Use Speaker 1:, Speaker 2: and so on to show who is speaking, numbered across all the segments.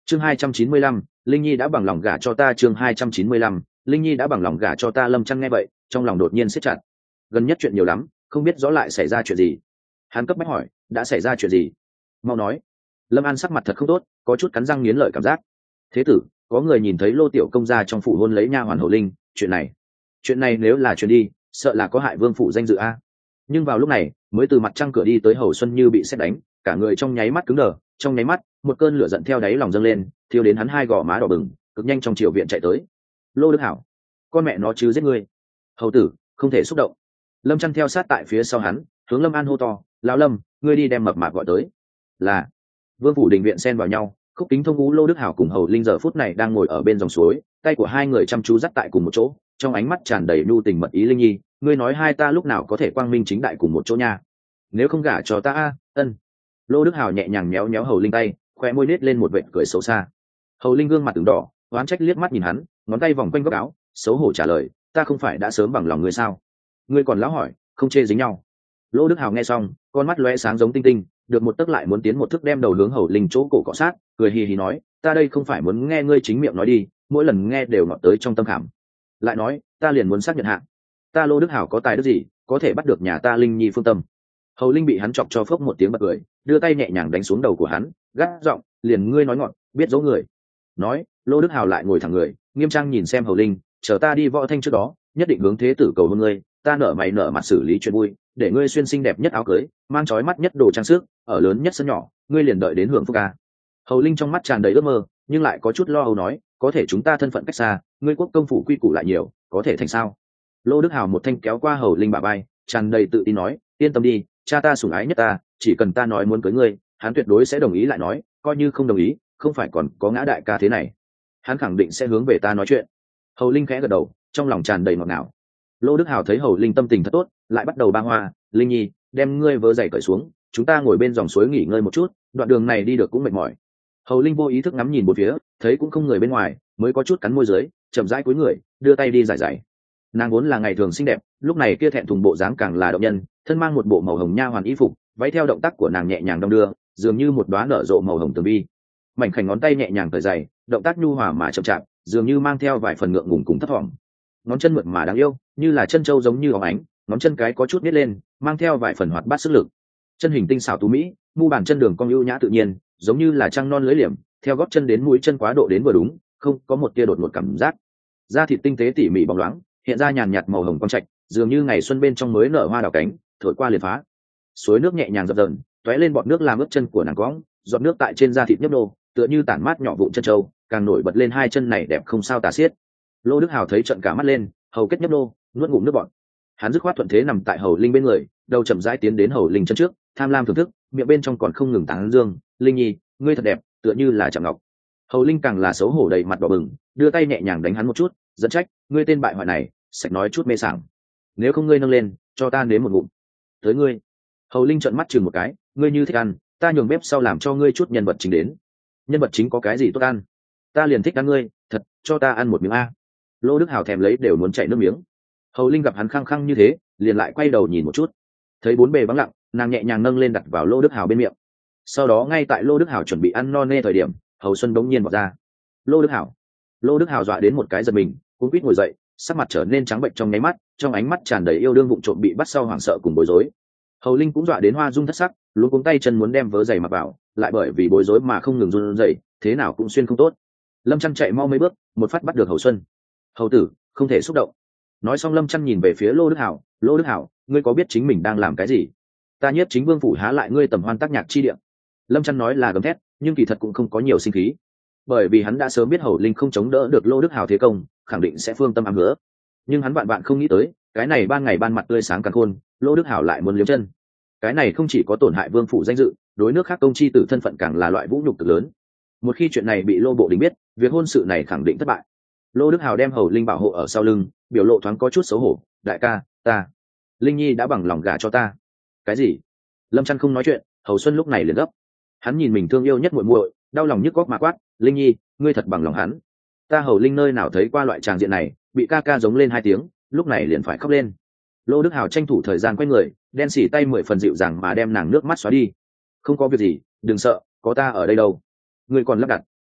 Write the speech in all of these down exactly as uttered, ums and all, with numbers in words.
Speaker 1: chương hai trăm chín mươi lăm, linh nhi đã bằng lòng gả cho ta. Chương hai trăm chín mươi lăm, linh nhi đã bằng lòng gả cho ta. Lâm Chăn nghe vậy trong lòng đột nhiên siết chặt. Gần nhất chuyện nhiều lắm, không biết rõ lại xảy ra chuyện gì. Hắn cấp bách hỏi, đã xảy ra chuyện gì, mau nói. Lâm An sắc mặt thật không tốt, có chút cắn răng nghiến lợi cảm giác. Thế tử, có người nhìn thấy Lô tiểu công gia trong phủ hôn lấy nha hoàn Hầu Linh, chuyện này chuyện này nếu là chuyện đi, sợ là có hại vương phủ danh dự a. Nhưng vào lúc này, mới từ mặt trăng cửa đi tới Hầu Xuân như bị sét đánh, cả người trong nháy mắt cứng đờ, trong nháy mắt một cơn lửa giận theo đáy lòng dâng lên, thiêu đến hắn hai gò má đỏ bừng, cực nhanh trong triều viện chạy tới. Lô Đức Hảo, con mẹ nó chứ giết ngươi. Hầu tử, không thể xúc động. Lâm Chăn theo sát tại phía sau hắn, hướng Lâm An hô to, lão Lâm, ngươi đi đem mập mạp gọi tới. Là. Vương phủ đình viện xen vào nhau, khúc kính thông ú Lô Đức Hảo cùng Hầu Linh giờ phút này đang ngồi ở bên dòng suối, tay của hai người chăm chú dắt tại cùng một chỗ, trong ánh mắt tràn đầy nhu tình mật ý. Linh nhi, ngươi nói hai ta lúc nào có thể quang minh chính đại cùng một chỗ nha? Nếu không gả cho ta a, ân. Lô Đức Hảo nhẹ nhàng méo méo Hầu Linh tay, khoe môi nết lên một vệt cười xấu xa. Hầu Linh gương mặt từng đỏ, oán trách liếc mắt nhìn hắn, ngón tay vòng quanh góc áo, xấu hổ trả lời, ta không phải đã sớm bằng lòng ngươi sao? Ngươi còn lão hỏi, không chê dính nhau. Lô Đức Hảo nghe xong, con mắt lóe sáng giống tinh tinh, được một tấc lại muốn tiến một thước, đem đầu hướng Hầu Linh chỗ cổ cọ sát, cười hì hì nói, ta đây không phải muốn nghe ngươi chính miệng nói đi, mỗi lần nghe đều ngọt tới trong tâm khảm. Lại nói, ta liền muốn xác nhận hạ, ta Lô Đức Hảo có tài đức gì, có thể bắt được nhà ta Linh nhi phương tâm. Hầu Linh bị hắn chọc cho phốc một tiếng bật cười, đưa tay nhẹ nhàng đánh xuống đầu của hắn, gắt giọng, liền ngươi nói ngọt, biết giấu người. Nói, Lô Đức Hảo lại ngồi thẳng người, nghiêm trang nhìn xem Hầu Linh, chờ ta đi võ thanh trước đó, nhất định hướng thế tử cầu hôn ngươi, ta nở mày nở mặt xử lý chuyện vui, để ngươi xuyên xinh đẹp nhất áo cưới, mang trói mắt nhất đồ trang sức, ở lớn nhất sân nhỏ, ngươi liền đợi đến hưởng phúc ca. Hầu Linh trong mắt tràn đầy ước mơ, nhưng lại có chút lo âu nói, có thể chúng ta thân phận cách xa, ngươi quốc công phủ quy củ lại nhiều, có thể thành sao? Lô Đức Hảo một thanh kéo qua Hầu Linh bả vai, tràn đầy tự tin nói, yên tâm đi, cha ta sủng ái nhất ta, chỉ cần ta nói muốn cưới ngươi, hắn tuyệt đối sẽ đồng ý. Lại nói, coi như không đồng ý, không phải còn có ngã đại ca thế này, hắn khẳng định sẽ hướng về ta nói chuyện. Hầu Linh khẽ gật đầu, trong lòng tràn đầy ngọt ngào. Lô Đức Hảo thấy Hầu Linh tâm tình thật tốt, lại bắt đầu ba hoa, Linh nhi, đem ngươi vớ giày cởi xuống, chúng ta ngồi bên dòng suối nghỉ ngơi một chút, đoạn đường này đi được cũng mệt mỏi. Hầu Linh vô ý thức ngắm nhìn một phía, thấy cũng không người bên ngoài, mới có chút cắn môi dưới, chậm rãi cúi người, đưa tay đi giải giải. Nàng vốn là ngày thường xinh đẹp, lúc này kia thẹn thùng bộ dáng càng là động nhân, thân mang một bộ màu hồng nha hoàn y phục, váy theo động tác của nàng nhẹ nhàng đong đưa, dường như một đóa nở rộ màu hồng tường vi. Mảnh khảnh ngón tay nhẹ nhàng cởi giày, động tác nhu hòa mà chậm chạp, dường như mang theo vài phần ngượng ngùng cùng thấp thỏm. Ngón chân mượt mà đáng yêu, như là chân trâu giống như óng ánh, ngón chân cái có chút nít lên, mang theo vài phần hoạt bát sức lực. Chân hình tinh xảo tú mỹ, mu bàn chân đường cong ưu nhã tự nhiên, giống như là trăng non lưới liềm, theo gót chân đến mũi chân quá độ đến vừa đúng, không có một tia đột ngột cảm giác. Da thịt tinh tế tỉ mỉ bóng loáng, hiện ra nhàn nhạt màu hồng quang trạch, dường như ngày xuân bên trong mới nở hoa đào cánh, thổi qua liền phá. Suối nước nhẹ nhàng dập dờn, tóe lên bọt nước làm ướt chân của nàng cõng, giọt nước tại trên da thịt nhấp nô, tựa như tản mát nhỏ vụn chân trâu, càng nổi bật lên hai chân này đẹp không sao tả xiết. Lô Đức Hảo thấy trợn cả mắt lên, hầu kết nhấp nô, nuốt ngụm nước bọt. Hắn dứt khoát thuận thế nằm tại Hầu Linh bên người, đầu chậm rãi tiến đến Hầu Linh chân trước, tham lam thưởng thức, miệng bên trong còn không ngừng tán dương, Linh nhi, ngươi thật đẹp, tựa như là chạm ngọc. Hầu Linh càng là xấu hổ đầy mặt đỏ bừng, đưa tay nhẹ nhàng đánh hắn một chút, dẫn trách, ngươi tên bại hoại này, sạch nói chút mê sảng, nếu không ngươi nâng lên, cho ta nếm một ngụm. Tới ngươi. Hầu Linh trợn mắt chừng một cái, ngươi như thích ăn, ta nhường bếp sau làm cho ngươi chút nhân vật chính đến. Nhân vật chính có cái gì tốt ăn? Ta liền thích ăn ngươi, thật, cho ta ăn một miếng a. Lô Đức Hảo thèm lấy đều muốn chảy nước miếng. Hầu Linh gặp hắn khăng khăng như thế, liền lại quay đầu nhìn một chút, thấy bốn bề vắng lặng, nàng nhẹ nhàng nâng lên đặt vào Lô Đức Hảo bên miệng. Sau đó ngay tại Lô Đức Hảo chuẩn bị ăn no nê thời điểm, Hầu Xuân đống nhiên vọt ra. Lô Đức Hảo. Lô Đức Hảo dọa đến một cái giật mình, cuống quýt ngồi dậy, sắc mặt trở nên trắng bệnh trong nháy mắt, trong ánh mắt tràn đầy yêu đương vụng trộm bị bắt sau hoảng sợ cùng bối rối. Hầu Linh cũng dọa đến hoa dung thất sắc, luống cuống tay chân muốn đem vớ giày mặc vào, lại bởi vì bối rối mà không ngừng run rẩy, thế nào cũng xuyên không tốt. Lâm Chăn chạy mau mấy bước, một phát bắt được Hầu Xuân. Hầu tử, không thể xúc động. Nói xong Lâm Chăn nhìn về phía Lô Đức Hảo, Lô Đức Hảo, ngươi có biết chính mình đang làm cái gì? Ta Nhiếp Chính Vương phủ há lại ngươi tầm hoan tác nhạc chi địa. Lâm Chăn nói là gầm thét, nhưng kỳ thật cũng không có nhiều sinh khí, bởi vì hắn đã sớm biết Hầu Linh không chống đỡ được Lô Đức Hảo thế công, khẳng định sẽ phương tâm ám hứa. Nhưng hắn vạn vạn không nghĩ tới, cái này ban ngày ban mặt tươi sáng càng khôn, Lô Đức Hảo lại muốn liếm chân. Cái này không chỉ có tổn hại vương phủ danh dự, đối nước khác công chi tử thân phận càng là loại vũ nhục cực lớn. Một khi chuyện này bị Lô Bộ Đình biết, việc hôn sự này khẳng định thất bại. Lô Đức Hảo đem Hầu Linh bảo hộ ở sau lưng, biểu lộ thoáng có chút xấu hổ, đại ca, ta, Linh nhi đã bằng lòng gả cho ta. Cái gì? Lâm Chăn không nói chuyện, Hầu Xuân lúc này liền gấp. Hắn nhìn mình thương yêu nhất muội muội, đau lòng nhức góc mà quát, Linh nhi, ngươi thật bằng lòng hắn? Ta Hầu Linh nơi nào thấy qua loại tràng diện này, bị ca ca giống lên hai tiếng, lúc này liền phải khóc lên. Lô Đức Hảo tranh thủ thời gian quay người, đen xỉ tay mười phần dịu dàng mà đem nàng nước mắt xóa đi. Không có việc gì, đừng sợ, có ta ở đây đâu. Ngươi còn lắp đặt.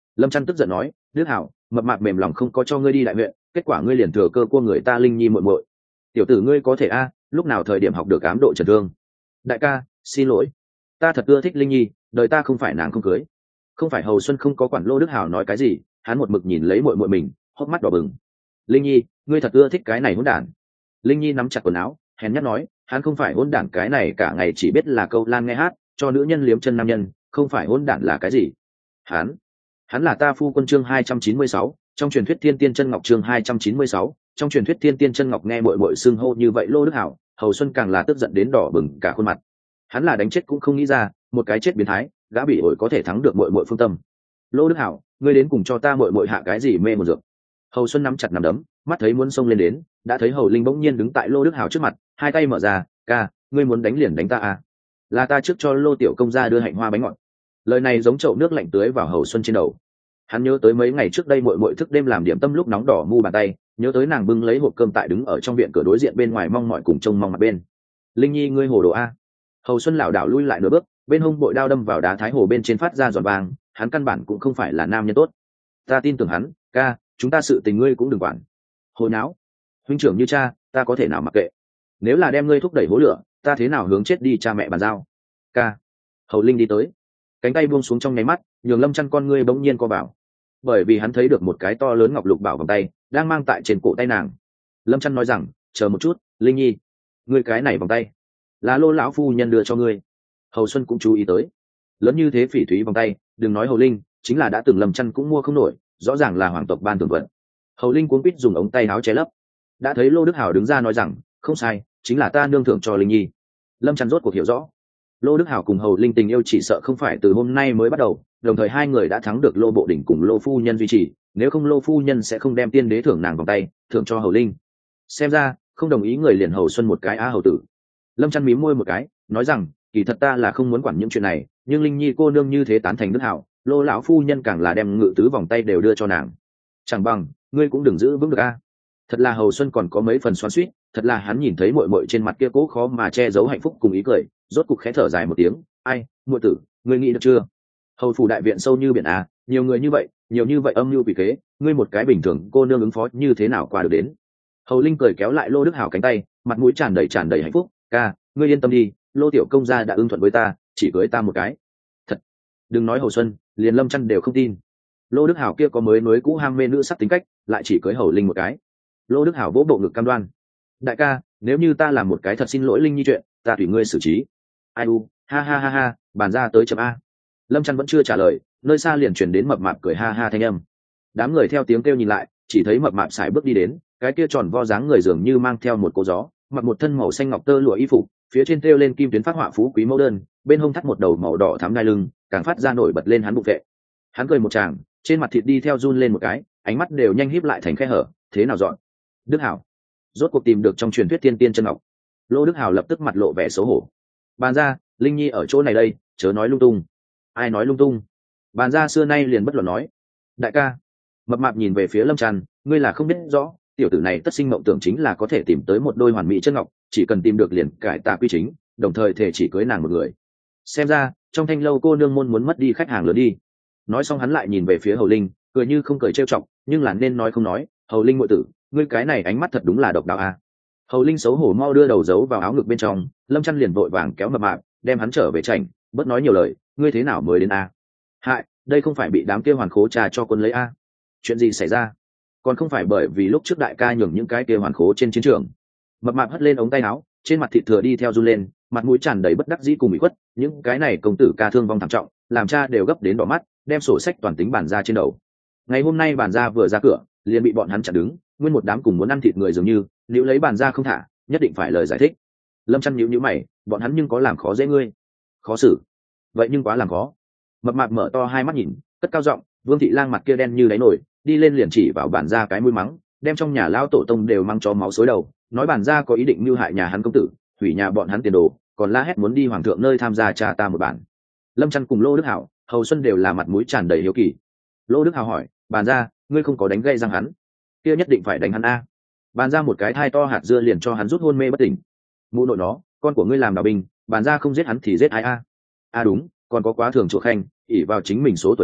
Speaker 1: Lâm Trăn tức giận nói, đức hảo, mập mạp mềm lòng không có cho ngươi đi đại huyện, kết quả ngươi liền thừa cơ cua người ta Linh Nhi muội muội. Tiểu tử ngươi có thể a lúc nào thời điểm học được ám độ trần thương. Đại ca xin lỗi, ta thật ưa thích Linh Nhi, đời ta không phải nàng không cưới. Không phải Hầu Xuân không có quản Lô Đức Hảo nói cái gì, hắn một mực nhìn lấy muội muội mình, hốc mắt đỏ bừng. Linh Nhi, ngươi thật ưa thích cái này hỗn đản. Linh Nhi nắm chặt quần áo, hèn nhát nói, hắn không phải hỗn đản, cái này cả ngày chỉ biết là câu lan nghe hát, cho nữ nhân liếm chân nam nhân, không phải hỗn đản là cái gì? Hắn, hắn là ta phu quân. Chương hai trăm chín mươi sáu, trong truyền thuyết Thiên Tiên Chân Ngọc. Chương hai trăm chín mươi sáu, trong truyền thuyết Thiên Tiên Chân Ngọc. Nghe muội muội xưng hô như vậy Lô Đức Hảo, Hầu Xuân càng là tức giận đến đỏ bừng cả khuôn mặt. Hắn là đánh chết cũng không nghĩ ra, một cái chết biến thái, gã bị ổi có thể thắng được muội muội phương tâm. Lô Đức Hảo, ngươi đến cùng cho ta muội muội hạ cái gì mê một dược? Hầu Xuân nắm chặt nắm đấm, mắt thấy muốn xông lên đến, đã thấy Hầu Linh bỗng nhiên đứng tại Lô Đức Hảo trước mặt, hai tay mở ra, ca, ngươi muốn đánh liền đánh ta à? Là ta trước cho Lô tiểu công gia đưa hạnh hoa bánh ngọt. Lời này giống chậu nước lạnh tưới vào Hầu Xuân trên đầu. Hắn nhớ tới mấy ngày trước đây muội muội thức đêm làm điểm tâm lúc nóng đỏ mu bàn tay, nhớ tới nàng bưng lấy hộp cơm tại đứng ở trong viện cửa đối diện bên ngoài mong mỏi cùng trông mong mặt bên. Linh Nhi ngươi hồ đồ a. Hầu Xuân lảo đảo lui lại nửa bước, bên hông bội đao đâm vào đá thái hồ bên trên phát ra giòn vàng, hắn căn bản cũng không phải là nam nhân tốt. Ta tin tưởng hắn, ca, chúng ta sự tình ngươi cũng đừng quản. Hồi não, huynh trưởng như cha, ta có thể nào mặc kệ. Nếu là đem ngươi thúc đẩy hố lửa, ta thế nào hướng chết đi cha mẹ bàn giao. Ca. Hầu Linh đi tới, cánh tay buông xuống trong nháy mắt, nhường Lâm Chăn con ngươi bỗng nhiên co vào, bởi vì hắn thấy được một cái to lớn ngọc lục bảo vòng tay đang mang tại trên cổ tay nàng. Lâm Chăn nói rằng, chờ một chút, Linh Nhi, ngươi cái này vòng tay là Lô lão phu nhân đưa cho ngươi. Hầu Xuân cũng chú ý tới, lớn như thế phỉ thúy vòng tay, đừng nói Hầu Linh, chính là đã từng Lâm Chăn cũng mua không nổi, rõ ràng là hoàng tộc ban thưởng vận. Hầu Linh cuống quýt dùng ống tay áo che lấp, đã thấy Lô Đức Hảo đứng ra nói rằng, không sai, chính là ta nương thưởng cho Linh Nhi. Lâm Chăn rốt cuộc hiểu rõ, Lô Đức Hảo cùng Hầu Linh tình yêu chỉ sợ không phải từ hôm nay mới bắt đầu, đồng thời hai người đã thắng được Lô bộ đỉnh cùng Lô phu nhân duy trì, nếu không Lô phu nhân sẽ không đem tiên đế thưởng nàng vòng tay thưởng cho Hầu Linh. Xem ra không đồng ý người liền Hầu Xuân một cái a hầu tử. Lâm Chăn mím môi một cái, nói rằng, kỳ thật ta là không muốn quản những chuyện này, nhưng Linh Nhi cô nương như thế tán thành Đức Hảo, Lô lão phu nhân càng là đem ngự tứ vòng tay đều đưa cho nàng. Chẳng bằng ngươi cũng đừng giữ vững được a. Thật là Hầu Xuân còn có mấy phần xoắn xuýt, thật là hắn nhìn thấy muội muội trên mặt kia cố khó mà che giấu hạnh phúc cùng ý cười, rốt cục khẽ thở dài một tiếng, ai, muội tử, ngươi nghĩ được chưa? Hầu phủ đại viện sâu như biển à, nhiều người như vậy, nhiều như vậy âm mưu quỷ kế, ngươi một cái bình thường cô nương ứng phó như thế nào qua được đến? Hầu Linh cười kéo lại Lô Đức Hảo cánh tay, mặt mũi tràn đầy tràn đầy hạnh phúc, ca, ngươi yên tâm đi, Lô tiểu công gia đã ưng thuận với ta, chỉ cưới ta một cái. Thật, đừng nói Hầu Xuân, liền Lâm Chăn đều không tin. Lô Đức Hảo kia có mới nối cũ ham mê nữ sắc tính cách, lại chỉ cưới Hầu Linh một cái. Lô Đức Hảo vỗ bộ ngực cam đoan, đại ca, nếu như ta làm một cái thật xin lỗi Linh Nhi chuyện, ta tùy ngươi xử trí. Ai u, ha ha ha ha, bàn ra tới chậm a. Lâm Chăn vẫn chưa trả lời, nơi xa liền chuyển đến mập mạp cười ha ha thanh âm. Đám người theo tiếng kêu nhìn lại, chỉ thấy mập mạp sải bước đi đến, cái kia tròn vo dáng người dường như mang theo một cô gió, mặc một thân màu xanh ngọc tơ lụa y phục, phía trên thêu lên kim tuyến phát họa phú quý mẫu đơn, bên hông thắt một đầu màu đỏ thắm đai lưng, càng phát ra nổi bật lên hắn bụng vệ. Hắn cười một tràng, trên mặt thịt đi theo run lên một cái, ánh mắt đều nhanh híp lại thành khe hở, thế nào dọn? Đức Hảo, rốt cuộc tìm được trong truyền thuyết Thiên Tiên Chân Ngọc. Lô Đức Hảo lập tức mặt lộ vẻ xấu hổ. Bàn ra, Linh Nhi ở chỗ này đây, chớ nói lung tung. Ai nói lung tung? Bàn ra xưa nay liền bất luận nói. Đại ca. Mập mạp nhìn về phía Lâm Trăn, ngươi là không biết rõ, tiểu tử này tất sinh mộng tưởng chính là có thể tìm tới một đôi hoàn mỹ chân ngọc, chỉ cần tìm được liền cải tà quy chính, đồng thời thể chỉ cưới nàng một người. Xem ra, trong thanh lâu cô nương môn muốn mất đi khách hàng lớn đi. Nói xong hắn lại nhìn về phía Hầu Linh, cười như không cười trêu chọc, nhưng là nên nói không nói, Hầu Linh muội tử, ngươi cái này ánh mắt thật đúng là độc đạo a. Hầu Linh xấu hổ mau đưa đầu giấu vào áo ngực bên trong, Lâm Chăn liền vội vàng kéo mập mạp, đem hắn trở về chảnh, bớt nói nhiều lời, ngươi thế nào mới đến a? Hại, đây không phải bị đám kia hoàn khố trà cho quân lấy a? Chuyện gì xảy ra? Còn không phải bởi vì lúc trước đại ca nhường những cái kia hoàn khố trên chiến trường. Mập mạp hất lên ống tay áo, trên mặt thịt thừa đi theo run lên, mặt mũi tràn đầy bất đắc dĩ cùng ủy khuất, những cái này công tử ca thương vong thảm trọng, làm cha đều gấp đến đỏ mắt, đem sổ sách toàn tính bản ra trên đầu. Ngày hôm nay bản ra vừa ra cửa, liền bị bọn hắn chặn đứng, nguyên một đám cùng muốn ăn thịt người dường như, nếu lấy bản ra không thả, nhất định phải lời giải thích. Lâm Chăn nhíu nhíu mày, bọn hắn nhưng có làm khó dễ ngươi? Khó xử? Vậy nhưng quá làm khó. Mập mạp mở to hai mắt nhìn, cất cao giọng, Vương thị lang mặt kia đen như đáy nổi, đi lên liền chỉ vào bản ra cái mũi mắng, đem trong nhà lão tổ tông đều mang cho máu xối đầu, nói bản ra có ý định mưu hại nhà hắn công tử, hủy nhà bọn hắn tiền đồ, còn la hét muốn đi hoàng thượng nơi tham gia cha ta một bản. Lâm Chăn cùng Lô Đức Hảo, Hầu Xuân đều là mặt mũi tràn đầy hiếu kỳ. Lô Đức Hảo hỏi, bản ra, ngươi không có đánh gây răng hắn? Kia nhất định phải đánh hắn a. Bản ra một cái thai to hạt dưa liền cho hắn rút hôn mê bất tỉnh. Mụ nội nó, con của ngươi làm đạo binh, bản ra không giết hắn thì giết ai a? A đúng, còn có quá thường chuộc khanh, ỷ vào chính mình số tuổi lớn,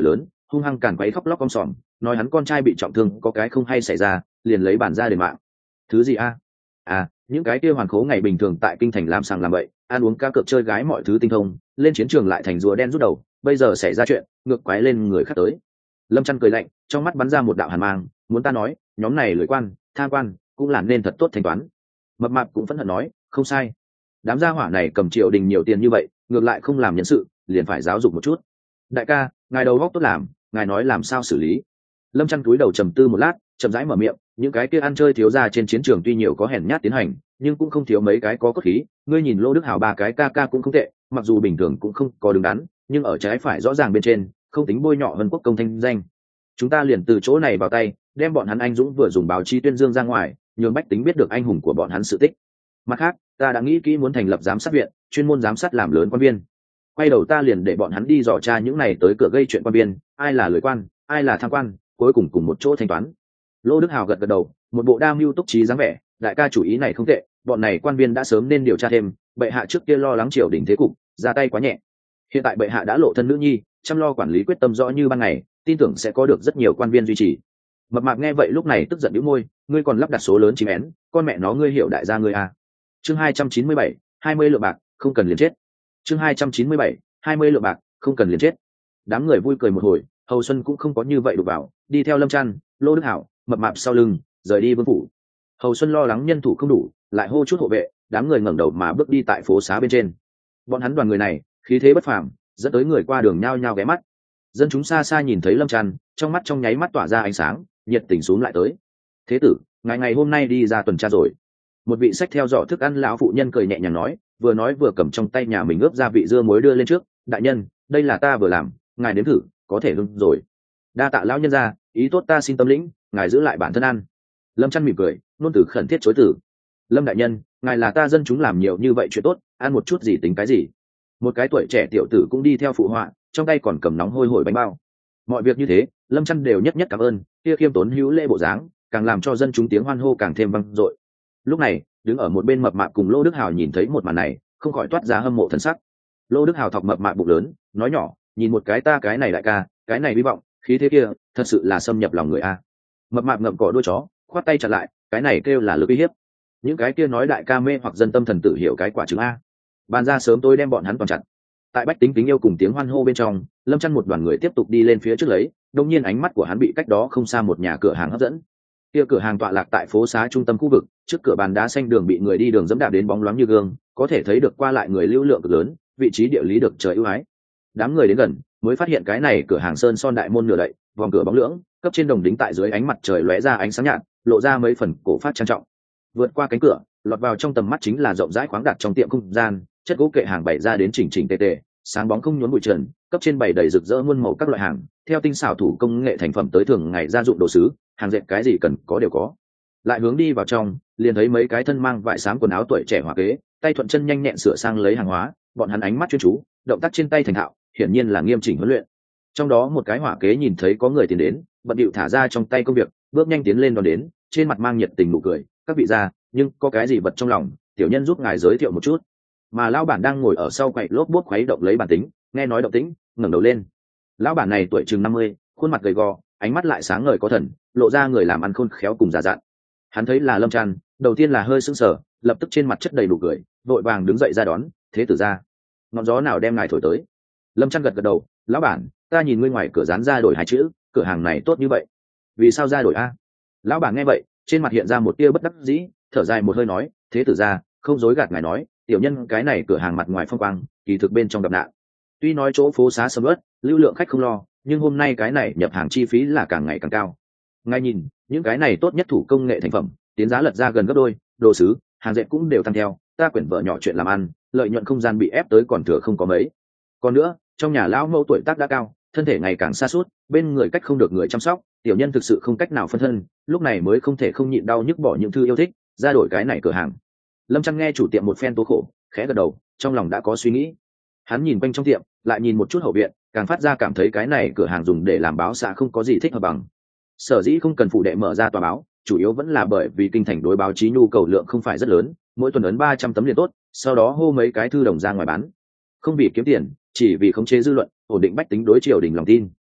Speaker 1: hung hăng càn quấy khóc lóc om sòm, nói hắn con trai bị trọng thương có cái không hay xảy ra, liền lấy bản ra đền mạng. Thứ gì a? À, những cái kia hoàn khố ngày bình thường tại kinh thành làm sàng làm bậy, ăn uống cá cược chơi gái mọi thứ tinh thông, lên chiến trường lại thành rùa đen rút đầu, bây giờ xảy ra chuyện ngược quái lên người khác tới. Lâm Chăn cười lạnh, trong mắt bắn ra một đạo hàn mang, muốn ta nói nhóm này lưỡi quan tham quan cũng làm nên thật tốt thanh toán. Mập mạp cũng phẫn hận nói, không sai, đám gia hỏa này cầm triều đình nhiều tiền như vậy ngược lại không làm nhân sự, liền phải giáo dục một chút. Đại ca, ngài đầu góc tốt làm, ngài nói làm sao xử lý. Lâm Chăn cúi đầu trầm tư một lát, chậm rãi mở miệng, những cái kia ăn chơi thiếu gia trên chiến trường tuy nhiều có hèn nhát tiến hành, nhưng cũng không thiếu mấy cái có cốt khí. Ngươi nhìn Lô Đức Hào ba cái ca ca cũng không tệ, mặc dù bình thường cũng không có đứng đắn, nhưng ở trái phải rõ ràng bên trên, không tính bôi nhọ Vân Quốc công thanh danh. Chúng ta liền từ chỗ này vào tay, đem bọn hắn anh dũng vừa dùng báo chí tuyên dương ra ngoài, nhường bách tính biết được anh hùng của bọn hắn sự tích. Mặt khác, ta đã nghĩ kỹ muốn thành lập giám sát viện, chuyên môn giám sát làm lớn quan viên. Quay đầu ta liền để bọn hắn đi dò tra những này tới cửa gây chuyện quan viên, ai là lưỡi quan, ai là tham quan, cuối cùng cùng một chỗ thanh toán. Lô Đức Hào gật gật đầu, một bộ đa mưu túc trí dáng vẻ, đại ca chủ ý này không tệ, bọn này quan viên đã sớm nên điều tra thêm, bệ hạ trước kia lo lắng triều đình thế cục, ra tay quá nhẹ. Hiện tại bệ hạ đã lộ thân nữ nhi, chăm lo quản lý quyết tâm rõ như ban ngày, tin tưởng sẽ có được rất nhiều quan viên duy trì. Mập mạp nghe vậy lúc này tức giận bĩu môi, ngươi còn lắp đặt số lớn chim én, con mẹ nó ngươi hiểu đại gia ngươi à. Chương hai trăm chín mươi bảy, hai mươi lượng bạc, không cần liền chết. Chương hai trăm chín mươi bảy, hai mươi lượng bạc, không cần liền chết. Đám người vui cười một hồi, Hầu Xuân cũng không có như vậy đụng vào, đi theo Lâm Chăn, Lô Đức Hảo, mập mạp sau lưng, rời đi vương phủ. Hầu Xuân lo lắng nhân thủ không đủ, lại hô chút hộ vệ, đám người ngẩng đầu mà bước đi tại phố xá bên trên. Bọn hắn đoàn người này, khí thế bất phàm, dẫn tới người qua đường nhao nhao ghé mắt. Dân chúng xa xa nhìn thấy Lâm Chăn, trong mắt trong nháy mắt tỏa ra ánh sáng, nhiệt tình xuống lại tới. Thế tử, ngày ngày hôm nay đi ra tuần tra rồi. Một vị xách theo giỏ thức ăn lão phụ nhân cười nhẹ nhàng nói, vừa nói vừa cầm trong tay nhà mình ướp gia vị dưa muối đưa lên trước. Đại nhân, đây là ta vừa làm, ngài nếm thử, có thể lưng rồi. Đa tạ lão nhân gia, ý tốt ta xin tâm lĩnh, ngài giữ lại bản thân ăn. Lâm Chăn mỉm cười, nôn từ khẩn thiết chối từ. Lâm đại nhân, ngài là ta dân chúng làm nhiều như vậy chuyện tốt, ăn một chút gì tính cái gì. Một cái tuổi trẻ tiểu tử cũng đi theo phụ họa, trong tay còn cầm nóng hôi hổi bánh bao. Mọi việc như thế, Lâm Chăn đều nhất nhất cảm ơn, kia khiêm tốn hữu lễ bộ dáng, càng làm cho dân chúng tiếng hoan hô càng thêm vang dội. Lúc này, đứng ở một bên mập mạp cùng Lô Đức Hào nhìn thấy một màn này, không khỏi toát ra hâm mộ thần sắc. Lô Đức Hào thọc mập mạp bụng lớn, nói nhỏ, nhìn một cái ta cái này đại ca, cái này hy vọng, khí thế kia, thật sự là xâm nhập lòng người a. Mập mạp ngậm cỏ đuôi chó, khoát tay chặn lại, cái này kêu là lực uy hiếp. Những cái kia nói đại ca mê hoặc dân tâm thần tự hiểu cái quả trứng a. Bàn ra sớm tôi đem bọn hắn toàn chặt. Tại bách tính kính yêu cùng tiếng hoan hô bên trong, Lâm Chăn một đoàn người tiếp tục đi lên phía trước lấy, đột nhiên ánh mắt của hắn bị cách đó không xa một nhà cửa hàng hấp dẫn. Kia cửa hàng tọa lạc tại phố xá trung tâm khu vực, trước cửa bàn đá xanh đường bị người đi đường dẫm đạp đến bóng loáng như gương, có thể thấy được qua lại người lưu lượng cực lớn, vị trí địa lý được trời ưu ái. Đám người đến gần, mới phát hiện cái này cửa hàng sơn son đại môn nửa đậy, vòng cửa bóng lưỡng, cấp trên đồng đính tại dưới ánh mặt trời lóe ra ánh sáng nhạt, lộ ra mấy phần cổ phát trang trọng. Vượt qua cánh cửa, lọt vào trong tầm mắt chính là rộng rãi khoáng đạt trong tiệm không gian, chất gỗ kệ hàng bày ra đến chỉnh chỉnh tề tề, sáng bóng không nhốn bụi trần, cấp trên bày đầy rực rỡ muôn màu các loại hàng, theo tinh xảo thủ công nghệ thành phẩm tới thường ngày gia dụng đồ sứ, hàng dệt cái gì cần có đều có. Lại hướng đi vào trong, liền thấy mấy cái thân mang vải xám quần áo tuổi trẻ hỏa kế, tay thuận chân nhanh nhẹn sửa sang lấy hàng hóa, bọn hắn ánh mắt chuyên chú, động tác trên tay thành thạo, hiển nhiên là nghiêm chỉnh huấn luyện. Trong đó một cái hỏa kế nhìn thấy có người tiến đến, bận điệu thả ra trong tay công việc, bước nhanh tiến lên đón đến, trên mặt mang nhiệt tình nụ cười, các vị gia, nhưng có cái gì vật trong lòng, tiểu nhân giúp ngài giới thiệu một chút. Mà lão bản đang ngồi ở sau quậy lốp bốt khuấy động lấy bản tính, nghe nói động tĩnh, ngẩng đầu lên. Lão bản này tuổi chừng năm mươi, khuôn mặt gầy gò, ánh mắt lại sáng ngời có thần, lộ ra người làm ăn khôn khéo cùng già dặn. Hắn thấy là Lâm Chăn, đầu tiên là hơi sững sờ, lập tức trên mặt chất đầy đủ cười, vội vàng đứng dậy ra đón, thế tử gia, ngọn gió nào đem ngài thổi tới. Lâm Chăn gật gật đầu, lão bản, ta nhìn ngươi ngoài cửa dán ra đổi hai chữ, cửa hàng này tốt như vậy, vì sao ra đổi a? Lão bản nghe vậy, trên mặt hiện ra một tia bất đắc dĩ, thở dài một hơi nói, thế tử gia, không dối gạt ngài nói, tiểu nhân cái này cửa hàng mặt ngoài phong quang, kỳ thực bên trong gặp nạn. Tuy nói chỗ phố xá sầm uất, lưu lượng khách không lo, nhưng hôm nay cái này nhập hàng chi phí là càng ngày càng cao. Ngài nhìn, những cái này tốt nhất thủ công nghệ thành phẩm, tiến giá lật ra gần gấp đôi, đồ sứ, hàng dệt cũng đều tăng theo, ta quyển vợ nhỏ chuyện làm ăn, lợi nhuận không gian bị ép tới còn thừa không có mấy. Còn nữa, trong nhà lão mẫu tuổi tác đã cao, thân thể ngày càng sa sút, bên người cách không được người chăm sóc, tiểu nhân thực sự không cách nào phân thân, lúc này mới không thể không nhịn đau nhức bỏ những thư yêu thích, ra đổi cái này cửa hàng. Lâm Chăn nghe chủ tiệm một phen tố khổ, khẽ gật đầu, trong lòng đã có suy nghĩ. Hắn nhìn quanh trong tiệm, lại nhìn một chút hậu viện, càng phát ra cảm thấy cái này cửa hàng dùng để làm báo xã không có gì thích hợp bằng. Sở dĩ không cần phụ đệ mở ra tòa báo, chủ yếu vẫn là bởi vì kinh thành đối báo chí nhu cầu lượng không phải rất lớn, mỗi tuần ấn ba trăm tấm liền tốt, sau đó hô mấy cái thư đồng ra ngoài bán. Không vì kiếm tiền, chỉ vì khống chế dư luận, ổn định bách tính đối triều đình lòng tin.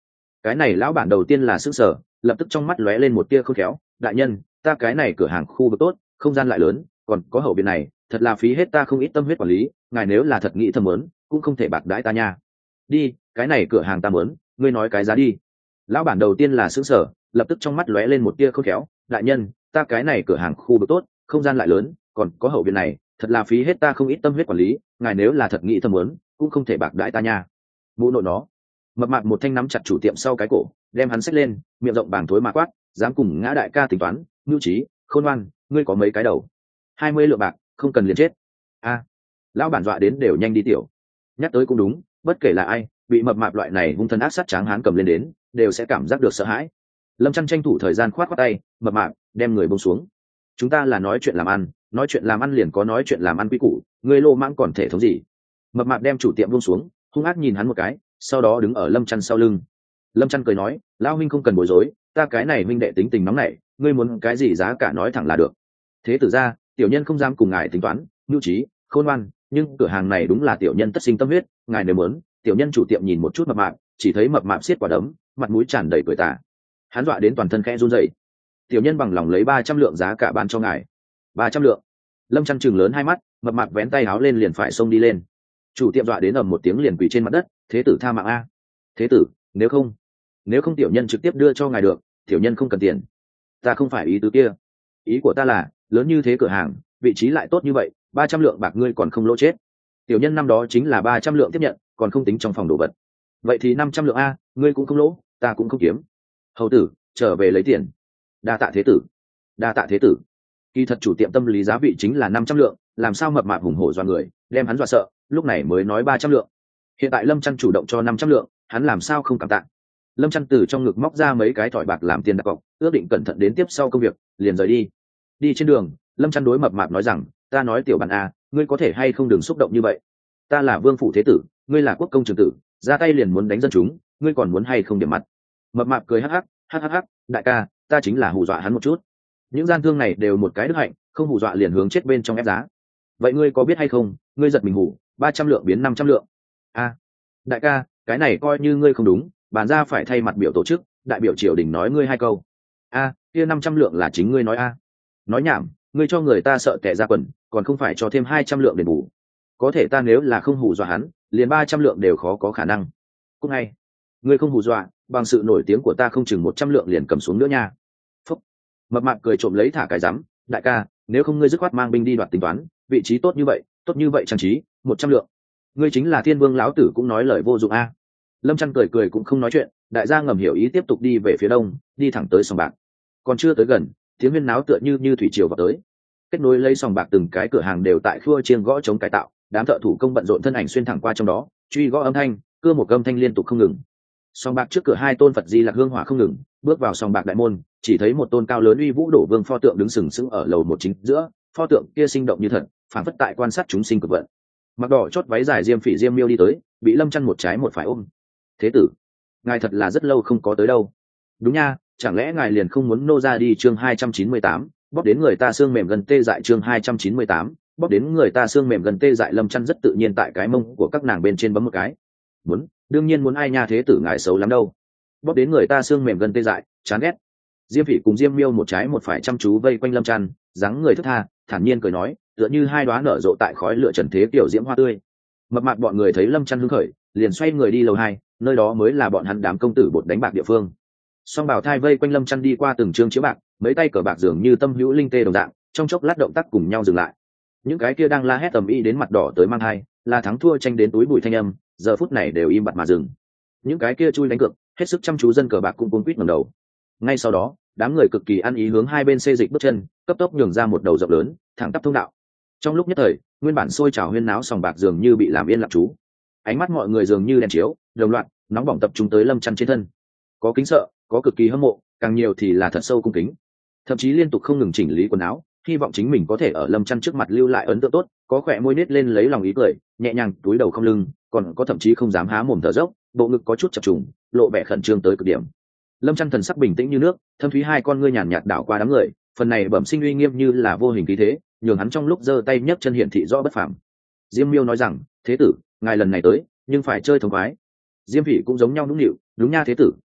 Speaker 1: Cái này lão bản đầu tiên là sức sở, lập tức trong mắt lóe lên một tia khôn khéo. Đại nhân, ta cái này cửa hàng khu vực tốt, không gian lại lớn, còn có hậu viện này, thật là phí hết ta không ít tâm huyết quản lý, ngài nếu là thật nghĩ thầm muốn, cũng không thể bạc đãi ta nha. Đi, cái này cửa hàng ta muốn, ngươi nói cái giá đi. Lão bản đầu tiên là sức sở, lập tức trong mắt lóe lên một tia khôn khéo. Đại nhân, ta cái này cửa hàng khu vực tốt, không gian lại lớn, còn có hậu viện này, thật là phí hết ta không ít tâm huyết quản lý, ngài nếu là thật nghĩ thầm muốn, cũng không thể bạc đãi ta nha. Mụ nội nó. Mập mạp một thanh nắm chặt chủ tiệm sau cái cổ, đem hắn xách lên, miệng rộng bảng thối mà quát, dám cùng ngã đại ca tính toán, nhu trí, khôn ngoan, ngươi có mấy cái đầu? Hai mươi lượng bạc, không cần liền chết. A, lão bản dọa đến đều nhanh đi tiểu. Nhắc tới cũng đúng, bất kể là ai, bị mập mạp loại này hung thân ác sát tráng hán cầm lên đến, đều sẽ cảm giác được sợ hãi. Lâm Chăn tranh thủ thời gian khoát khoát tay, mập mạp, đem người buông xuống. Chúng ta là nói chuyện làm ăn, nói chuyện làm ăn liền có nói chuyện làm ăn quý củ, ngươi lô mãng còn thể thống gì? Mập mạp đem chủ tiệm buông xuống, hung ác nhìn hắn một cái, sau đó đứng ở Lâm Chăn sau lưng. Lâm Chăn cười nói, lão huynh không cần bối rối, ta cái này huynh đệ tính tình nóng nảy, ngươi muốn cái gì giá cả nói thẳng là được. Thế tử ra, tiểu nhân không dám cùng ngài tính toán, nhu trí, khôn ngoan, nhưng cửa hàng này đúng là tiểu nhân tất sinh tâm huyết, ngài nếu muốn, tiểu nhân chủ tiệm nhìn một chút mập mạp, chỉ thấy mập mạp siết quả đấm, mặt mũi tràn đầy cười tà. Hắn dọa đến toàn thân khẽ run rẩy. Tiểu nhân bằng lòng lấy ba trăm lượng giá cả bán cho ngài. Ba trăm lượng. Lâm Chăn chừng lớn hai mắt, mập mạp vén tay áo lên liền phải xông đi lên. Chủ tiệm dọa đến ầm một tiếng liền quỳ trên mặt đất, thế tử tha mạng a. Thế tử, nếu không, nếu không tiểu nhân trực tiếp đưa cho ngài được, tiểu nhân không cần tiền. Ta không phải ý tứ kia, ý của ta là lớn như thế cửa hàng, vị trí lại tốt như vậy, ba trăm lượng bạc ngươi còn không lỗ chết. Tiểu nhân năm đó chính là ba trăm lượng tiếp nhận, còn không tính trong phòng đồ vật. Vậy thì năm trăm lượng a, ngươi cũng không lỗ, ta cũng không kiếm. Hầu tử, trở về lấy tiền. Đa tạ thế tử. Đa tạ thế tử. Kỳ thật chủ tiệm tâm lý giá vị chính là năm trăm lượng, làm sao mập mạp hùng hổ dọa người, đem hắn dọa sợ, lúc này mới nói ba trăm lượng. Hiện tại Lâm Chăn chủ động cho năm trăm lượng, hắn làm sao không cảm tạ. Lâm Chăn từ trong ngực móc ra mấy cái thỏi bạc làm tiền đặt cọc, ước định cẩn thận đến tiếp sau công việc, liền rời đi. Đi trên đường, Lâm Chăn đối mập mạp nói rằng, ta nói tiểu bản a, ngươi có thể hay không đừng xúc động như vậy. Ta là vương phủ thế tử, ngươi là quốc công trường tử, ra tay liền muốn đánh dân chúng, ngươi còn muốn hay không điểm mặt. Mập mạp cười hắc hắc, hắc hắc hắc, đại ca, ta chính là hù dọa hắn một chút. Những gian thương này đều một cái đức hạnh, không hù dọa liền hướng chết bên trong ép giá. Vậy ngươi có biết hay không, ngươi giật mình hù, ba trăm lượng biến năm trăm lượng. A, đại ca, cái này coi như ngươi không đúng, bản ra phải thay mặt biểu tổ chức, đại biểu triều đình nói ngươi hai câu. A, kia năm trăm lượng là chính ngươi nói a. Nói nhảm, ngươi cho người ta sợ tệ ra quần, còn không phải cho thêm hai trăm lượng đền bù. Có thể ta nếu là không hù dọa hắn, liền ba trăm lượng đều khó có khả năng. Cũng ngay, ngươi không hù dọa, bằng sự nổi tiếng của ta không chừng một trăm lượng liền cầm xuống nữa nha. Phúc. Mập mạp cười trộm lấy thả cái rắm, đại ca, nếu không ngươi dứt khoát mang binh đi đoạt tính toán, vị trí tốt như vậy, tốt như vậy trang trí, một trăm lượng. Ngươi chính là thiên vương lão tử cũng nói lời vô dụng a. Lâm Chăn cười cười cũng không nói chuyện, đại gia ngầm hiểu ý tiếp tục đi về phía đông, đi thẳng tới sòng bạc. Còn chưa tới gần, tiếng huyên náo tựa như như thủy triều vào tới. Kết nối lấy sòng bạc từng cái cửa hàng đều tại khua chiêng gõ chống cải tạo, đám thợ thủ công bận rộn thân ảnh xuyên thẳng qua trong đó, truy gõ âm thanh, cưa một âm thanh liên tục không ngừng. Sòng bạc trước cửa hai tôn Phật Di Lặc hương hỏa không ngừng, bước vào sòng bạc đại môn, chỉ thấy một tôn cao lớn uy vũ đổ vương pho tượng đứng sừng sững ở lầu một chính giữa, pho tượng kia sinh động như thật, phản phất tại quan sát chúng sinh cực vận. Mặc đỏ chót váy dài diêm phỉ diêm miêu đi tới, bị Lâm Chăn một trái một phải ôm. Thế tử, ngài thật là rất lâu không có tới đâu. Đúng nha, chẳng lẽ ngài liền không muốn nô ra đi? Chương hai trăm chín mươi tám, bóp đến người ta xương mềm gần tê dại. Chương hai trăm chín mươi tám, bóp đến người ta xương mềm gần tê dại. Lâm Chăn rất tự nhiên tại cái mông của các nàng bên trên bấm một cái. Muốn, đương nhiên muốn. Ai nha, thế tử ngài xấu lắm đâu. Bóp đến người ta xương mềm gần tê dại, chán ghét. Diêm phỉ cùng diêm miêu một trái một phải chăm chú vây quanh Lâm Chăn, dáng người thức tha, thản nhiên cười nói, tựa như hai đóa nở rộ tại khói lửa trần thế tiểu diễm hoa tươi. Mập mạp bọn người thấy Lâm Chăn hứng khởi, liền xoay người đi lầu hai, nơi đó mới là bọn hắn đám công tử bột đánh bạc địa phương. Song bảo thai vây quanh Lâm Chăn đi qua từng chương chiếu bạc, mấy tay cờ bạc dường như tâm hữu linh tê đồng dạng, trong chốc lát động tác cùng nhau dừng lại. Những cái kia đang la hét tầm y đến mặt đỏ tới mang hai, là thắng thua tranh đến túi bụi thanh âm, giờ phút này đều im bặt mà dừng. Những cái kia chui đánh cược, hết sức chăm chú dân cờ bạc cũng cuống quýt ngẩng đầu. Ngay sau đó, đám người cực kỳ ăn ý hướng hai bên xê dịch bước chân, cấp tốc nhường ra một đầu rộng lớn, thẳng tắp thông đạo. Trong lúc nhất thời, nguyên bản sôi trào huyên náo sòng bạc dường như bị làm yên lặng chú. Ánh mắt mọi người dường như đèn chiếu, đồng loạt, nóng bỏng tập trung tới Lâm Chăn trên thân. Có kính sợ, có cực kỳ hâm mộ, càng nhiều thì là thật sâu cung kính. Thậm chí liên tục không ngừng chỉnh lý quần áo, hy vọng chính mình có thể ở Lâm Chăn trước mặt lưu lại ấn tượng tốt, có khỏe môi nết lên lấy lòng ý cười, nhẹ nhàng túi đầu không lưng, còn có thậm chí không dám há mồm thở dốc, bộ ngực có chút chập trùng, lộ vẻ khẩn trương tới cực điểm. Lâm Chăn thần sắc bình tĩnh như nước, thâm thúy hai con ngươi nhàn nhạt đảo qua đám người, phần này bẩm sinh uy nghiêm như là vô hình khí thế, nhường hắn trong lúc giơ tay nhấc chân hiển thị rõ bất phàm. Diêm Miêu nói rằng, thế tử, ngài lần này tới, nhưng phải chơi thống khoái. Diêm Phỉ cũng giống nhau nũng nịu, đúng nha thế tử,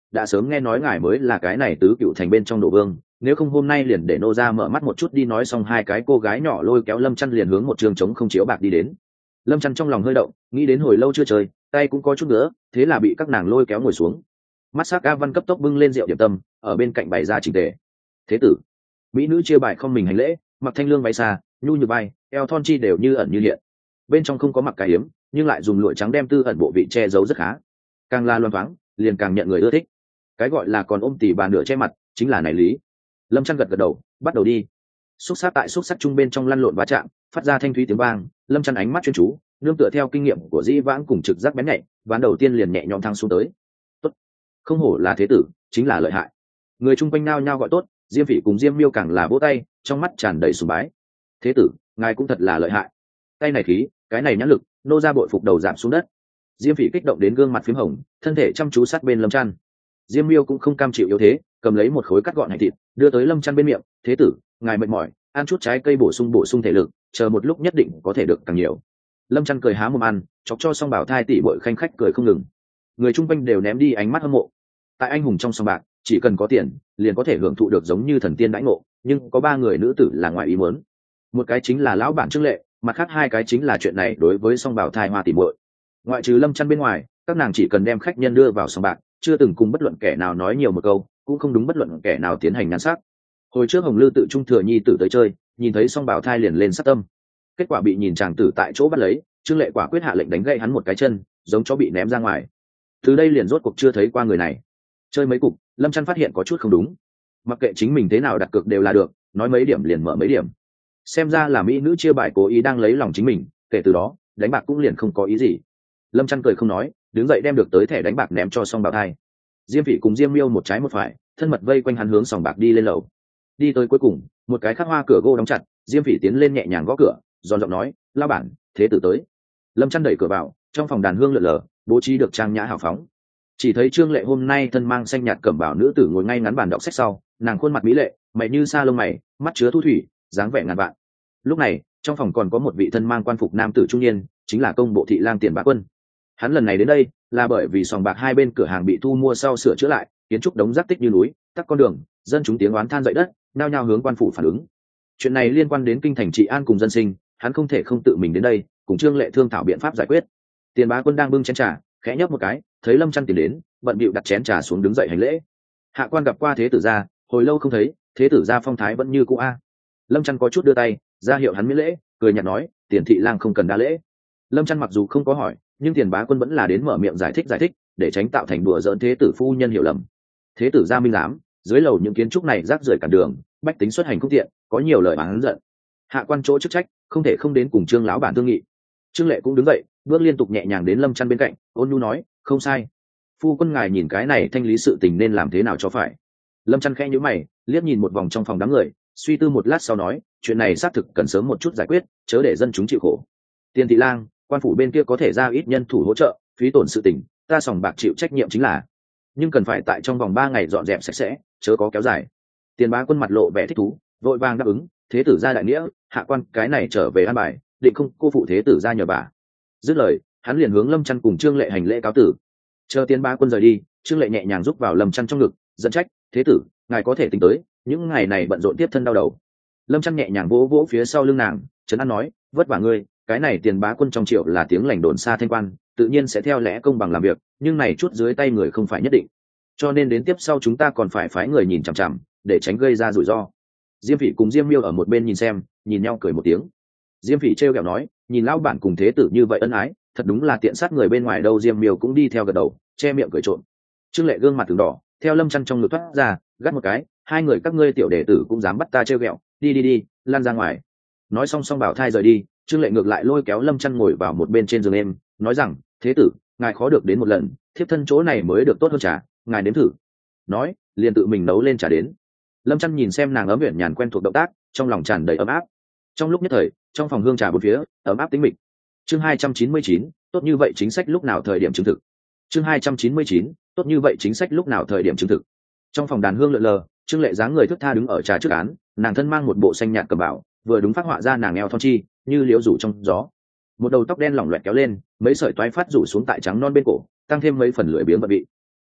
Speaker 1: đã sớm nghe nói ngài mới là cái này tứ cựu thành bên trong đồ vương, nếu không hôm nay liền để nô ra mở mắt một chút đi. Nói xong hai cái cô gái nhỏ lôi kéo Lâm Chăn liền hướng một trường trống không chiếu bạc đi đến. Lâm Chăn trong lòng hơi động, nghĩ đến hồi lâu chưa chơi, tay cũng có chút nữa, thế là bị các nàng lôi kéo ngồi xuống. Mắt sắc A Văn cấp tốc bưng lên rượu điểm tâm, ở bên cạnh bày ra chỉnh tề. Thế tử, mỹ nữ chia bài không mình hành lễ, mặc thanh lương váy xa, nhu như bay, eo thon chi đều như ẩn như hiện. Bên trong không có mặc cái hiếm, nhưng lại dùng lụa trắng đem tư ẩn bộ vị che giấu rất khá. Càng là loan thoáng, liền càng nhận người ưa thích. Cái gọi là còn ôm tỉ bà nửa che mặt, chính là này lý. Lâm Chăn gật gật đầu, bắt đầu đi. Xúc sắc tại xúc sắc trung bên trong lăn lộn va chạm, phát ra thanh thúy tiếng vang. Lâm Chăn ánh mắt chuyên chú, nương tựa theo kinh nghiệm của Dĩ Vãng cùng trực giác bén nhạy, ván đầu tiên liền nhẹ nhõm thăng xuống tới. Tốt, không hổ là thế tử, chính là lợi hại. Người chung quanh nao nhao gọi tốt, Diêm Phỉ cùng Diêm Miêu càng là vỗ tay, trong mắt tràn đầy sùng bái. Thế tử, ngài cũng thật là lợi hại. Tay này khí, cái này nhãn lực, nô ra bội phục đầu giảm xuống đất. Diêm Phỉ kích động đến gương mặt phím hồng, thân thể chăm chú sát bên Lâm Chăn. Diêm Miêu cũng không cam chịu yếu thế, cầm lấy một khối cắt gọn hành thịt, đưa tới Lâm Chăn bên miệng. Thế tử, ngài mệt mỏi, ăn chút trái cây bổ sung bổ sung thể lực, chờ một lúc nhất định có thể được càng nhiều. Lâm Chăn cười há mồm ăn, chọc cho song bảo thai tỷ bội khanh khách cười không ngừng. Người chung quanh đều ném đi ánh mắt hâm mộ. Tại anh hùng trong song bạc, chỉ cần có tiền, liền có thể hưởng thụ được giống như thần tiên đãi ngộ, nhưng có ba người nữ tử là ngoài ý muốn. Một cái chính là lão bản Trương Lệ, mặt khác hai cái chính là chuyện này đối với song bảo thai hoa tỷ muội. Ngoại trừ Lâm Chăn bên ngoài, các nàng chỉ cần đem khách nhân đưa vào sòng bạc, chưa từng cùng bất luận kẻ nào nói nhiều một câu, cũng không đúng bất luận kẻ nào tiến hành nhan sắc. Hồi trước Hồng Lư tự trung thừa nhi tử tới chơi, nhìn thấy song bảo thai liền lên sát tâm. Kết quả bị nhìn chàng tử tại chỗ bắt lấy, Trương Lệ quả quyết hạ lệnh đánh gãy hắn một cái chân, giống chó bị ném ra ngoài. Từ đây liền rốt cuộc chưa thấy qua người này. Chơi mấy cục, Lâm Chăn phát hiện có chút không đúng. Mặc kệ chính mình thế nào đặt cược đều là được, nói mấy điểm liền mở mấy điểm. Xem ra là mỹ nữ chia bài cố ý đang lấy lòng chính mình, kể từ đó, đánh bạc cũng liền không có ý gì. Lâm Chăn cười không nói, đứng dậy đem được tới thẻ đánh bạc ném cho song bảo thai. Diêm Phỉ cùng Diêm Miêu một trái một phải, thân mật vây quanh hắn hướng sòng bạc đi lên lầu. Đi tới cuối cùng, một cái khắc hoa cửa gỗ đóng chặt, Diêm Phỉ tiến lên nhẹ nhàng gõ cửa, giòn giọng nói, lao bản, thế tử tới. Lâm Chăn đẩy cửa vào, trong phòng đàn hương lượn lờ, bố trí được trang nhã hào phóng. Chỉ thấy Trương Lệ hôm nay thân mang xanh nhạt cẩm bào nữ tử ngồi ngay ngắn bàn đọc sách sau, nàng khuôn mặt mỹ lệ, mày như sa lông mày, mắt chứa thu thủy, dáng vẻ ngàn vạn. Lúc này, trong phòng còn có một vị thân mang quan phục nam tử trung niên, chính là công bộ thị lang Tiền Bá Quân. Hắn lần này đến đây là bởi vì sòng bạc hai bên cửa hàng bị thu mua sau sửa chữa lại, kiến trúc đống rác tích như núi, tắc con đường, dân chúng tiếng oán than dậy đất, nao nhao hướng quan phủ phản ứng. Chuyện này liên quan đến kinh thành trị an cùng dân sinh, hắn không thể không tự mình đến đây, cùng Trương Lệ thương thảo biện pháp giải quyết. Tiền Bá Quân đang bưng chén trà, khẽ nhấp một cái, thấy Lâm Chăn tiến đến, bận bịu đặt chén trà xuống đứng dậy hành lễ. Hạ quan gặp qua thế tử gia, hồi lâu không thấy, thế tử gia phong thái vẫn như cũ a. Lâm Chăn có chút đưa tay ra hiệu hắn miễn lễ, cười nhạt nói, Tiền thị lang không cần đa lễ. Lâm Chăn mặc dù không có hỏi, nhưng Tiền Bá Quân vẫn là đến mở miệng giải thích giải thích, để tránh tạo thành đùa giỡn thế tử phu nhân hiểu lầm. Thế tử gia minh giám, dưới lầu những kiến trúc này rác rưởi cản đường, bách tính xuất hành không tiện, có nhiều lời oán giận. Hạ quan chỗ chức trách, không thể không đến cùng Trương lão bản thương nghị. Trương Lệ cũng đứng dậy, bước liên tục nhẹ nhàng đến Lâm Chăn bên cạnh, ôn nhu nói, không sai. Phu quân ngài nhìn cái này thanh lý sự tình nên làm thế nào cho phải. Lâm Chăn khẽ nhíu mày, liếc nhìn một vòng trong phòng đám người, suy tư một lát sau nói, chuyện này xác thực cần sớm một chút giải quyết, chớ để dân chúng chịu khổ. Tiền thị lang, quan phủ bên kia có thể ra ít nhân thủ hỗ trợ, phí tổn sự tình, ta sòng bạc chịu trách nhiệm chính là, nhưng cần phải tại trong vòng ba ngày dọn dẹp sạch sẽ, chớ có kéo dài. Tiền Bá Quân mặt lộ vẻ thích thú, vội vàng đáp ứng, thế tử gia đại nghĩa, hạ quan cái này trở về an bài, định không cô phụ thế tử gia nhờ bà. Dứt lời, hắn liền hướng Lâm Chăn cùng Trương Lệ hành lễ cáo tử. Chờ Tiền Bá Quân rời đi, Trương Lệ nhẹ nhàng giúp vào Lâm Chăn trong ngực, dẫn trách, thế tử, ngài có thể tính tới, những ngày này bận rộn tiếp thân đau đầu. Lâm Chăn nhẹ nhàng vỗ vỗ phía sau lưng nàng, trấn an nói, vất vả ngươi, cái này Tiền Bá Quân trong triệu là tiếng lành đồn xa thanh quan, tự nhiên sẽ theo lẽ công bằng làm việc, nhưng này chút dưới tay người không phải nhất định, cho nên đến tiếp sau chúng ta còn phải phái người nhìn chằm chằm, để tránh gây ra rủi ro. Diêm Phỉ cùng Diêm Miêu ở một bên nhìn xem, nhìn nhau cười một tiếng. Diêm Phỉ trêu ghẹo nói, nhìn lão bản cùng thế tử như vậy ân ái, thật đúng là tiện sát người bên ngoài đâu. Diêm Miêu cũng đi theo gật đầu, che miệng cười trộm. Trương Lệ gương mặt từng đỏ, theo Lâm Chăn trong ngực thoát ra, gắt một cái, hai người các ngươi tiểu đệ tử cũng dám bắt ta trêu ghẹo, đi đi đi, lan ra ngoài. Nói xong xong bảo thai rời đi, Trương Lệ ngược lại lôi kéo Lâm Chăn ngồi vào một bên trên giường em, nói rằng, thế tử, ngài khó được đến một lần, thiếp thân chỗ này mới được tốt hơn trà, ngài nếm thử. Nói, liền tự mình nấu lên trà đến. Lâm Chăn nhìn xem nàng ấm uyển nhàn quen thuộc động tác, trong lòng tràn đầy ấm áp. Trong lúc nhất thời, trong phòng hương trà bốn phía ấm áp tĩnh mịch. Chương hai trăm chín mươi chín, tốt như vậy chính sách lúc nào thời điểm chứng thực. Chương hai trăm chín mươi chín, tốt như vậy chính sách lúc nào thời điểm chứng thực. Trong phòng đàn hương lượn lờ, Trương Lệ dáng người thướt tha đứng ở trà trước án, nàng thân mang một bộ xanh nhạt cẩm bào, vừa đúng phát họa ra nàng eo thon chi, như liễu rủ trong gió. Một đầu tóc đen lỏng loẹt kéo lên, mấy sợi toái phát rủ xuống tại trắng non bên cổ, tăng thêm mấy phần lưỡi biếng bận vị.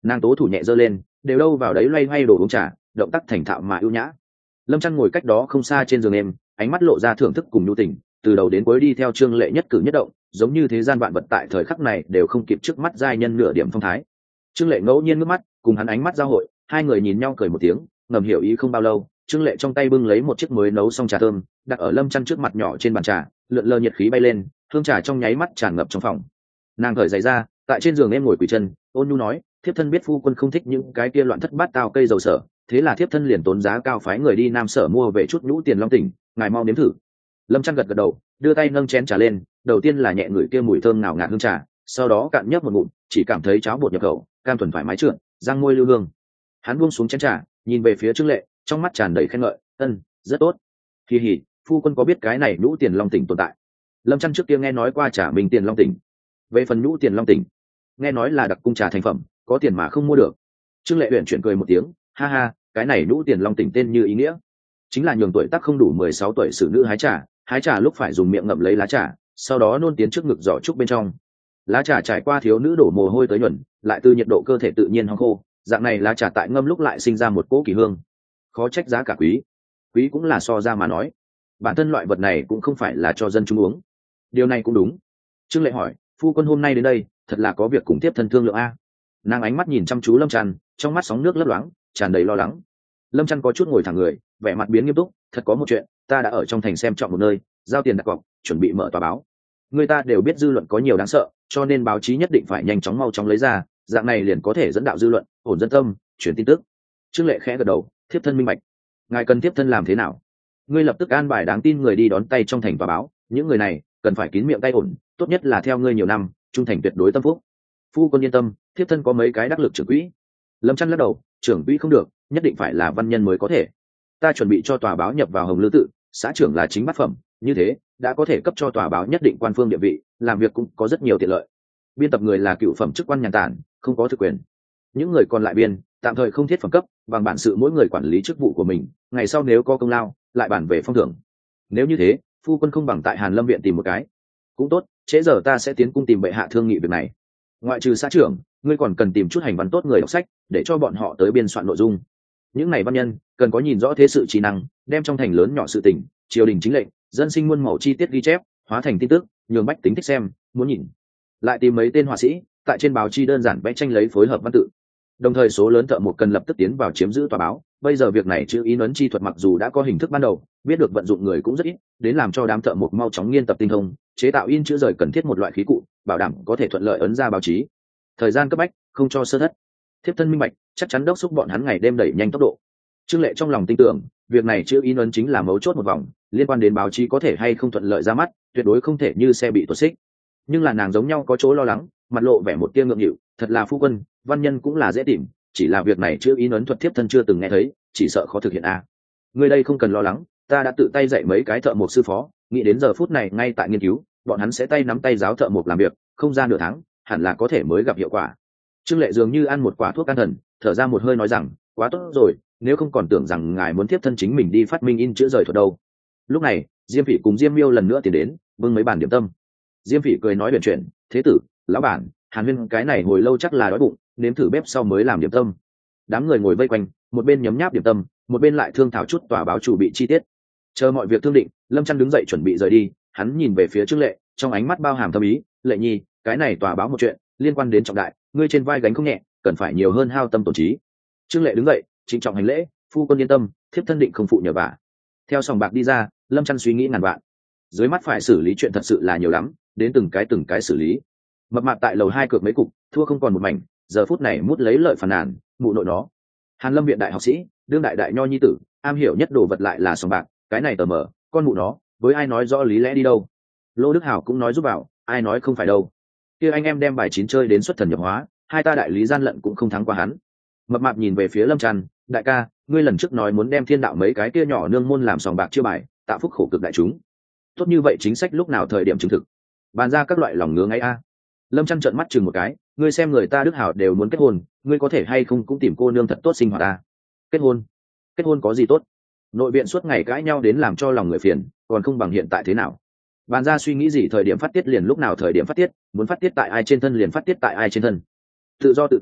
Speaker 1: Nàng tố thủ nhẹ giơ lên, đều đâu vào đấy loay hoay đồ uống trà, động tác thành thạo mà ưu nhã. Lâm Trăn ngồi cách đó không xa trên giường em, ánh mắt lộ ra thưởng thức cùng nhu tình, từ đầu đến cuối đi theo Trương Lệ nhất cử nhất động, giống như thế gian vạn vật tại thời khắc này đều không kịp trước mắt giai nhân nửa điểm phong thái. Trương Lệ ngẫu nhiên ngước mắt, cùng hắn ánh mắt giao hội, hai người nhìn nhau cười một tiếng, ngầm hiểu ý không bao lâu, Trương Lệ trong tay bưng lấy một chiếc mới nấu xong trà thơm, đặt ở Lâm Trăn trước mặt nhỏ trên bàn trà, lượn lờ nhiệt khí bay lên, hương trà trong nháy mắt tràn ngập trong phòng. Nàng cởi giày ra, tại trên giường em ngồi quỳ chân, ôn nhu nói, thiếp thân biết phu quân không thích những cái kia loạn thất bát tao cây dầu sở, thế là thiếp thân liền tốn giá cao phái người đi Nam Sở mua về chút nhũ tiền long tỉnh, ngài mau nếm thử. Lâm Trăn gật gật đầu, đưa tay nâng chén trà lên, đầu tiên là nhẹ ngửi kia mùi thơm ngào ngạt hương trà, sau đó cạn nhấp một ngụm, chỉ cảm thấy cháo bột nhập khẩu, cam thuần thoải mái trượt, răng môi lưu hương. Hắn buông xuống chén trà, nhìn về phía Trương Lệ, trong mắt tràn đầy khen ngợi, ân, rất tốt. Kỳ hỉ, phu quân có biết cái này nhũ tiền long tỉnh tồn tại? Lâm Trăn trước kia nghe nói qua trà mình tiền long tỉnh, về phần nhũ tiền long tỉnh, nghe nói là đặc cung trà thành phẩm, có tiền mà không mua được. Trương Lệ uyển chuyển cười một tiếng, ha ha, cái này nhũ tiền long tỉnh tên như ý nghĩa, chính là nhường tuổi tác không đủ mười sáu tuổi xử nữ hái trà, hái trà lúc phải dùng miệng ngậm lấy lá trà, sau đó nôn tiến trước ngực giỏ trúc bên trong. Lá trà trải qua thiếu nữ đổ mồ hôi tới nhuần, lại từ nhiệt độ cơ thể tự nhiên hong khô, dạng này lá trà tại ngâm lúc lại sinh ra một cỗ kỳ hương, khó trách giá cả quý. Quý cũng là so ra mà nói, bản thân loại vật này cũng không phải là cho dân chúng uống. Điều này cũng đúng. Trương Lệ hỏi, phu quân hôm nay đến đây, thật là có việc cùng tiếp thân thương lượng a? Nàng ánh mắt nhìn chăm chú Lâm Trăn, trong mắt sóng nước lấp loáng, tràn đầy lo lắng. Lâm Trăn có chút ngồi thẳng người, vẻ mặt biến nghiêm túc, thật có một chuyện, ta đã ở trong thành xem chọn một nơi, giao tiền đặt cọc, chuẩn bị mở tòa báo. Người ta đều biết dư luận có nhiều đáng sợ, cho nên báo chí nhất định phải nhanh chóng mau chóng lấy ra, dạng này liền có thể dẫn đạo dư luận, ổn dân tâm, chuyển tin tức. Trương Lệ khẽ gật đầu, thiếp thân minh bạch. Ngài cần thiếp thân làm thế nào? Ngươi lập tức an bài đáng tin người đi đón tay trong thành tòa báo, những người này cần phải kín miệng tay ổn, tốt nhất là theo ngươi nhiều năm, trung thành tuyệt đối tâm phúc. Phu quân yên tâm, thiếp thân có mấy cái đắc lực trưởng quỹ. Lâm Trăn lắc đầu, trưởng quỹ không được, nhất định phải là văn nhân mới có thể. Ta chuẩn bị cho tòa báo nhập vào Hồng Lư tự, xã trưởng là chính bát phẩm, như thế đã có thể cấp cho tòa báo nhất định quan phương địa vị, làm việc cũng có rất nhiều tiện lợi. Biên tập người là cựu phẩm chức quan nhàn tản, không có thực quyền. Những người còn lại biên, tạm thời không thiết phẩm cấp, bằng bản sự mỗi người quản lý chức vụ của mình, ngày sau nếu có công lao, lại bản về phong thưởng. Nếu như thế, phu quân không bằng tại Hàn Lâm viện tìm một cái. Cũng tốt, trễ giờ ta sẽ tiến cung tìm bệ hạ thương nghị việc này. Ngoại trừ xã trưởng, ngươi còn cần tìm chút hành văn tốt người đọc sách, để cho bọn họ tới biên soạn nội dung. Những này văn nhân cần có nhìn rõ thế sự trí năng, đem trong thành lớn nhỏ sự tình, triều đình chính lệnh, dân sinh muôn màu chi tiết ghi chép, hóa thành tin tức, nhường bách tính thích xem, muốn nhìn. Lại tìm mấy tên họa sĩ, tại trên báo chi đơn giản vẽ tranh lấy phối hợp văn tự. Đồng thời số lớn thợ mộc cần lập tức tiến vào chiếm giữ tòa báo. Bây giờ việc này chữ in ấn chi thuật mặc dù đã có hình thức ban đầu, biết được vận dụng người cũng rất ít, đến làm cho đám thợ mộc mau chóng nghiên tập tinh thông, chế tạo in chữ rời cần thiết một loại khí cụ, bảo đảm có thể thuận lợi ấn ra báo chí. Thời gian cấp bách, không cho sơ thất. Thiếp thân minh bạch, chắc chắn đốc thúc bọn hắn ngày đêm đẩy nhanh tốc độ. Trương Lệ trong lòng tin tưởng, việc này chữ in ấn chính là mấu chốt một vòng, liên quan đến báo chí có thể hay không thuận lợi ra mắt, tuyệt đối không thể như xe bị tuột xích. Nhưng là nàng giống nhau có chỗ lo lắng, mặt lộ vẻ một tia ngượng nghịu, thật là phu quân, văn nhân cũng là dễ tìm, chỉ là việc này chữ in ấn thuật thiếp thân chưa từng nghe thấy, chỉ sợ khó thực hiện a. À. Người đây không cần lo lắng, ta đã tự tay dạy mấy cái thợ mộc sư phó, nghĩ đến giờ phút này ngay tại nghiên cứu, bọn hắn sẽ tay nắm tay giáo thợ mộc làm việc, không ra nửa tháng, hẳn là có thể mới gặp hiệu quả. Trương Lệ dường như ăn một quả thuốc can thần, thở ra một hơi nói rằng, quá tốt rồi, nếu không còn tưởng rằng ngài muốn tiếp thân chính mình đi phát minh in chữ rời thuật đâu. Lúc này, Diêm Phỉ cùng Diêm Miêu lần nữa tiến đến, bưng mấy bàn điểm tâm. Diêm Phỉ cười nói huyền chuyện, thế tử, lão bản, Hàn Huyên cái này hồi lâu chắc là đói bụng, nếm thử bếp sau mới làm điểm tâm. Đám người ngồi vây quanh, một bên nhấm nháp điểm tâm, một bên lại thương thảo chút tòa báo chủ bị chi tiết. Chờ mọi việc thương định, Lâm Trăn đứng dậy chuẩn bị rời đi, hắn nhìn về phía Trương Lệ, trong ánh mắt bao hàm thâm ý, Lệ nhi, cái này tòa báo một chuyện liên quan đến trọng đại, ngươi trên vai gánh không nhẹ, cần phải nhiều hơn hao tâm tổn trí. Trương Lệ đứng dậy, trịnh trọng hành lễ, phu quân yên tâm, thiếp thân định không phụ nhờ vả. Theo sòng bạc đi ra, Lâm Trăn suy nghĩ ngàn vạn, dưới mắt phải xử lý chuyện thật sự là nhiều lắm, đến từng cái từng cái xử lý. Mập mạp tại lầu hai cược mấy cục, thua không còn một mảnh, giờ phút này mút lấy lợi phàn nàn, mụ nội nó. Hàn Lâm viện đại học sĩ, đương đại đại nho nhi tử, am hiểu nhất đồ vật lại là sòng bạc, cái này tờ mờ, con mụ nó, với ai nói rõ lý lẽ đi đâu. Lô Đức Hảo cũng nói giúp bảo, ai nói không phải đâu. Kia anh em đem bài chín chơi đến xuất thần nhập hóa, hai ta đại lý gian lận cũng không thắng qua hắn. Mập mạp nhìn về phía Lâm Trăn, đại ca, ngươi lần trước nói muốn đem thiên đạo mấy cái kia nhỏ nương môn làm sòng bạc chia bài, tạo phúc khổ cực đại chúng. Tốt như vậy chính sách lúc nào thời điểm chứng thực, bàn ra các loại lòng ngứa ngáy a. Lâm Trăn trợn mắt chừng một cái, ngươi xem người ta Đức Hảo đều muốn kết hôn, ngươi có thể hay không cũng tìm cô nương thật tốt sinh hoạt ta. Kết hôn? Kết hôn có gì tốt? Nội viện suốt ngày cãi nhau đến làm cho lòng người phiền, còn không bằng hiện tại thế nào. Bàn ra suy nghĩ gì thời điểm phát tiết liền lúc nào thời điểm phát tiết, muốn phát tiết tại ai trên thân liền phát tiết tại ai trên thân. Tự do tự tại,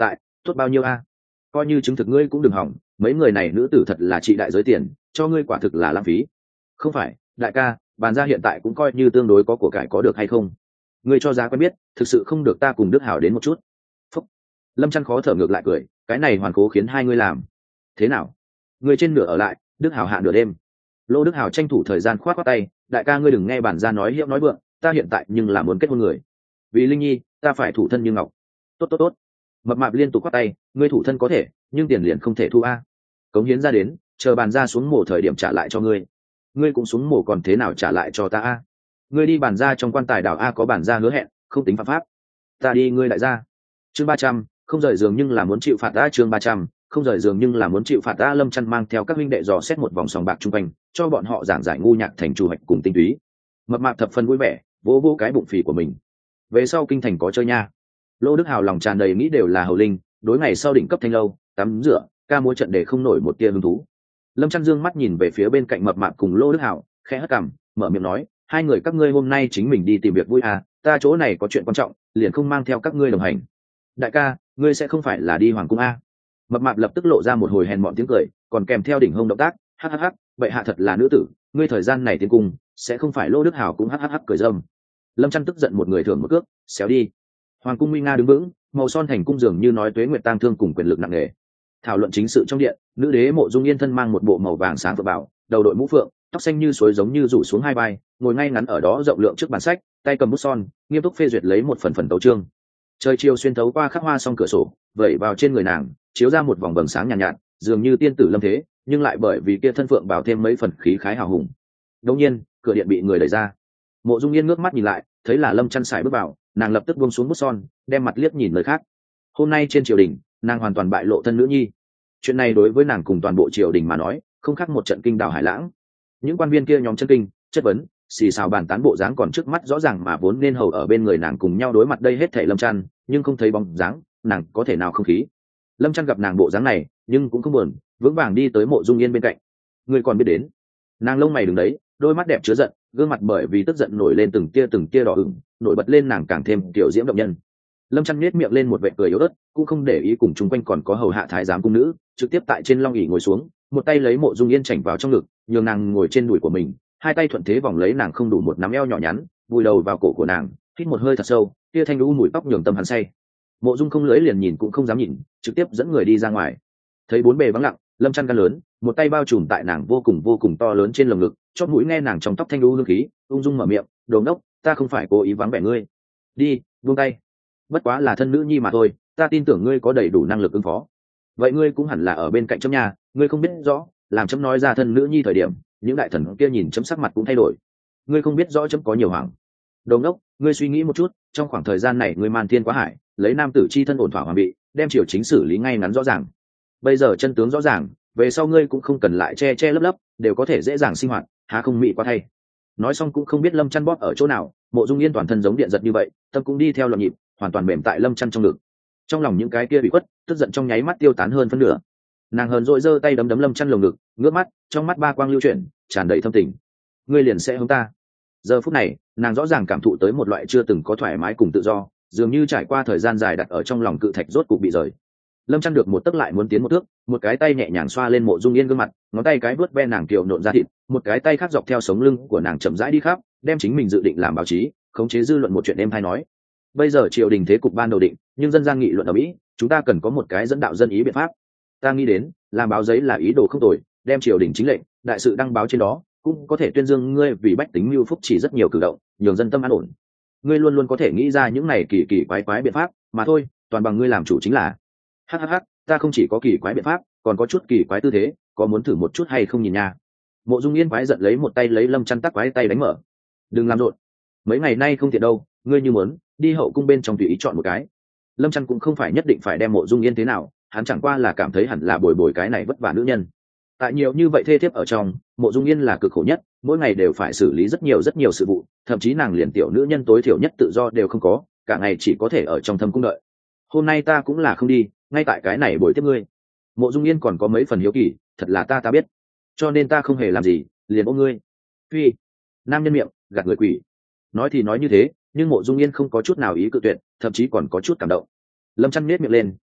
Speaker 1: tốt bao nhiêu a? Coi như chứng thực ngươi cũng đừng hỏng, mấy người này nữ tử thật là trị đại giới tiền, cho ngươi quả thực là lãng phí. Không phải đại ca, bàn gia hiện tại cũng coi như tương đối có của cải, có được hay không? Ngươi cho giá quen biết, thực sự không được ta cùng Đức Hảo đến một chút. Phúc. Lâm Trăn khó thở ngược lại cười, cái này hoàn cố khiến hai ngươi làm thế nào? Ngươi trên nửa ở lại, Đức Hảo hạ nửa đêm. Lô Đức Hảo tranh thủ thời gian khoát khoát tay, đại ca ngươi đừng nghe bản gia nói hiệu nói vượng, ta hiện tại nhưng là muốn kết hôn người. Vì Linh Nhi, ta phải thủ thân như ngọc. Tốt tốt tốt. Mập mạp liên tục khoát tay, ngươi thủ thân có thể, nhưng tiền liền không thể thu a. Cống hiến ra đến, chờ bàn ra xuống mổ thời điểm trả lại cho ngươi. Ngươi cũng xuống mổ còn thế nào trả lại cho ta a? Ngươi đi bàn ra trong quan tài đảo a, có bản ra hứa hẹn, không tính phạm pháp. Ta đi ngươi lại ra. Chương ba trăm, không rời giường nhưng là muốn chịu phạt a. Chương ba trăm, không rời giường nhưng là muốn chịu phạt a. Lâm Trăn mang theo các huynh đệ dò xét một vòng sòng bạc chung quanh, cho bọn họ giảng giải ngu nhạc thành chủ hạch cùng tinh túy. Mập mạp thập phần vui vẻ, vỗ vỗ cái bụng phì của mình. Về sau kinh thành có chơi nha. Lô Đức Hào lòng tràn đầy nghĩ đều là hầu linh, đối ngày sau đỉnh cấp thanh lâu, tắm rửa, ca múa trận để không nổi một tia hứng thú. Lâm Trăn dương mắt nhìn về phía bên cạnh mập mạp cùng Lô Đức Hào, khẽ hất cằm, mở miệng nói, hai người các ngươi hôm nay chính mình đi tìm việc vui à, ta chỗ này có chuyện quan trọng, liền không mang theo các ngươi đồng hành. Đại ca, ngươi sẽ không phải là đi hoàng cung a? Mập mạp lập tức lộ ra một hồi hèn mọn tiếng cười, còn kèm theo đỉnh hông động tác, hắc hắc hắc, vậy hạ thật là nữ tử, ngươi thời gian này tiến cung, sẽ không phải Lô Đức Hào cũng hắc hắc hắc cười râm. Lâm Trăn tức giận một người thưởng một cước, xéo đi. Hoàng cung nguy nga đứng vững, màu son thành cung dường như nói tuế nguyệt tang thương cùng quyền lực nặng nề. Thảo luận chính sự trong điện, nữ đế Mộ Dung Yên thân mang một bộ màu vàng sáng phượng bảo, đầu đội mũ phượng, tóc xanh như suối giống như rủ xuống hai vai, ngồi ngay ngắn ở đó rộng lượng trước bàn sách, tay cầm bút son, nghiêm túc phê duyệt lấy một phần phần tấu chương. Trời chiều xuyên thấu qua khắc hoa song cửa sổ, vẩy vào trên người nàng, chiếu ra một vòng vầng sáng nhàn nhạt, nhạt, dường như tiên tử lâm thế, nhưng lại bởi vì kia thân phượng bảo thêm mấy phần khí khái hào hùng. Đột nhiên, cửa điện bị người đẩy ra. Mộ Dung Yên ngước mắt nhìn lại, thấy là Lâm Trăn sải bước vào, nàng lập tức buông xuống bút son, đem mặt liếc nhìn nơi khác. Hôm nay trên triều đình, nàng hoàn toàn bại lộ thân nữ nhi. Chuyện này đối với nàng cùng toàn bộ triều đình mà nói, không khác một trận kinh đảo hải lãng. Những quan viên kia nhóm chân kinh, chất vấn, xì xào bàn tán bộ dáng còn trước mắt rõ ràng mà vốn nên hầu ở bên người nàng cùng nhau đối mặt đây hết thảy Lâm Trăn, nhưng không thấy bóng dáng, nàng có thể nào không khí. Lâm Trăn gặp nàng bộ dáng này, nhưng cũng không buồn, vững vàng đi tới Mộ Dung Yên bên cạnh. Người còn biết đến. Nàng lông mày đứng đấy, đôi mắt đẹp chứa giận, gương mặt bởi vì tức giận nổi lên từng tia từng tia đỏ ửng, nổi bật lên nàng càng thêm tiểu diễm động nhân. Lâm Trăn nhếch miệng lên một vệt cười yếu ớt, cũng không để ý cùng chung quanh còn có hầu hạ thái giám cung nữ, trực tiếp tại trên long ỷ ngồi xuống, một tay lấy Mộ Dung Yên chảnh vào trong ngực, nhường nàng ngồi trên đùi của mình, hai tay thuận thế vòng lấy nàng không đủ một nắm eo nhỏ nhắn, vùi đầu vào cổ của nàng, hít một hơi thật sâu, kia thanh lũ mùi tóc nhường tâm hắn say. Mộ Dung không lưỡi liền nhìn cũng không dám nhìn, trực tiếp dẫn người đi ra ngoài. Thấy bốn bề vắng lặng, Lâm Trăn gan lớn, một tay bao trùm tại nàng vô cùng vô cùng to lớn trên lồng ngực, chót mũi nghe nàng trong tóc thanh lũ hương khí, ung dung mở miệng, đồ ngốc, ta không phải cố ý vắng vẻ ngươi. Đi, buông tay. Bất quá là thân nữ nhi mà thôi, ta tin tưởng ngươi có đầy đủ năng lực ứng phó. Vậy ngươi cũng hẳn là ở bên cạnh chấm nhà, ngươi không biết rõ, làm chấm nói ra thân nữ nhi thời điểm, những đại thần kia nhìn chấm sắc mặt cũng thay đổi. Ngươi không biết rõ chấm có nhiều hoảng. Đồ ngốc, ngươi suy nghĩ một chút, trong khoảng thời gian này ngươi man thiên quá hải, lấy nam tử chi thân ổn thỏa hoàng bị, đem triều chính xử lý ngay ngắn rõ ràng. Bây giờ chân tướng rõ ràng, về sau ngươi cũng không cần lại che che lấp lấp, đều có thể dễ dàng sinh hoạt, há không mị quá thay. Nói xong cũng không biết Lâm Trăn bóp ở chỗ nào, Mộ Dung Yên toàn thân giống điện giật như vậy, tâm cũng đi theo loạn nhịp, hoàn toàn mềm tại Lâm Trăn trong ngực. Trong lòng những cái kia bị khuất, tức giận trong nháy mắt tiêu tán hơn phân nửa. Nàng hờn dỗi giơ tay đấm đấm Lâm Trăn lồng ngực, ngước mắt, trong mắt ba quang lưu chuyển, tràn đầy thâm tình. Ngươi liền sẽ hướng ta. Giờ phút này, nàng rõ ràng cảm thụ tới một loại chưa từng có thoải mái cùng tự do, dường như trải qua thời gian dài đặt ở trong lòng cự thạch rốt cục bị rời. Lâm Trăn được một tấc lại muốn tiến một thước, một cái tay nhẹ nhàng xoa lên Mộ Dung Yên gương mặt, ngón tay cái vuốt ve nàng kiều nộn ra thịt, một cái tay khác dọc theo sống lưng của nàng chậm rãi đi khắp, đem chính mình dự định làm báo chí, khống chế dư luận một chuyện em hay nói. Bây giờ triều đình thế cục ban đầu định, nhưng dân gian nghị luận ở Mỹ, chúng ta cần có một cái dẫn đạo dân ý biện pháp. Ta nghĩ đến, làm báo giấy là ý đồ không tồi, đem triều đình chính lệnh, đại sự đăng báo trên đó, cũng có thể tuyên dương ngươi vì bách tính mưu phúc chỉ rất nhiều cử động, nhường dân tâm an ổn. Ngươi luôn luôn có thể nghĩ ra những này kỳ kỳ quái quái biện pháp, mà thôi, toàn bằng ngươi làm chủ chính là. Hắc hắc hắc, ta không chỉ có kỳ quái biện pháp, còn có chút kỳ quái tư thế, có muốn thử một chút hay không nhìn nha. Mộ Dung Yên quái giận lấy một tay lấy Lâm Trăn tắc quái tay đánh mở. Đừng làm rộn, mấy ngày nay không tiện đâu, ngươi như muốn đi hậu cung bên trong tùy ý chọn một cái. Lâm Trăn cũng không phải nhất định phải đem Mộ Dung Yên thế nào, hắn chẳng qua là cảm thấy hẳn là bồi bồi cái này vất vả nữ nhân. Tại nhiều như vậy thê thiếp ở trong, Mộ Dung Yên là cực khổ nhất, mỗi ngày đều phải xử lý rất nhiều rất nhiều sự vụ, thậm chí nàng liền tiểu nữ nhân tối thiểu nhất tự do đều không có, cả ngày chỉ có thể ở trong thâm cung đợi. Hôm nay ta cũng là không đi, ngay tại cái này bồi tiếp ngươi. Mộ Dung Yên còn có mấy phần hiếu kỳ, thật là ta ta biết, cho nên ta không hề làm gì, liền ôm ngươi. Phi, nam nhân miệng gạt người quỷ. Nói thì nói như thế, nhưng Mộ Dung Yên không có chút nào ý cự tuyệt, thậm chí còn có chút cảm động. Lâm Trăn nhếch miệng lên,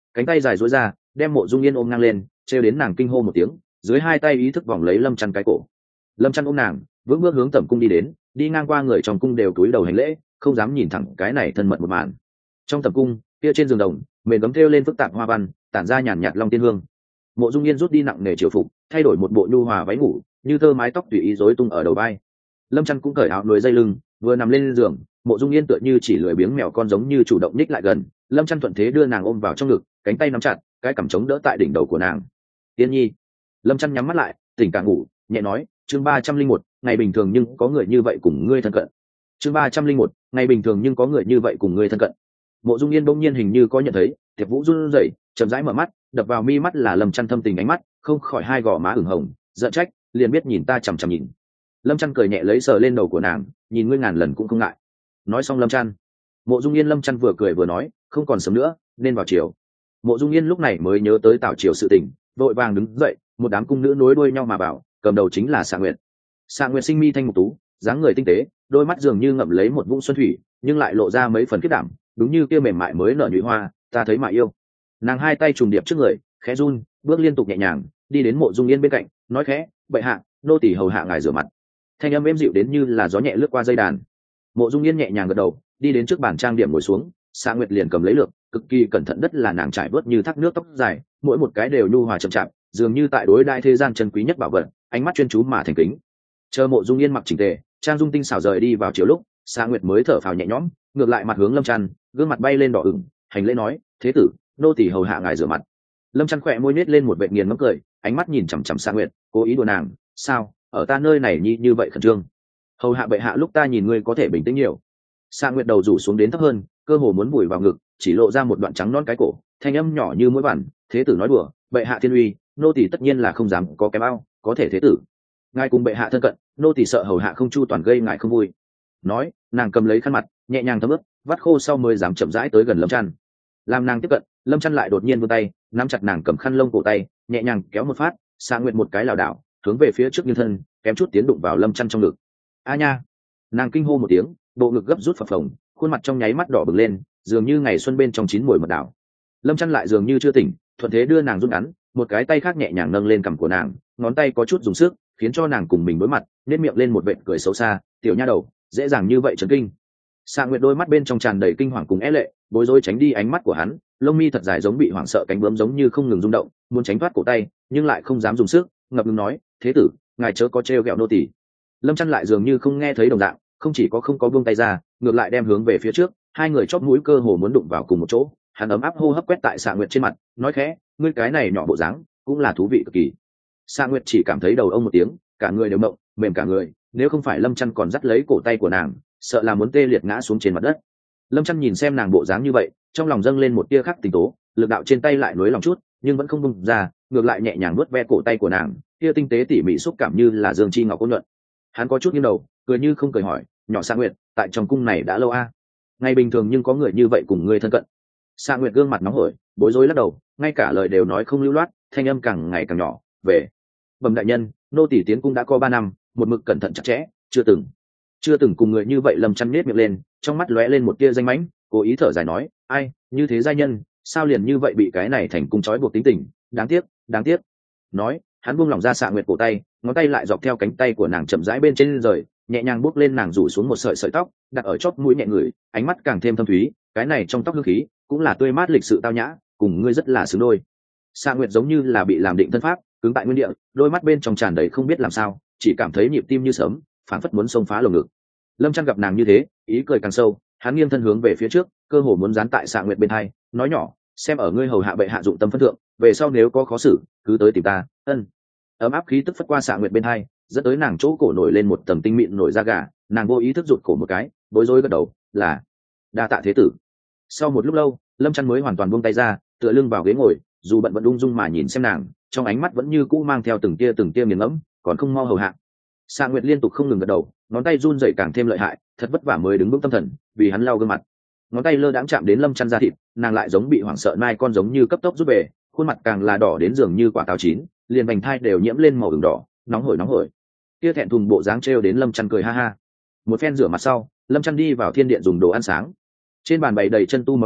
Speaker 1: cánh tay dài duỗi ra đem Mộ Dung Yên ôm ngang lên, trêu đến nàng kinh hô một tiếng, dưới hai tay ý thức vòng lấy Lâm Chăn cái cổ. Lâm Chăn ôm nàng vững bước hướng tẩm cung đi đến, đi ngang qua người trong cung đều cúi đầu hành lễ, không dám nhìn thẳng cái này thân mật một màn. Trong tẩm cung kia trên giường đồng mền gấm thêu lên phức tạp hoa văn, tản ra nhàn nhạt long tiên hương. Mộ Dung Yên rút đi nặng nề triều phục, thay đổi một bộ nhu hòa váy ngủ, như tơ mái tóc tùy ý rối tung ở đầu vai. Lâm Chăn cũng cởi áo núi dây lưng, vừa nằm lên giường, Mộ Dung Yên tựa như chỉ lười biếng mèo con giống như chủ động ních lại gần. Lâm Chăn thuận thế đưa nàng ôm vào trong ngực, cánh tay nắm chặt, cái cằm chống đỡ tại đỉnh đầu của nàng. Tiên nhi. Lâm Chăn nhắm mắt lại, tỉnh cả ngủ, nhẹ nói, chương ba trăm linh một, ngày bình thường nhưng có người như vậy cùng ngươi thân cận. Chương ba trăm linh một, ngày bình thường nhưng có người như vậy cùng ngươi thân cận. Mộ Dung Yên bỗng nhiên hình như có nhận thấy, Tiệp Vũ run rẩy, chậm rãi mở mắt, đập vào mi mắt là Lâm Chăn thâm tình ánh mắt, không khỏi hai gò má ửng hồng, giận trách, liền biết nhìn ta chằm chằm nhìn. Lâm Chăn cười nhẹ lấy sờ lên đầu của nàng, nhìn ngươi ngàn lần cũng không ngại. Nói xong Lâm Chăn, Mộ Dung Yên Lâm Chăn vừa cười vừa nói, không còn sớm nữa, nên vào chiều. Mộ Dung Yên lúc này mới nhớ tới Tào Triều sự tình, vội vàng đứng dậy, một đám cung nữ nối đuôi nhau mà bảo, cầm đầu chính là Xạ Nguyệt. Xạ Nguyệt sinh mi thanh mục tú, dáng người tinh tế, đôi mắt dường như ngậm lấy một vũng xuân thủy, nhưng lại lộ ra mấy phần kiết đảm, đúng như kia mềm mại mới nở nhụy hoa, ta thấy mà yêu. Nàng hai tay trùng điệp trước người, khẽ run, bước liên tục nhẹ nhàng, đi đến Mộ Dung Yên bên cạnh, nói khẽ, bệ hạ, nô tỳ hầu hạ ngài rửa mặt. Thanh âm êm dịu đến như là gió nhẹ lướt qua dây đàn. Mộ Dung Yên nhẹ nhàng gật đầu, đi đến trước bàn trang điểm ngồi xuống, Xạ Nguyệt liền cầm lấy lược, cực kỳ cẩn thận đất là nàng trải vớt như thác nước tóc dài, mỗi một cái đều nhu hòa chậm chạp, dường như tại đối đại thế gian chân quý nhất bảo vật, ánh mắt chuyên chú mà thành kính. Chờ Mộ Dung Yên mặc chỉnh tề, trang dung tinh xảo rời đi vào chiều lúc, Xạ Nguyệt mới thở phào nhẹ nhõm, ngược lại mặt hướng Lâm Chăn, gương mặt bay lên đỏ ửng, hành lễ nói, thế tử, nô tỳ hầu hạ ngài rửa mặt. Lâm Chăn khỏe môi nết lên một vệt nghiền ngẫm cười, ánh mắt nhìn chằm chằm Xạ Nguyệt, cố ý đùa nàng, sao, ở ta nơi này như như vậy khẩn trương. Hầu hạ bệ hạ lúc ta nhìn ngươi có thể bình tĩnh nhiều. Xạ Nguyệt đầu rủ xuống đến thấp hơn, cơ hồ muốn vùi vào ngực, chỉ lộ ra một đoạn trắng non cái cổ, thanh âm nhỏ như mũi vằn, thế tử nói đùa, bệ hạ thiên uy, nô tỳ tất nhiên là không dám có kém ao, có thể thế tử ngài cùng bệ hạ thân cận, nô tỳ sợ hầu hạ không chu toàn gây ngài không vui. Nói, nàng cầm lấy khăn mặt, nhẹ nhàng thấm ướt, vắt khô sau mới dám chậm rãi tới gần Lâm Chăn. Làm nàng tiếp cận, Lâm Chăn lại đột nhiên vươn tay, nắm chặt nàng cầm khăn lông cổ tay, nhẹ nhàng kéo một phát, Xạ Nguyệt một cái lảo đảo, hướng về phía trước nghiêng thân, kém chút tiến đụng vào Lâm Chăn trong ngực. A nha! Nàng kinh hô một tiếng, bộ ngực gấp rút phập phồng, khuôn mặt trong nháy mắt đỏ bừng lên, dường như ngày xuân bên trong chín mùi mật đảo. Lâm Chăn lại dường như chưa tỉnh, thuận thế đưa nàng rút ngắn, một cái tay khác nhẹ nhàng nâng lên cằm của nàng, ngón tay có chút dùng sức, khiến cho nàng cùng mình đối mặt, nét miệng lên một vệt cười xấu xa, tiểu nha đầu, dễ dàng như vậy chấn kinh. Xạ Nguyệt đôi mắt bên trong tràn đầy kinh hoàng cùng é lệ, bối rối tránh đi ánh mắt của hắn, lông mi thật dài giống bị hoảng sợ cánh bướm giống như không ngừng rung động, muốn tránh thoát cổ tay, nhưng lại không dám dùng sức, ngập ngừng nói, thế tử, ngài chớ có trêu ghẹo nô tỳ. Lâm Chăn lại dường như không nghe thấy đồng dạng, không chỉ có không có buông tay ra, ngược lại đem hướng về phía trước, hai người chóp mũi cơ hồ muốn đụng vào cùng một chỗ. Hắn ấm áp hô hấp quét tại Xạ Nguyệt trên mặt, nói khẽ, ngươi cái này nhỏ bộ dáng, cũng là thú vị cực kỳ. Xạ Nguyệt chỉ cảm thấy đầu ông một tiếng, cả người đều mộng, mềm cả người, nếu không phải Lâm Chăn còn dắt lấy cổ tay của nàng, sợ là muốn tê liệt ngã xuống trên mặt đất. Lâm Chăn nhìn xem nàng bộ dáng như vậy, trong lòng dâng lên một tia khắc tình tố, lực đạo trên tay lại nối lòng chút, nhưng vẫn không bung ra, ngược lại nhẹ nhàng nuốt ve cổ tay của nàng, tia tinh tế tỉ mỉ xúc cảm như là dương chi ngọc ôn nhuận. Hắn có chút nghiêng đầu, cười như không cười hỏi, nhỏ Xạ Nguyệt, tại trong cung này đã lâu a? À? Ngày bình thường nhưng có người như vậy cùng ngươi thân cận. Xạ Nguyệt gương mặt nóng hổi, bối rối lắc đầu, ngay cả lời đều nói không lưu loát, thanh âm càng ngày càng nhỏ. Về, bẩm đại nhân, nô tỳ tiến cung đã có ba năm, một mực cẩn thận chặt chẽ, chưa từng, chưa từng cùng người như vậy. Lâm Chăn nết miệng lên, trong mắt lóe lên một tia danh mãnh, cố ý thở dài nói, ai, như thế giai nhân, sao liền như vậy bị cái này thành cung trói buộc tính tình, đáng tiếc, đáng tiếc. Nói, hắn buông lỏng ra Xạ Nguyệt cổ tay, ngón tay lại dọc theo cánh tay của nàng chậm rãi bên trên rời, nhẹ nhàng buốc lên nàng rủ xuống một sợi sợi tóc, đặt ở chóp mũi nhẹ ngửi, ánh mắt càng thêm thâm thúy, cái này trong tóc hương khí cũng là tươi mát lịch sự tao nhã, cùng ngươi rất là xứng đôi. Xạ Nguyệt giống như là bị làm định thân pháp, cứng tại nguyên địa, đôi mắt bên trong tràn đầy không biết làm sao, chỉ cảm thấy nhịp tim như sớm, phảng phất muốn xông phá lồng ngực. Lâm Chăn gặp nàng như thế, ý cười càng sâu, hắn nghiêng thân hướng về phía trước, cơ hồ muốn dán tại Xạ Nguyệt bên hai, nói nhỏ, xem ở ngươi hầu hạ bệ hạ dụng tâm phân thượng, về sau nếu có khó xử, cứ tới tìm ta. Ân. Ấm áp khí tức phất qua Xạ Nguyệt bên hai, dẫn tới nàng chỗ cổ nổi lên một tầng tinh mịn nổi da gà, nàng vô ý thức rụt cổ một cái, bối rối gật đầu, là đa tạ thế tử. Sau một lúc lâu, Lâm Chăn mới hoàn toàn buông tay ra, tựa lưng vào ghế ngồi, dù bận vẫn ung dung mà nhìn xem nàng, trong ánh mắt vẫn như cũ mang theo từng tia từng tia nghiền ngẫm, còn không mau hầu hạ. Xạ Nguyệt liên tục không ngừng gật đầu, ngón tay run rẩy càng thêm lợi hại, thật vất vả mới đứng vững tâm thần, vì hắn lau gương mặt. Ngón tay lơ đãng chạm đến Lâm Chăn da thịt, nàng lại giống bị hoảng sợ mai con giống như cấp tốc rút về, khuôn mặt càng là đỏ đến dường như quả táo chín, liền vành thai đều nhiễm lên màu ửng đỏ, nóng hổi nóng hổi. Kia thẹn thùng bộ dáng trêu đến Lâm Chăn cười ha ha. Một phen rửa mặt sau, Lâm Chăn đi vào thiên điện dùng đồ ăn sáng. Trên bàn bày đầy chân tu món ngon,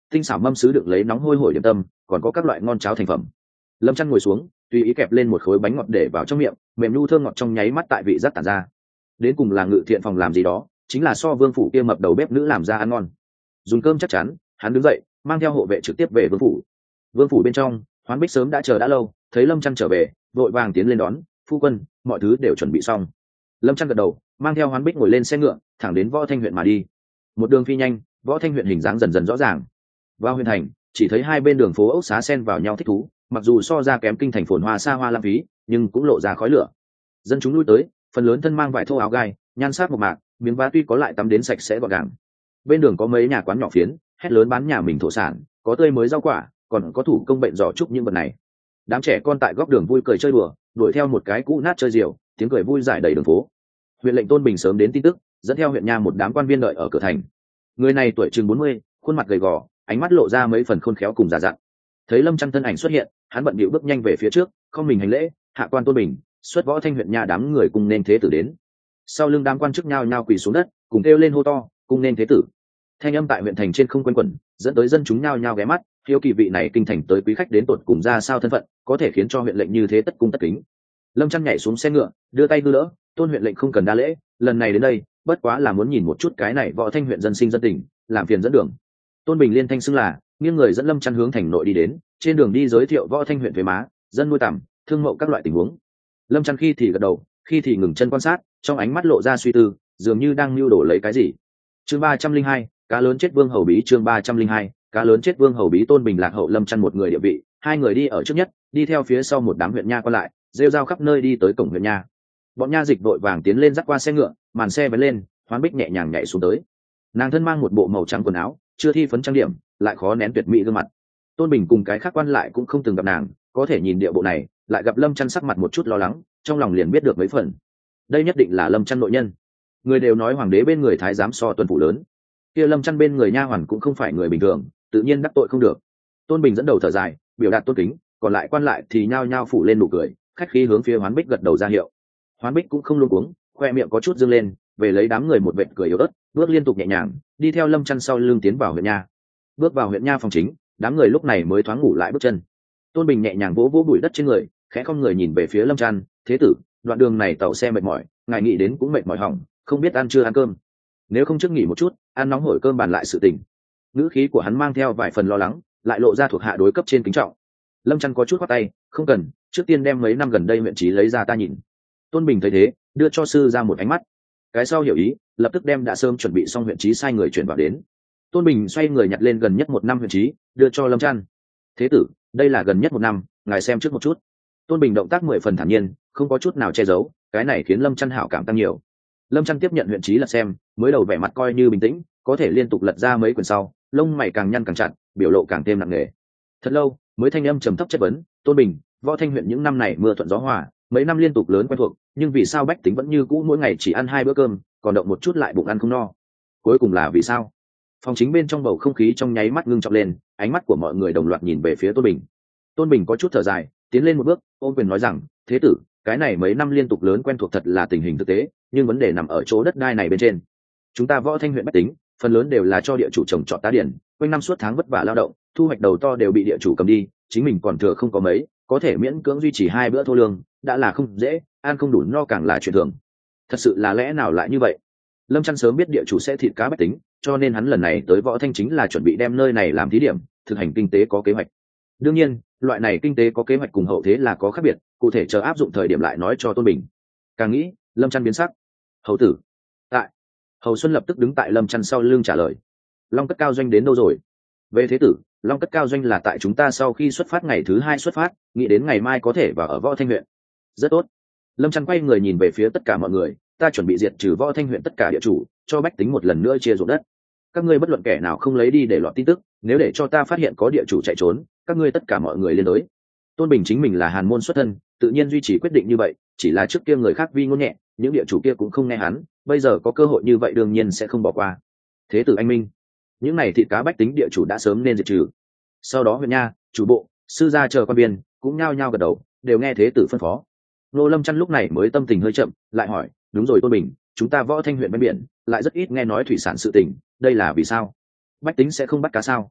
Speaker 1: tinh xảo mâm sứ đựng lấy nóng hôi hổi điểm tâm, còn có các loại ngon cháo thành phẩm. Lâm Chăn ngồi xuống, tùy ý kẹp lên một khối bánh ngọt để vào trong miệng, mềm nu thơm ngọt trong nháy mắt tại vị giác tản ra. Đến cùng là Ngự Thiện phòng làm gì đó, chính là so Vương phủ kia mập đầu bếp nữ làm ra ăn ngon. Dùng cơm chắc chắn, hắn đứng dậy, mang theo hộ vệ trực tiếp về Vương phủ. Vương phủ bên trong, Hoán Bích sớm đã chờ đã lâu, thấy Lâm Chăn trở về, vội vàng tiến lên đón, "Phu quân, mọi thứ đều chuẩn bị xong." Lâm Chăn gật đầu, mang theo Hoán Bích ngồi lên xe ngựa, thẳng đến Võ Thanh huyện mà đi. Một đường phi nhanh, Võ Thanh huyện hình dáng dần dần rõ ràng. Vào huyện thành, chỉ thấy hai bên đường phố ốc xá xen vào nhau thích thú, mặc dù so ra kém kinh thành phồn hoa xa hoa lãng phí, nhưng cũng lộ ra khói lửa. Dân chúng lui tới, phần lớn thân mang vải thô áo gai, nhan sắc mộc mạc, miếng vá tuy có lại tắm đến sạch sẽ gọn gàng. Bên đường có mấy nhà quán nhỏ phiến, hét lớn bán nhà mình thổ sản, có tươi mới rau quả, còn có thủ công bệnh giỏ trúc những vật này. Đám trẻ con tại góc đường vui cười chơi đùa, đuổi theo một cái cũ nát chơi diều, tiếng cười vui rải đầy đường phố. Huyện lệnh Tôn Bình sớm đến tin tức, dẫn theo huyện nha một đám quan viên đợi ở cửa thành. Người này tuổi chừng bốn mươi, khuôn mặt gầy gò, ánh mắt lộ ra mấy phần khôn khéo cùng già dặn. Thấy Lâm Chăn thân ảnh xuất hiện, hắn bận bịu bước nhanh về phía trước, không mình hành lễ, "Hạ quan Tôn Bình, xuất Võ Thanh huyện nha đám người cùng nên thế tử đến." Sau lưng đám quan chức nhao nhao quỳ xuống đất, cùng kêu lên hô to, "Cùng nên thế tử." Thanh âm tại huyện thành trên không quanh quẩn, dẫn tới dân chúng nhao nhao ghé mắt, hiếu kỳ vị này kinh thành tới quý khách đến tột cùng ra sao thân phận, có thể khiến cho huyện lệnh như thế tất cung tất kính. Lâm Chăn nhảy xuống xe ngựa, đưa tay hư đỡ, "Tôn huyện lệnh không cần đa lễ, lần này đến đây, bất quá là muốn nhìn một chút cái này Võ Thanh huyện dân sinh dân tình, làm phiền dẫn đường." Tôn Bình liên thanh xưng là, nghiêng người dẫn Lâm Chăn hướng thành nội đi đến, trên đường đi giới thiệu Võ Thanh huyện thuế má, dân nuôi tằm, thương mậu các loại tình huống. Lâm Chăn khi thì gật đầu, khi thì ngừng chân quan sát, trong ánh mắt lộ ra suy tư, dường như đang mưu đồ lấy cái gì. Chương ba trăm linh hai, cá lớn chết vương hầu bí. Chương ba trăm linh hai, cá lớn chết vương hầu bí. Tôn Bình lạc hậu Lâm Chăn một người địa vị, hai người đi ở trước nhất, đi theo phía sau một đám huyện nha qua lại, rêu rao khắp nơi đi tới cổng huyện nha. Bọn nha dịch vội vàng tiến lên dắt qua xe ngựa, màn xe vén lên, Hoán Bích nhẹ nhàng nhảy xuống tới. Nàng thân mang một bộ màu trắng quần áo, chưa thi phấn trang điểm, lại khó nén tuyệt mỹ gương mặt. Tôn Bình cùng cái khác quan lại cũng không từng gặp nàng, có thể nhìn địa bộ này, lại gặp Lâm Chăn sắc mặt một chút lo lắng, trong lòng liền biết được mấy phần. Đây nhất định là Lâm Chăn nội nhân. Người đều nói hoàng đế bên người thái giám so tuân phủ lớn, kia Lâm Chăn bên người nha hoàn cũng không phải người bình thường, tự nhiên đắc tội không được. Tôn Bình dẫn đầu thở dài, biểu đạt tôn kính, còn lại quan lại thì nhao nhao phủ lên nụ cười, khách khí hướng phía Hoán Bích gật đầu ra hiệu. Hoán Bích cũng không luống cuống, khoe miệng có chút dương lên, về lấy đám người một vệt cười yếu ớt, bước liên tục nhẹ nhàng, đi theo Lâm Chăn sau lưng tiến vào huyện nha. Bước vào huyện nha phòng chính, đám người lúc này mới thoáng ngủ lại bước chân. Tôn Bình nhẹ nhàng vỗ vỗ bụi đất trên người, khẽ không người nhìn về phía Lâm Chăn, "Thế tử, đoạn đường này tàu xe mệt mỏi, ngài nghĩ đến cũng mệt mỏi hỏng, không biết ăn chưa ăn cơm. Nếu không trước nghỉ một chút, ăn nóng hổi cơm bàn lại sự tình." Ngữ khí của hắn mang theo vài phần lo lắng, lại lộ ra thuộc hạ đối cấp trên kính trọng. Lâm Chăn có chút khoát tay, "Không cần, trước tiên đem mấy năm gần đây huyện trí lấy ra ta nhìn." Tôn Bình thấy thế, đưa cho sư ra một ánh mắt. Cái sau hiểu ý, lập tức đem đã sớm chuẩn bị xong huyện trí sai người chuyển vào đến. Tôn Bình xoay người nhặt lên gần nhất một năm huyện trí, đưa cho Lâm Chăn. "Thế tử, đây là gần nhất một năm, ngài xem trước một chút." Tôn Bình động tác mười phần thản nhiên, không có chút nào che giấu, cái này khiến Lâm Chăn hảo cảm tăng nhiều. Lâm Chăn tiếp nhận huyện trí lật xem, mới đầu vẻ mặt coi như bình tĩnh, có thể liên tục lật ra mấy quyển sau, lông mày càng nhăn càng chặt, biểu lộ càng thêm nặng nề. Thật lâu, mới thanh âm trầm thấp chất vấn, "Tôn Bình, Võ Thanh huyện những năm này mưa thuận gió hòa, mấy năm liên tục lớn quen thuộc, nhưng vì sao bách tính vẫn như cũ mỗi ngày chỉ ăn hai bữa cơm, còn động một chút lại bụng ăn không no? Cuối cùng là vì sao?" Phòng chính bên trong bầu không khí trong nháy mắt ngưng trọng lên, ánh mắt của mọi người đồng loạt nhìn về phía Tôn Bình. Tôn Bình có chút thở dài, tiến lên một bước, ôm quyền nói rằng, "Thế tử, cái này mấy năm liên tục lớn quen thuộc thật là tình hình thực tế, nhưng vấn đề nằm ở chỗ đất đai này bên trên. Chúng ta Võ Thanh huyện bách tính, phần lớn đều là cho địa chủ trồng trọt tá điển, quanh năm suốt tháng vất vả lao động, thu hoạch đầu to đều bị địa chủ cầm đi, chính mình còn thừa không có mấy, có thể miễn cưỡng duy trì hai bữa thô lương, đã là không dễ, ăn không đủ no càng là chuyện thường. Thật sự là lẽ nào lại như vậy?" Lâm Chăn sớm biết địa chủ sẽ thịt cá bách tính, cho nên hắn lần này tới Võ Thanh chính là chuẩn bị đem nơi này làm thí điểm, thực hành kinh tế có kế hoạch. Đương nhiên, loại này kinh tế có kế hoạch cùng hậu thế là có khác biệt, cụ thể chờ áp dụng thời điểm lại nói cho Tôn Bình. Càng nghĩ, Lâm Chăn biến sắc. "Hầu tử." "Tại." Hầu Xuân lập tức đứng tại Lâm Chăn sau lưng trả lời. "Long Cất Cao doanh đến đâu rồi?" "Về thế tử, Long Cất Cao doanh là tại chúng ta sau khi xuất phát ngày thứ hai xuất phát, nghĩ đến ngày mai có thể vào ở Võ Thanh huyện." "Rất tốt." Lâm Chăn quay người nhìn về phía tất cả mọi người, "Ta chuẩn bị diệt trừ Võ Thanh huyện tất cả địa chủ, cho bách tính một lần nữa chia ruộng đất. Các ngươi bất luận kẻ nào không lấy đi để lọt tin tức, nếu để cho ta phát hiện có địa chủ chạy trốn, các ngươi tất cả mọi người liên đối." Tôn Bình chính mình là hàn môn xuất thân, tự nhiên duy trì quyết định như vậy, chỉ là trước kia người khác vi ngôn nhẹ, những địa chủ kia cũng không nghe hắn, bây giờ có cơ hội như vậy đương nhiên sẽ không bỏ qua. "Thế tử anh minh." Những này thịt cá bách tính địa chủ đã sớm nên diệt trừ. Sau đó huyện nha, chủ bộ, sư gia chờ quan biên cũng nhao nhao gật đầu, đều nghe thế tử phân phó. Nô Lâm Chăn lúc này mới tâm tình hơi chậm, lại hỏi, "Đúng rồi Tôn Bình, chúng ta Võ Thanh huyện bên biển lại rất ít nghe nói thủy sản sự tình, đây là vì sao? Bách tính sẽ không bắt cá sao?"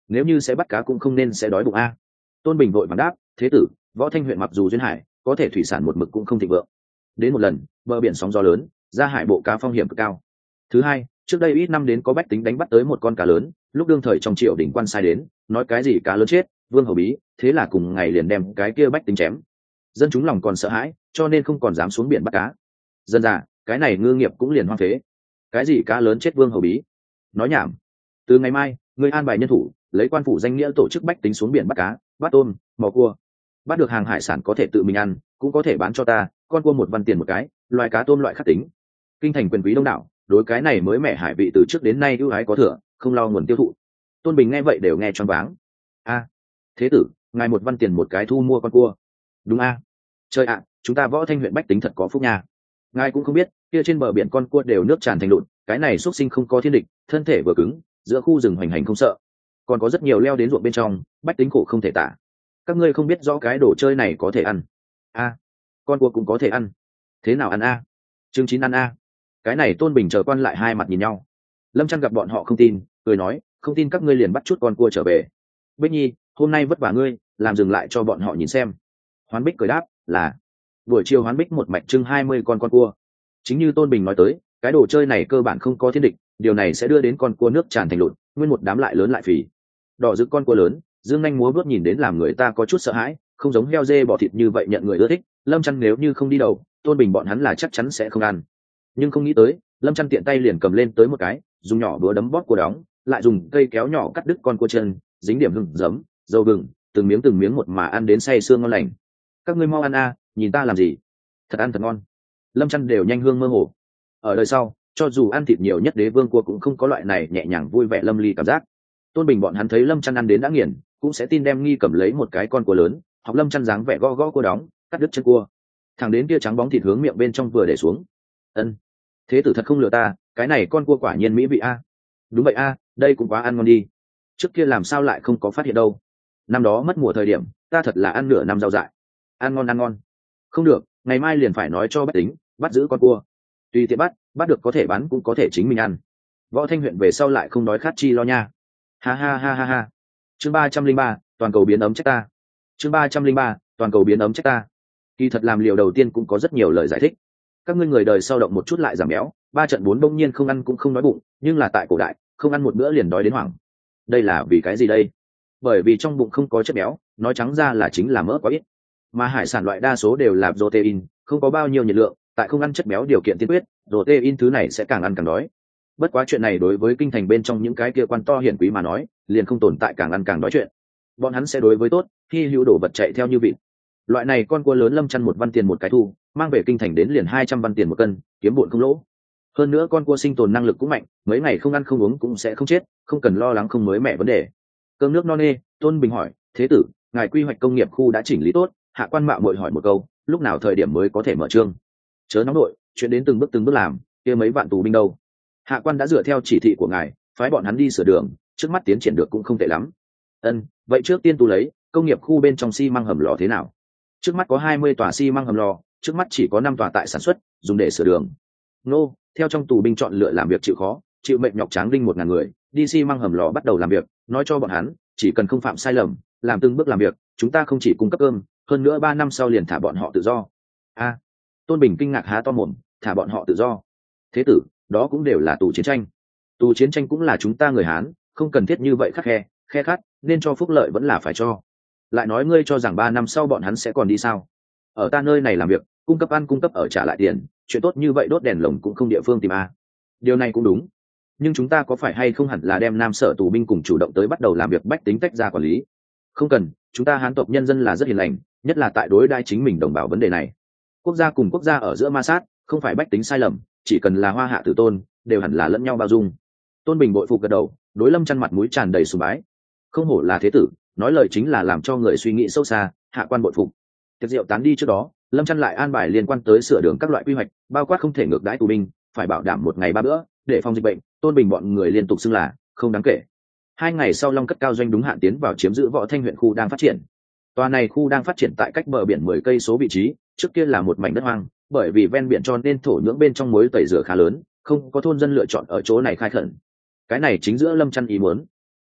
Speaker 1: nếu như sẽ bắt cá cũng không nên sẽ đói bụng a. Tôn Bình vội vàng đáp, thế tử, Võ Thanh huyện mặc dù duyên hải có thể thủy sản một mực cũng không thịnh vượng, đến một lần bờ biển sóng gió lớn, ra hải bộ cá phong hiểm cực cao. Thứ hai, trước đây ít năm đến có bách tính đánh bắt tới một con cá lớn, lúc đương thời trong triều đình quan sai đến nói cái gì cá lớn chết vương hầu bí, thế là cùng ngày liền đem cái kia bách tính chém. Dân chúng lòng còn sợ hãi, cho nên không còn dám xuống biển bắt cá. Dân già cái này ngư nghiệp cũng liền hoang phế. Cái gì cá lớn chết vương hầu bí, nói nhảm. Từ ngày mai người an bài nhân thủ, lấy quan phủ danh nghĩa tổ chức bách tính xuống biển bắt cá, bắt tôm, mò cua. Bắt được hàng hải sản có thể tự mình ăn, cũng có thể bán cho ta, con cua một văn tiền một cái, loài cá tôm loại khắc tính. Kinh thành quyền quý đông đảo, đối cái này mới mẻ hải vị từ trước đến nay ưu ái có thừa, không lo nguồn tiêu thụ. Tôn Bình nghe vậy đều nghe choáng váng. A, thế tử, ngài một văn tiền một cái thu mua con cua? Đúng a. Trời ạ, chúng ta Võ Thanh huyện bách tính thật có phúc nha. Ngài cũng không biết, kia trên bờ biển con cua đều nước tràn thành lụn, cái này xuất sinh không có thiên địch, thân thể vừa cứng, giữa khu rừng hoành hành không sợ. Còn có rất nhiều leo đến ruộng bên trong, bách tính khổ không thể tả. Các ngươi không biết rõ cái đồ chơi này có thể ăn. A, con cua cũng có thể ăn. Thế nào ăn a? Chương chín ăn a. Cái này Tôn Bình chờ quan lại hai mặt nhìn nhau. Lâm Trăn gặp bọn họ không tin, cười nói, không tin các ngươi liền bắt chút con cua trở về. Bích Nhi, hôm nay vất vả ngươi, làm dừng lại cho bọn họ nhìn xem. Hoán Bích cười đáp, là. Buổi chiều Hoán Bích một mạch trưng hai mươi con con cua. Chính như Tôn Bình nói tới, cái đồ chơi này cơ bản không có thiên địch, điều này sẽ đưa đến con cua nước tràn thành lụn, nguyên một đám lại lớn lại phì. Đỏ rực con cua lớn, dương nhanh múa bước nhìn đến làm người ta có chút sợ hãi, không giống heo dê bò thịt như vậy nhận người ưa thích. Lâm Trăn nếu như không đi đầu, Tôn Bình bọn hắn là chắc chắn sẽ không ăn. Nhưng không nghĩ tới, Lâm Trăn tiện tay liền cầm lên tới một cái, dùng nhỏ búa đấm bóp cua đóng, lại dùng cây kéo nhỏ cắt đứt con cua chân, dính điểm hừng giấm, dầu gừng, từng miếng từng miếng một mà ăn đến say sương ngon lành. Các ngươi mau ăn a, nhìn ta làm gì? Thật ăn thật ngon. Lâm Trăn đều nhanh hương mơ hồ. Ở đời sau, cho dù ăn thịt nhiều nhất đế vương cua cũng không có loại này nhẹ nhàng vui vẻ lâm ly cảm giác. Tôn Bình bọn hắn thấy Lâm Trăn ăn đến đã nghiền, cũng sẽ tin đem nghi cầm lấy một cái con cua lớn, học Lâm Trăn dáng vẻ gõ gõ cua đóng, cắt đứt chân cua. Thằng đến kia trắng bóng thịt hướng miệng bên trong vừa để xuống. Ân, thế tử thật không lừa ta, cái này con cua quả nhiên mỹ vị a. Đúng vậy a, đây cũng quá ăn ngon đi. Trước kia làm sao lại không có phát hiện đâu. Năm đó mất mùa thời điểm, ta thật là ăn nửa năm rau dại. Ăn ngon ăn ngon. Không được, ngày mai liền phải nói cho bách tính, bắt giữ con cua. Tùy tiện bắt, bắt được có thể bán cũng có thể chính mình ăn. Võ Thanh huyện về sau lại không đói khát chi lo nha. Ha ha ha ha ha. Chương ba trăm linh ba, toàn cầu biến ấm trách ta. Chương ba trăm linh ba, toàn cầu biến ấm trách ta. Kỳ thật làm liều đầu tiên cũng có rất nhiều lời giải thích. Các ngươi người đời sau động một chút lại giảm béo, ba trận bốn đông nhiên không ăn cũng không đói bụng, nhưng là tại cổ đại, không ăn một bữa liền đói đến hoảng. Đây là vì cái gì đây? Bởi vì trong bụng không có chất béo, nói trắng ra là chính là mỡ quá ít. Mà hải sản loại đa số đều là protein, không có bao nhiêu nhiệt lượng, tại không ăn chất béo điều kiện tiên quyết, protein thứ này sẽ càng ăn càng đói. Bất quá chuyện này đối với kinh thành bên trong những cái kia quan to hiển quý mà nói, liền không tồn tại càng ăn càng đói chuyện. Bọn hắn sẽ đối với tốt, khi hữu đổ vật chạy theo như vịt. Loại này con cua lớn Lâm Trăn một văn tiền một cái thu, mang về kinh thành đến liền hai trăm văn tiền một cân, kiếm bộn không lỗ. Hơn nữa con cua sinh tồn năng lực cũng mạnh, mấy ngày không ăn không uống cũng sẽ không chết, không cần lo lắng không mới mẻ vấn đề. Cơm nước no nê, Tôn Bình hỏi, thế tử, ngài quy hoạch công nghiệp khu đã chỉnh lý tốt, hạ quan mạo muội hỏi một câu, lúc nào thời điểm mới có thể mở trương? Chớ nóng nội, chuyện đến từng bước từng bước làm, kia mấy vạn tù binh đâu? Hạ quan đã dựa theo chỉ thị của ngài, phái bọn hắn đi sửa đường, trước mắt tiến triển được cũng không tệ lắm. Ân, vậy trước tiên tu lấy, công nghiệp khu bên trong xi măng hầm lò thế nào? Trước mắt có hai mươi tòa xi măng hầm lò, trước mắt chỉ có năm tòa tại sản xuất, dùng để sửa đường. Nô, theo trong tù binh chọn lựa làm việc chịu khó, chịu mệnh nhọc tráng đinh một ngàn người, đi xi măng hầm lò bắt đầu làm việc, nói cho bọn hắn, chỉ cần không phạm sai lầm, làm từng bước làm việc, chúng ta không chỉ cung cấp cơm, hơn nữa ba năm sau liền thả bọn họ tự do. A, Tôn Bình kinh ngạc há to mồm, thả bọn họ tự do? Thế tử, đó cũng đều là tù chiến tranh. Tù chiến tranh cũng là chúng ta người Hán, không cần thiết như vậy khắt khe, khe khắt, nên cho phúc lợi vẫn là phải cho. Lại nói ngươi cho rằng ba năm sau bọn hắn sẽ còn đi sao? Ở ta nơi này làm việc, cung cấp ăn cung cấp ở trả lại tiền, chuyện tốt như vậy đốt đèn lồng cũng không địa phương tìm a. Điều này cũng đúng, nhưng chúng ta có phải hay không hẳn là đem nam sở tù binh cùng chủ động tới bắt đầu làm việc bách tính tách ra quản lý? Không cần, chúng ta Hán tộc nhân dân là rất hiền lành, nhất là tại đối đai chính mình đồng bào vấn đề này. Quốc gia cùng quốc gia ở giữa ma sát, không phải bách tính sai lầm, chỉ cần là hoa hạ tử tôn, đều hẳn là lẫn nhau bao dung. Tôn Bình bội phục gật đầu, đối Lâm Trăn mặt mũi tràn đầy sùng bái. Không hổ là thế tử, nói lời chính là làm cho người suy nghĩ sâu xa, hạ quan bội phục. Tiệc rượu tán đi trước đó, Lâm Trăn lại an bài liên quan tới sửa đường các loại quy hoạch, bao quát không thể ngược đãi tù binh, phải bảo đảm một ngày ba bữa, để phòng dịch bệnh. Tôn Bình bọn người liên tục xưng là không đáng kể. Hai ngày sau Long Cất Cao doanh đúng hạn tiến vào chiếm giữ Võ Thanh huyện khu đang phát triển. Tòa này khu đang phát triển tại cách bờ biển mười cây số vị trí, trước kia là một mảnh đất hoang, bởi vì ven biển cho nên thổ nhưỡng bên trong muối tẩy rửa khá lớn, không có thôn dân lựa chọn ở chỗ này khai khẩn. Cái này chính giữa Lâm Trăn ý muốn.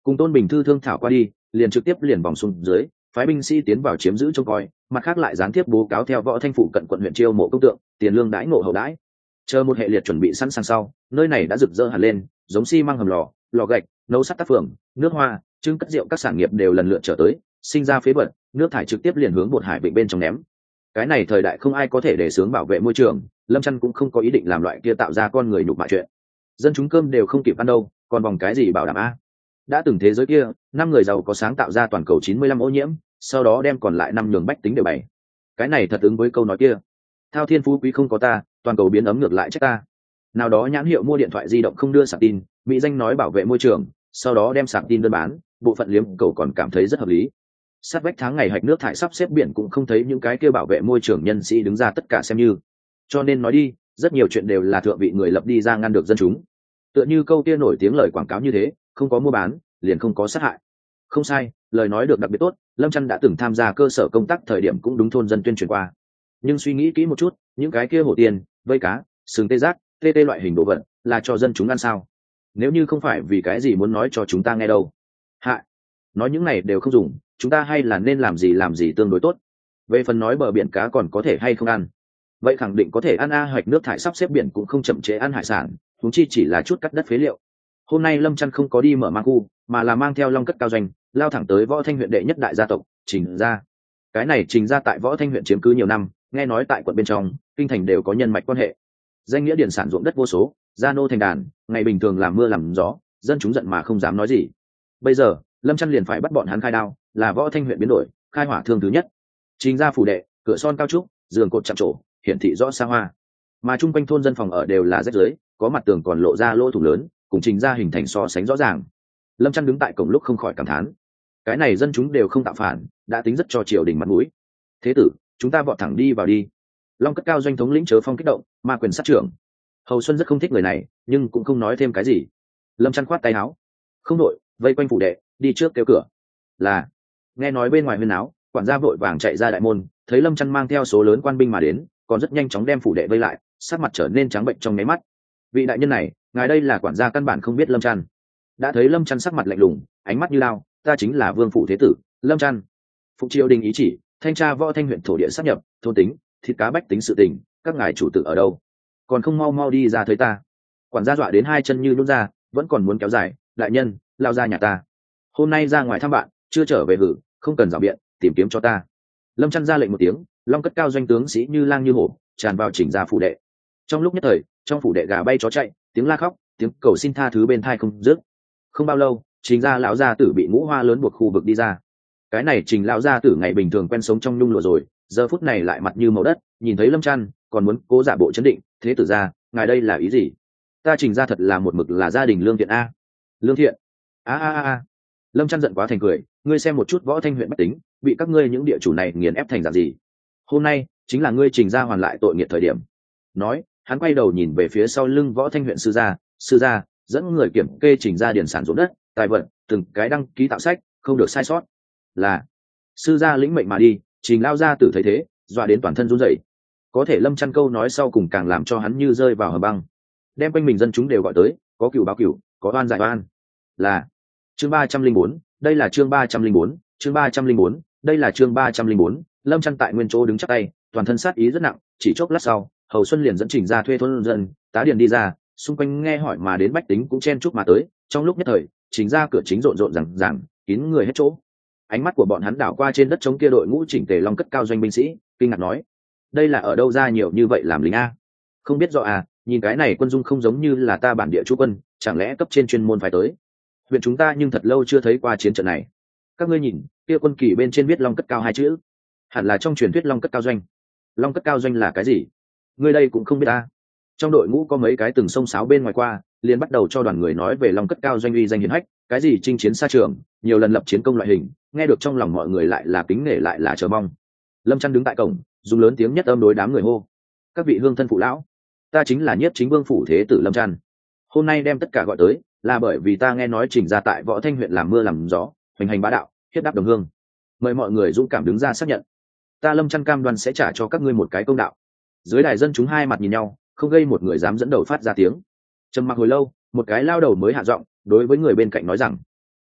Speaker 1: Cùng Tôn Bình Thư thương thảo qua đi, liền trực tiếp liền vòng xuống dưới, phái binh sĩ tiến vào chiếm giữ trông coi, mặt khác lại gián tiếp bố cáo theo Võ Thanh phụ cận quận huyện chiêu mộ công tượng, tiền lương đãi ngộ hậu đãi. Chờ một hệ liệt chuẩn bị sẵn sàng sau, nơi này đã rực rỡ hẳn lên, giống xi măng hầm lò, lò gạch, nấu sắt tác phường, nước hoa, trưng cất rượu các sản nghiệp đều lần lượt trở tới, sinh ra phế vật, nước thải trực tiếp liền hướng bột hải vịnh bên trong ném. Cái này thời đại không ai có thể để sướng bảo vệ môi trường, Lâm Chân cũng không có ý định làm loại kia tạo ra con người nhục mạ chuyện. Dân chúng cơm đều không kịp ăn đâu, còn vòng cái gì bảo đảm a? Đã từng thế giới kia, năm người giàu có sáng tạo ra toàn cầu chín mươi lăm ô nhiễm, sau đó đem còn lại năm nhường bách tính đều bày. Cái này thật ứng với câu nói kia. Thao thiên phú quý không có ta, toàn cầu biến ấm ngược lại trách ta. Nào đó nhãn hiệu mua điện thoại di động không đưa sạc tin, mỹ danh nói bảo vệ môi trường, sau đó đem sạc tin đơn bán, bộ phận liếm cầu còn cảm thấy rất hợp lý. Sát vách tháng ngày hạch nước thải sắp xếp biển cũng không thấy những cái kia bảo vệ môi trường nhân sĩ đứng ra tất cả xem như. Cho nên nói đi, rất nhiều chuyện đều là thượng vị người lập đi ra ngăn được dân chúng. Tựa như câu kia nổi tiếng lời quảng cáo như thế, không có mua bán, liền không có sát hại. Không sai, lời nói được đặc biệt tốt, Lâm Chân đã từng tham gia cơ sở công tác thời điểm cũng đúng thôn dân tuyên truyền qua. Nhưng suy nghĩ kỹ một chút, những cái kia hổ tiền, vây cá, sừng tê giác, tê tê loại hình đồ vật, là cho dân chúng ăn sao? Nếu như không phải vì cái gì muốn nói cho chúng ta nghe đâu. Hạ, nói những này đều không dùng, chúng ta hay là nên làm gì làm gì tương đối tốt. Về phần nói bờ biển cá còn có thể hay không ăn, vậy khẳng định có thể ăn a, hoạch nước thải sắp xếp biển cũng không chậm trễ ăn hải sản, huống chi chỉ là chút cắt đất phế liệu. Hôm nay Lâm Chân không có đi mở mang khu, mà là mang theo Long Cất Cao Doanh, lao thẳng tới Võ Thanh huyện đệ nhất đại gia tộc Trình gia. Cái này Trình gia tại Võ Thanh huyện chiếm cứ nhiều năm, nghe nói tại quận bên trong, kinh thành đều có nhân mạch quan hệ. Danh nghĩa điển sản ruộng đất vô số, gia nô thành đàn, ngày bình thường làm mưa làm gió, dân chúng giận mà không dám nói gì. Bây giờ, Lâm Chân liền phải bắt bọn hắn khai đao, là Võ Thanh huyện biến đổi, khai hỏa thương thứ nhất. Trình gia phủ đệ, cửa son cao trúc, giường cột chạm trổ, hiển thị rõ xa hoa. Mà chung quanh thôn dân phòng ở đều là rách rưới, có mặt tường còn lộ ra lỗ thủng lớn, cùng Trình gia hình thành so sánh rõ ràng. Lâm Chân đứng tại cổng lúc không khỏi cảm thán, cái này dân chúng đều không tạo phản, đã tính rất cho triều đình mặt mũi. Thế tử, chúng ta vọt thẳng đi vào đi. Long Cất Cao Doanh thống lĩnh chớ phong kích động, ma quyền sát trưởng. Hầu Xuân rất không thích người này, nhưng cũng không nói thêm cái gì. Lâm Chân khoát tay áo, không đội, vây quanh phủ đệ, đi trước kêu cửa. Là, nghe nói bên ngoài huyên áo, quản gia vội vàng chạy ra đại môn, thấy Lâm Chân mang theo số lớn quan binh mà đến, còn rất nhanh chóng đem phủ đệ vây lại, sắc mặt trở nên trắng bệnh trong nháy mắt. Vị đại nhân này, ngài đây là quản gia căn bản không biết Lâm Chân. Đã thấy Lâm Chân sắc mặt lạnh lùng, ánh mắt như lao, ta chính là vương phủ thế tử, Lâm Chân. Phục triều đình ý chỉ, thanh tra Võ Thanh huyện thổ địa sáp nhập, thôn tính, thịt cá bách tính sự tình, các ngài chủ tử ở đâu? Còn không mau mau đi ra thấy ta. Quản gia dọa đến hai chân như nhũn ra, vẫn còn muốn kéo dài, đại nhân, lao ra nhà ta. Hôm nay ra ngoài thăm bạn, chưa trở về hử, không cần rảo biện, tìm kiếm cho ta. Lâm Chân ra lệnh một tiếng, Long Cất Cao Doanh tướng sĩ như lang như hổ, tràn vào Trình gia phủ đệ. Trong lúc nhất thời, trong phủ đệ gà bay chó chạy, tiếng la khóc, tiếng cầu xin tha thứ bên tai không dứt. Không bao lâu, Trình gia lão gia tử bị ngũ hoa lớn buộc khu vực đi ra. Cái này Trình lão gia tử ngày bình thường quen sống trong nhung lụa rồi, giờ phút này lại mặt như màu đất, nhìn thấy Lâm Chân, còn muốn cố giả bộ chấn định, thế tử gia, ngài đây là ý gì? Ta Trình gia thật là một mực là gia đình lương thiện a. Lương thiện? A a a a. Lâm Chân giận quá thành cười, ngươi xem một chút Võ Thanh huyện bách tính, bị các ngươi những địa chủ này nghiền ép thành dạng gì? Hôm nay chính là ngươi Trình gia hoàn lại tội nghiệp thời điểm. Nói, hắn quay đầu nhìn về phía sau lưng Võ Thanh huyện sư gia, sư gia dẫn người kiểm kê Trình gia điển sản ruộng đất, tài vật, từng cái đăng ký tạo sách, không được sai sót. Là sư gia lĩnh mệnh mà đi. Trình lao gia tử thấy thế, dọa đến toàn thân run rẩy. Có thể Lâm Chân câu nói sau cùng càng làm cho hắn như rơi vào hầm băng. Đem quanh mình dân chúng đều gọi tới, có cửu báo cửu, có oan giải oan. Là chương ba trăm linh bốn, đây là chương ba trăm linh bốn, chương ba trăm linh bốn, đây là chương ba trăm linh bốn. Lâm Chân tại nguyên chỗ đứng chắp tay, toàn thân sát ý rất nặng, chỉ chốc lát sau, Hầu Xuân liền dẫn Trình gia thuê thôn dân, tá điền đi ra, xung quanh nghe hỏi mà đến bách tính cũng chen chúc mà tới, trong lúc nhất thời, Trình gia cửa chính rộn rộn rằng rằng, kín người hết chỗ. Ánh mắt của bọn hắn đảo qua trên đất trống kia đội ngũ chỉnh tề Long Cất Cao Doanh binh sĩ, kinh ngạc nói, đây là ở đâu ra nhiều như vậy làm lính a? Không biết rõ à, nhìn cái này quân dung không giống như là ta bản địa chú quân, chẳng lẽ cấp trên chuyên môn phải tới? Huyện chúng ta nhưng thật lâu chưa thấy qua chiến trận này. Các ngươi nhìn, kia quân kỳ bên trên viết Long Cất Cao hai chữ, hẳn là trong truyền thuyết Long Cất Cao Doanh. Long Cất Cao Doanh là cái gì? Ngươi đây cũng không biết a. Trong đội ngũ có mấy cái từng sông sáo bên ngoài qua, liền bắt đầu cho đoàn người nói về Long Cất Cao Doanh uy danh hiển hách, cái gì chinh chiến xa trường, nhiều lần lập chiến công loại hình, nghe được trong lòng mọi người lại là kính nể lại là chờ mong. Lâm Chân đứng tại cổng, dùng lớn tiếng nhất âm đối đám người hô, các vị hương thân phụ lão, ta chính là Nhiếp Chính Vương phủ thế tử Lâm Chân. Hôm nay đem tất cả gọi tới, là bởi vì ta nghe nói Trình gia tại Võ Thanh huyện làm mưa làm gió, hoành hành bá đạo, hiếp đáp đồng hương. Mời mọi người dũng cảm đứng ra xác nhận, ta Lâm Chân cam đoan sẽ trả cho các ngươi một cái công đạo. Dưới đài dân chúng hai mặt nhìn nhau, không gây một người dám dẫn đầu phát ra tiếng. Trầm mặc hồi lâu, một cái lao đầu mới hạ giọng, đối với người bên cạnh nói rằng,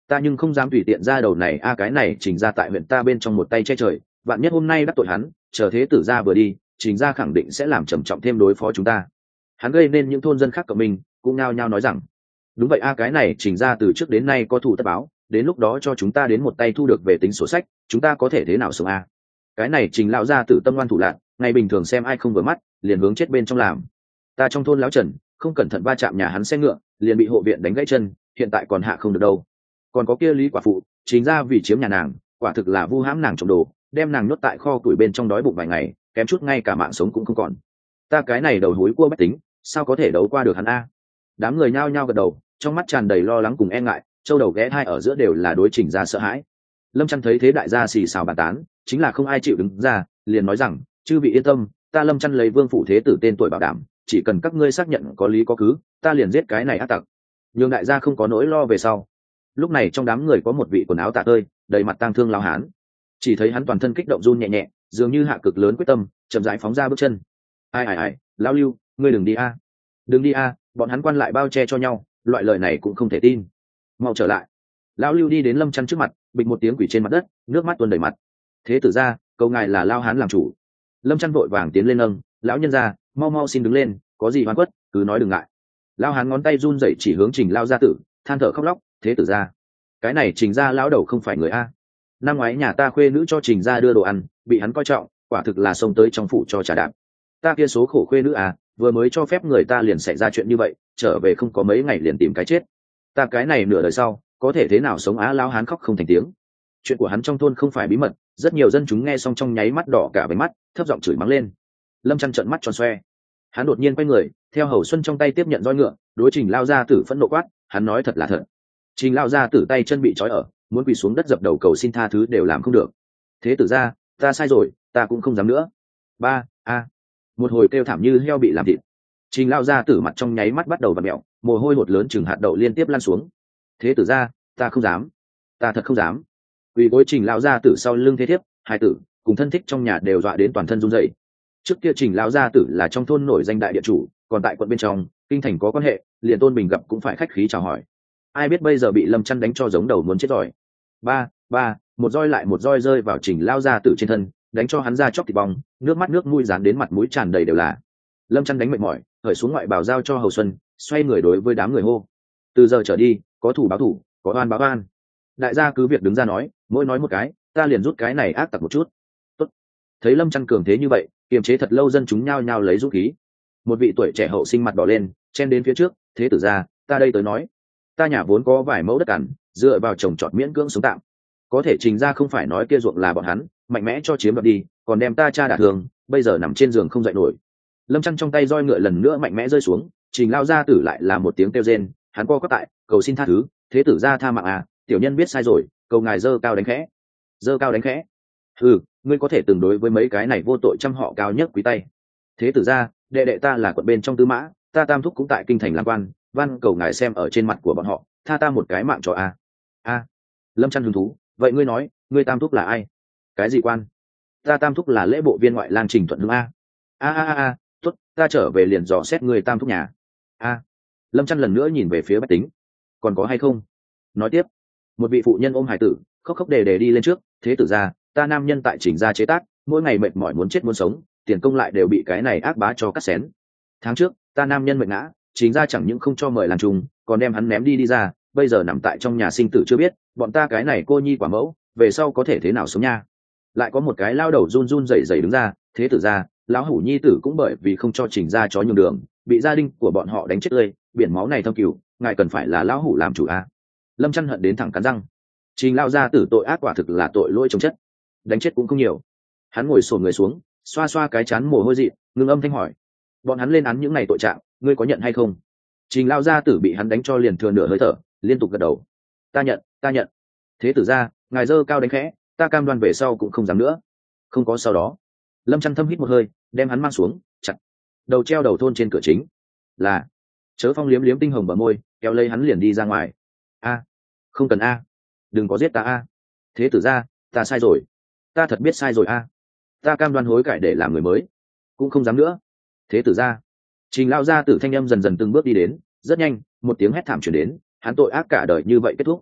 Speaker 1: ta nhưng không dám tùy tiện ra đầu này a cái này Trình gia tại huyện ta bên trong một tay che trời, vạn nhất hôm nay đắc tội hắn, chờ thế tử gia vừa đi, Trình gia khẳng định sẽ làm trầm trọng thêm đối phó chúng ta. Hắn gây nên những thôn dân khác của mình cũng nao nhao nói rằng đúng vậy a cái này Trình gia từ trước đến nay có thù tất báo, đến lúc đó cho chúng ta đến một tay thu được về tính sổ sách, chúng ta có thể thế nào sống a? Cái này Trình lão gia tử tâm ngoan thủ lạn, ngày bình thường xem ai không vừa mắt liền hướng chết bên trong làm. Ta trong thôn lão Trần không cẩn thận va chạm nhà hắn xe ngựa, liền bị hộ viện đánh gãy chân, hiện tại còn hạ không được đâu. Còn có kia Lý quả phụ, chính ra vì chiếm nhà nàng, quả thực là vu hãm nàng trộm đồ, đem nàng nhốt tại kho củi bên trong đói bụng vài ngày, kém chút ngay cả mạng sống cũng không còn. Ta cái này đầu hối cua bách tính, sao có thể đấu qua được hắn a? Đám người nhao nhao gật đầu, trong mắt tràn đầy lo lắng cùng e ngại, châu đầu ghé thai ở giữa đều là đối Trình gia sợ hãi. Lâm Trăn thấy thế đại gia xì xào bàn tán, chính là không ai chịu đứng ra, liền nói rằng chư vị yên tâm, ta Lâm Trăn lấy vương phủ thế tử tên tuổi bảo đảm, chỉ cần các ngươi xác nhận có lý có cứ, ta liền giết cái này ác tặc, nhưng đại gia không có nỗi lo về sau. Lúc này trong đám người có một vị quần áo tả tơi, đầy mặt tang thương lão hán, chỉ thấy hắn toàn thân kích động run nhẹ nhẹ, dường như hạ cực lớn quyết tâm, chậm rãi phóng ra bước chân. Ai ai ai, lão Lưu, ngươi đừng đi a, đừng đi a, bọn hắn quan lại bao che cho nhau, loại lời này cũng không thể tin. Mau trở lại. Lão Lưu đi đến Lâm Trăn trước mặt, bịch một tiếng quỷ trên mặt đất, nước mắt tuôn đầy mặt. Thế tử gia, cầu ngài là lao hán làm chủ. Lâm Trăn vội vàng tiến lên nâng, lão nhân gia, mau mau xin đứng lên, có gì oan khuất cứ nói đừng ngại. Lao hán ngón tay run rẩy chỉ hướng Trình lao gia tử, than thở khóc lóc, thế tử gia, cái này Trình gia lão đầu không phải người a. Năm ngoái nhà ta khuê nữ cho Trình gia đưa đồ ăn, bị hắn coi trọng, quả thực là xông tới trong phủ cho trả đạp. Ta kia số khổ khuê nữ à, vừa mới cho phép người ta liền xảy ra chuyện như vậy, trở về không có mấy ngày liền tìm cái chết. Ta cái này nửa đời sau có thể thế nào sống á? Lao hán khóc không thành tiếng. Chuyện của hắn trong thôn không phải bí mật, rất nhiều dân chúng nghe xong trong nháy mắt đỏ cả váy mắt, thấp giọng chửi mắng lên. Lâm Trăn trợn mắt tròn xoe, hắn đột nhiên quay người, theo Hầu Xuân trong tay tiếp nhận roi ngựa, đối Trình lao gia tử phẫn nộ quát, hắn nói thật là thật. Trình lao gia tử tay chân bị trói ở, muốn quỳ xuống đất dập đầu cầu xin tha thứ đều làm không được. Thế tử gia, ta sai rồi, ta cũng không dám nữa. Ba a, một hồi kêu thảm như heo bị làm thịt. Trình lao gia tử mặt trong nháy mắt bắt đầu vặn mẹo, mồ hôi hột lớn chừng hạt đậu liên tiếp lan xuống. Thế tử gia, ta không dám, ta thật không dám. Vì gối Trình lao gia tử sau lưng thế thiếp, hai tử cùng thân thích trong nhà đều dọa đến toàn thân run rẩy. Trước kia Trình lão gia tử là trong thôn nổi danh đại địa chủ, còn tại quận bên trong kinh thành có quan hệ, liền Tôn Bình gặp cũng phải khách khí chào hỏi. Ai biết bây giờ bị Lâm Trăn đánh cho giống đầu muốn chết rồi. Ba, ba, một roi lại một roi rơi vào Trình lão gia tử trên thân, đánh cho hắn ra chóc thịt bong, nước mắt nước mũi dán đến mặt mũi tràn đầy đều là. Lâm Trăn đánh mệt mỏi, khởi xuống ngoại bào giao cho Hầu Xuân, xoay người đối với đám người hô: từ giờ trở đi, có thủ báo thủ, có oan báo oan. Đại gia cứ việc đứng ra nói, mỗi nói một cái, ta liền rút cái này ác tặc một chút. Tốt. Thấy Lâm Trăn cường thế như vậy, kiềm chế thật lâu dân chúng nhao nhao lấy dũng khí. Một vị tuổi trẻ hậu sinh mặt đỏ lên, chen đến phía trước, thế tử gia, ta đây tới nói, ta nhà vốn có vài mẫu đất cằn, dựa vào trồng trọt miễn cưỡng sống tạm, có thể Trình gia không phải nói kia ruộng là bọn hắn mạnh mẽ cho chiếm đoạt đi, còn đem ta cha đả thương, bây giờ nằm trên giường không dậy nổi. Lâm Trăn trong tay roi ngựa lần nữa mạnh mẽ rơi xuống, Trình lao gia tử lại là một tiếng kêu rên, hắn co quắp tại, cầu xin tha thứ, thế tử gia tha mạng à, tiểu nhân biết sai rồi, cầu ngài dơ cao đánh khẽ. Dơ cao đánh khẽ. Ừ, ngươi có thể từng đối với mấy cái này vô tội trăm họ cao nhất quý tay. Thế tử gia, đệ đệ ta là quận bên trong Tư Mã, ta tam thúc cũng tại kinh thành làm quan, van cầu ngài xem ở trên mặt của bọn họ, tha ta một cái mạng cho a. A. Lâm Trăn hứng thú, vậy ngươi nói, ngươi tam thúc là ai? Cái gì quan? Ta tam thúc là lễ bộ viên ngoại lang Trình Thuận Hưng a. A a a a, tốt, ta trở về liền dò xét người tam thúc nhà. A. Lâm Trăn lần nữa nhìn về phía Bách Tính, còn có hay không? Nói tiếp. Một vị phụ nhân ôm hải tử, khóc khóc đề đề đi lên trước, thế tử gia, ta nam nhân tại Trình gia chế tác, mỗi ngày mệt mỏi muốn chết muốn sống, tiền công lại đều bị cái này ác bá cho cắt xén. Tháng trước ta nam nhân mệt ngã, Trình gia chẳng những không cho mời làm trùng, còn đem hắn ném đi đi ra, bây giờ nằm tại trong nhà sinh tử chưa biết, bọn ta cái này cô nhi quả mẫu, về sau có thể thế nào sống nha. Lại có một cái lao đầu run run rẩy rẩy đứng ra, thế tử gia, lão hủ nhi tử cũng bởi vì không cho Trình gia chó nhường đường, bị gia đình của bọn họ đánh chết tươi, biển máu này thâm cừu, ngài cần phải là lão hủ làm chủ a. Lâm Trăn hận đến thẳng cắn răng. Trình lao gia tử tội ác quả thực là tội lỗi chống chất, đánh chết cũng không nhiều. Hắn ngồi xổm người xuống, xoa xoa cái chán mồ hôi dị, ngưng âm thanh hỏi: bọn hắn lên án những ngày tội trạng, ngươi có nhận hay không? Trình lao gia tử bị hắn đánh cho liền thừa nửa hơi thở, liên tục gật đầu: ta nhận, ta nhận. Thế tử gia, ngài dơ cao đánh khẽ, ta cam đoan về sau cũng không dám nữa. Không có sau đó. Lâm Trăn thâm hít một hơi, đem hắn mang xuống, chặt đầu treo đầu thôn trên cửa chính. Là. Chớ Phong liếm liếm tinh hồng bờ môi, kéo lấy hắn liền đi ra ngoài. A, không cần a, đừng có giết ta a. Thế tử gia, ta sai rồi, ta thật biết sai rồi a, ta cam đoan hối cải để làm người mới, cũng không dám nữa. Thế tử gia. Trình lao gia tử thanh âm dần dần từng bước đi đến, rất nhanh một tiếng hét thảm truyền đến, hắn tội ác cả đời như vậy kết thúc.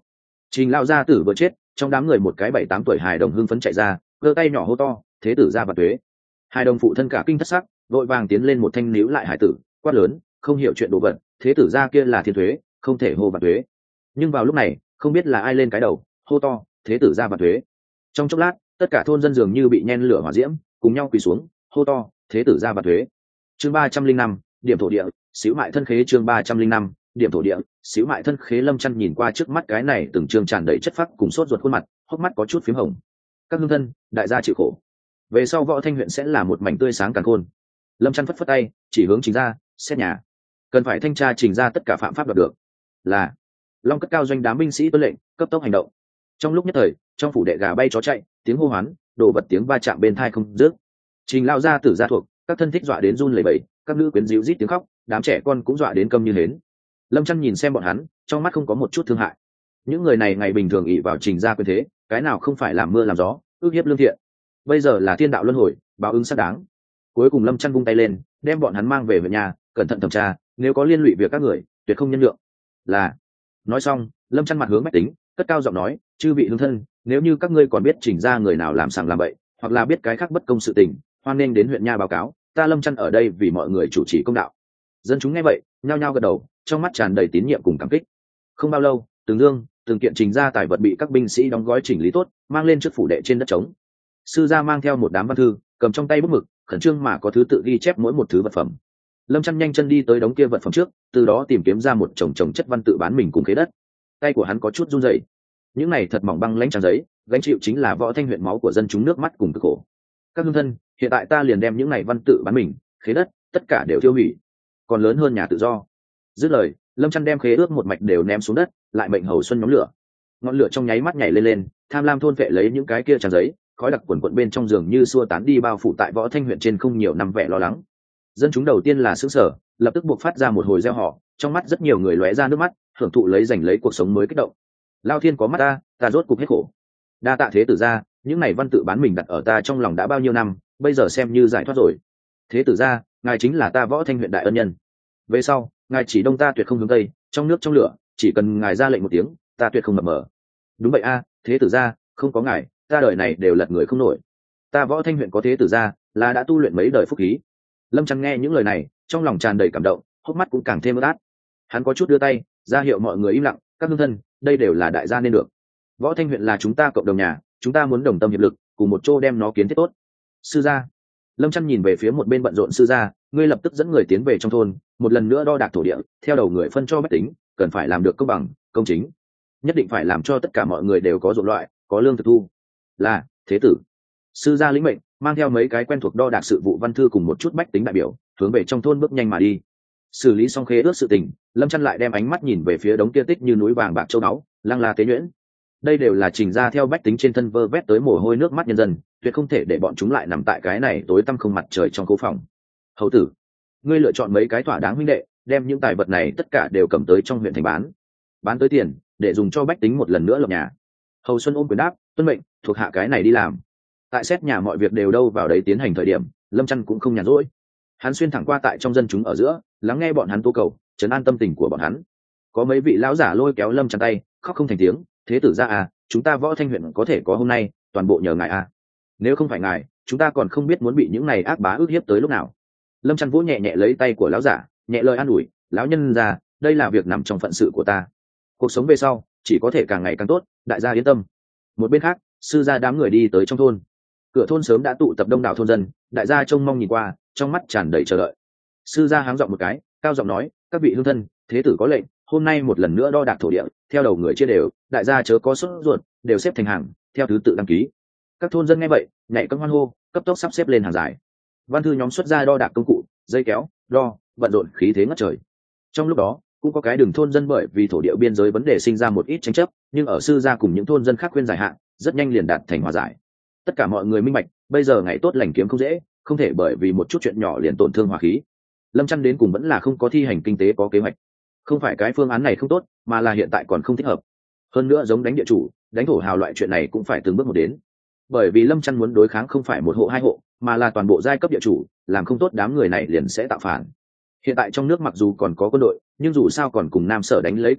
Speaker 1: Trình lao gia tử vừa chết, trong đám người một cái bảy tám tuổi hài đồng hưng phấn chạy ra, giơ tay nhỏ hô to, thế tử gia vạn tuế. Hài đồng phụ thân cả kinh thất sắc, vội vàng tiến lên một thanh níu lại hải tử, quát lớn, không hiểu chuyện đồ vật, thế tử gia kia là thiên thuế, không thể hô vạn tuế. Nhưng vào lúc này, không biết là ai lên cái đầu, hô to, thế tử gia vạn tuế. Trong chốc lát, tất cả thôn dân dường như bị nhen lửa hỏa diễm, cùng nhau quỳ xuống, hô to, thế tử gia vạn tuế. Chương ba trăm linh năm, điểm thổ địa, xíu mại thân khế. Chương ba trăm linh năm, điểm thổ địa, xíu mại thân khế. Lâm Chăn nhìn qua trước mắt cái này từng chương tràn đầy chất phác cùng sốt ruột khuôn mặt, hốc mắt có chút phím hồng. Các hương thân, đại gia chịu khổ. Về sau Võ Thanh huyện sẽ là một mảnh tươi sáng càn khôn. Lâm Chăn phất phất tay, chỉ hướng Trình gia, xét nhà. Cần phải thanh tra Trình gia tất cả phạm pháp đoạt được. Là Long cất cao doanh đám binh sĩ tuân lệnh, cấp tốc hành động. Trong lúc nhất thời, trong phủ đệ gà bay chó chạy, tiếng hô hoán, đồ vật tiếng va chạm bên tai không dứt. Trình lao gia tử gia thuộc, các thân thích dọa đến run lẩy bẩy, các nữ quyến díu rít tiếng khóc, đám trẻ con cũng dọa đến câm như hến. Lâm Chăn nhìn xem bọn hắn, trong mắt không có một chút thương hại. Những người này ngày bình thường ỷ vào Trình gia quyền thế, cái nào không phải làm mưa làm gió, ước hiếp lương thiện. Bây giờ là thiên đạo luân hồi, báo ứng xác đáng. Cuối cùng Lâm Chăn vung tay lên, đem bọn hắn mang về về nhà, cẩn thận thẩm tra, nếu có liên lụy việc các người, tuyệt không nhân nhượng. Là. Nói xong, Lâm Chăn mặt hướng bách tính, cất cao giọng nói, chư vị hương thân, nếu như các ngươi còn biết Trình gia người nào làm sằng làm bậy, hoặc là biết cái khác bất công sự tình, hoan nên đến huyện nha báo cáo, ta Lâm Chăn ở đây vì mọi người chủ trì công đạo. Dân chúng nghe vậy, nhao nhao gật đầu, trong mắt tràn đầy tín nhiệm cùng cảm kích. Không bao lâu, từng dương, từng kiện Trình gia tài vật bị các binh sĩ đóng gói chỉnh lý tốt, mang lên trước phủ đệ trên đất trống. Sư gia mang theo một đám văn thư, cầm trong tay bút mực, khẩn trương mà có thứ tự ghi chép mỗi một thứ vật phẩm. Lâm Chăn nhanh chân đi tới đống kia vật phẩm trước, từ đó tìm kiếm ra một chồng chồng chất văn tự bán mình cùng khế đất. Tay của hắn có chút run rẩy. Những này thật mỏng băng lãnh trang giấy, gánh chịu chính là Võ Thanh huyện máu của dân chúng nước mắt cùng cực khổ. Các hương thân, hiện tại ta liền đem những này văn tự bán mình, khế đất, tất cả đều tiêu hủy, còn lớn hơn nhà tự do. Dứt lời, Lâm Chăn đem khế ước một mạch đều ném xuống đất, lại mệnh hầu xuân nhóm lửa. Ngọn lửa trong nháy mắt nhảy lên lên, tham lam thôn vệ lấy những cái kia trang giấy, khói đặc quần quận bên trong giường như xua tán đi bao phủ tại Võ Thanh huyện trên không nhiều năm vẻ lo lắng. Dân chúng đầu tiên là sững sờ, lập tức buộc phát ra một hồi reo hò, trong mắt rất nhiều người lóe ra nước mắt, hưởng thụ lấy giành lấy cuộc sống mới kích động. Lao thiên có mắt ta, ta rốt cục hết khổ. Đa tạ thế tử gia, những này văn tự bán mình đặt ở ta trong lòng đã bao nhiêu năm, bây giờ xem như giải thoát rồi. Thế tử gia, ngài chính là ta Võ Thanh huyện đại ân nhân. Về sau, ngài chỉ đông ta tuyệt không hướng tây, trong nước trong lửa, chỉ cần ngài ra lệnh một tiếng, ta tuyệt không mập mờ. Đúng vậy a, thế tử gia, không có ngài, ta đời này đều lật người không nổi. Ta Võ Thanh huyện có thế tử gia, là đã tu luyện mấy đời phúc khí. Lâm Chăn nghe những lời này, trong lòng tràn đầy cảm động, hốc mắt cũng càng thêm ướt át. Hắn có chút đưa tay ra hiệu mọi người im lặng, các hương thân, đây đều là đại gia nên được. Võ Thanh huyện là chúng ta cộng đồng nhà, chúng ta muốn đồng tâm hiệp lực, cùng một chỗ đem nó kiến thiết tốt. Sư gia. Lâm Chăn nhìn về phía một bên bận rộn sư gia, ngươi lập tức dẫn người tiến về trong thôn, một lần nữa đo đạc thổ địa, theo đầu người phân cho bách tính, cần phải làm được công bằng, công chính, nhất định phải làm cho tất cả mọi người đều có ruộng loại, có lương thực thu. Là thế tử. Sư gia lĩnh mệnh, mang theo mấy cái quen thuộc đo đạc sự vụ văn thư cùng một chút bách tính đại biểu, hướng về trong thôn bước nhanh mà đi. Xử lý xong khế ước sự tình, Lâm Chăn lại đem ánh mắt nhìn về phía đống kia tích như núi vàng bạc châu báu, lăng la tế nhuyễn. Đây đều là Trình ra theo bách tính trên thân vơ vét tới mồ hôi nước mắt nhân dân, tuyệt không thể để bọn chúng lại nằm tại cái này tối tăm không mặt trời trong khu phòng. Hầu tử, ngươi lựa chọn mấy cái thỏa đáng huynh đệ, đem những tài vật này tất cả đều cầm tới trong huyện thành bán, bán tới tiền, để dùng cho bách tính một lần nữa lập nhà. Hầu Xuân ôm quyền đáp, tuân mệnh, thuộc hạ cái này đi làm. Tại xét nhà mọi việc đều đâu vào đấy tiến hành thời điểm, Lâm Chăn cũng không nhàn rỗi. Hắn xuyên thẳng qua tại trong dân chúng ở giữa, lắng nghe bọn hắn tố cầu, trấn an tâm tình của bọn hắn. Có mấy vị lão giả lôi kéo Lâm Chăn tay, khóc không thành tiếng, thế tử gia à, chúng ta Võ Thanh huyện có thể có hôm nay, toàn bộ nhờ ngài à. Nếu không phải ngài, chúng ta còn không biết muốn bị những này ác bá ức hiếp tới lúc nào. Lâm Chăn vỗ nhẹ nhẹ lấy tay của lão giả, nhẹ lời an ủi, lão nhân già, đây là việc nằm trong phận sự của ta. Cuộc sống về sau chỉ có thể càng ngày càng tốt, đại gia yên tâm. Một bên khác, sư gia đám người đi tới trong thôn. Cửa thôn sớm đã tụ tập đông đảo thôn dân, đại gia trông mong nhìn qua, trong mắt tràn đầy chờ đợi. Sư gia háng giọng một cái, cao giọng nói, các vị hương thân, thế tử có lệnh, hôm nay một lần nữa đo đạc thổ địa, theo đầu người chia đều, đại gia chớ có sốt ruột, đều xếp thành hàng, theo thứ tự đăng ký. Các thôn dân nghe vậy, nhảy cẫng hoan hô, cấp tốc sắp xếp lên hàng dài. Văn thư nhóm xuất ra đo đạc công cụ, dây kéo, đo, bận rộn khí thế ngất trời. Trong lúc đó, cũng có cái đường thôn dân bởi vì thổ địa biên giới vấn đề sinh ra một ít tranh chấp, nhưng ở sư gia cùng những thôn dân khác khuyên giải hạn, rất nhanh liền đạt thành hòa giải. Tất cả mọi người minh bạch, bây giờ ngày tốt lành kiếm không dễ, không thể bởi vì một chút chuyện nhỏ liền tổn thương hòa khí. Lâm Chăn đến cùng vẫn là không có thi hành kinh tế có kế hoạch. Không phải cái phương án này không tốt, mà là hiện tại còn không thích hợp. Hơn nữa giống đánh địa chủ, đánh thổ hào loại chuyện này cũng phải từng bước một đến. Bởi vì Lâm Chăn muốn đối kháng không phải một hộ hai hộ, mà là toàn bộ giai cấp địa chủ, làm không tốt đám người này liền sẽ tạo phản. Hiện tại trong nước mặc dù còn có quân đội, nhưng dù sao còn cùng Nam Sở đánh lấy cầm đâu,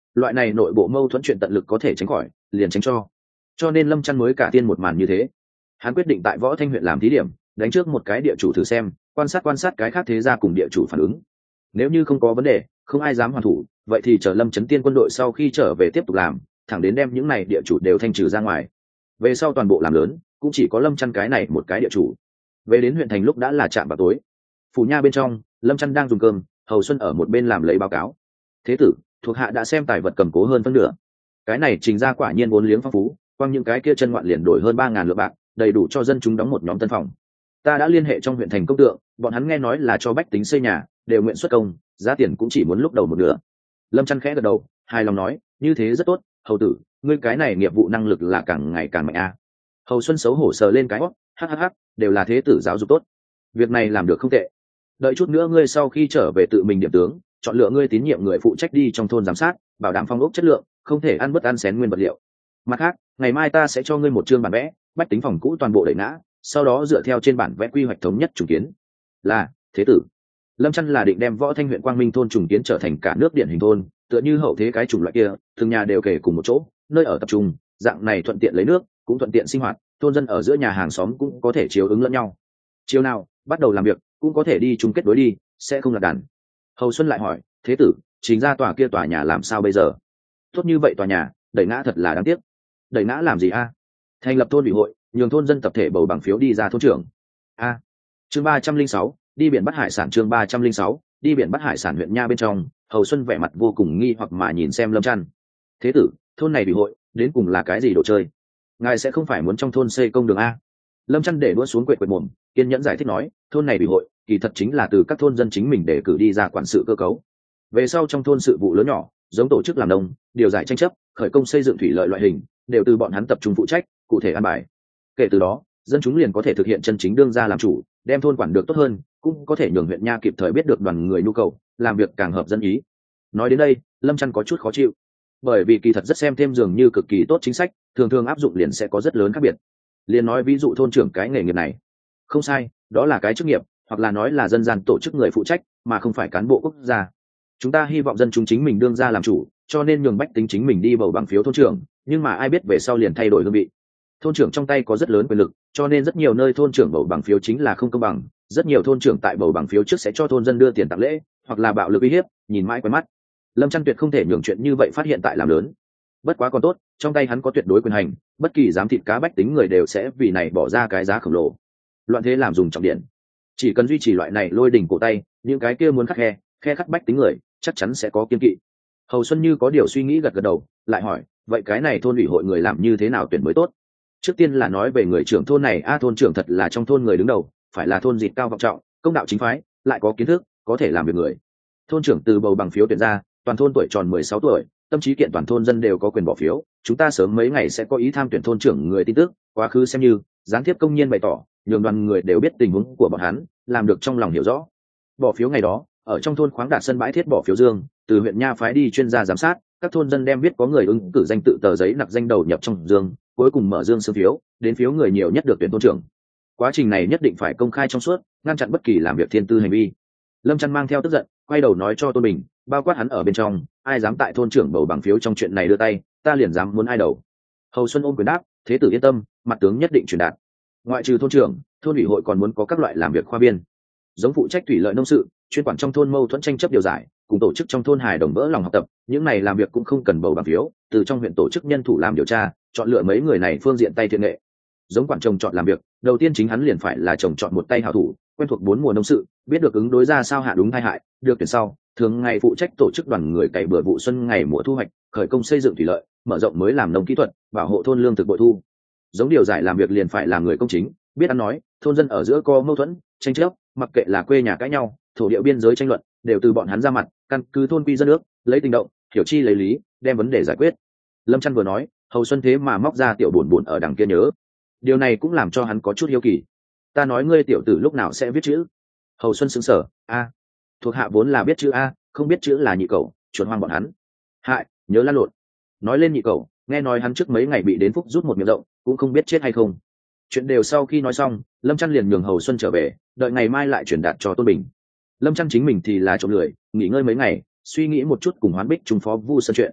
Speaker 1: loại này nội bộ mâu thuẫn chuyện tận lực có thể tránh khỏi liền tránh cho cho nên Lâm Chăn mới cả tiên một màn như thế. Hắn quyết định tại Võ Thanh huyện làm thí điểm, đánh trước một cái địa chủ thử xem, quan sát quan sát cái khác thế gia cùng địa chủ phản ứng. Nếu như không có vấn đề, không ai dám hoàn thủ, vậy thì chờ Lâm Chấn Tiên quân đội sau khi trở về tiếp tục làm, thẳng đến đem những này địa chủ đều thanh trừ ra ngoài. Về sau toàn bộ làm lớn, cũng chỉ có Lâm Chăn cái này một cái địa chủ. Về đến huyện thành lúc đã là trạm vào tối. Phủ nha bên trong, Lâm Chăn đang dùng cơm, Hầu Xuân ở một bên làm lấy báo cáo. Thế tử, thuộc hạ đã xem tài vật cầm cố hơn phân nửa. Cái này trình ra quả nhiên vốn liếng phong phú, quang những cái kia chân ngoạn liền đổi hơn ba ngàn lượng bạc, đầy đủ cho dân chúng đóng một nhóm tân phòng. Ta đã liên hệ trong huyện thành công tượng, bọn hắn nghe nói là cho bách tính xây nhà, đều nguyện xuất công, giá tiền cũng chỉ muốn lúc đầu một nửa. Lâm Chăn khẽ gật đầu, hài lòng nói, như thế rất tốt, hầu tử, ngươi cái này nghiệp vụ năng lực là càng ngày càng mạnh a. Hầu Xuân xấu hổ sờ lên cái hót, hắc hắc hắc, đều là thế tử giáo dục tốt, việc này làm được không tệ. Đợi chút nữa ngươi sau khi trở về tự mình điểm tướng, chọn lựa ngươi tín nhiệm người phụ trách đi trong thôn giám sát, bảo đảm phong ốc chất lượng, không thể ăn bất ăn xén nguyên vật liệu. Mặt khác, ngày mai ta sẽ cho ngươi một chương bản vẽ, bách tính phòng cũ toàn bộ đẩy ngã, sau đó dựa theo trên bản vẽ quy hoạch thống nhất trùng kiến. Là thế tử. Lâm Chăn là định đem Võ Thanh huyện Quang Minh thôn trùng kiến trở thành cả nước điển hình thôn, tựa như hậu thế cái chủng loại kia, từng nhà đều kể cùng một chỗ, nơi ở tập trung, dạng này thuận tiện lấy nước, cũng thuận tiện sinh hoạt, thôn dân ở giữa nhà hàng xóm cũng có thể chiếu ứng lẫn nhau. Chiều nào bắt đầu làm việc, cũng có thể đi chung kết đối đi, sẽ không là đàn. Hầu Xuân lại hỏi, thế tử, chính ra tòa kia tòa nhà làm sao bây giờ? Tốt như vậy tòa nhà, đẩy ngã thật là đáng tiếc. Đẩy ngã làm gì a? Thành lập thôn ủy hội, nhường thôn dân tập thể bầu bằng phiếu đi ra thôn trưởng. A. Chương ba trăm linh sáu, đi biển bắt hải sản. Chương ba trăm linh sáu, đi biển bắt hải sản. Huyện Nha bên trong, Hầu Xuân vẻ mặt vô cùng nghi hoặc mà nhìn xem Lâm Chăn. Thế tử, thôn này ủy hội đến cùng là cái gì đồ chơi? Ngài sẽ không phải muốn trong thôn xây công đường a? Lâm Chăn để đũa xuống quệt quệt mồm, kiên nhẫn giải thích nói, thôn này ủy hội kỳ thật chính là từ các thôn dân chính mình để cử đi ra quản sự cơ cấu. Về sau trong thôn sự vụ lớn nhỏ, giống tổ chức làm nông, điều giải tranh chấp, khởi công xây dựng thủy lợi loại hình, đều từ bọn hắn tập trung phụ trách, cụ thể an bài. Kể từ đó, dân chúng liền có thể thực hiện chân chính đương ra làm chủ, đem thôn quản được tốt hơn, cũng có thể nhường huyện Nha kịp thời biết được đoàn người nhu cầu, làm việc càng hợp dân ý. Nói đến đây, Lâm Chăn có chút khó chịu, bởi vì kỳ thật rất xem thêm dường như cực kỳ tốt chính sách, thường thường áp dụng liền sẽ có rất lớn khác biệt. Liền nói ví dụ thôn trưởng cái nghề nghiệp này, không sai, đó là cái chức nghiệp, hoặc là nói là dân gian tổ chức người phụ trách, mà không phải cán bộ quốc gia. Chúng ta hy vọng dân chúng chính mình đương ra làm chủ, cho nên nhường bách tính chính mình đi bầu bằng phiếu thôn trưởng, nhưng mà ai biết về sau liền thay đổi hương vị. Thôn trưởng trong tay có rất lớn quyền lực, cho nên rất nhiều nơi thôn trưởng bầu bằng phiếu chính là không công bằng, rất nhiều thôn trưởng tại bầu bằng phiếu trước sẽ cho thôn dân đưa tiền tặng lễ, hoặc là bạo lực uy hiếp, nhìn mãi quen mắt. Lâm Chăn tuyệt không thể nhường chuyện như vậy phát hiện tại làm lớn. Bất quá còn tốt, trong tay hắn có tuyệt đối quyền hành, bất kỳ dám thịt cá bách tính người đều sẽ vì này bỏ ra cái giá khổng lồ. Loạn thế làm dùng trọng điện, chỉ cần duy trì loại này lôi đỉnh cổ tay, những cái kia muốn khắc khe khe khắc bách tính người chắc chắn sẽ có kiên kỵ. Hầu Xuân như có điều suy nghĩ gật gật đầu, lại hỏi, vậy cái này thôn ủy hội người làm như thế nào tuyển mới tốt? Trước tiên là nói về người trưởng thôn này, a thôn trưởng thật là trong thôn người đứng đầu, phải là thôn dịt cao vọng trọng, công đạo chính phái, lại có kiến thức, có thể làm việc người. Thôn trưởng từ bầu bằng phiếu tuyển ra, toàn thôn tuổi tròn mười sáu tuổi, tâm trí kiện toàn thôn dân đều có quyền bỏ phiếu, chúng ta sớm mấy ngày sẽ có ý tham tuyển thôn trưởng người tin tức, quá khứ xem như gián tiếp công nhiên bày tỏ, nhường đoàn người đều biết tình huống của bọn hắn, làm được trong lòng hiểu rõ. Bỏ phiếu ngày đó, ở trong thôn khoáng đạt sân bãi thiết bỏ phiếu dương, từ huyện Nha phái đi chuyên gia giám sát, các thôn dân đem biết có người ứng cử danh tự tờ giấy nặc danh đầu nhập trong dương, cuối cùng mở dương sơ phiếu, đến phiếu người nhiều nhất được tuyển thôn trưởng. Quá trình này nhất định phải công khai trong suốt, ngăn chặn bất kỳ làm việc thiên tư hành vi. Lâm Chăn mang theo tức giận, quay đầu nói cho Tôn Bình, bao quát hắn ở bên trong, ai dám tại thôn trưởng bầu bằng phiếu trong chuyện này đưa tay, ta liền dám muốn ai đầu. Hầu Xuân ôm quyền đáp, thế tử yên tâm, mặt tướng nhất định truyền đạt. Ngoại trừ thôn trưởng, thôn ủy hội còn muốn có các loại làm việc khoa biên, giống phụ trách thủy lợi nông sự, chuyên quản trong thôn mâu thuẫn tranh chấp điều giải, cùng tổ chức trong thôn hài đồng vỡ lòng học tập, những này làm việc cũng không cần bầu bằng phiếu, từ trong huyện tổ chức nhân thủ làm điều tra, chọn lựa mấy người này phương diện tay thiện nghệ. Giống quản trồng chọn làm việc, đầu tiên chính hắn liền phải là trồng chọn một tay hảo thủ, quen thuộc bốn mùa nông sự, biết được ứng đối ra sao hạ đúng tai hại, được tuyển sau, thường ngày phụ trách tổ chức đoàn người cày bừa vụ xuân ngày mùa thu hoạch, khởi công xây dựng thủy lợi, mở rộng mới làm nông kỹ thuật, bảo hộ thôn lương thực bội thu. Giống điều giải làm việc liền phải là người công chính, biết ăn nói, thôn dân ở giữa có mâu thuẫn, tranh chấp, mặc kệ là quê nhà cãi nhau, thổ địa biên giới tranh luận, đều từ bọn hắn ra mặt, căn cứ thôn quy dân nước, lấy tình động, hiểu chi lấy lý, đem vấn đề giải quyết. Lâm Chăn vừa nói, Hầu Xuân thế mà móc ra tiểu buồn buồn ở đằng kia nhớ, điều này cũng làm cho hắn có chút hiếu kỳ. Ta nói ngươi tiểu tử lúc nào sẽ viết chữ? Hầu Xuân sững sờ, a, thuộc hạ vốn là biết chữ a, không biết chữ là nhị cẩu, chuột hoang bọn hắn. Hại, nhớ lăn lộn. Nói lên nhị cẩu, nghe nói hắn trước mấy ngày bị đến phúc rút một miệng rộng, cũng không biết chết hay không. Chuyện đều sau khi nói xong, Lâm Chăn liền nhường Hầu Xuân trở về, đợi ngày mai lại chuyển đạt cho Tôn Bình. Lâm Chăn chính mình thì là trộm lười, nghỉ ngơi mấy ngày, suy nghĩ một chút cùng Hoán Bích trùng phó Vu Sơn chuyện.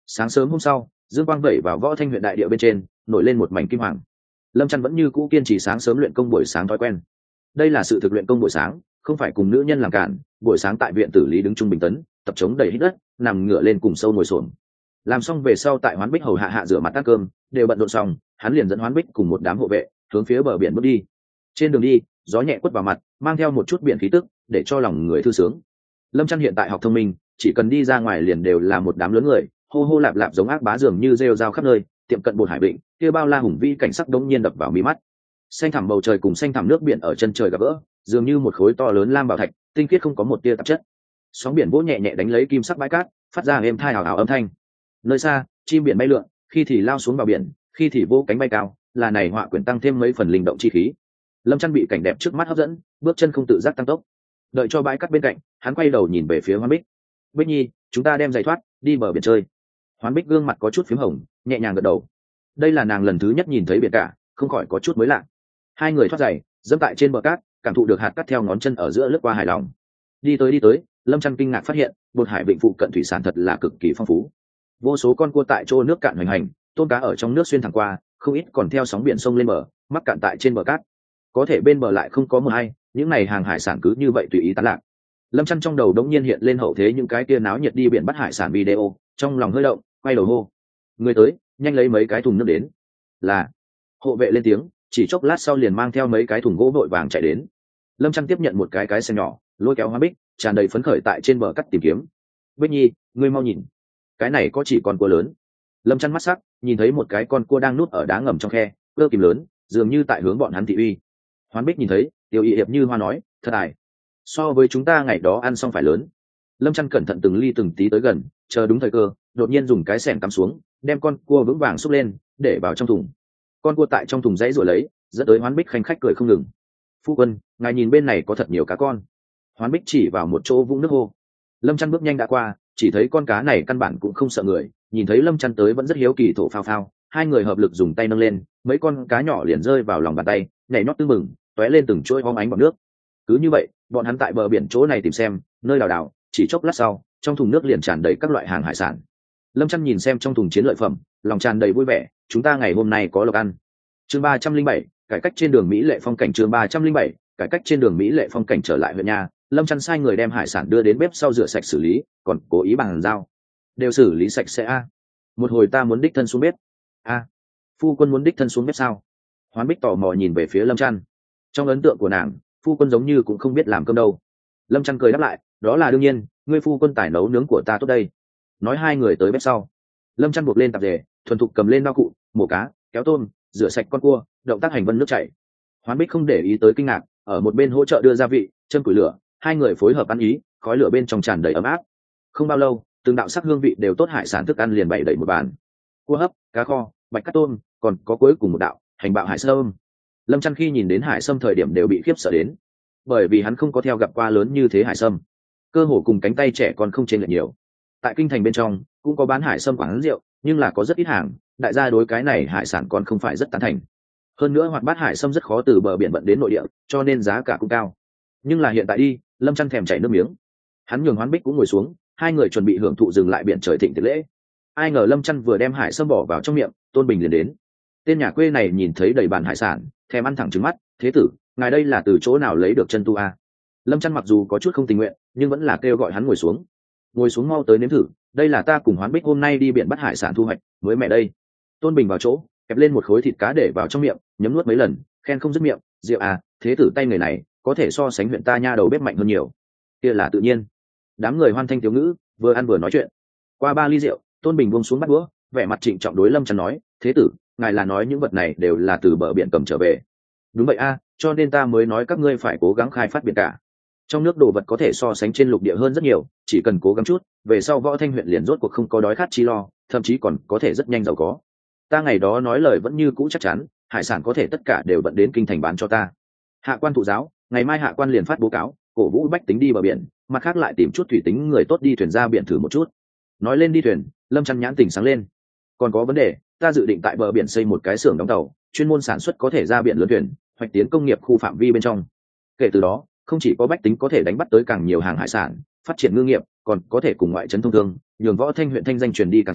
Speaker 1: Sáng sớm hôm sau, dương quang vẩy vào Võ Thanh huyện đại địa bên trên, nổi lên một mảnh kim hoàng. Lâm Chân vẫn như cũ kiên trì sáng sớm luyện công buổi sáng thói quen. Đây là sự thực luyện công buổi sáng, không phải cùng nữ nhân làm cản. Buổi sáng tại viện tử lý đứng trung bình tấn, tập chống đầy hít đất, nằm ngửa lên cùng sâu ngồi xổm. Làm xong về sau tại Hoán Bích hầu hạ hạ rửa mặt ăn cơm, đều bận rộn xong, hắn liền dẫn Hoán Bích cùng một đám hộ vệ hướng phía bờ biển bước đi. Trên đường đi, gió nhẹ quất vào mặt, mang theo một chút biển khí tức, để cho lòng người thư sướng. Lâm Chân hiện tại học thông minh, chỉ cần đi ra ngoài liền đều là một đám lớn người, hô hô lạp lạp giống ác bá dường như rêu rao khắp nơi, tiệm cận bột hải vịnh, kia bao la hùng vĩ cảnh sắc đống nhiên đập vào mí mắt. Xanh thẳm bầu trời cùng xanh thẳm nước biển ở chân trời gặp gỡ, dường như một khối to lớn lam bảo thạch, tinh khiết không có một tia tạp chất. Sóng biển vỗ nhẹ nhẹ đánh lấy kim sắc bãi cát, phát ra êm thai ảo ảo âm thanh. Nơi xa, chim biển bay lượn, khi thì lao xuống vào biển, khi thì vô cánh bay cao, là này họa quyển tăng thêm mấy phần linh động chi khí. Lâm Chân bị cảnh đẹp trước mắt hấp dẫn, bước chân không tự giác tăng tốc. Đợi cho bãi cát bên cạnh, hắn quay đầu nhìn về phía Hoán Bích. "Bích Nhi, chúng ta đem giày thoát, đi bờ biển chơi." Hoán Bích gương mặt có chút phím hồng, nhẹ nhàng gật đầu. Đây là nàng lần thứ nhất nhìn thấy biển cả, không khỏi có chút mới lạ. Hai người thoát giày, dẫm tại trên bờ cát, cảm thụ được hạt cát theo ngón chân ở giữa lướt qua hài lòng. Đi tới đi tới, Lâm Chân kinh ngạc phát hiện, bột hải vịnh phụ cận thủy sản thật là cực kỳ phong phú. Vô số con cua tại chỗ nước cạn hoành hành, tôm cá ở trong nước xuyên thẳng qua, không ít còn theo sóng biển sông lên bờ, mắc cạn tại trên bờ cát. Có thể bên bờ lại không có một ai, những này hàng hải sản cứ như vậy tùy ý tán lạc. Lâm Chân trong đầu đống nhiên hiện lên hậu thế những cái kia náo nhiệt đi biển bắt hải sản video, trong lòng hơi động, quay đầu hô: "Người tới, nhanh lấy mấy cái thùng nước đến." Là. Hộ vệ lên tiếng, chỉ chốc lát sau liền mang theo mấy cái thùng gỗ vội vàng chạy đến. Lâm Chân tiếp nhận một cái cái xe nhỏ, lôi kéo Hoa Bích, tràn đầy phấn khởi tại trên bờ cắt tìm kiếm. "Bích Nhi, ngươi mau nhìn, cái này có chỉ con cua lớn." Lâm Chân mắt sắc, nhìn thấy một cái con cua đang núp ở đá ngầm trong khe, cơ kìm lớn, dường như tại hướng bọn hắn thị uy. Hoán Bích nhìn thấy, Tiêu Y hiệp như hoa nói: "Thật ải, so với chúng ta ngày đó ăn xong phải lớn." Lâm Chân cẩn thận từng ly từng tí tới gần, chờ đúng thời cơ, đột nhiên dùng cái xẻng cắm xuống, đem con cua vững vàng xúc lên, để vào trong thùng. Con cua tại trong thùng dãy rồi lấy, dẫn tới Hoán Bích khanh khách cười không ngừng. "Phu quân, ngài nhìn bên này có thật nhiều cá con." Hoán Bích chỉ vào một chỗ vũng nước hô. Lâm Chân bước nhanh đã qua, chỉ thấy con cá này căn bản cũng không sợ người, nhìn thấy Lâm Chân tới vẫn rất hiếu kỳ thổ phao phao, hai người hợp lực dùng tay nâng lên, mấy con cá nhỏ liền rơi vào lòng bàn tay, nhảy nhót tưng bừng, tóe lên từng chuỗi hóng ánh bọt nước. Cứ như vậy, bọn hắn tại bờ biển chỗ này tìm xem, nơi đào đào, chỉ chốc lát sau, trong thùng nước liền tràn đầy các loại hàng hải sản. Lâm Chân nhìn xem trong thùng chiến lợi phẩm, lòng tràn đầy vui vẻ, chúng ta ngày hôm nay có lộc ăn. Chương ba trăm linh bảy, cải cách trên đường Mỹ lệ phong cảnh. Chương ba trăm linh bảy, cải cách trên đường Mỹ lệ phong cảnh. Trở lại huyện nhà, Lâm Chân sai người đem hải sản đưa đến bếp sau rửa sạch xử lý, còn cố ý bằng dao đều xử lý sạch sẽ. A, một hồi ta muốn đích thân xuống bếp. A, phu quân muốn đích thân xuống bếp sao? Hoán Bích tò mò nhìn về phía Lâm Chân. Trong ấn tượng của nàng, phu quân giống như cũng không biết làm cơm đâu. Lâm Chân cười đáp lại, đó là đương nhiên, ngươi phu quân tài nấu nướng của ta tốt đây. Nói hai người tới bếp sau, Lâm Chân buộc lên tạp dề, thuần thục cầm lên dao cụ, mổ cá, kéo tôm, rửa sạch con cua, động tác hành vân nước chảy. Hoán Bích không để ý tới kinh ngạc, ở một bên hỗ trợ đưa gia vị, châm củi lửa, hai người phối hợp ăn ý, khói lửa bên trong tràn đầy ấm áp. Không bao lâu, từng đạo sắc hương vị đều tốt hải sản thức ăn liền bày đầy một bàn. Cua hấp, cá kho, bạch cát tôm, còn có cuối cùng một đạo hành bạo hải sâm. Lâm Chân khi nhìn đến hải sâm thời điểm đều bị khiếp sợ đến, bởi vì hắn không có theo gặp qua lớn như thế hải sâm, cơ hồ cùng cánh tay trẻ còn không chênh lệch nhiều. Tại kinh thành bên trong cũng có bán hải sâm quán rượu, nhưng là có rất ít hàng, đại gia đối cái này hải sản còn không phải rất tán thành. Hơn nữa hoạt bát hải sâm rất khó từ bờ biển vận đến nội địa, cho nên giá cả cũng cao. Nhưng là hiện tại đi, Lâm Chân thèm chảy nước miếng. Hắn nhường Hoán Bích cũng ngồi xuống, hai người chuẩn bị hưởng thụ dừng lại biển trời thịnh tiệc lễ. Ai ngờ Lâm Chân vừa đem hải sâm bỏ vào trong miệng, Tôn Bình liền đến. Tên nhà quê này nhìn thấy đầy bàn hải sản, thèm ăn thẳng trừng mắt, "Thế tử, ngài đây là từ chỗ nào lấy được chân tu a?" Lâm Chân mặc dù có chút không tình nguyện, nhưng vẫn là kêu gọi hắn ngồi xuống. "Ngồi xuống mau tới nếm thử, đây là ta cùng Hoán Bích hôm nay đi biển bắt hải sản thu hoạch, mới mẹ đây." Tôn Bình vào chỗ, kẹp lên một khối thịt cá để vào trong miệng, nhấm nuốt mấy lần, khen không dứt miệng, "Rượu à, thế tử tay người này, có thể so sánh huyện ta nha đầu bếp mạnh hơn nhiều." Kia là tự nhiên. Đám người hoan thanh thiếu ngữ, vừa ăn vừa nói chuyện. Qua ba ly rượu, Tôn Bình buông xuống bát đũa, vẻ mặt trịnh trọng đối Lâm Chân nói, "Thế tử, ngài là nói những vật này đều là từ bờ biển cầm trở về?" "Đúng vậy a, cho nên ta mới nói các ngươi phải cố gắng khai phát biển cả. Trong nước đồ vật có thể so sánh trên lục địa hơn rất nhiều, chỉ cần cố gắng chút, về sau Võ Thanh huyện liền rốt cuộc không có đói khát chi lo, thậm chí còn có thể rất nhanh giàu có." Ta ngày đó nói lời vẫn như cũ chắc chắn, hải sản có thể tất cả đều vận đến kinh thành bán cho ta. Hạ quan thụ giáo, ngày mai hạ quan liền phát báo cáo, cổ vũ bách tính đi bờ biển, mặt khác lại tìm chút thủy tính người tốt đi thuyền ra biển thử một chút. Nói lên đi thuyền, Lâm Chân nhãn tỉnh sáng lên. Còn có vấn đề, ta dự định tại bờ biển xây một cái xưởng đóng tàu, chuyên môn sản xuất có thể ra biển lớn thuyền, hoạch tiến công nghiệp khu phạm vi bên trong. Kể từ đó, không chỉ có bách tính có thể đánh bắt tới càng nhiều hàng hải sản, phát triển ngư nghiệp, còn có thể cùng ngoại trấn thông thương, nhường Võ Thanh huyện thanh danh truyền đi càng xa,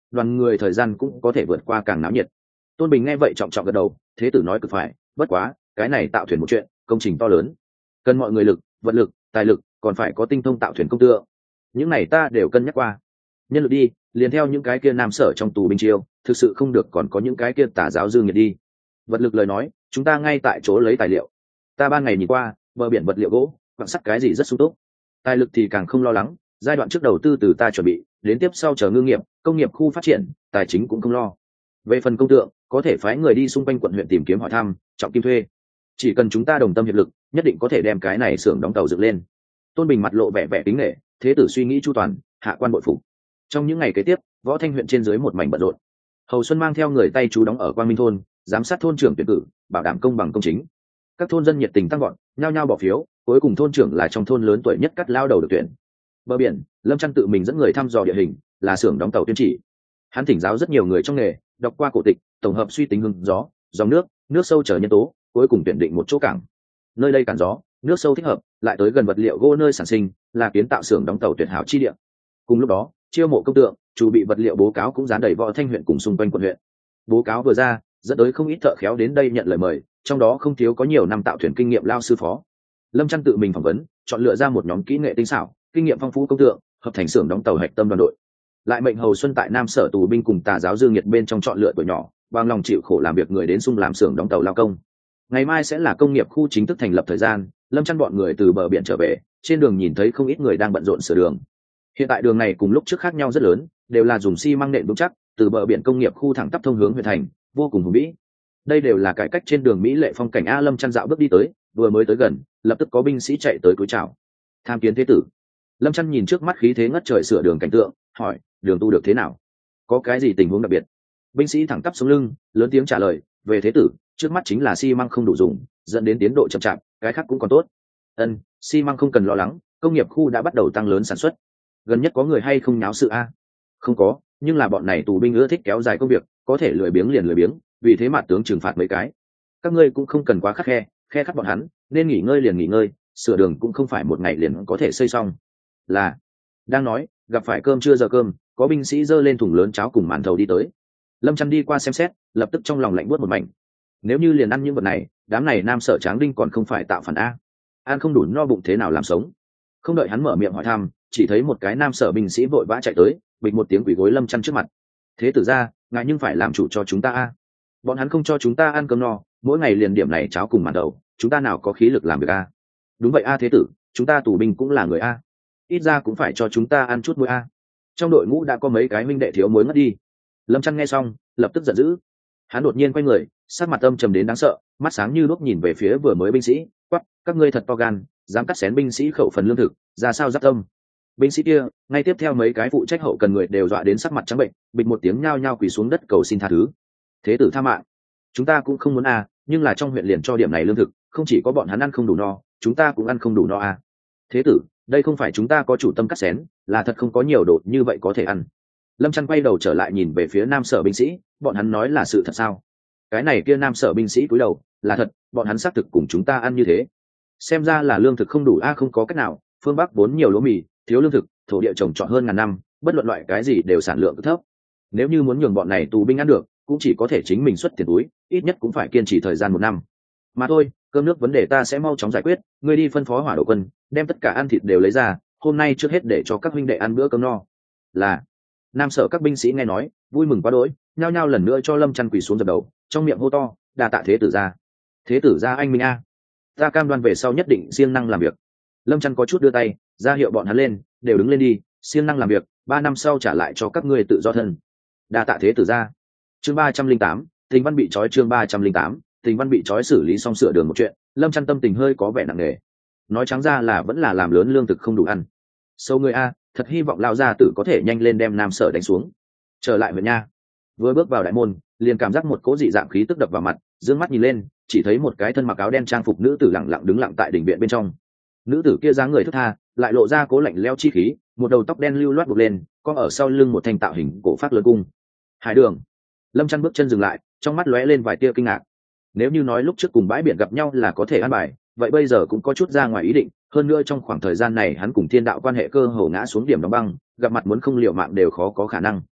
Speaker 1: đoàn người thời gian cũng có thể vượt qua càng náo nhiệt. Tôn Bình nghe vậy trọng trọng gật đầu, thế tử nói cực phải, bất quá cái này tạo thuyền một chuyện công trình to lớn, cần mọi người lực, vật lực, tài lực, còn phải có tinh thông tạo thuyền công tượng, những này ta đều cân nhắc qua. Nhân lực đi, liền theo những cái kia nam sở trong tù binh chiêu, thực sự không được còn có những cái kia tà giáo dương nhiệt đi. Vật lực lời nói, chúng ta ngay tại chỗ lấy tài liệu, ta ban ngày nhìn qua bờ biển vật liệu gỗ, quặng sắt cái gì rất sung túc. Tài lực thì càng không lo lắng, giai đoạn trước đầu tư từ ta chuẩn bị, đến tiếp sau chờ ngư nghiệp, công nghiệp khu phát triển, tài chính cũng không lo. Về phần công tượng, có thể phái người đi xung quanh quận huyện tìm kiếm hỏi thăm, trọng kim thuê. Chỉ cần chúng ta đồng tâm hiệp lực, nhất định có thể đem cái này xưởng đóng tàu dựng lên. Tôn Bình mặt lộ vẻ vẻ kính nể, thế tử suy nghĩ chu toàn, hạ quan bội phục. Trong những ngày kế tiếp, Võ Thanh huyện trên dưới một mảnh bận rộn. Hầu Xuân mang theo người tay chú đóng ở Quang Minh thôn, giám sát thôn trưởng tuyển cử, bảo đảm công bằng công chính. Các thôn dân nhiệt tình tăng gọn, nhao nhao bỏ phiếu, cuối cùng thôn trưởng là trong thôn lớn tuổi nhất cắt lao đầu được tuyển. Bờ biển, Lâm Trăn tự mình dẫn người thăm dò địa hình, là xưởng đóng tàu tuyên chỉ. Hắn thỉnh giáo rất nhiều người trong nghề, đọc qua cổ tịch, tổng hợp suy tính hứng gió, dòng nước, nước sâu chờ nhân tố, cuối cùng tuyển định một chỗ cảng. Nơi đây cản gió, nước sâu thích hợp, lại tới gần vật liệu gỗ nơi sản sinh, là kiến tạo xưởng đóng tàu tuyệt hảo chi địa. Cùng lúc đó, chiêu mộ công tượng, chủ bị vật liệu bố cáo cũng dán đầy Võ Thanh huyện cùng xung quanh quận huyện. Bố cáo vừa ra, dẫn tới không ít thợ khéo đến đây nhận lời mời, trong đó không thiếu có nhiều năm tạo thuyền kinh nghiệm lao sư phó. Lâm Trăn tự mình phỏng vấn, chọn lựa ra một nhóm kỹ nghệ tinh xảo, kinh nghiệm phong phú công tượng, hợp thành xưởng đóng tàu hạch tâm đoàn đội. Lại mệnh Hầu Xuân tại Nam Sở tù binh cùng tà giáo Dương Nhiệt bên trong chọn lựa tuổi nhỏ, bằng lòng chịu khổ làm việc người đến xung làm xưởng đóng tàu lao công. Ngày mai sẽ là công nghiệp khu chính thức thành lập thời gian, Lâm Trăn bọn người từ bờ biển trở về, trên đường nhìn thấy không ít người đang bận rộn sửa đường. Hiện tại đường này cùng lúc trước khác nhau rất lớn, đều là dùng xi măng nện vững chắc, từ bờ biển công nghiệp khu thẳng tắp thông hướng huyện thành, vô cùng hùng vĩ. Đây đều là cải cách trên đường mỹ lệ phong cảnh a. Lâm Trăn dạo bước đi tới, vừa mới tới gần, lập tức có binh sĩ chạy tới cúi chào. Tham kiến thế tử. Lâm Trăn nhìn trước mắt khí thế ngất trời sửa đường cảnh tượng, hỏi, đường tu được thế nào, có cái gì tình huống đặc biệt? Binh sĩ thẳng tắp sống lưng, lớn tiếng trả lời, về thế tử, trước mắt chính là xi măng không đủ dùng, dẫn đến tiến độ chậm chạp, cái khác cũng còn tốt. Ân, xi măng không cần lo lắng, công nghiệp khu đã bắt đầu tăng lớn sản xuất. Gần nhất có người hay không nháo sự a? Không có, nhưng là bọn này tù binh ưa thích kéo dài công việc, có thể lười biếng liền lười biếng, vì thế mặt tướng trừng phạt mấy cái. Các ngươi cũng không cần quá khắt khe, khe khắt bọn hắn, nên nghỉ ngơi liền nghỉ ngơi, sửa đường cũng không phải một ngày liền có thể xây xong. Là, đang nói, gặp phải cơm trưa giờ cơm, có binh sĩ giơ lên thùng lớn cháo cùng màn thầu đi tới. Lâm Trăn đi qua xem xét, lập tức trong lòng lạnh buốt một mảnh. Nếu như liền ăn những vật này, đám này Nam Sở Tráng Đinh còn không phải tạo phản a? Ăn không đủ no bụng thế nào làm sống? Không đợi hắn mở miệng hỏi thăm, chỉ thấy một cái Nam Sở binh sĩ vội vã chạy tới, bịch một tiếng quỳ gối Lâm Trăn trước mặt. Thế tử ra, ngài nhưng phải làm chủ cho chúng ta a. Bọn hắn không cho chúng ta ăn cơm no, mỗi ngày liền điểm này cháo cùng màn đầu, chúng ta nào có khí lực làm việc a? Đúng vậy a thế tử, chúng ta tù binh cũng là người a, ít ra cũng phải cho chúng ta ăn chút muối a. Trong đội ngũ đã có mấy cái huynh đệ thiếu muối ngất đi. Lâm Trăn nghe xong, lập tức giận dữ. Hắn đột nhiên quay người, sát mặt âm trầm đến đáng sợ, mắt sáng như đuốc nhìn về phía vừa mới binh sĩ, quắc, các ngươi thật to gan, dám cắt xén binh sĩ khẩu phần lương thực, ra sao giáp tâm? Binh sĩ kia, ngay tiếp theo mấy cái phụ trách hậu cần người đều dọa đến sắc mặt trắng bệnh, bịch một tiếng nhao nhao quỳ xuống đất cầu xin tha thứ. Thế tử tha mạng, chúng ta cũng không muốn a, nhưng là trong huyện liền cho điểm này lương thực, không chỉ có bọn hắn ăn không đủ no, chúng ta cũng ăn không đủ no a. Thế tử, đây không phải chúng ta có chủ tâm cắt xén, là thật không có nhiều đồ như vậy có thể ăn. Lâm Trăn quay đầu trở lại nhìn về phía Nam Sở binh sĩ, bọn hắn nói là sự thật sao? Cái này kia Nam Sở binh sĩ cúi đầu, là thật, bọn hắn xác thực cùng chúng ta ăn như thế. Xem ra là lương thực không đủ a, không có cách nào, phương Bắc vốn nhiều lúa mì, thiếu lương thực, thổ địa trồng trọt hơn ngàn năm, bất luận loại cái gì đều sản lượng cực thấp. Nếu như muốn nhường bọn này tù binh ăn được, cũng chỉ có thể chính mình xuất tiền túi, ít nhất cũng phải kiên trì thời gian một năm. Mà thôi, cơm nước vấn đề ta sẽ mau chóng giải quyết, ngươi đi phân phó hỏa độ quân, đem tất cả ăn thịt đều lấy ra, hôm nay trước hết để cho các huynh đệ ăn bữa cơm no. Là. Nam Sở các binh sĩ nghe nói, vui mừng quá đỗi, nhao nhao lần nữa cho Lâm Trăn quỳ xuống dập đầu, trong miệng hô to, đa tạ thế tử gia. Thế tử gia anh minh a, ta cam đoan về sau nhất định siêng năng làm việc. Lâm Trăn có chút đưa tay ra hiệu bọn hắn lên, đều đứng lên đi, siêng năng làm việc, ba năm sau trả lại cho các ngươi tự do thân. Đa tạ thế tử gia. Chương ba trăm linh tám, Tình Văn bị trói. Chương ba trăm linh tám, Tình Văn bị trói. Xử lý xong sửa đường một chuyện, Lâm Trăn tâm tình hơi có vẻ nặng nề. Nói trắng ra là vẫn là làm lớn lương thực không đủ ăn. Sâu người a, thật hy vọng lao gia tử có thể nhanh lên đem Nam Sở đánh xuống. Trở lại huyện nha, vừa bước vào đại môn, liền cảm giác một cỗ dị dạng khí tức đập vào mặt, dương mắt nhìn lên, chỉ thấy một cái thân mặc áo đen trang phục nữ tử lặng lặng đứng lặng tại đỉnh viện bên trong. Nữ tử kia dáng người thướt tha, lại lộ ra cố lạnh lẽo chi khí, một đầu tóc đen lưu loát buộc lên, có ở sau lưng một thanh tạo hình cổ phát lớn cung. Hải Đường. Lâm Trăn bước chân dừng lại, trong mắt lóe lên vài tia kinh ngạc. Nếu như nói lúc trước cùng bãi biển gặp nhau là có thể ăn bài, vậy bây giờ cũng có chút ra ngoài ý định, hơn nữa trong khoảng thời gian này hắn cùng thiên đạo quan hệ cơ hồ ngã xuống điểm đóng băng, gặp mặt muốn không liều mạng đều khó có khả năng.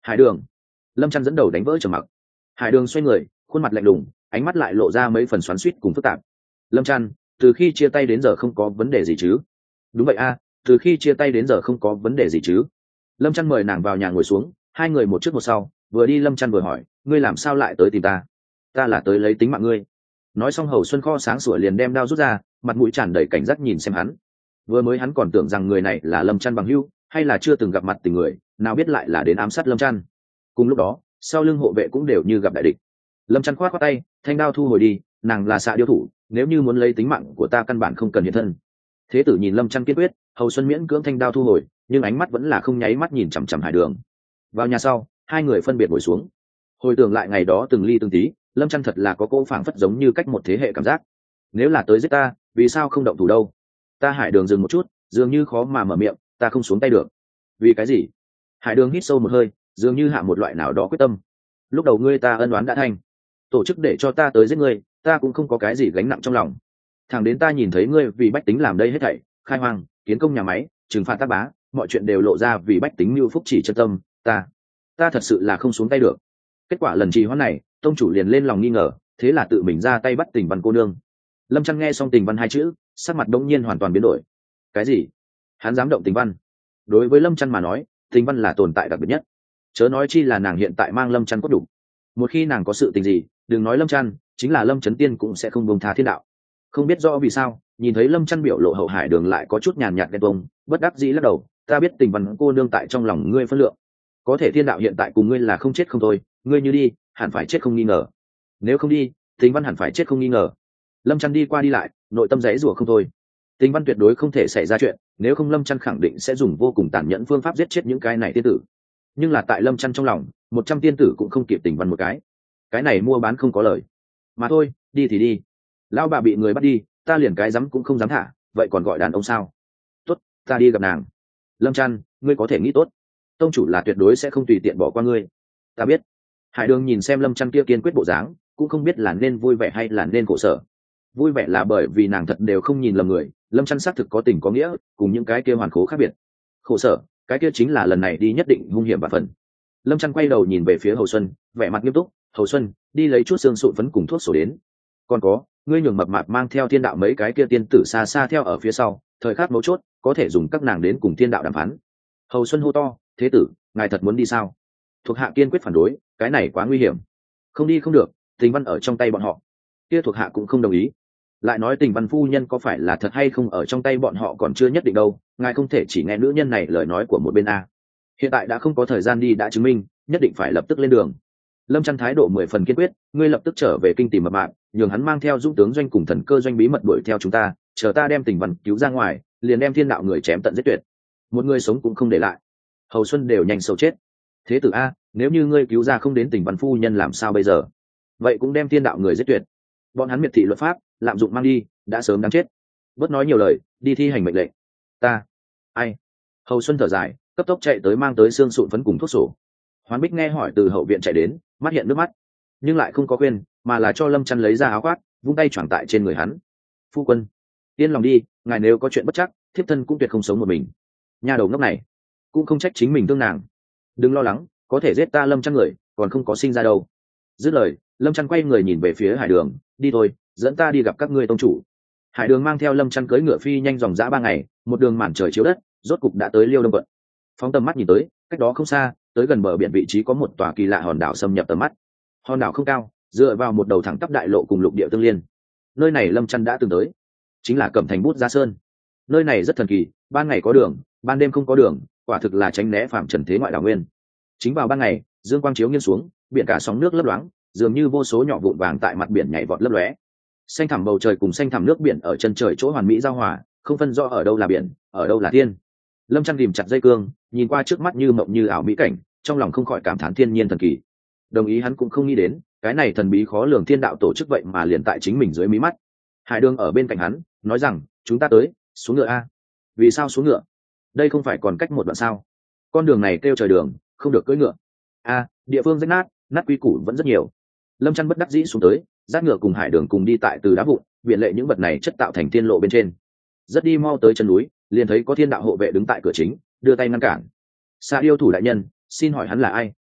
Speaker 1: Hải Đường. Lâm Trăn dẫn đầu đánh vỡ trầm mặc. Hải Đường xoay người, khuôn mặt lạnh lùng, ánh mắt lại lộ ra mấy phần xoắn xuýt cùng phức tạp. Lâm Trăn, từ khi chia tay đến giờ không có vấn đề gì chứ? Đúng vậy a, từ khi chia tay đến giờ không có vấn đề gì chứ? Lâm Trăn mời nàng vào nhà ngồi xuống, hai người một trước một sau, vừa đi Lâm Trăn vừa hỏi, ngươi làm sao lại tới tìm ta? Ta là tới lấy tính mạng ngươi. Nói xong Hầu Xuân kho sáng sủa liền đem đao rút ra, mặt mũi tràn đầy cảnh giác nhìn xem hắn. Vừa mới hắn còn tưởng rằng người này là Lâm Trăn bằng hữu, hay là chưa từng gặp mặt tình người, nào biết lại là đến ám sát Lâm Trăn. Cùng lúc đó, sau lưng hộ vệ cũng đều như gặp đại địch. Lâm Trăn khoát khoát tay, thanh đao thu hồi đi, nàng là xạ điêu thủ, nếu như muốn lấy tính mạng của ta căn bản không cần hiện thân. Thế tử nhìn Lâm Trăn kiên quyết, Hầu Xuân miễn cưỡng thanh đao thu hồi, nhưng ánh mắt vẫn là không nháy mắt nhìn chằm chằm Hải Đường. Vào nhà sau, hai người phân biệt ngồi xuống. Hồi tưởng lại ngày đó từng ly từng tí, Lâm Trăn thật là có cô phảng phất giống như cách một thế hệ cảm giác. Nếu là tới giết ta, vì sao không động thủ đâu? Ta Hải Đường dừng một chút, dường như khó mà mở miệng, ta không xuống tay được. Vì cái gì? Hải Đường hít sâu một hơi, dường như hạ một loại nào đó quyết tâm. Lúc đầu ngươi ta ân oán đã thành, tổ chức để cho ta tới giết ngươi, ta cũng không có cái gì gánh nặng trong lòng. Thẳng đến ta nhìn thấy ngươi vì bách tính làm đây hết thảy, khai hoang, kiến công nhà máy, trừng phạt tác bá, mọi chuyện đều lộ ra vì bách tính mưu phúc chỉ chân tâm, ta, ta thật sự là không xuống tay được. Kết quả lần trì hoãn này, tông chủ liền lên lòng nghi ngờ, thế là tự mình ra tay bắt Tình Văn cô nương. Lâm Trăn nghe xong Tình Văn hai chữ, sắc mặt đống nhiên hoàn toàn biến đổi. Cái gì? Hắn dám động Tình Văn? Đối với Lâm Trăn mà nói, Tình Văn là tồn tại đặc biệt nhất. Chớ nói chi là nàng hiện tại mang Lâm Trăn cốt đủ. Một khi nàng có sự tình gì, đừng nói Lâm Trăn, chính là Lâm Chấn Tiên cũng sẽ không buông tha thiên đạo. Không biết rõ vì sao, nhìn thấy Lâm Trăn biểu lộ hậu Hải Đường lại có chút nhàn nhạt ghen tuông, bất đắc dĩ lắc đầu, ta biết Tình Văn cô nương tại trong lòng ngươi phân lượng. Có thể thiên đạo hiện tại cùng ngươi là không chết không thôi, ngươi như đi, hẳn phải chết không nghi ngờ. Nếu không đi, Tình Văn hẳn phải chết không nghi ngờ. Lâm Trăn đi qua đi lại, nội tâm giãy rủa không thôi. Tình Văn tuyệt đối không thể xảy ra chuyện, nếu không Lâm Trăn khẳng định sẽ dùng vô cùng tàn nhẫn phương pháp giết chết những cái này tiên tử. Nhưng là tại Lâm Trăn trong lòng, một trăm tiên tử cũng không kịp Tình Văn một cái. Cái này mua bán không có lời. Mà thôi, đi thì đi. Lão bà bị người bắt đi, ta liền cái dám cũng không dám thả, vậy còn gọi đàn ông sao? Tốt, ta đi gặp nàng. Lâm Trăn, ngươi có thể nghĩ tốt, tông chủ là tuyệt đối sẽ không tùy tiện bỏ qua ngươi. Ta biết. Hải Đường nhìn xem Lâm Trăn kia kiên quyết bộ dáng, cũng không biết là nên vui vẻ hay là nên khổ sở. Vui vẻ là bởi vì nàng thật đều không nhìn lầm người, Lâm Trăn xác thực có tình có nghĩa, cùng những cái kia hoàn khố khác biệt. Khổ sở, cái kia chính là lần này đi nhất định hung hiểm và phần. Lâm Trăn quay đầu nhìn về phía Hầu Xuân, vẻ mặt nghiêm túc, "Hầu Xuân, đi lấy chút xương sụn phấn cùng thuốc sổ đến. Còn có, ngươi nhường Mập Mạp mang theo thiên đạo mấy cái kia tiên tử xa xa theo ở phía sau, thời khắc mấu chốt, có thể dùng các nàng đến cùng thiên đạo đàm phán." Hầu Xuân hô to, "Thế tử, ngài thật muốn đi sao?" Thuộc hạ kiên quyết phản đối, cái này quá nguy hiểm. Không đi không được, Tình Văn ở trong tay bọn họ. Kia thuộc hạ cũng không đồng ý. Lại nói Tình Văn phu nhân có phải là thật hay không ở trong tay bọn họ còn chưa nhất định đâu, ngài không thể chỉ nghe nữ nhân này lời nói của một bên a. Hiện tại đã không có thời gian đi đã chứng minh, nhất định phải lập tức lên đường. Lâm Trăn thái độ mười phần kiên quyết, ngươi lập tức trở về kinh tìm Mập Mạp, nhường hắn mang theo dũng tướng doanh cùng thần cơ doanh bí mật đuổi theo chúng ta, chờ ta đem Tình Văn cứu ra ngoài, liền đem thiên đạo người chém tận giết tuyệt, một người sống cũng không để lại. Hầu Xuân đều nhanh sâu chết. Thế tử a, nếu như ngươi cứu ra không đến Tình Văn phu nhân làm sao bây giờ? Vậy cũng đem thiên đạo người giết tuyệt. Bọn hắn miệt thị luật pháp, lạm dụng mang đi, đã sớm đáng chết. Bớt nói nhiều lời, đi thi hành mệnh lệnh. Ta, ai? Hầu Xuân thở dài, cấp tốc chạy tới mang tới xương sụn phấn cùng thuốc sổ. Hoán Bích nghe hỏi từ hậu viện chạy đến, mắt hiện nước mắt, nhưng lại không có quên, mà là cho Lâm Trăn lấy ra áo khoác, vung tay choàng tại trên người hắn. Phu quân, yên lòng đi, ngài nếu có chuyện bất chắc, thiếp thân cũng tuyệt không sống một mình. Nhà đầu ngốc này, cũng không trách chính mình thương nàng. Đừng lo lắng, có thể giết ta Lâm Trăn người, còn không có sinh ra đâu. Dứt lời, Lâm Trăn quay người nhìn về phía Hải Đường, đi thôi, dẫn ta đi gặp các ngươi tông chủ. Hải Đường mang theo Lâm Trăn cưỡi ngựa phi nhanh dòng dã ba ngày, một đường màn trời chiếu đất, rốt cục đã tới Liêu Đông quận. Phóng tầm mắt nhìn tới, cách đó không xa, tới gần bờ biển vị trí có một tòa kỳ lạ hòn đảo xâm nhập tầm mắt. Hòn đảo không cao, dựa vào một đầu thẳng tắp đại lộ cùng lục địa tương liên. Nơi này Lâm Trăn đã từng tới, chính là Cẩm Thành Bút Gia Sơn. Nơi này rất thần kỳ, ban ngày có đường, ban đêm không có đường, quả thực là tránh né phạm trần thế ngoại đảo nguyên. Chính vào ban ngày, dương quang chiếu nghiêng xuống, biển cả sóng nước lấp loáng, dường như vô số nhỏ vụn vàng tại mặt biển nhảy vọt lấp lóe. Xanh thẳm bầu trời cùng xanh thẳm nước biển ở chân trời chỗ hoàn mỹ giao hòa, không phân rõ ở đâu là biển, ở đâu là thiên. Lâm Trăn ghìm chặt dây cương, nhìn qua trước mắt như mộng như ảo mỹ cảnh, trong lòng không khỏi cảm thán thiên nhiên thần kỳ. Đồng ý hắn cũng không nghĩ đến, cái này thần bí khó lường thiên đạo tổ chức vậy mà liền tại chính mình dưới mí mắt. Hải Đường ở bên cạnh hắn, nói rằng, chúng ta tới, xuống ngựa a. Vì sao xuống ngựa? Đây không phải còn cách một đoạn sao? Con đường này kêu trời đường, không được cưỡi ngựa. A, địa phương rách nát, nát quy củ vẫn rất nhiều. Lâm Trăn bất đắc dĩ xuống tới, dắt ngựa cùng Hải Đường cùng đi tại từ đá vụn, biển lệ những vật này chất tạo thành thiên lộ bên trên. Rất đi mau tới chân núi, liền thấy có thiên đạo hộ vệ đứng tại cửa chính, đưa tay ngăn cản. Xạ Điêu thủ đại nhân, xin hỏi hắn là ai?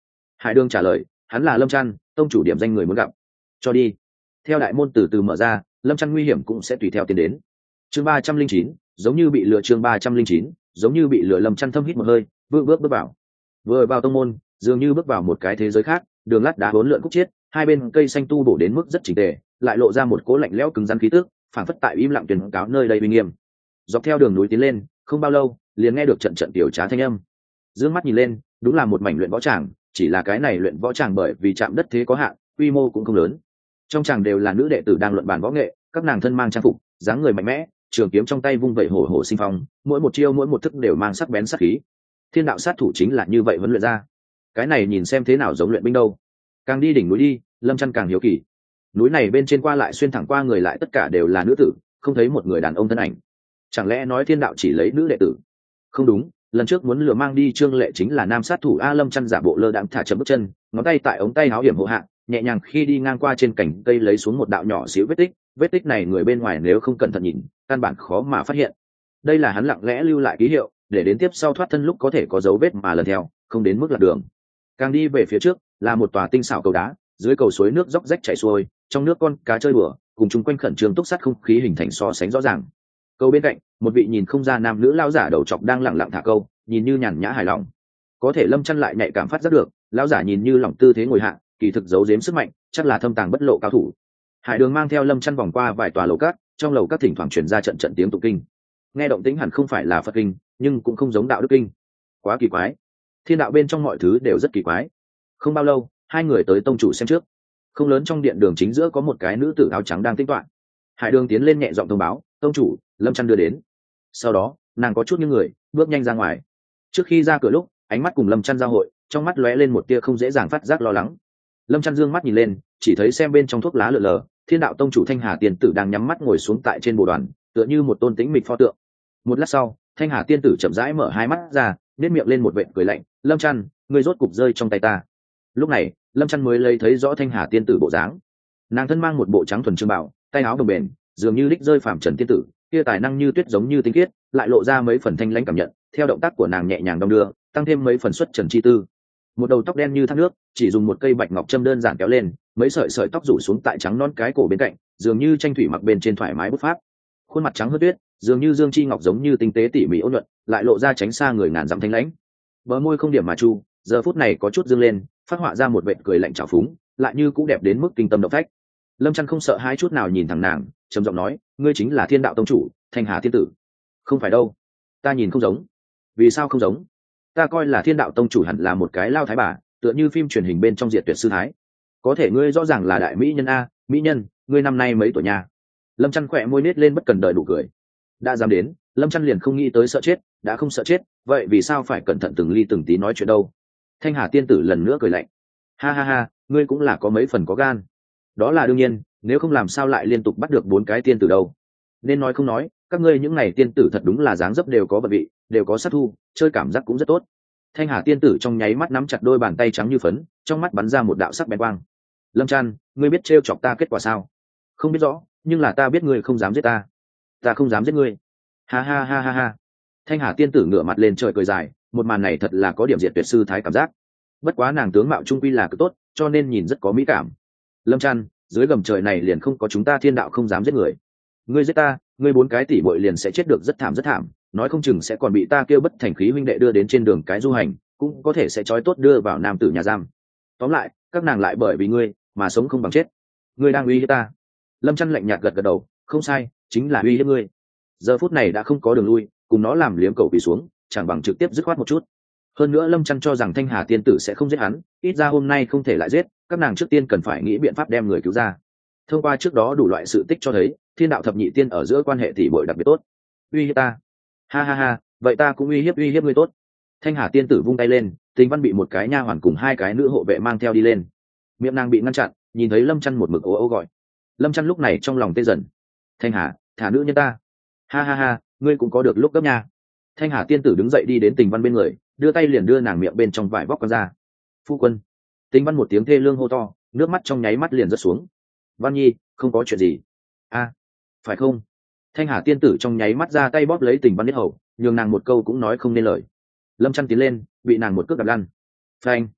Speaker 1: Hải Đường trả lời, hắn là Lâm Trăn, tông chủ điểm danh người muốn gặp. Cho đi. Theo đại môn từ từ mở ra, Lâm Trăn nguy hiểm cũng sẽ tùy theo tiến đến. Chương ba trăm linh chín, giống như bị lừa. Chương ba trăm linh chín, giống như bị lừa. Lâm Trăn thâm hít một hơi, bước bước bước vào. Vừa vào tông môn, dường như bước vào một cái thế giới khác, đường lát đá hỗn lượn khúc chiết, hai bên cây xanh tu bổ đến mức rất chỉnh tề, lại lộ ra một cỗ lạnh lẽo cứng rắn khí tức, phản phất tại im lặng tuyên cáo nơi đây uy nghiêm. Dọc theo đường núi tiến lên, không bao lâu, liền nghe được trận trận tiểu trá thanh âm. Dương mắt nhìn lên, đúng là một mảnh luyện võ tràng, chỉ là cái này luyện võ tràng bởi vì chạm đất thế có hạn, quy mô cũng không lớn. Trong tràng đều là nữ đệ tử đang luận bàn võ nghệ, các nàng thân mang trang phục, dáng người mạnh mẽ, trường kiếm trong tay vung vẩy hổ hổ sinh phong, mỗi một chiêu mỗi một thức đều mang sắc bén sắc khí. Thiên đạo sát thủ chính là như vậy huấn luyện ra. Cái này nhìn xem thế nào giống luyện binh đâu. Càng đi đỉnh núi đi, Lâm Trăn càng hiếu kỳ. Núi này bên trên qua lại xuyên thẳng qua người lại tất cả đều là nữ tử, không thấy một người đàn ông thân ảnh. Chẳng lẽ nói thiên đạo chỉ lấy nữ đệ tử? Không đúng, lần trước muốn lừa mang đi Trương Lệ chính là nam sát thủ a. Lâm Trăn giả bộ lơ đãng thả chậm bước chân, ngón tay tại ống tay áo hiểm hộ hạ, nhẹ nhàng khi đi ngang qua trên cành cây lấy xuống một đạo nhỏ xíu vết tích. Vết tích này người bên ngoài nếu không cẩn thận nhìn, căn bản khó mà phát hiện. Đây là hắn lặng lẽ lưu lại ký hiệu, để đến tiếp sau thoát thân lúc có thể có dấu vết mà lần theo, không đến mức lạc đường. Càng đi về phía trước là một tòa tinh xảo cầu đá, dưới cầu suối nước róc rách chảy xuôi, trong nước con cá chơi bừa, cùng chung quanh khẩn trương túc sát không khí hình thành so sánh rõ ràng. Câu bên cạnh, một vị nhìn không ra nam nữ lão giả đầu trọc đang lặng lặng thả câu, nhìn như nhàn nhã hài lòng. Có thể Lâm Trăn lại nhạy cảm phát giác được, lão giả nhìn như lỏng tư thế ngồi hạ, kỳ thực giấu giếm sức mạnh, chắc là thâm tàng bất lộ cao thủ. Hải Đường mang theo Lâm Trăn vòng qua vài tòa lầu cát, trong lầu các thỉnh thoảng truyền ra trận trận tiếng tụng kinh. Nghe động tĩnh hẳn không phải là Phật kinh, nhưng cũng không giống đạo đức kinh. Quá kỳ quái. Thiên đạo bên trong mọi thứ đều rất kỳ quái. Không bao lâu, hai người tới tông chủ xem trước. Không lớn trong điện đường chính giữa có một cái nữ tử áo trắng đang tĩnh tọa. Hải Đường tiến lên nhẹ giọng thông báo, tông chủ, Lâm Trăn đưa đến. Sau đó, nàng có chút như người, bước nhanh ra ngoài. Trước khi ra cửa lúc, ánh mắt cùng Lâm Trăn giao hội, trong mắt lóe lên một tia không dễ dàng phát giác lo lắng. Lâm Trăn dương mắt nhìn lên, chỉ thấy xem bên trong thuốc lá lượn lờ, Thiên đạo tông chủ Thanh Hà tiên tử đang nhắm mắt ngồi xuống tại trên bồ đoàn, tựa như một tôn tĩnh mịch pho tượng. Một lát sau, Thanh Hà tiên tử chậm rãi mở hai mắt ra, nét miệng lên một vệt cười lạnh, Lâm Trăn, ngươi rốt cục rơi trong tay ta. Lúc này, Lâm Trăn mới lấy thấy rõ Thanh Hà tiên tử bộ dáng. Nàng thân mang một bộ trắng thuần trương bảo, tay áo đồng bền, dường như đích rơi phàm trần tiên tử, kia tài năng như tuyết giống như tinh khiết, lại lộ ra mấy phần thanh lãnh cảm nhận. Theo động tác của nàng nhẹ nhàng đong đưa, tăng thêm mấy phần xuất trần chi tư. Một đầu tóc đen như thác nước, chỉ dùng một cây bạch ngọc châm đơn giản kéo lên, mấy sợi sợi tóc rủ xuống tại trắng non cái cổ bên cạnh, dường như tranh thủy mặc bên trên thoải mái bút pháp. Khuôn mặt trắng hơn tuyết, dường như dương chi ngọc giống như tinh tế tỉ mỉ ôn nhuận, lại lộ ra tránh xa người ngàn dặm thanh lãnh. Bờ môi không điểm mà chu, giờ phút này có chút dương lên, phát họa ra một vệt cười lạnh trào phúng, lại như cũng đẹp đến mức kinh tâm động phách. Lâm Trăn không sợ hãi chút nào nhìn thẳng nàng, trầm giọng nói, ngươi chính là Thiên đạo tông chủ Thanh Hà thiên tử. Không phải đâu, ta nhìn không giống. Vì sao không giống? Ta coi là Thiên đạo tông chủ hẳn là một cái lao thái bà, tựa như phim truyền hình bên trong Diệt Tuyệt sư thái. Có thể ngươi rõ ràng là đại mỹ nhân a. Mỹ nhân, ngươi năm nay mấy tuổi nha? Lâm Trăn khỏe môi nết lên bất cần đời đủ cười. Đã dám đến, Lâm Trăn liền không nghĩ tới sợ chết, đã không sợ chết, vậy vì sao phải cẩn thận từng ly từng tí nói chuyện đâu? Thanh Hà tiên tử lần nữa cười lạnh, ha ha ha, ngươi cũng là có mấy phần có gan. Đó là đương nhiên, nếu không làm sao lại liên tục bắt được bốn cái tiên tử đâu? Nên nói không nói, các ngươi những này tiên tử thật đúng là dáng dấp đều có bậc vị, đều có sát thu, chơi cảm giác cũng rất tốt. Thanh Hà tiên tử trong nháy mắt nắm chặt đôi bàn tay trắng như phấn, trong mắt bắn ra một đạo sắc bén quang. Lâm Trăn, ngươi biết trêu chọc ta kết quả sao? Không biết rõ, nhưng là ta biết ngươi không dám giết ta. Ta không dám giết ngươi. Ha ha ha ha ha. Thanh Hà tiên tử ngửa mặt lên trời cười dài, một màn này thật là có điểm Diệt Tuyệt sư thái cảm giác. Bất quá nàng tướng mạo trung quy là cực tốt, cho nên nhìn rất có mỹ cảm. Lâm Trăn, dưới gầm trời này liền không có chúng ta Thiên đạo không dám giết người. Ngươi giết ta, ngươi bốn cái tỷ muội liền sẽ chết được rất thảm rất thảm, nói không chừng sẽ còn bị ta kêu bất thành khí huynh đệ đưa đến trên đường cái du hành, cũng có thể sẽ trói tốt đưa vào nam tử nhà giam. Tóm lại, các nàng lại bởi vì ngươi mà sống không bằng chết. Ngươi đang uy hiếp ta. Lâm Trăn lạnh nhạt gật gật đầu, không sai, chính là uy hiếp ngươi. Giờ phút này đã không có đường lui, cùng nó làm liếm cầu quỳ xuống, chẳng bằng trực tiếp dứt khoát một chút. Hơn nữa Lâm Trăn cho rằng Thanh Hà tiên tử sẽ không giết hắn, ít ra hôm nay không thể lại giết, các nàng trước tiên cần phải nghĩ biện pháp đem người cứu ra. Thông qua trước đó đủ loại sự tích cho thấy, Thiên đạo thập nhị tiên ở giữa quan hệ tỷ muội đặc biệt tốt. Uy hiếp ta? Ha ha ha, vậy ta cũng uy hiếp uy hiếp ngươi tốt. Thanh Hà tiên tử vung tay lên, Tình Văn bị một cái nha hoàn cùng hai cái nữ hộ vệ mang theo đi lên. Miệng nàng bị ngăn chặn, nhìn thấy Lâm Trăn một mực ố ố gọi. Lâm Trăn lúc này trong lòng tê dần. Thanh Hà, thả nữ nhân ta. Ha ha ha, ngươi cũng có được lúc gấp nha. Thanh Hà tiên tử đứng dậy đi đến Tình Văn bên người, đưa tay liền đưa nàng miệng bên trong vải vóc con ra. Phu quân. Tình Văn một tiếng thê lương hô to, nước mắt trong nháy mắt liền rớt xuống. Văn Nhi, không có chuyện gì. A, phải không? Thanh Hà tiên tử trong nháy mắt ra tay bóp lấy Tình Văn biết hầu, nhường nàng một câu cũng nói không nên lời. Lâm Trăn tiến lên, bị nàng một cước đạp lăn. Phanh.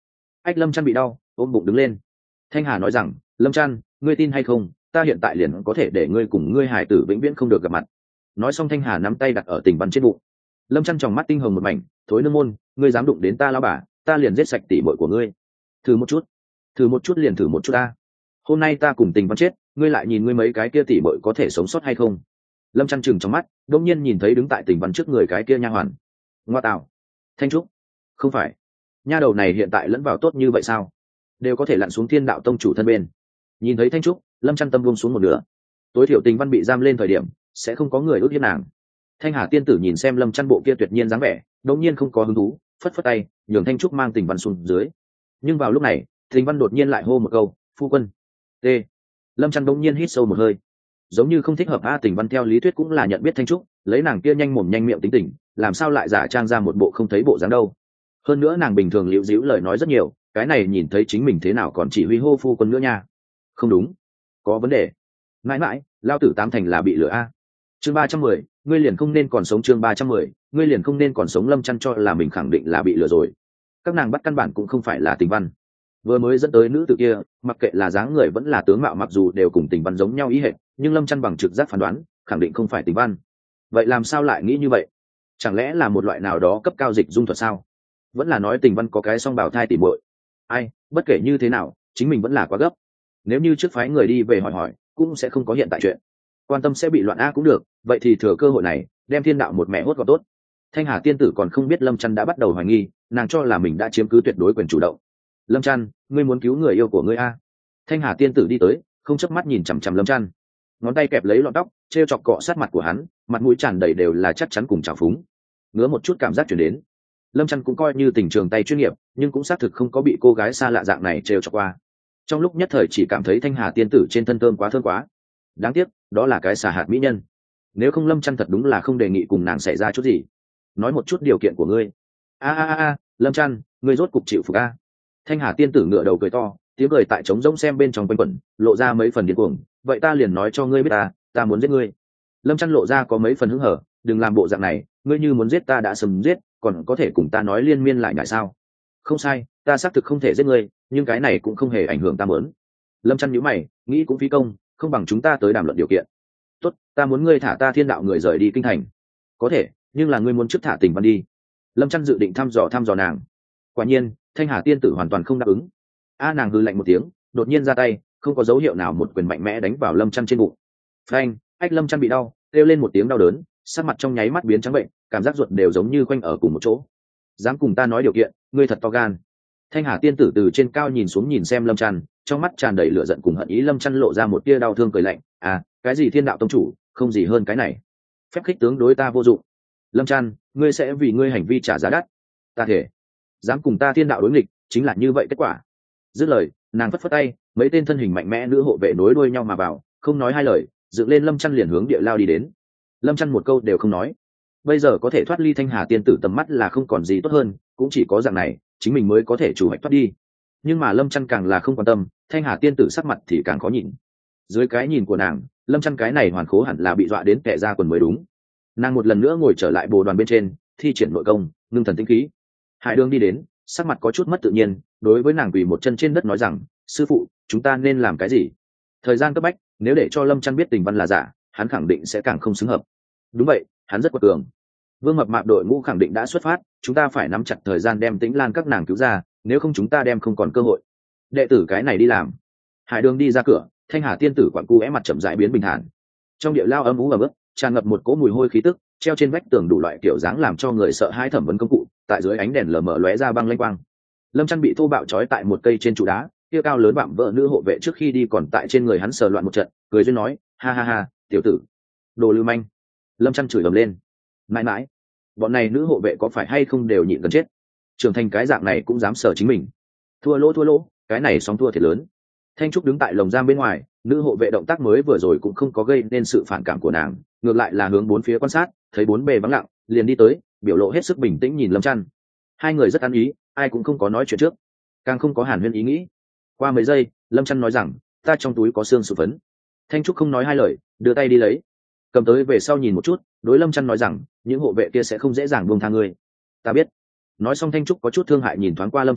Speaker 1: Ách Lâm Chăn bị đau, ôm bụng đứng lên. Thanh Hà nói rằng, Lâm Chăn, ngươi tin hay không, ta hiện tại liền có thể để ngươi cùng ngươi hải tử vĩnh viễn không được gặp mặt. Nói xong Thanh Hà nắm tay đặt ở Tình Văn trên bụng. Lâm Chăn tròng mắt tinh hồng một mảnh, thối nương môn, ngươi dám đụng đến ta lão bà, ta liền giết sạch tỷ muội của ngươi. Thử một chút, thử một chút liền thử một chút ta. Hôm nay ta cùng Tình Văn chết, ngươi lại nhìn ngươi mấy cái kia tỷ muội có thể sống sót hay không? Lâm Chăn chừng trong mắt, đột nhiên nhìn thấy đứng tại Tình Văn trước người cái kia nha hoàn. Ngoa tạo, Thanh Trúc, không phải, nha đầu này hiện tại lẫn vào tốt như vậy sao? Đều có thể lặn xuống Thiên Đạo tông chủ thân bên. Nhìn thấy Thanh Trúc, Lâm Chăn tâm buông xuống một nửa. Tối thiểu Tình Văn bị giam lên thời điểm, sẽ không có người ước hiếp nàng. Thanh Hà tiên tử nhìn xem Lâm Chăn bộ kia tuyệt nhiên dáng vẻ, đột nhiên không có hứng thú, phất phất tay, nhường Thanh Trúc mang Tình Văn xuống dưới. Nhưng vào lúc này, Tình Văn đột nhiên lại hô một câu, "Phu quân." T. Lâm Chăn đột nhiên hít sâu một hơi. Giống như không thích hợp a, Tình Văn theo lý thuyết cũng là nhận biết Thanh Trúc, lấy nàng kia nhanh mồm nhanh miệng tính tình, làm sao lại giả trang ra một bộ không thấy bộ dáng đâu. Hơn nữa nàng bình thường liễu díu lời nói rất nhiều, cái này nhìn thấy chính mình thế nào còn chỉ huy hô phu quân nữa nha. Không đúng, có vấn đề. Mãi mãi, lao tử tám thành là bị lừa a. Chương ba trăm mười, ngươi liền không nên còn sống. Chương ba trăm mười, ngươi liền không nên còn sống. Lâm Chăn cho là mình khẳng định là bị lừa rồi. Các nàng bắt căn bản cũng không phải là Tình Văn. Vừa mới dẫn tới nữ tử kia, mặc kệ là dáng người vẫn là tướng mạo, mặc dù đều cùng Tình Văn giống nhau ý hệt, nhưng Lâm Chăn bằng trực giác phán đoán, khẳng định không phải Tình Văn. Vậy làm sao lại nghĩ như vậy? Chẳng lẽ là một loại nào đó cấp cao dịch dung thuật sao? Vẫn là nói Tình Văn có cái song bào thai tỉ muội? Ai, bất kể như thế nào, chính mình vẫn là quá gấp. Nếu như trước phái người đi về hỏi hỏi, cũng sẽ không có hiện tại chuyện. Quan tâm sẽ bị loạn a cũng được, vậy thì thừa cơ hội này, đem Thiên Đạo một mẹ hốt vào tốt. Thanh Hà tiên tử còn không biết Lâm Chăn đã bắt đầu hoài nghi, nàng cho là mình đã chiếm cứ tuyệt đối quyền chủ động. Lâm Chăn, ngươi muốn cứu người yêu của ngươi a? Thanh Hà tiên tử đi tới, không chớp mắt nhìn chằm chằm Lâm Chăn, ngón tay kẹp lấy lọn tóc, treo chọc cọ sát mặt của hắn, mặt mũi tràn đầy đều là chắc chắn cùng trào phúng. Ngứa một chút cảm giác chuyển đến. Lâm Chăn cũng coi như tình trường tay chuyên nghiệp, nhưng cũng xác thực không có bị cô gái xa lạ dạng này treo chọc qua. Trong lúc nhất thời chỉ cảm thấy Thanh Hà tiên tử trên thân thơm quá thơm quá. Đáng tiếc, đó là cái xà hạt mỹ nhân. Nếu không Lâm Chăn thật đúng là không đề nghị cùng nàng xảy ra chút gì. Nói một chút điều kiện của ngươi. A a a a, Lâm Chăn, ngươi rốt cục chịu phục a. Thanh Hà tiên tử ngửa đầu cười to, tiếng cười tại trống rỗng xem bên trong quanh quẩn, lộ ra mấy phần điên cuồng. Vậy ta liền nói cho ngươi biết ta, ta muốn giết ngươi. Lâm Chăn lộ ra có mấy phần hứng hở, đừng làm bộ dạng này, ngươi như muốn giết ta đã sớm giết, còn có thể cùng ta nói liên miên lại nhại sao? Không sai, ta xác thực không thể giết ngươi, nhưng cái này cũng không hề ảnh hưởng ta muốn. Lâm Chăn nhíu mày, nghĩ cũng phí công, không bằng chúng ta tới đàm luận điều kiện. Tốt, ta muốn ngươi thả ta Thiên Đạo người rời đi kinh thành. Có thể, nhưng là ngươi muốn trước thả Tình Văn đi. Lâm Chăn dự định thăm dò thăm dò nàng. Quả nhiên, Thanh Hà tiên tử hoàn toàn không đáp ứng. A nàng hừ lạnh một tiếng, đột nhiên ra tay, không có dấu hiệu nào một quyền mạnh mẽ đánh vào Lâm Chăn trên bụng. Phanh, ách Lâm Chăn bị đau, kêu lên một tiếng đau đớn, sắc mặt trong nháy mắt biến trắng bệnh, cảm giác ruột đều giống như quanh ở cùng một chỗ. Dám cùng ta nói điều kiện, ngươi thật to gan. Thanh Hà tiên tử từ trên cao nhìn xuống nhìn xem Lâm Chăn, trong mắt tràn đầy lửa giận cùng hận ý. Lâm Chăn lộ ra một tia đau thương cười lạnh, à, cái gì Thiên Đạo tông chủ, không gì hơn cái này. Phép khích tướng đối ta vô dụng. Lâm Chăn, ngươi sẽ vì ngươi hành vi trả giá đắt. Ta thể, dám cùng ta Thiên Đạo đối nghịch, chính là như vậy kết quả. Dứt lời, nàng phất phất tay, mấy tên thân hình mạnh mẽ nữ hộ vệ nối đuôi nhau mà vào, không nói hai lời, dựng lên Lâm Chăn liền hướng địa lao đi đến. Lâm Chăn một câu đều không nói. Bây giờ có thể thoát ly Thanh Hà tiên tử tầm mắt là không còn gì tốt hơn, cũng chỉ có dạng này, chính mình mới có thể chủ hoạch thoát đi. Nhưng mà Lâm Chăn càng là không quan tâm, Thanh Hà tiên tử sắc mặt thì càng khó nhìn. Dưới cái nhìn của nàng, Lâm Chăn cái này hoàn khố hẳn là bị dọa đến kẻ ra quần mới đúng. Nàng một lần nữa ngồi trở lại bồ đoàn bên trên, thi triển nội công, ngưng thần tĩnh khí. Hải Đường đi đến, sắc mặt có chút mất tự nhiên, đối với nàng quỳ một chân trên đất nói rằng, sư phụ, chúng ta nên làm cái gì? Thời gian cấp bách, nếu để cho Lâm Chăn biết Tình Văn là giả, hắn khẳng định sẽ càng không xứng hợp. Đúng vậy, hắn rất quật cường. Vương Mập Mạp đội ngũ khẳng định đã xuất phát, chúng ta phải nắm chặt thời gian đem Tĩnh Lan các nàng cứu ra, nếu không chúng ta đem không còn cơ hội. Đệ tử cái này đi làm. Hải Đường đi ra cửa, Thanh Hà tiên tử quặn cu é mặt chậm rãi biến bình thản. Trong địa lao âm ú và bước, tràn ngập một cỗ mùi hôi khí tức, treo trên vách tường đủ loại kiểu dáng làm cho người sợ hãi thẩm vấn công cụ, tại dưới ánh đèn lờ mờ lóe ra băng lanh quang. Lâm Chăn bị thô bạo trói tại một cây trên trụ đá, kia cao lớn vạm vỡ nữ hộ vệ trước khi đi còn tại trên người hắn sờ loạn một trận, cười duyên nói, ha ha ha, tiểu tử, đồ lưu manh. Lâm Chăn chửi ầm lên, mãi mãi, bọn này nữ hộ vệ có phải hay không đều nhịn gần chết, trưởng thành cái dạng này cũng dám sờ chính mình. Thua lỗ thua lỗ, cái này sóng thua thiệt lớn. Thanh Trúc đứng tại lồng giam bên ngoài, nữ hộ vệ động tác mới vừa rồi cũng không có gây nên sự phản cảm của nàng, ngược lại là hướng bốn phía quan sát, thấy bốn bề vắng lặng, liền đi tới, biểu lộ hết sức bình tĩnh nhìn Lâm Chăn. Hai người rất ăn ý, ai cũng không có nói chuyện trước, càng không có hàn huyên ý nghĩ. Qua mấy giây, Lâm Chăn nói rằng, ta trong túi có xương sụp phấn. Thanh Trúc không nói hai lời, đưa tay đi lấy, cầm tới về sau nhìn một chút, đối Lâm Chăn nói rằng, những hộ vệ kia sẽ không dễ dàng buông tha ngươi. Ta biết. Nói xong Thanh Trúc có chút thương hại nhìn thoáng qua Lâm Chăn,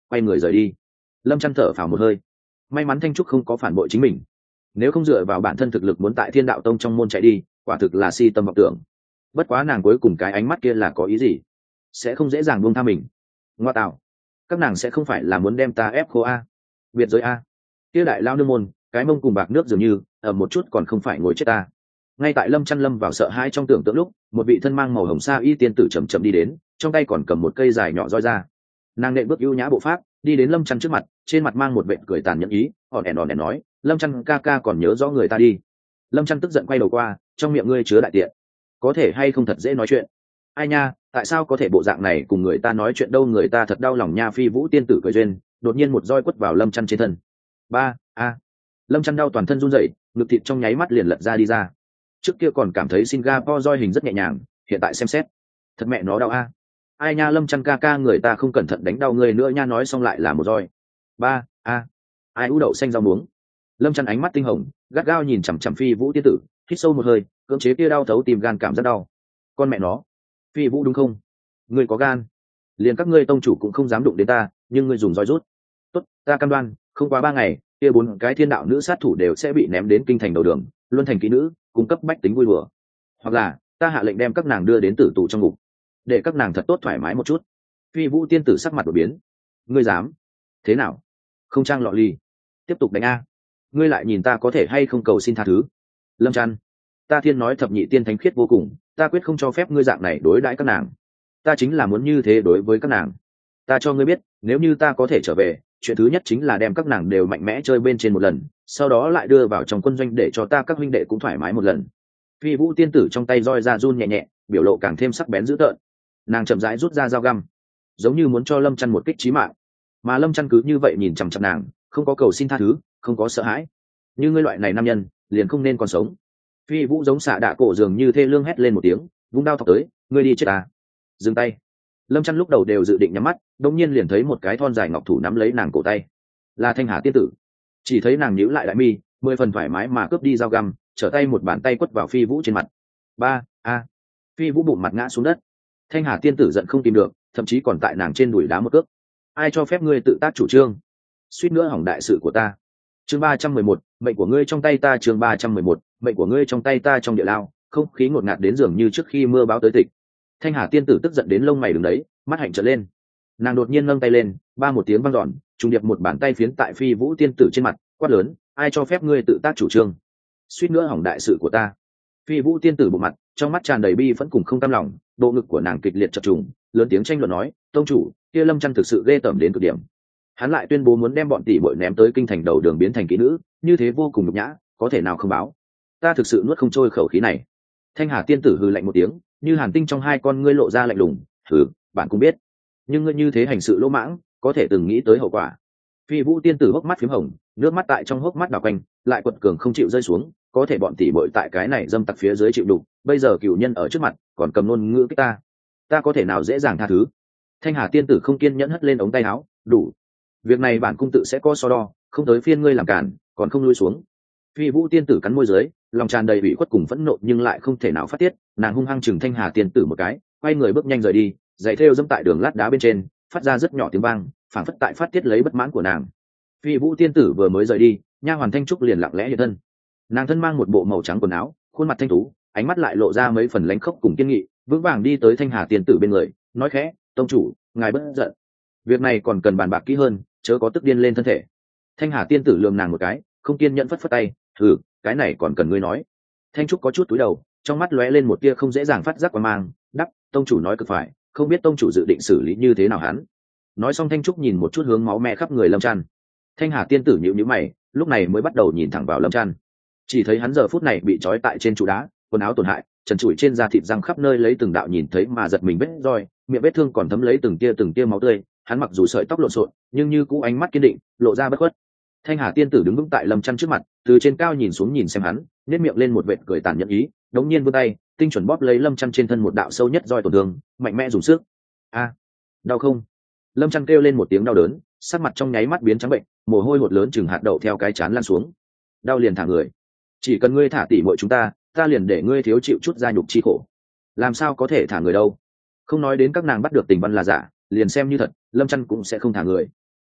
Speaker 1: quay người rời đi. Lâm Chăn thở phào một hơi, may mắn Thanh Trúc không có phản bội chính mình, nếu không dựa vào bản thân thực lực muốn tại Thiên Đạo Tông trong môn chạy đi, quả thực là si tâm vọng tưởng. Bất quá nàng cuối cùng cái ánh mắt kia là có ý gì, sẽ không dễ dàng buông tha mình. Ngoa tạo, các nàng sẽ không phải là muốn đem ta ép khô a, biệt giới a, kia đại lao nương môn cái mông cùng bạc nước dường như ở một chút còn không phải ngồi chết ta. Ngay tại Lâm Chăn lâm vào sợ hãi trong tưởng tượng lúc, một vị thân mang màu hồng sa y tiên tử chậm chậm đi đến, trong tay còn cầm một cây dài nhỏ roi ra. Nàng nện bước ưu nhã bộ pháp đi đến Lâm Chăn trước mặt, trên mặt mang một vệt cười tàn nhẫn ý, ỏn ẻn ỏn ẻn nói: Lâm Chăn ca ca còn nhớ rõ người ta đi. Lâm Chăn tức giận quay đầu qua, trong miệng ngươi chứa đại tiện, có thể hay không thật dễ nói chuyện. Ai nha, tại sao có thể bộ dạng này cùng người ta nói chuyện đâu, người ta thật đau lòng nha. Phi Vũ tiên tử cười duyên, đột nhiên một roi quất vào Lâm Chăn trên thân. Ba a, Lâm Chăn đau toàn thân run rẩy, ngực thịt trong nháy mắt liền lật ra đi ra. Trước kia còn cảm thấy Singapore roi hình rất nhẹ nhàng, hiện tại xem xét thật mẹ nó đau a. Ai nha, Lâm Chăn ca ca người ta không cẩn thận đánh đau người nữa nha. Nói xong lại là một roi. Ba a, ai ú đậu xanh rau muống. Lâm Chăn ánh mắt tinh hồng, gắt gao nhìn chằm chằm Phi Vũ tiên tử, hít sâu một hơi, cưỡng chế kia đau thấu tìm gan cảm rất đau. Con mẹ nó, Phi Vũ đúng không? Ngươi có gan, liền các ngươi tông chủ cũng không dám đụng đến ta, nhưng ngươi dùng roi rút. Tốt, ta cam đoan, không quá ba ngày, kia bốn cái thiên đạo nữ sát thủ đều sẽ bị ném đến kinh thành đầu đường, luân thành kỹ nữ, cung cấp bách tính vui đùa. Hoặc là, ta hạ lệnh đem các nàng đưa đến tử tù trong ngục, để các nàng thật tốt thoải mái một chút. Phi Vũ tiên tử sắc mặt đổi biến. Ngươi dám? Thế nào? Không trang lọ ly, tiếp tục đánh a. Ngươi lại nhìn ta có thể hay không cầu xin tha thứ. Lâm Chăn, ta thiên nói thập nhị tiên thánh khiết vô cùng, ta quyết không cho phép ngươi dạng này đối đãi các nàng. Ta chính là muốn như thế đối với các nàng. Ta cho ngươi biết, nếu như ta có thể trở về, chuyện thứ nhất chính là đem các nàng đều mạnh mẽ chơi bên trên một lần, sau đó lại đưa vào trong quân doanh để cho ta các huynh đệ cũng thoải mái một lần. Phi Vũ tiên tử trong tay roi ra run nhẹ nhẹ, biểu lộ càng thêm sắc bén dữ tợn. Nàng chậm rãi rút ra dao găm, giống như muốn cho Lâm Chăn một kích chí mạng. Mà Lâm Chăn cứ như vậy nhìn chằm chằm nàng, không có cầu xin tha thứ, không có sợ hãi. Như ngươi loại này nam nhân, liền không nên còn sống. Phi Vũ giống xạ đạ cổ dường như thê lương hét lên một tiếng, vung đao thọc tới, ngươi đi chết à? Dừng tay. Lâm Chăn lúc đầu đều dự định nhắm mắt, đột nhiên liền thấy một cái thon dài ngọc thủ nắm lấy nàng cổ tay, là Thanh Hà tiên tử. Chỉ thấy nàng nhíu lại đại mi, mười phần thoải mái mà cướp đi dao găm, trở tay một bàn tay quất vào Phi Vũ trên mặt. Ba a, Phi Vũ bụng mặt ngã xuống đất. Thanh Hà tiên tử giận không tìm được, thậm chí còn tại nàng trên đùi đá một cước. Ai cho phép ngươi tự tác chủ trương? Suýt nữa hỏng đại sự của ta. Chương ba trăm mười một, mệnh của ngươi trong tay ta. Chương ba trăm mười một, mệnh của ngươi trong tay ta. Trong địa lao, không khí ngột ngạt đến dường như trước khi mưa báo tới tịch. Thanh Hà tiên tử tức giận đến lông mày đứng đấy, mắt hạnh trợn lên. Nàng đột nhiên nâng tay lên, ba một tiếng vang dọn, trùng điệp một bàn tay phiến tại Phi Vũ tiên tử trên mặt, quát lớn: ai cho phép ngươi tự tác chủ trương? Suýt nữa hỏng đại sự của ta. Phi Vũ tiên tử bộ mặt, trong mắt tràn đầy bi phẫn cùng không cam lòng, bộ ngực của nàng kịch liệt chập trùng, lớn tiếng tranh luận nói: tông chủ, kia Lâm Chăn thực sự ghê tởm đến cực điểm. Hắn lại tuyên bố muốn đem bọn tỷ muội ném tới kinh thành đầu đường biến thành kỹ nữ, như thế vô cùng nhục nhã, có thể nào không báo? Ta thực sự nuốt không trôi khẩu khí này. Thanh Hà tiên tử hừ lạnh một tiếng, như hàn tinh trong hai con ngươi lộ ra lạnh lùng. Hừ, bạn cũng biết, nhưng ngươi như thế hành sự lỗ mãng, có thể từng nghĩ tới hậu quả. Phi Vũ tiên tử hốc mắt phím hồng, nước mắt tại trong hốc mắt đảo quanh, lại quật cường không chịu rơi xuống. Có thể bọn tỷ muội tại cái này dâm tặc phía dưới chịu đục, bây giờ cửu nhân ở trước mặt, còn cầm ngôn ngữ kích ta, ta có thể nào dễ dàng tha thứ? Thanh Hà tiên tử không kiên nhẫn hất lên ống tay áo, đủ, việc này bản cung tự sẽ có so đo, không tới phiên ngươi làm cản, còn không lui xuống. Phi Vũ tiên tử cắn môi dưới, lòng tràn đầy ủy khuất cùng phẫn nộ nhưng lại không thể nào phát tiết. Nàng hung hăng chừng Thanh Hà tiên tử một cái, quay người bước nhanh rời đi, giày thêu dẫm tại đường lát đá bên trên, phát ra rất nhỏ tiếng vang, phảng phất tại phát tiết lấy bất mãn của nàng. Phi Vũ tiên tử vừa mới rời đi, nha hoàn Thanh Trúc liền lặng lẽ hiện thân. Nàng thân mang một bộ màu trắng quần áo, khuôn mặt thanh tú, ánh mắt lại lộ ra mấy phần lánh khốc cùng kiên nghị, vững vàng đi tới Thanh Hà tiên tử bên người, nói khẽ: tông chủ, ngài bất giận, việc này còn cần bàn bạc kỹ hơn, chớ có tức điên lên thân thể. Thanh Hà tiên tử lườm nàng một cái, không kiên nhẫn phất phất tay: thử, cái này còn cần ngươi nói. Thanh Trúc có chút cúi đầu, trong mắt lóe lên một tia không dễ dàng phát giác qua mang, đắp: tông chủ nói cực phải, không biết tông chủ dự định xử lý như thế nào hắn. Nói xong Thanh Trúc nhìn một chút hướng máu me khắp người Lâm Chăn. Thanh Hà tiên tử nhíu nhíu mày, lúc này mới bắt đầu nhìn thẳng vào Lâm Chăn. Chỉ thấy hắn giờ phút này bị trói tại trên trụ đá, quần áo tổn hại, trần trụi trên da thịt răng khắp nơi lấy từng đạo nhìn thấy mà giật mình vết roi, miệng vết thương còn thấm lấy từng tia từng tia máu tươi. Hắn mặc dù sợi tóc lộn xộn, nhưng như cũ ánh mắt kiên định, lộ ra bất khuất. Thanh Hà tiên tử đứng vững tại Lâm Chăn trước mặt, từ trên cao nhìn xuống nhìn xem hắn, nét miệng lên một vệt cười tàn nhẫn ý, đống nhiên vươn tay, tinh chuẩn bóp lấy Lâm Chăn trên thân một đạo sâu nhất roi tổn thương, mạnh mẽ dùng sức. A, đau không? Lâm Chăn kêu lên một tiếng đau đớn, sắc mặt trong nháy mắt biến trắng bệnh, mồ hôi hột lớn chừng hạt đậu theo cái chán lan xuống. Đau liền thả người, chỉ cần ngươi thả tỷ muội chúng ta, ta liền để ngươi thiếu chịu chút gia nhục chi khổ. Làm sao có thể thả người đâu? Không nói đến các nàng bắt được tình văn là giả, liền xem như thật, Lâm Chăn cũng sẽ không thả người.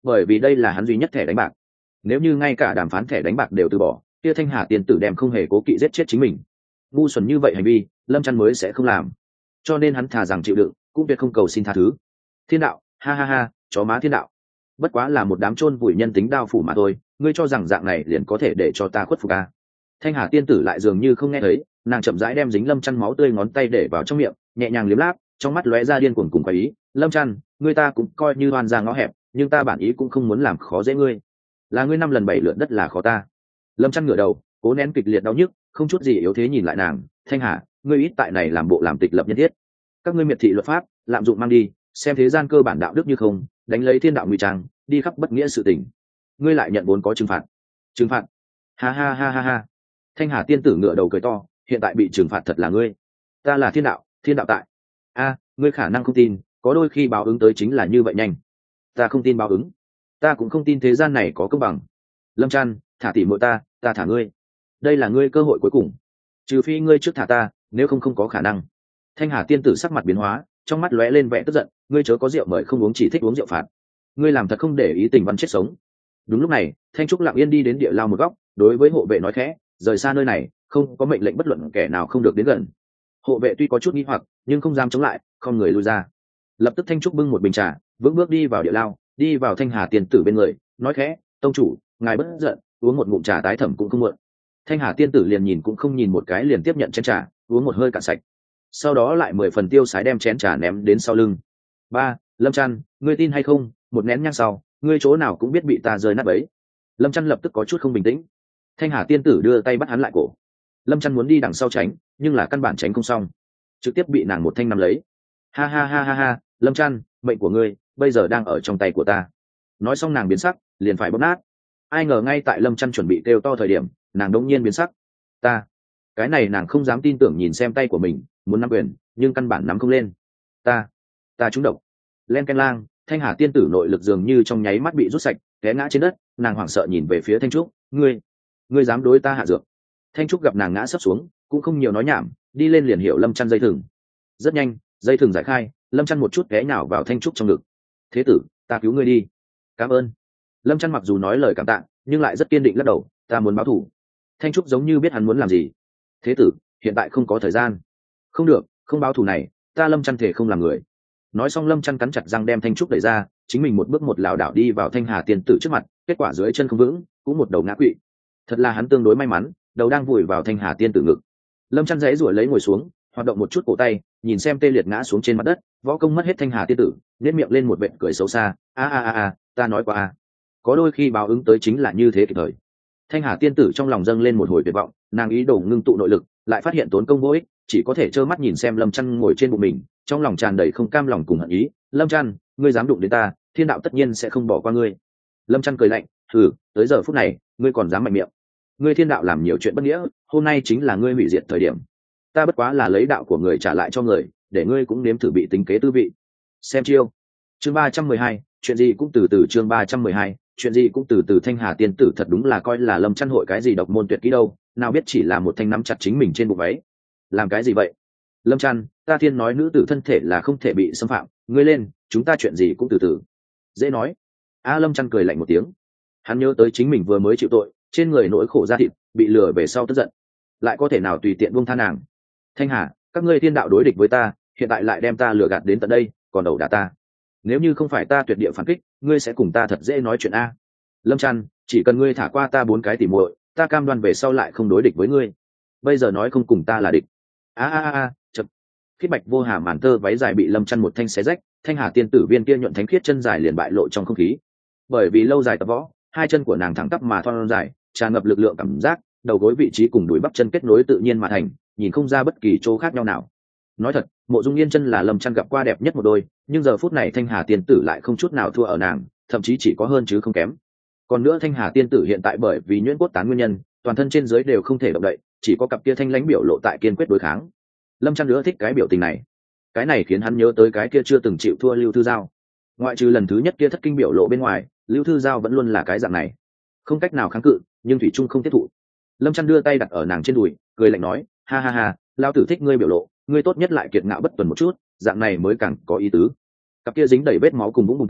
Speaker 1: bởi vì đây là hắn duy nhất thẻ đánh bạc. Nếu như ngay cả đàm phán thẻ đánh bạc đều từ bỏ, kia Thanh Hà tiên tử đem không hề cố kỵ giết chết chính mình. Ngu xuẩn như vậy hành vi, Lâm Chăn mới sẽ không làm. Cho nên hắn thà rằng chịu đựng, cũng tuyệt không cầu xin tha thứ. Thiên đạo, ha ha ha, chó má thiên đạo. Bất quá là một đám chôn vùi nhân tính đao phủ mà thôi, ngươi cho rằng dạng này liền có thể để cho ta khuất phục à? Thanh Hà tiên tử lại dường như không nghe thấy, nàng chậm rãi đem dính Lâm Chăn máu tươi ngón tay để vào trong miệng, nhẹ nhàng liếm láp, trong mắt lóe ra điên cuồng cùng quái ý. Lâm Chăn, ngươi ta cũng coi như oan ra ngõ hẹp, nhưng ta bản ý cũng không muốn làm khó dễ ngươi. Là ngươi năm lần bảy lượt đất là khó ta. Lâm Chăn ngửa đầu, cố nén kịch liệt đau nhức, không chút gì yếu thế nhìn lại nàng. Thanh Hà, ngươi ít tại này làm bộ làm tịch lập nhân thiết. Các ngươi miệt thị luật pháp, lạm dụng mang đi, xem thế gian cơ bản đạo đức như không, đánh lấy thiên đạo ngụy trang, đi khắp bất nghĩa sự tình. Ngươi lại nhận vốn có trừng phạt. Trừng phạt? Ha ha ha ha ha. Thanh Hà tiên tử ngửa đầu cười to, hiện tại bị trừng phạt thật là ngươi. Ta là thiên đạo, thiên đạo tại. A, ngươi khả năng không tin, có đôi khi báo ứng tới chính là như vậy nhanh. Ta không tin báo ứng, ta cũng không tin thế gian này có công bằng. Lâm Chăn, thả tỉ muội ta, ta thả ngươi. Đây là ngươi cơ hội cuối cùng, trừ phi ngươi trước thả ta, nếu không không có khả năng. Thanh Hà tiên tử sắc mặt biến hóa, trong mắt lóe lên vẻ tức giận. Ngươi chớ có rượu mời không uống, chỉ thích uống rượu phạt. Ngươi làm thật không để ý tình văn chết sống. Đúng lúc này, Thanh Trúc lặng yên đi đến địa lao một góc, đối với hộ vệ nói khẽ, rời xa nơi này, không có mệnh lệnh bất luận kẻ nào không được đến gần. Hộ vệ tuy có chút nghi hoặc, nhưng không dám chống lại, không người lui ra. Lập tức Thanh Trúc bưng một bình trà, vững bước đi vào địa lao, đi vào Thanh Hà tiên tử bên người, nói khẽ, tông chủ, ngài bất giận, uống một ngụm trà tái thẩm cũng không muộn. Thanh Hà tiên tử liền nhìn cũng không nhìn một cái liền tiếp nhận chén trà, uống một hơi cạn sạch. Sau đó lại mười phần tiêu sái đem chén trà ném đến sau lưng. Ba, Lâm Chăn, ngươi tin hay không, một nén nhang sau, ngươi chỗ nào cũng biết bị ta rơi nát bấy. Lâm Chăn lập tức có chút không bình tĩnh. Thanh Hà tiên tử đưa tay bắt hắn lại cổ. Lâm Chăn muốn đi đằng sau tránh, nhưng là căn bản tránh không xong, trực tiếp bị nàng một thanh nắm lấy. Ha ha ha ha ha, Lâm Chăn, mệnh của ngươi bây giờ đang ở trong tay của ta. Nói xong nàng biến sắc, liền phải bóp nát. Ai ngờ ngay tại Lâm Chăn chuẩn bị kêu to thời điểm, nàng đống nhiên biến sắc. Ta, cái này nàng không dám tin tưởng nhìn xem tay của mình, muốn nắm quyền, nhưng căn bản nắm không lên. Ta, ta trúng độc. Len canh lang, Thanh Hà tiên tử nội lực dường như trong nháy mắt bị rút sạch, té ngã trên đất. Nàng hoảng sợ nhìn về phía Thanh Trúc, ngươi, ngươi dám đối ta hạ dược? Thanh Trúc gặp nàng ngã sấp xuống, cũng không nhiều nói nhảm, đi lên liền hiểu Lâm Chăn dây thừng. Rất nhanh, dây thừng giải khai, Lâm Chăn một chút té nhào vào Thanh Trúc trong ngực. Thế tử, ta cứu ngươi đi. Cảm ơn. Lâm Chăn mặc dù nói lời cảm tạ, nhưng lại rất kiên định lắc đầu, ta muốn báo thù. Thanh Trúc giống như biết hắn muốn làm gì. Thế tử, hiện tại không có thời gian. Không được, không báo thù này, ta Lâm Chăn thể không làm người. Nói xong Lâm Chăn cắn chặt răng đem Thanh Trúc đẩy ra, chính mình một bước một lảo đảo đi vào Thanh Hà tiên tử trước mặt, kết quả dưới chân không vững, cũng một đầu ngã quỵ. Thật là hắn tương đối may mắn, đầu đang vùi vào Thanh Hà tiên tử ngực. Lâm Chăn dãy ruổi lấy ngồi xuống, hoạt động một chút cổ tay, nhìn xem tê liệt ngã xuống trên mặt đất, võ công mất hết Thanh Hà tiên tử, nét miệng lên một vệt cười xấu xa, a a a a, ta nói qua a. Có đôi khi báo ứng tới chính là như thế kịp thời. Thanh Hà tiên tử trong lòng dâng lên một hồi tuyệt vọng, nàng ý đồ ngưng tụ nội lực, lại phát hiện tốn công vô ích, chỉ có thể trơ mắt nhìn xem Lâm Chăn ngồi trên bụng mình, trong lòng tràn đầy không cam lòng cùng hận ý. Lâm Chăn, ngươi dám đụng đến ta, thiên đạo tất nhiên sẽ không bỏ qua ngươi. Lâm Chăn cười lạnh, thử, tới giờ phút này, ngươi còn dám mạnh miệng? Ngươi thiên đạo làm nhiều chuyện bất nghĩa, hôm nay chính là ngươi hủy diệt thời điểm. Ta bất quá là lấy đạo của người trả lại cho người, để ngươi cũng nếm thử bị tính kế tư vị. Xem chiêu. Chương ba trăm mười hai, chuyện gì cũng từ từ. Chương ba trăm mười hai, chuyện gì cũng từ từ. Thanh Hà tiên tử thật đúng là coi là Lâm Chăn hội cái gì độc môn tuyệt kỹ đâu, nào biết chỉ là một thanh nắm chặt chính mình trên bụng váy. Làm cái gì vậy? Lâm Chăn, ta thiên nói nữ tử thân thể là không thể bị xâm phạm, ngươi lên, chúng ta chuyện gì cũng từ từ. Dễ nói. A Lâm Chăn cười lạnh một tiếng. Hắn nhớ tới chính mình vừa mới chịu tội, trên người nỗi khổ da thịt, bị lừa về sau tức giận, lại có thể nào tùy tiện buông tha nàng. Thanh Hà, các ngươi thiên đạo đối địch với ta, hiện tại lại đem ta lừa gạt đến tận đây, còn đầu đả ta. Nếu như không phải ta tuyệt địa phản kích, ngươi sẽ cùng ta thật dễ nói chuyện a. Lâm Chăn, chỉ cần ngươi thả qua ta bốn cái tỉ muội, ta cam đoan về sau lại không đối địch với ngươi. Bây giờ nói không cùng ta là địch. A a a, chật. Khiết bạch vô hà màn tơ váy dài bị Lâm Chăn một thanh xé rách, Thanh Hà tiên tử viên kia nhuận thánh khiết chân dài liền bại lộ trong không khí. Bởi vì lâu dài tập võ, hai chân của nàng thẳng tắp mà thon dài, tràn ngập lực lượng cảm giác, đầu gối vị trí cùng đùi bắp chân kết nối tự nhiên mà thành, nhìn không ra bất kỳ chỗ khác nhau nào. Nói thật, Mộ Dung Yên chân là Lâm Chăn gặp qua đẹp nhất một đôi, nhưng giờ phút này Thanh Hà tiên tử lại không chút nào thua ở nàng, thậm chí chỉ có hơn chứ không kém. Còn nữa Thanh Hà tiên tử hiện tại bởi vì nhuyễn cốt tán nguyên nhân, toàn thân trên dưới đều không thể động đậy, chỉ có cặp kia thanh lãnh biểu lộ tại kiên quyết đối kháng. Lâm Chăn nữa thích cái biểu tình này, cái này khiến hắn nhớ tới cái kia chưa từng chịu thua Lưu Thư Giao. Ngoại trừ lần thứ nhất kia thất kinh biểu lộ bên ngoài, Lưu Thư Giao vẫn luôn là cái dạng này, không cách nào kháng cự, nhưng thủy trung không tiếp thụ. Lâm Chăn đưa tay đặt ở nàng trên đùi, cười lạnh nói, ha ha ha, lao tử thích ngươi biểu lộ, ngươi tốt nhất lại kiệt ngạo bất tuần một chút, dạng này mới càng có ý tứ. Cặp kia dính đầy vết máu cùng vũng bùng tay,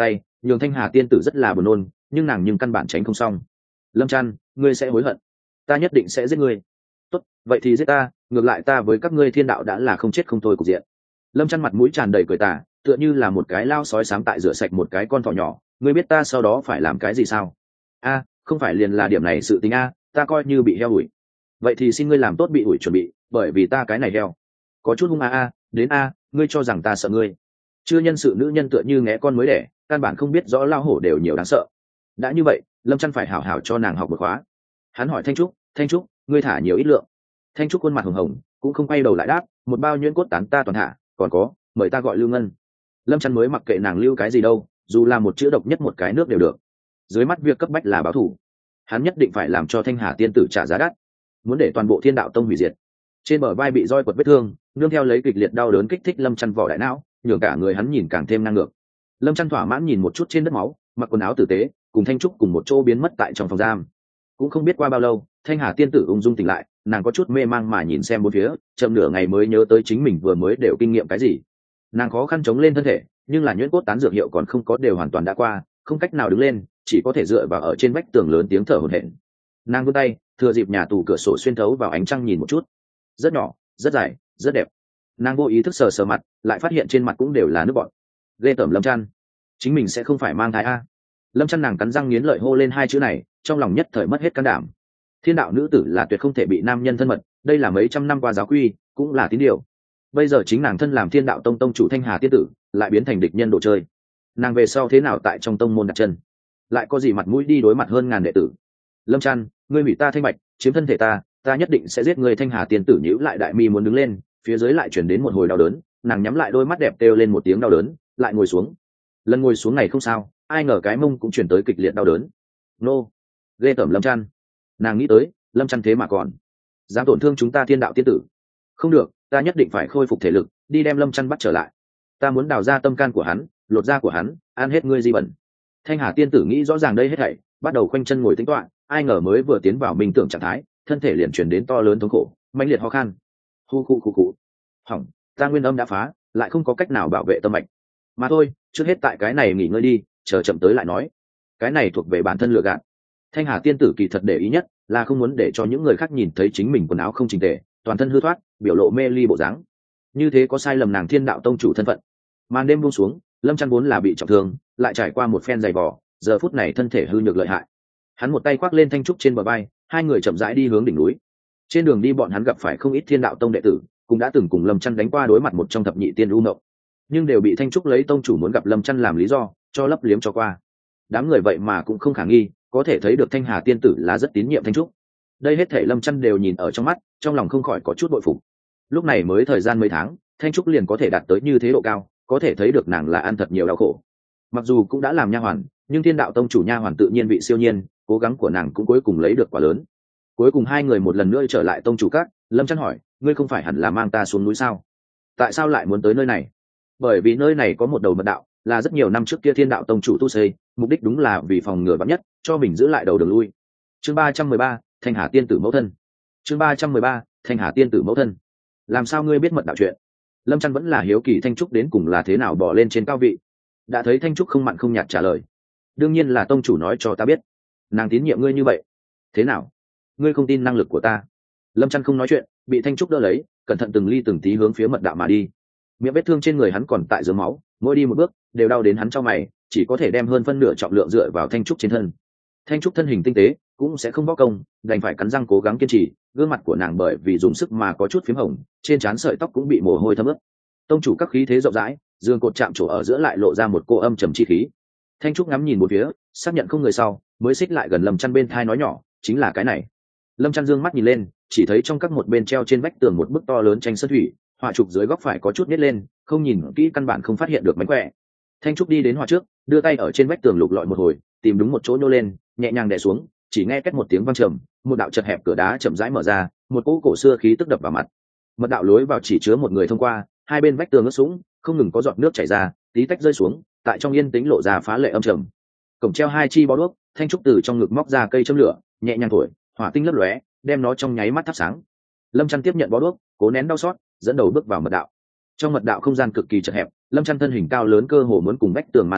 Speaker 1: nhường thanh hà tiên tử rất là buồn nôn, nhưng nàng nhưng căn bản tránh không xong. Lâm Trăn, ngươi sẽ hối hận, ta nhất định sẽ giết ngươi. Tốt, vậy thì giết ta, ngược lại ta với các ngươi thiên đạo đã là không chết không thôi cục diện. Lâm Trăn mặt mũi tràn đầy cười tà, tựa như là một cái lao sói sáng tại rửa sạch một cái con thỏ nhỏ. Ngươi biết ta sau đó phải làm cái gì sao? A, không phải liền là điểm này sự tính a, ta coi như bị heo ủi. Vậy thì xin ngươi làm tốt bị ủi chuẩn bị, bởi vì ta cái này heo có chút hung a a, đến a, ngươi cho rằng ta sợ ngươi? Chưa nhân sự nữ nhân tựa như ngẽ con mới đẻ, căn bản không biết rõ lao hổ đều nhiều đáng sợ. Đã như vậy, Lâm Trăn phải hảo hảo cho nàng học một khóa. Hắn hỏi Thanh Trúc, Thanh Trúc, ngươi thả nhiều ít lượng? Thanh Trúc khuôn mặt hồng hồng, cũng không quay đầu lại đáp, một bao nhuyễn cốt tán ta toàn thả, còn có, mời ta gọi Lưu Ngân. Lâm Trăn mới mặc kệ nàng lưu cái gì đâu, dù là một chữ độc nhất một cái nước đều được. Dưới mắt việc cấp bách là báo thù, hắn nhất định phải làm cho Thanh Hà tiên tử trả giá đắt, muốn để toàn bộ Thiên Đạo Tông hủy diệt. Trên bờ vai bị roi quật vết thương, nương theo lấy kịch liệt đau đớn kích thích Lâm Trăn vỏ đại não, nhường cả người hắn nhìn càng thêm năng lượng. Lâm Trăn thỏa mãn nhìn một chút trên đất máu, mặc quần áo tử tế, cùng Thanh Trúc cùng một chỗ biến mất tại trong phòng giam. Cũng không biết qua bao lâu, Thanh Hà tiên tử ung dung tỉnh lại, nàng có chút mê mang mà nhìn xem bốn phía, chậm nửa ngày mới nhớ tới chính mình vừa mới đều kinh nghiệm cái gì. Nàng khó khăn chống lên thân thể, nhưng là nhuyễn cốt tán dược hiệu còn không có đều hoàn toàn đã qua, không cách nào đứng lên, chỉ có thể dựa vào ở trên vách tường lớn tiếng thở hổn hển. Nàng vươn tay, thừa dịp nhà tủ cửa sổ xuyên thấu vào ánh trăng nhìn một chút. Rất nhỏ, rất dài, rất đẹp. Nàng vô ý thức sờ sờ mặt, lại phát hiện trên mặt cũng đều là nước bọt. Ghê tởm. Lâm Trăn, chính mình sẽ không phải mang thai a? Lâm Trăn nàng cắn răng nghiến lợi hô lên hai chữ này, trong lòng nhất thời mất hết can đảm. Thiên đạo nữ tử là tuyệt không thể bị nam nhân thân mật, đây là mấy trăm năm qua giáo quy, cũng là tín điều. Bây giờ chính nàng thân làm Thiên Đạo Tông tông chủ Thanh Hà tiên tử, lại biến thành địch nhân đồ chơi. Nàng về sau thế nào tại trong tông môn đặt chân, lại có gì mặt mũi đi đối mặt hơn ngàn đệ tử? Lâm Trăn, ngươi hủy ta thanh mạch, chiếm thân thể ta, ta nhất định sẽ giết ngươi. Thanh Hà tiên tử nhíu lại đại mi muốn đứng lên, phía dưới lại chuyển đến một hồi đau đớn, nàng nhắm lại đôi mắt đẹp kêu lên một tiếng đau đớn, lại ngồi xuống. Lần ngồi xuống này không sao, ai ngờ cái mông cũng chuyển tới kịch liệt đau đớn. Nô, ghê tởm. Lâm Trăn, nàng nghĩ tới, Lâm Trăn thế mà còn dám tổn thương chúng ta Thiên Đạo tiên tử. Không được, ta nhất định phải khôi phục thể lực, đi đem Lâm Trăn bắt trở lại. Ta muốn đào ra tâm can của hắn, lột da của hắn, ăn hết ngươi di bẩn. Thanh Hà tiên tử nghĩ rõ ràng đây hết thảy, bắt đầu khoanh chân ngồi tĩnh tọa. Ai ngờ mới vừa tiến vào minh tưởng trạng thái, thân thể liền chuyển đến to lớn thống khổ, mãnh liệt ho khan. Hu khu khu khu. Hỏng, ta nguyên âm đã phá, lại không có cách nào bảo vệ tâm mạch. Mà thôi, trước hết tại cái này nghỉ ngơi đi, chờ chậm tới lại nói. Cái này thuộc về bản thân lựa gạt. Thanh Hà tiên tử kỳ thật để ý nhất là không muốn để cho những người khác nhìn thấy chính mình quần áo không chỉnh tề, toàn thân hư thoát, biểu lộ mê ly bộ dáng. Như thế có sai lầm nàng Thiên Đạo tông chủ thân phận. Màn đêm buông xuống, Lâm Trăn vốn là bị trọng thương, lại trải qua một phen dày vò, giờ phút này thân thể hư nhược lợi hại. Hắn một tay khoác lên Thanh Trúc trên bờ vai, hai người chậm rãi đi hướng đỉnh núi. Trên đường đi bọn hắn gặp phải không ít Thiên Đạo tông đệ tử, cũng đã từng cùng Lâm Trăn đánh qua đối mặt một trong thập nhị tiên u mộng, nhưng đều bị Thanh Trúc lấy tông chủ muốn gặp Lâm Trăn làm lý do, cho lấp liếm cho qua. Đám người vậy mà cũng không khả nghi, có thể thấy được Thanh Hà tiên tử là rất tín nhiệm Thanh Trúc. Đây hết thể Lâm Trăn đều nhìn ở trong mắt, trong lòng không khỏi có chút bội phục. Lúc này mới thời gian mấy tháng, Thanh Trúc liền có thể đạt tới như thế độ cao, có thể thấy được nàng là ăn thật nhiều đau khổ. Mặc dù cũng đã làm nha hoàn, nhưng Thiên Đạo tông chủ nha hoàn tự nhiên bị siêu nhiên, cố gắng của nàng cũng cuối cùng lấy được quả lớn. Cuối cùng hai người một lần nữa trở lại tông chủ các. Lâm Trăn hỏi, ngươi không phải hẳn là mang ta xuống núi sao? Tại sao lại muốn tới nơi này? Bởi vì nơi này có một đầu mật đạo, là rất nhiều năm trước kia Thiên Đạo tông chủ tu xây, mục đích đúng là vì phòng ngừa vắn nhất, cho mình giữ lại đầu đường lui. Chương ba trăm mười ba, Thanh Hà tiên tử mẫu thân. Chương ba trăm mười ba, Thanh Hà tiên tử mẫu thân. Làm sao ngươi biết mật đạo chuyện? Lâm Trăn vẫn là hiếu kỳ Thanh Trúc đến cùng là thế nào bỏ lên trên cao vị. Đã thấy Thanh Trúc không mặn không nhạt trả lời, đương nhiên là tông chủ nói cho ta biết. Nàng tín nhiệm ngươi như vậy, thế nào? Ngươi không tin năng lực của ta? Lâm Trăn không nói chuyện, bị Thanh Trúc đỡ lấy, cẩn thận từng ly từng tí hướng phía mật đạo mà đi. Miệng vết thương trên người hắn còn tại dưới máu, mỗi đi một bước đều đau đến hắn cho mày, chỉ có thể đem hơn phân nửa trọng lượng dựa vào Thanh Trúc trên thân. Thanh Trúc thân hình tinh tế, cũng sẽ không võ công, đành phải cắn răng cố gắng kiên trì. Gương mặt của nàng bởi vì dùng sức mà có chút phím hồng, trên trán sợi tóc cũng bị mồ hôi thấm ướt. Tông chủ các khí thế rộng rãi, dương cột chạm trổ ở giữa lại lộ ra một cô âm trầm chi khí. Thanh Trúc ngắm nhìn một phía, xác nhận không người sau, mới xích lại gần Lâm Trăn bên thai nói nhỏ, chính là cái này. Lâm Trăn dương mắt nhìn lên, chỉ thấy trong các một bên treo trên vách tường một bức to lớn tranh sơn thủy, họa trục dưới góc phải có chút nít lên, không nhìn kỹ căn bản không phát hiện được mánh khỏe. Thanh Trúc đi đến họa trước, đưa tay ở trên vách tường lục lọi một hồi, tìm đúng một chỗ nhô lên, nhẹ nhàng đè xuống, chỉ nghe két một tiếng vang trầm, một đạo chật hẹp cửa đá chậm rãi mở ra, một cỗ cổ xưa khí tức đập vào mặt. Mật đạo lối vào chỉ chứa một người thông qua, hai bên vách tường ướt sũng, không ngừng có giọt nước chảy ra, tí tách rơi xuống, tại trong yên tĩnh lộ ra phá lệ âm trầm. Cổng treo hai chi bó đuốc, Thanh Trúc từ trong ngực móc ra cây châm lửa, nhẹ nhàng thổi, hỏa tinh lấp lóe, đem nó trong nháy mắt thắp sáng. Lâm Trăn tiếp nhận bó đuốc, cố nén đau xót, dẫn đầu bước vào mật đạo. Trong mật đạo không gian cực kỳ chật hẹp, Lâm Trăn thân hình cao lớn cơ hồ muốn cùng vách tường ma sát,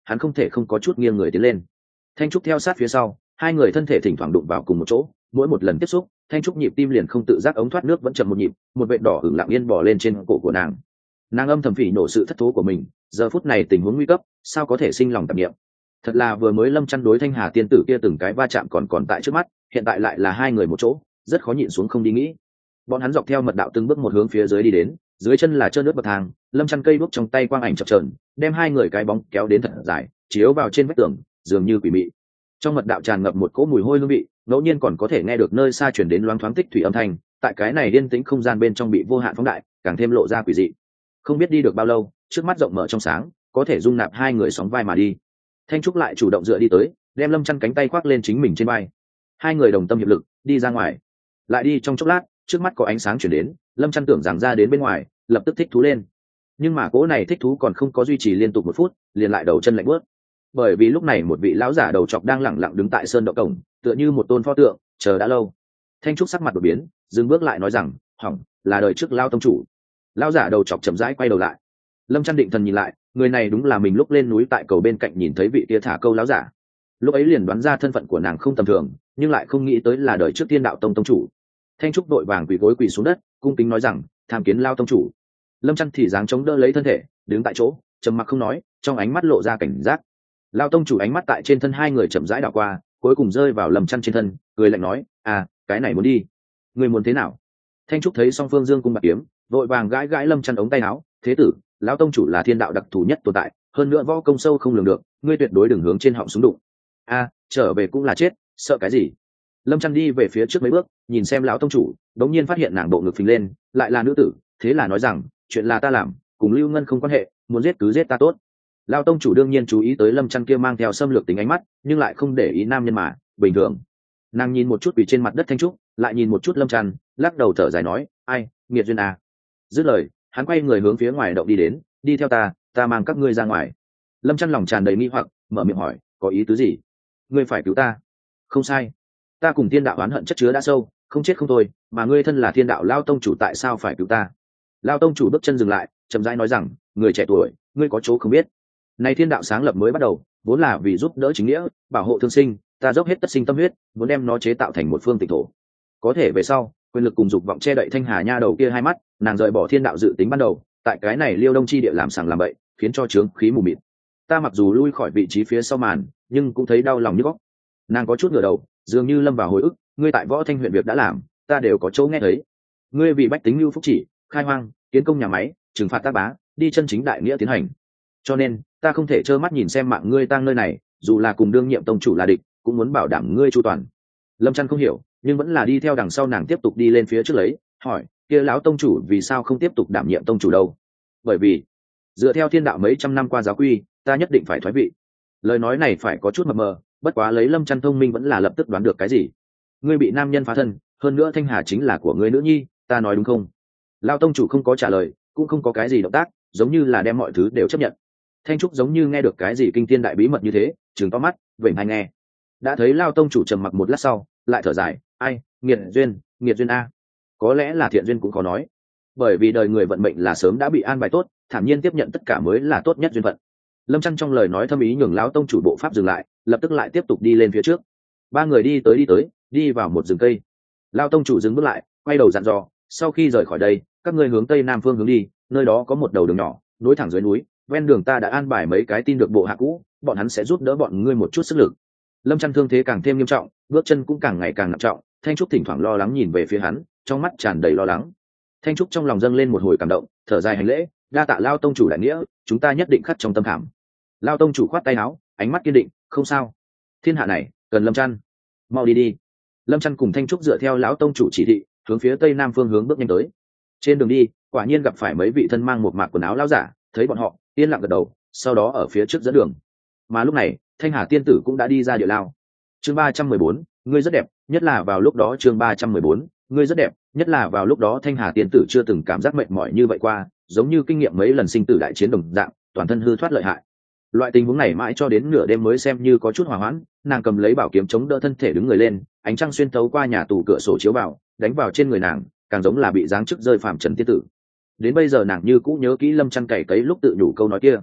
Speaker 1: hắn không thể không có chút nghiêng người tiến lên. Thanh trúc theo sát phía sau, hai người thân thể thỉnh thoảng đụng vào cùng một chỗ, mỗi một lần tiếp xúc, Thanh trúc nhịp tim liền không tự giác ống thoát nước vẫn chậm một nhịp, một vệt đỏ hửng lặng yên bò lên trên cổ của nàng. Nàng âm thầm phỉ nổ sự thất thố của mình, giờ phút này tình huống nguy cấp, sao có thể sinh lòng tạp niệm. Thật là vừa mới Lâm Chăn đối Thanh Hà tiên tử kia từng cái va chạm còn còn tại trước mắt, hiện tại lại là hai người một chỗ, rất khó nhịn xuống không đi nghĩ. Bọn hắn dọc theo mật đạo từng bước một hướng phía dưới đi đến, dưới chân là trơn nước bậc thang, Lâm Chăn cây đuốc trong tay quang ảnh chập chờn, đem hai người cái bóng kéo đến thật dài, chiếu vào trên vách tường, dường như quỷ mị. Trong mật đạo tràn ngập một cỗ mùi hôi hương vị, ngẫu nhiên còn có thể nghe được nơi xa truyền đến loáng thoáng tích thủy âm thanh, tại cái này yên tĩnh không gian bên trong bị vô hạn phóng đại, càng thêm lộ ra quỷ dị. Không biết đi được bao lâu, trước mắt rộng mở trong sáng, có thể dung nạp hai người sóng vai mà đi. Thanh trúc lại chủ động dựa đi tới, đem Lâm Chăn cánh tay khoác lên chính mình trên vai. Hai người đồng tâm hiệp lực đi ra ngoài. Lại đi trong chốc lát, trước mắt có ánh sáng chuyển đến, Lâm Chăn tưởng rằng ra đến bên ngoài, lập tức thích thú lên. Nhưng mà cỗ này thích thú còn không có duy trì liên tục một phút, liền lại đầu chân lạnh bước. Bởi vì lúc này một vị lão giả đầu trọc đang lẳng lặng đứng tại sơn động cổng, tựa như một tôn pho tượng, chờ đã lâu. Thanh trúc sắc mặt đột biến, dừng bước lại nói rằng, hỏng, là đời trước lão tông chủ. Lão giả đầu trọc chậm rãi quay đầu lại. Lâm Chăn định thần nhìn lại, người này đúng là mình lúc lên núi tại cầu bên cạnh nhìn thấy vị kia thả câu lão giả. Lúc ấy liền đoán ra thân phận của nàng không tầm thường, nhưng lại không nghĩ tới là đời trước Thiên Đạo Tông tông chủ. Thanh trúc đội vàng quỳ gối quỳ xuống đất, cung kính nói rằng, tham kiến lao tông chủ. Lâm Chăn thì dáng chống đỡ lấy thân thể, đứng tại chỗ, trầm mặc không nói, trong ánh mắt lộ ra cảnh giác. Lao tông chủ ánh mắt tại trên thân hai người chậm rãi đảo qua, cuối cùng rơi vào Lâm Chăn trên thân, cười lạnh nói, à, cái này muốn đi, người muốn thế nào? Thanh trúc thấy song phương dương cung bạc kiếm, vội vàng gãi gãi Lâm Chăn ống tay áo, thế tử, lão tông chủ là thiên đạo đặc thù nhất tồn tại, hơn nữa võ công sâu không lường được, ngươi tuyệt đối đừng hướng trên họng súng đụng. A, trở về cũng là chết, sợ cái gì? Lâm Chăn đi về phía trước mấy bước, nhìn xem lão tông chủ, đống nhiên phát hiện nàng bộ ngực phình lên, lại là nữ tử, thế là nói rằng, chuyện là ta làm, cùng Lưu Ngân không quan hệ, muốn giết cứ giết ta tốt. Lão tông chủ đương nhiên chú ý tới Lâm Chăn kia mang theo xâm lược tính ánh mắt, nhưng lại không để ý nam nhân mà, bình thường. Nàng nhìn một chút quỳ trên mặt đất Thanh trúc, lại nhìn một chút Lâm Chăn, lắc đầu thở dài nói, ai, nghiệt duyên à. Dứt lời, hắn quay người hướng phía ngoài động đi đến, đi theo ta, ta mang các ngươi ra ngoài. Lâm Chăn lòng tràn đầy nghi hoặc, mở miệng hỏi, có ý tứ gì? Ngươi phải cứu ta? Không sai, ta cùng thiên đạo oán hận chất chứa đã sâu, không chết không thôi, mà ngươi thân là thiên đạo lao tông chủ tại sao phải cứu ta? Lao tông chủ bước chân dừng lại, chậm rãi nói rằng, người trẻ tuổi, ngươi có chỗ không biết. Này thiên đạo sáng lập mới bắt đầu, vốn là vì giúp đỡ chính nghĩa, bảo hộ thương sinh, ta dốc hết tất sinh tâm huyết, muốn đem nó chế tạo thành một phương tịnh thổ. Có thể về sau, quyền lực cùng dục vọng che đậy Thanh Hà nha đầu kia hai mắt, nàng rời bỏ thiên đạo dự tính ban đầu, tại cái này Liêu Đông chi địa làm sàng làm bậy, khiến cho trướng khí mù mịt. Ta mặc dù lui khỏi vị trí phía sau màn, nhưng cũng thấy đau lòng nhức óc. Nàng có chút ngửa đầu, dường như lâm vào hồi ức, ngươi tại Võ Thanh huyện việc đã làm, ta đều có chỗ nghe thấy. Ngươi vì bách tính lưu phúc chỉ, khai hoang, kiến công nhà máy, trừng phạt tác bá, đi chân chính đại nghĩa tiến hành. Cho nên, ta không thể trơ mắt nhìn xem mạng ngươi tang nơi này, dù là cùng đương nhiệm tông chủ là địch, cũng muốn bảo đảm ngươi chu toàn. Lâm Chăn không hiểu, nhưng vẫn là đi theo đằng sau nàng tiếp tục đi lên phía trước lấy, hỏi, kia lão tông chủ vì sao không tiếp tục đảm nhiệm tông chủ đâu? Bởi vì, dựa theo thiên đạo mấy trăm năm qua giáo quy, ta nhất định phải thoái vị. Lời nói này phải có chút mập mờ, bất quá lấy Lâm Chăn thông minh vẫn là lập tức đoán được cái gì. Ngươi bị nam nhân phá thân, hơn nữa Thanh Hà chính là của ngươi nữ nhi, ta nói đúng không? Lão tông chủ không có trả lời, cũng không có cái gì động tác, giống như là đem mọi thứ đều chấp nhận. Thanh trúc giống như nghe được cái gì kinh thiên đại bí mật như thế, trừng to mắt, vểnh tai nghe. Đã thấy Lão tông chủ trầm mặc một lát sau, lại thở dài, ai, nghiệt duyên, nghiệt duyên a. Có lẽ là thiện duyên cũng khó nói, bởi vì đời người vận mệnh là sớm đã bị an bài tốt, thản nhiên tiếp nhận tất cả mới là tốt nhất duyên phận. Lâm Chăn trong lời nói thâm ý nhường lão tông chủ bộ pháp dừng lại, lập tức lại tiếp tục đi lên phía trước. Ba người đi tới đi tới, đi vào một rừng cây. Lão tông chủ dừng bước lại, quay đầu dặn dò, sau khi rời khỏi đây, các ngươi hướng tây nam phương hướng đi, nơi đó có một đầu đường nhỏ, nối thẳng dưới núi, ven đường ta đã an bài mấy cái tin được bộ hạ cũ, bọn hắn sẽ giúp đỡ bọn ngươi một chút sức lực. Lâm Chăn thương thế càng thêm nghiêm trọng, bước chân cũng càng ngày càng nặng trọng, Thanh trúc thỉnh thoảng lo lắng nhìn về phía hắn, trong mắt tràn đầy lo lắng. Thanh trúc trong lòng dâng lên một hồi cảm động, thở dài hành lễ, đa tạ Lao tông chủ đại nghĩa, chúng ta nhất định khắc trong tâm khảm. Lao tông chủ khoát tay áo, ánh mắt kiên định, không sao, thiên hạ này cần Lâm Chăn, mau đi đi. Lâm Chăn cùng Thanh trúc dựa theo lão tông chủ chỉ thị, hướng phía tây nam phương hướng bước nhanh tới. Trên đường đi, quả nhiên gặp phải mấy vị thân mang một mạc quần áo lão giả, thấy bọn họ, yên lặng gật đầu, sau đó ở phía trước dẫn đường. Mà lúc này, Thanh Hà tiên tử cũng đã đi ra địa lao. Chương ba trăm mười bốn, ngươi rất đẹp, nhất là vào lúc đó chương ba trăm mười bốn, ngươi rất đẹp, nhất là vào lúc đó Thanh Hà tiên tử chưa từng cảm giác mệt mỏi như vậy qua, giống như kinh nghiệm mấy lần sinh tử đại chiến đồng dạng, toàn thân hư thoát lợi hại. Loại tình huống này mãi cho đến nửa đêm mới xem như có chút hòa hoãn, nàng cầm lấy bảo kiếm chống đỡ thân thể đứng người lên, ánh trăng xuyên thấu qua nhà tủ cửa sổ chiếu vào, đánh vào trên người nàng, càng giống là bị giáng chức rơi phàm trần tiên tử. Đến bây giờ nàng như cũ nhớ kỹ Lâm Chăn cày cấy lúc tự nhủ câu nói kia.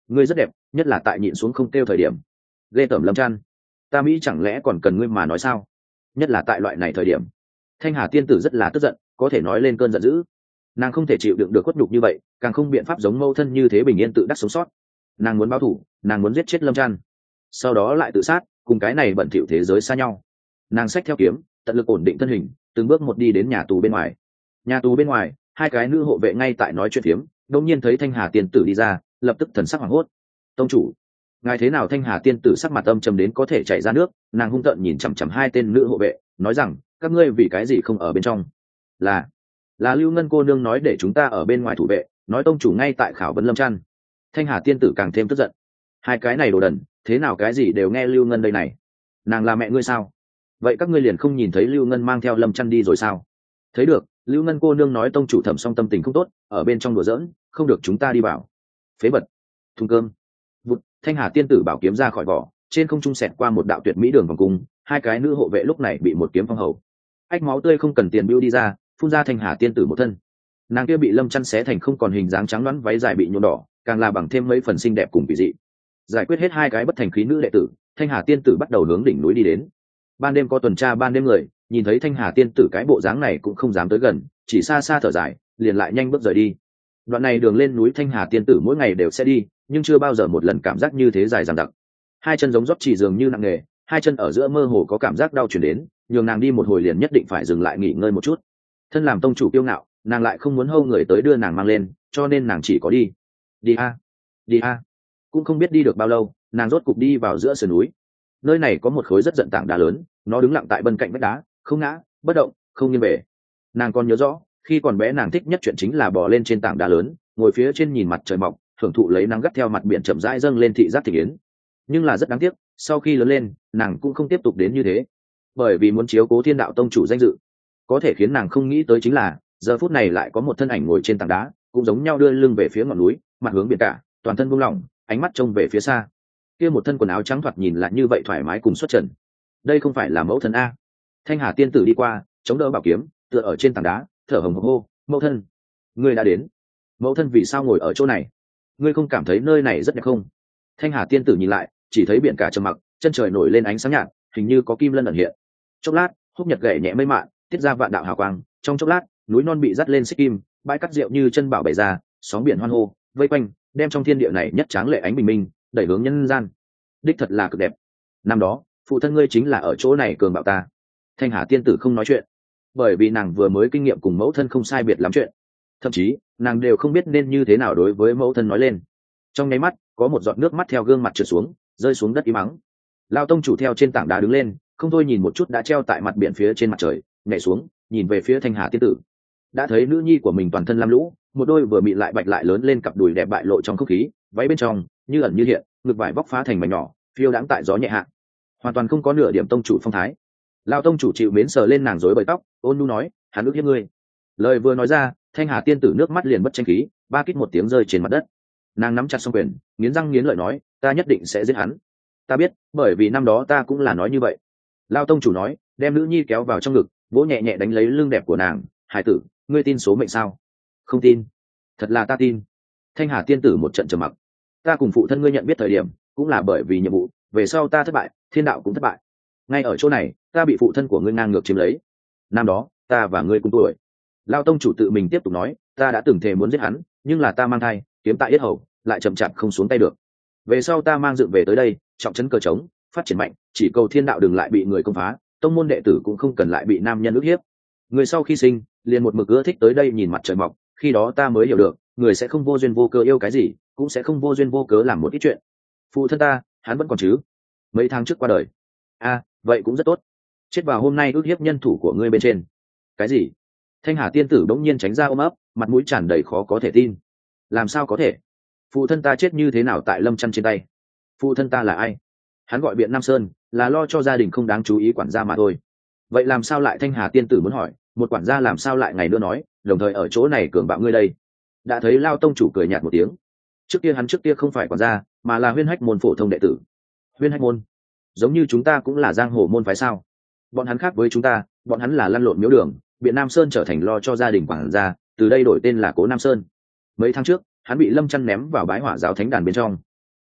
Speaker 1: ngươi rất đẹp, nhất là tại nhịn xuống không kêu thời điểm. Ghê tởm Lâm Trăn, ta Mỹ chẳng lẽ còn cần ngươi mà nói sao? Nhất là tại loại này thời điểm. Thanh Hà tiên tử rất là tức giận, có thể nói lên cơn giận dữ. Nàng không thể chịu đựng được khuất nhục như vậy, càng không biện pháp giống mâu thân như thế bình yên tự đắc sống sót. Nàng muốn báo thù, nàng muốn giết chết Lâm Trăn, sau đó lại tự sát, cùng cái này bận thỉu thế giới xa nhau. Nàng xách theo kiếm, tận lực ổn định thân hình, từng bước một đi đến nhà tù bên ngoài. Nhà tù bên ngoài, hai cái nữ hộ vệ ngay tại nói chuyện phiếm, đột nhiên thấy Thanh Hà tiên tử đi ra, lập tức thần sắc hoảng hốt. Tông chủ, ngài thế nào? Thanh Hà tiên tử sắc mặt âm trầm đến có thể chảy ra nước, nàng hung tợn nhìn chằm chằm hai tên nữ hộ vệ, nói rằng, các ngươi vì cái gì không ở bên trong? Là, là Lưu Ngân cô nương nói để chúng ta ở bên ngoài thủ vệ, nói tông chủ ngay tại khảo vấn Lâm Trăn. Thanh Hà tiên tử càng thêm tức giận. Hai cái này đồ đần, thế nào cái gì đều nghe Lưu Ngân đây này? Nàng là mẹ ngươi sao? Vậy các ngươi liền không nhìn thấy Lưu Ngân mang theo Lâm Trăn đi rồi sao? Thấy được, Lưu Ngân cô nương nói tông chủ Thẩm Song tâm tình không tốt, ở bên trong đùa giỡn, không được chúng ta đi vào. Phế bật, thùng cơm. Vụt, Thanh Hà tiên tử bảo kiếm ra khỏi vỏ, trên không trung xẹt qua một đạo tuyệt mỹ đường vòng cung, hai cái nữ hộ vệ lúc này bị một kiếm phong hầu. Ách máu tươi không cần tiền bưu đi ra, phun ra Thanh Hà tiên tử một thân. Nàng kia bị Lâm Trăn xé thành không còn hình dáng trắng nõn, váy dài bị nhuộm đỏ, càng là bằng thêm mấy phần xinh đẹp cùng kỳ dị. Giải quyết hết hai cái bất thành khí nữ đệ tử, Thanh Hà tiên tử bắt đầu hướng đỉnh núi đi đến. Ban đêm có tuần tra ban đêm người, nhìn thấy Thanh Hà tiên tử cái bộ dáng này cũng không dám tới gần, chỉ xa xa thở dài, liền lại nhanh bước rời đi. Đoạn này đường lên núi Thanh Hà tiên tử mỗi ngày đều sẽ đi, nhưng chưa bao giờ một lần cảm giác như thế dài dằng dặc. Hai chân giống rót chỉ dường như nặng nề, hai chân ở giữa mơ hồ có cảm giác đau truyền đến, nhường nàng đi một hồi liền nhất định phải dừng lại nghỉ ngơi một chút. Thân làm tông chủ kiêu ngạo, nàng lại không muốn hâu người tới đưa nàng mang lên, cho nên nàng chỉ có đi. Đi a, đi a. Cũng không biết đi được bao lâu, nàng rốt cục đi vào giữa sườn núi. Nơi này có một khối rất giận tảng đá lớn, nó đứng lặng tại bên cạnh vách đá, không ngã, bất động, không nghiêng về. Nàng còn nhớ rõ, khi còn bé nàng thích nhất chuyện chính là bò lên trên tảng đá lớn, ngồi phía trên nhìn mặt trời mọc, thưởng thụ lấy nắng gắt theo mặt biển chậm rãi dâng lên thị giác thị yến. Nhưng là rất đáng tiếc, sau khi lớn lên, nàng cũng không tiếp tục đến như thế, bởi vì muốn chiếu cố Thiên Đạo tông chủ danh dự. Có thể khiến nàng không nghĩ tới chính là, giờ phút này lại có một thân ảnh ngồi trên tảng đá, cũng giống nhau đưa lưng về phía ngọn núi, mặt hướng biển cả, toàn thân buông lỏng, ánh mắt trông về phía xa. Kia một thân quần áo trắng thoạt nhìn lại như vậy thoải mái cùng xuất trần. Đây không phải là mẫu thân a? Thanh Hà tiên tử đi qua, chống đỡ bảo kiếm, tựa ở trên tảng đá, thở hồng hộc hô, mẫu thân, ngươi đã đến. Mẫu thân vì sao ngồi ở chỗ này? Ngươi không cảm thấy nơi này rất đẹp không? Thanh Hà tiên tử nhìn lại, chỉ thấy biển cả trầm mặc, chân trời nổi lên ánh sáng nhạt, hình như có kim lân ẩn hiện. Chốc lát, húc nhật gảy nhẹ mây mạn, tiết ra vạn đạo hào quang. Trong chốc lát, núi non bị dắt lên xích kim, bãi cắt rượu như chân bảo bày ra, sóng biển hoan hô, vây quanh, đem trong thiên địa này nhất tráng lệ ánh bình minh, đẩy hướng nhân gian. Đích thật là cực đẹp. Năm đó, phụ thân ngươi chính là ở chỗ này cường bạo ta. Thanh Hà tiên tử không nói chuyện, bởi vì nàng vừa mới kinh nghiệm cùng mẫu thân không sai biệt lắm chuyện, thậm chí nàng đều không biết nên như thế nào đối với mẫu thân nói lên. Trong nháy mắt, có một giọt nước mắt theo gương mặt trượt xuống, rơi xuống đất im mắng. Lao tông chủ theo trên tảng đá đứng lên, không thôi nhìn một chút đã treo tại mặt biển phía trên mặt trời, nhảy xuống, nhìn về phía Thanh Hà tiên tử. Đã thấy nữ nhi của mình toàn thân lam lũ, một đôi vừa mịn lại bạch lại lớn lên cặp đùi đẹp bại lộ trong không khí, váy bên trong như ẩn như hiện, ngực vải bóc phá thành mảnh nhỏ, phiêu đãng tại gió nhẹ hạ, hoàn toàn không có nửa điểm tông chủ phong thái. Lao tông chủ chịu mến sờ lên nàng rối bời tóc, ôn nhu nói, hắn ước hiếp ngươi. Lời vừa nói ra, Thanh Hà tiên tử nước mắt liền bất tranh khí, ba kít một tiếng rơi trên mặt đất. Nàng nắm chặt song quyền, nghiến răng nghiến lợi nói, ta nhất định sẽ giết hắn. Ta biết, bởi vì năm đó ta cũng là nói như vậy. Lao tông chủ nói, đem nữ nhi kéo vào trong ngực, vỗ nhẹ nhẹ đánh lấy lưng đẹp của nàng. Hải tử, ngươi tin số mệnh sao? Không tin. Thật là ta tin. Thanh Hà tiên tử một trận trầm mặc. Ta cùng phụ thân ngươi nhận biết thời điểm, cũng là bởi vì nhiệm vụ, về sau ta thất bại, Thiên Đạo cũng thất bại. Ngay ở chỗ này, ta bị phụ thân của ngươi ngang ngược chiếm lấy. Năm đó, ta và ngươi cùng tuổi. Lao tông chủ tự mình tiếp tục nói, ta đã từng thề muốn giết hắn, nhưng là ta mang thai, kiếm tại yết hầu, lại chậm chạp không xuống tay được. Về sau ta mang dựng về tới đây, trọng trấn cờ trống, phát triển mạnh, chỉ cầu Thiên Đạo đừng lại bị người công phá, tông môn đệ tử cũng không cần lại bị nam nhân ức hiếp. Người sau khi sinh, liền một mực ưa thích tới đây nhìn mặt trời mọc, khi đó ta mới hiểu được, người sẽ không vô duyên vô cớ yêu cái gì, cũng sẽ không vô duyên vô cớ làm một ít chuyện. Phụ thân ta, hắn vẫn còn chứ? Mấy tháng trước qua đời. A, vậy cũng rất tốt. Chết vào hôm nay ức hiếp nhân thủ của ngươi bên trên. Cái gì? Thanh Hà tiên tử đống nhiên tránh ra ôm ấp, mặt mũi tràn đầy khó có thể tin. Làm sao có thể? Phụ thân ta chết như thế nào tại Lâm Trăn trên tay? Phụ thân ta là ai? Hắn gọi Biện Nam Sơn, là lo cho gia đình không đáng chú ý quản gia mà thôi. Vậy làm sao lại? Thanh Hà tiên tử muốn hỏi, một quản gia làm sao lại ngày nữa nói, đồng thời ở chỗ này cường bạo ngươi đây? Đã thấy Lao tông chủ cười nhạt một tiếng. Trước kia hắn trước kia không phải quản gia, mà là Huyên Hách môn phổ thông đệ tử. Huyên Hách môn, giống như chúng ta cũng là giang hồ môn phái sao? Bọn hắn khác với chúng ta, bọn hắn là lăn lộn miếu đường, Biện Nam Sơn trở thành lo cho gia đình quản gia, từ đây đổi tên là Cố Nam Sơn. Mấy tháng trước, hắn bị Lâm Trăn ném vào bái hỏa giáo thánh đàn bên trong.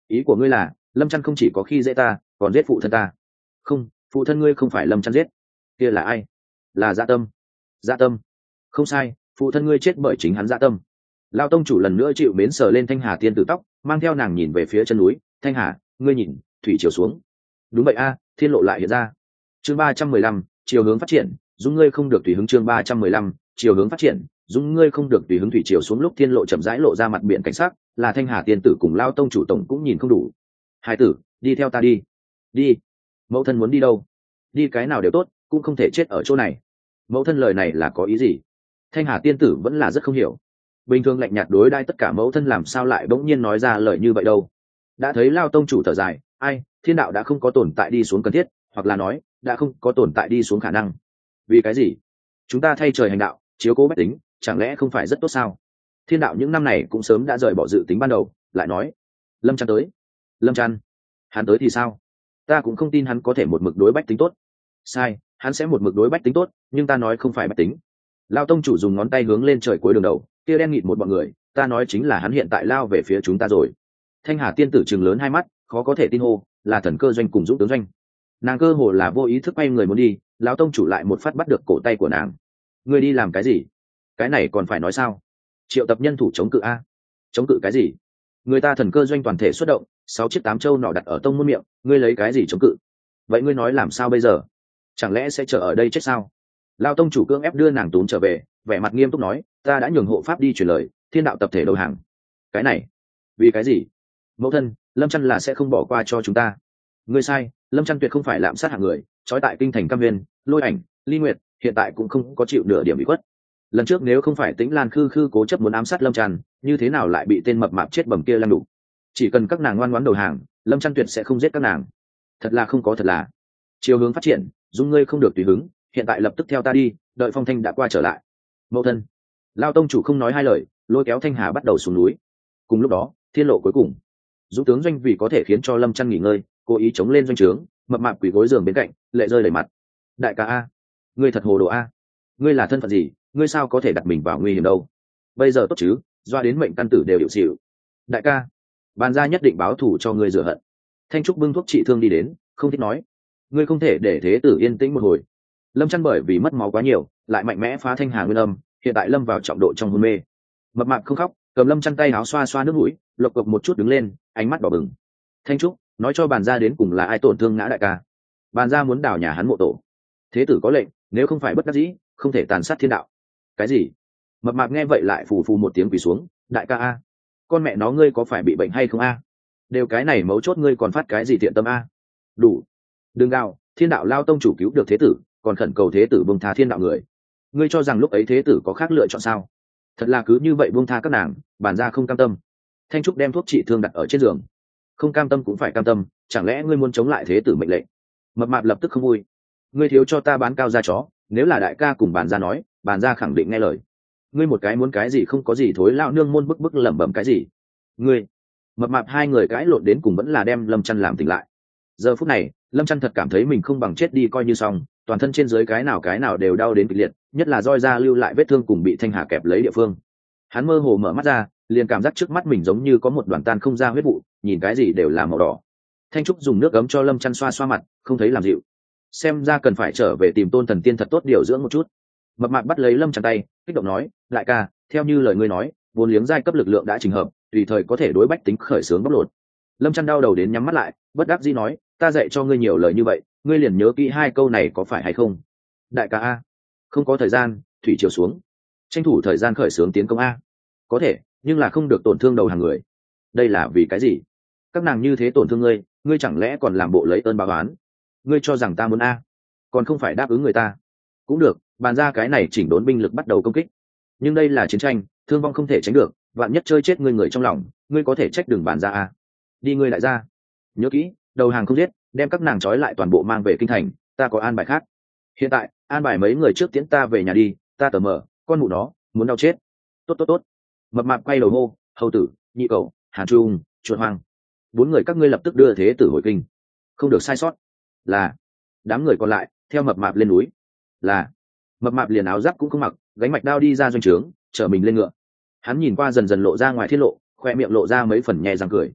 Speaker 1: ý của ngươi là lâm chăn không chỉ có khi dễ ta còn giết phụ thân ta? Không, phụ thân ngươi không phải lâm chăn giết. Kia là ai? Là Dạ Tâm. Dạ Tâm? Không sai, phụ thân ngươi chết bởi chính hắn Dạ Tâm. Lao tông chủ lần nữa chịu mến sờ lên Thanh Hà tiên tử tóc, mang theo nàng nhìn về phía chân núi. Thanh Hà, ngươi nhìn, thủy chiều xuống. Đúng vậy a, thiên lộ lại hiện ra. Chương ba trăm mười lăm, chiều hướng phát triển, dung ngươi không được tùy hứng. Chương ba trăm mười lăm, chiều hướng phát triển, dung ngươi không được tùy hứng. Thủy chiều xuống lúc thiên lộ chậm rãi lộ ra mặt biển cảnh sắc, là Thanh Hà tiên tử cùng Lao tông chủ tổng cũng nhìn không đủ. Hai tử, đi theo ta đi. Đi. Mẫu thân muốn đi đâu? Đi cái nào đều tốt, cũng không thể chết ở chỗ này. Mẫu thân lời này là có ý gì? Thanh Hà tiên tử vẫn là rất không hiểu. Bình thường lạnh nhạt đối đãi tất cả mẫu thân làm sao lại bỗng nhiên nói ra lời như vậy đâu. Đã thấy Lao tông chủ thở dài, ai, thiên đạo đã không có tồn tại đi xuống cần thiết, hoặc là nói đã không có tồn tại đi xuống khả năng. Vì cái gì? Chúng ta thay trời hành đạo, chiếu cố bách tính, chẳng lẽ không phải rất tốt sao? Thiên đạo những năm này cũng sớm đã rời bỏ dự tính ban đầu. Lại nói Lâm Chăn tới. Lâm Chăn? Hắn tới thì sao? Ta cũng không tin hắn có thể một mực đối bách tính tốt. Sai, hắn sẽ một mực đối bách tính tốt, nhưng ta nói không phải bách tính. Lao tông chủ dùng ngón tay hướng lên trời cuối đường đầu, kia đen nghịt một bọn người, ta nói chính là hắn hiện tại lao về phía chúng ta rồi. Thanh Hà tiên tử trừng lớn hai mắt, khó có thể tin hô, là thần cơ doanh cùng dũng tướng doanh. Nàng cơ hồ là vô ý thức quay người muốn đi, lão tông chủ lại một phát bắt được cổ tay của nàng. Ngươi đi làm cái gì? Cái này còn phải nói sao? Triệu tập nhân thủ chống cự a. Chống cự cái gì? Người ta thần cơ doanh toàn thể xuất động, sáu chiếc tám châu nọ đặt ở tông môn miệng, ngươi lấy cái gì chống cự? Vậy ngươi nói làm sao bây giờ? Chẳng lẽ sẽ chờ ở đây chết sao? Lao tông chủ cưỡng ép đưa nàng tốn trở về, vẻ mặt nghiêm túc nói, ta đã nhường hộ pháp đi truyền lời, thiên đạo tập thể đầu hàng. Cái này, vì cái gì? Mẫu thân, Lâm Chăn là sẽ không bỏ qua cho chúng ta. Ngươi sai, Lâm Chăn tuyệt không phải lạm sát hạng người, trói tại kinh thành Cam Viên, Lôi Ảnh, Ly Nguyệt, hiện tại cũng không có chịu nửa điểm bị khuất. Lần trước nếu không phải Tĩnh Lan khư khư cố chấp muốn ám sát Lâm Chăn, như thế nào lại bị tên mập mạp chết bầm kia lăng đủ? Chỉ cần các nàng ngoan ngoãn đầu hàng, Lâm Chăn tuyệt sẽ không giết các nàng. Thật là không có thật là. Chiều hướng phát triển, dung ngươi không được tùy hứng, hiện tại lập tức theo ta đi, đợi Phong Thanh đã qua trở lại. Mẫu thân. Lao tông chủ không nói hai lời, lôi kéo Thanh Hà bắt đầu xuống núi. Cùng lúc đó, thiên lộ cuối cùng, dũng tướng doanh vì có thể khiến cho Lâm Chăn nghỉ ngơi, cố ý chống lên doanh trướng, mập mạp quỳ gối giường bên cạnh, lệ rơi đầy mặt. Đại ca a, ngươi thật hồ đồ a, ngươi là thân phận gì, ngươi sao có thể đặt mình vào nguy hiểm đâu? Bây giờ tốt chứ, doa đến mệnh căn tử đều hiệu xịu. Đại ca, bàn gia nhất định báo thù cho ngươi rửa hận. Thanh trúc bưng thuốc trị thương đi đến, không thích nói, ngươi không thể để thế tử yên tĩnh một hồi. Lâm Chăn bởi vì mất máu quá nhiều, lại mạnh mẽ phá Thanh Hà nguyên âm, hiện tại lâm vào trọng độ trong hôn mê. Mập mạp không khóc, cầm Lâm Chăn tay áo xoa xoa nước mũi, lộc cộc một chút đứng lên, ánh mắt đỏ bừng. Thanh trúc, nói cho bàn gia đến cùng là ai tổn thương ngã đại ca? Bàn gia muốn đào nhà hắn mộ tổ. Thế tử có lệnh, nếu không phải bất đắc dĩ, không thể tàn sát thiên đạo. Cái gì? Mập mạp nghe vậy lại phù phù một tiếng quỳ xuống. Đại ca a, con mẹ nó ngươi có phải bị bệnh hay không a? Đều cái này mấu chốt ngươi còn phát cái gì thiện tâm a? Đủ, đừng gào, thiên đạo lao tông chủ cứu được thế tử, còn khẩn cầu thế tử buông tha thiên đạo người. Ngươi cho rằng lúc ấy thế tử có khác lựa chọn sao? Thật là cứ như vậy buông tha các nàng, bản gia không cam tâm. Thanh trúc đem thuốc trị thương đặt ở trên giường. Không cam tâm cũng phải cam tâm, chẳng lẽ ngươi muốn chống lại thế tử mệnh lệnh? Mập mạp lập tức không vui. Ngươi thiếu cho ta bán cao da chó, nếu là đại ca cùng bản gia nói, bản gia khẳng định nghe lời. Ngươi một cái muốn cái gì không có gì thối lao nương môn bức bức lẩm bẩm cái gì? Ngươi, mập mạp hai người cãi lộn đến cùng vẫn là đem Lâm Chăn làm tỉnh lại. Giờ phút này, Lâm Chăn thật cảm thấy mình không bằng chết đi coi như xong, toàn thân trên dưới cái nào cái nào đều đau đến kịch liệt, nhất là roi da lưu lại vết thương cùng bị Thanh Hà kẹp lấy địa phương. Hắn mơ hồ mở mắt ra, liền cảm giác trước mắt mình giống như có một đoàn tan không ra huyết vụ, nhìn cái gì đều là màu đỏ. Thanh trúc dùng nước ấm cho Lâm Chăn xoa xoa mặt, không thấy làm dịu. Xem ra cần phải trở về tìm Tôn Thần Tiên thật tốt điều dưỡng một chút. Mập mạp bắt lấy Lâm Chăn tay, kích động nói, đại ca, theo như lời ngươi nói, vốn liếng giai cấp lực lượng đã trình hợp, tùy thời có thể đối bách tính khởi xướng bóc lột. Lâm Chăn đau đầu đến nhắm mắt lại, bất đắc dĩ nói, ta dạy cho ngươi nhiều lời như vậy, ngươi liền nhớ kỹ hai câu này có phải hay không? Đại ca a, không có thời gian, thủy chiều xuống, tranh thủ thời gian khởi xướng tiến công a. Có thể, nhưng là không được tổn thương đầu hàng người. Đây là vì cái gì? Các nàng như thế tổn thương ngươi, ngươi chẳng lẽ còn làm bộ lấy ơn báo oán? Ngươi cho rằng ta muốn a, còn không phải đáp ứng người ta. Cũng được, bàn ra cái này chỉnh đốn binh lực bắt đầu công kích. Nhưng đây là chiến tranh, thương vong không thể tránh được, vạn nhất chơi chết ngươi người trong lòng, ngươi có thể trách đường bàn ra a. Đi ngươi lại ra. Nhớ kỹ, đầu hàng không giết, đem các nàng trói lại toàn bộ mang về kinh thành, ta có an bài khác. Hiện tại, an bài mấy người trước tiễn ta về nhà đi, ta tờ mờ, con mụ nó, muốn đau chết. Tốt tốt tốt. Mập mạp quay đầu hô, hầu tử, nhị cầu, hàn trung, chuột hoang, bốn người các ngươi lập tức đưa thế tử hồi kinh, không được sai sót. Là. Đám người còn lại theo mập mạp lên núi. Là. Mập mạp liền áo giáp cũng không mặc, gánh mạch đao đi ra doanh trướng, chở mình lên ngựa. Hắn nhìn qua dần dần lộ ra ngoài thiết lộ, khoe miệng lộ ra mấy phần nhẹ răng cười.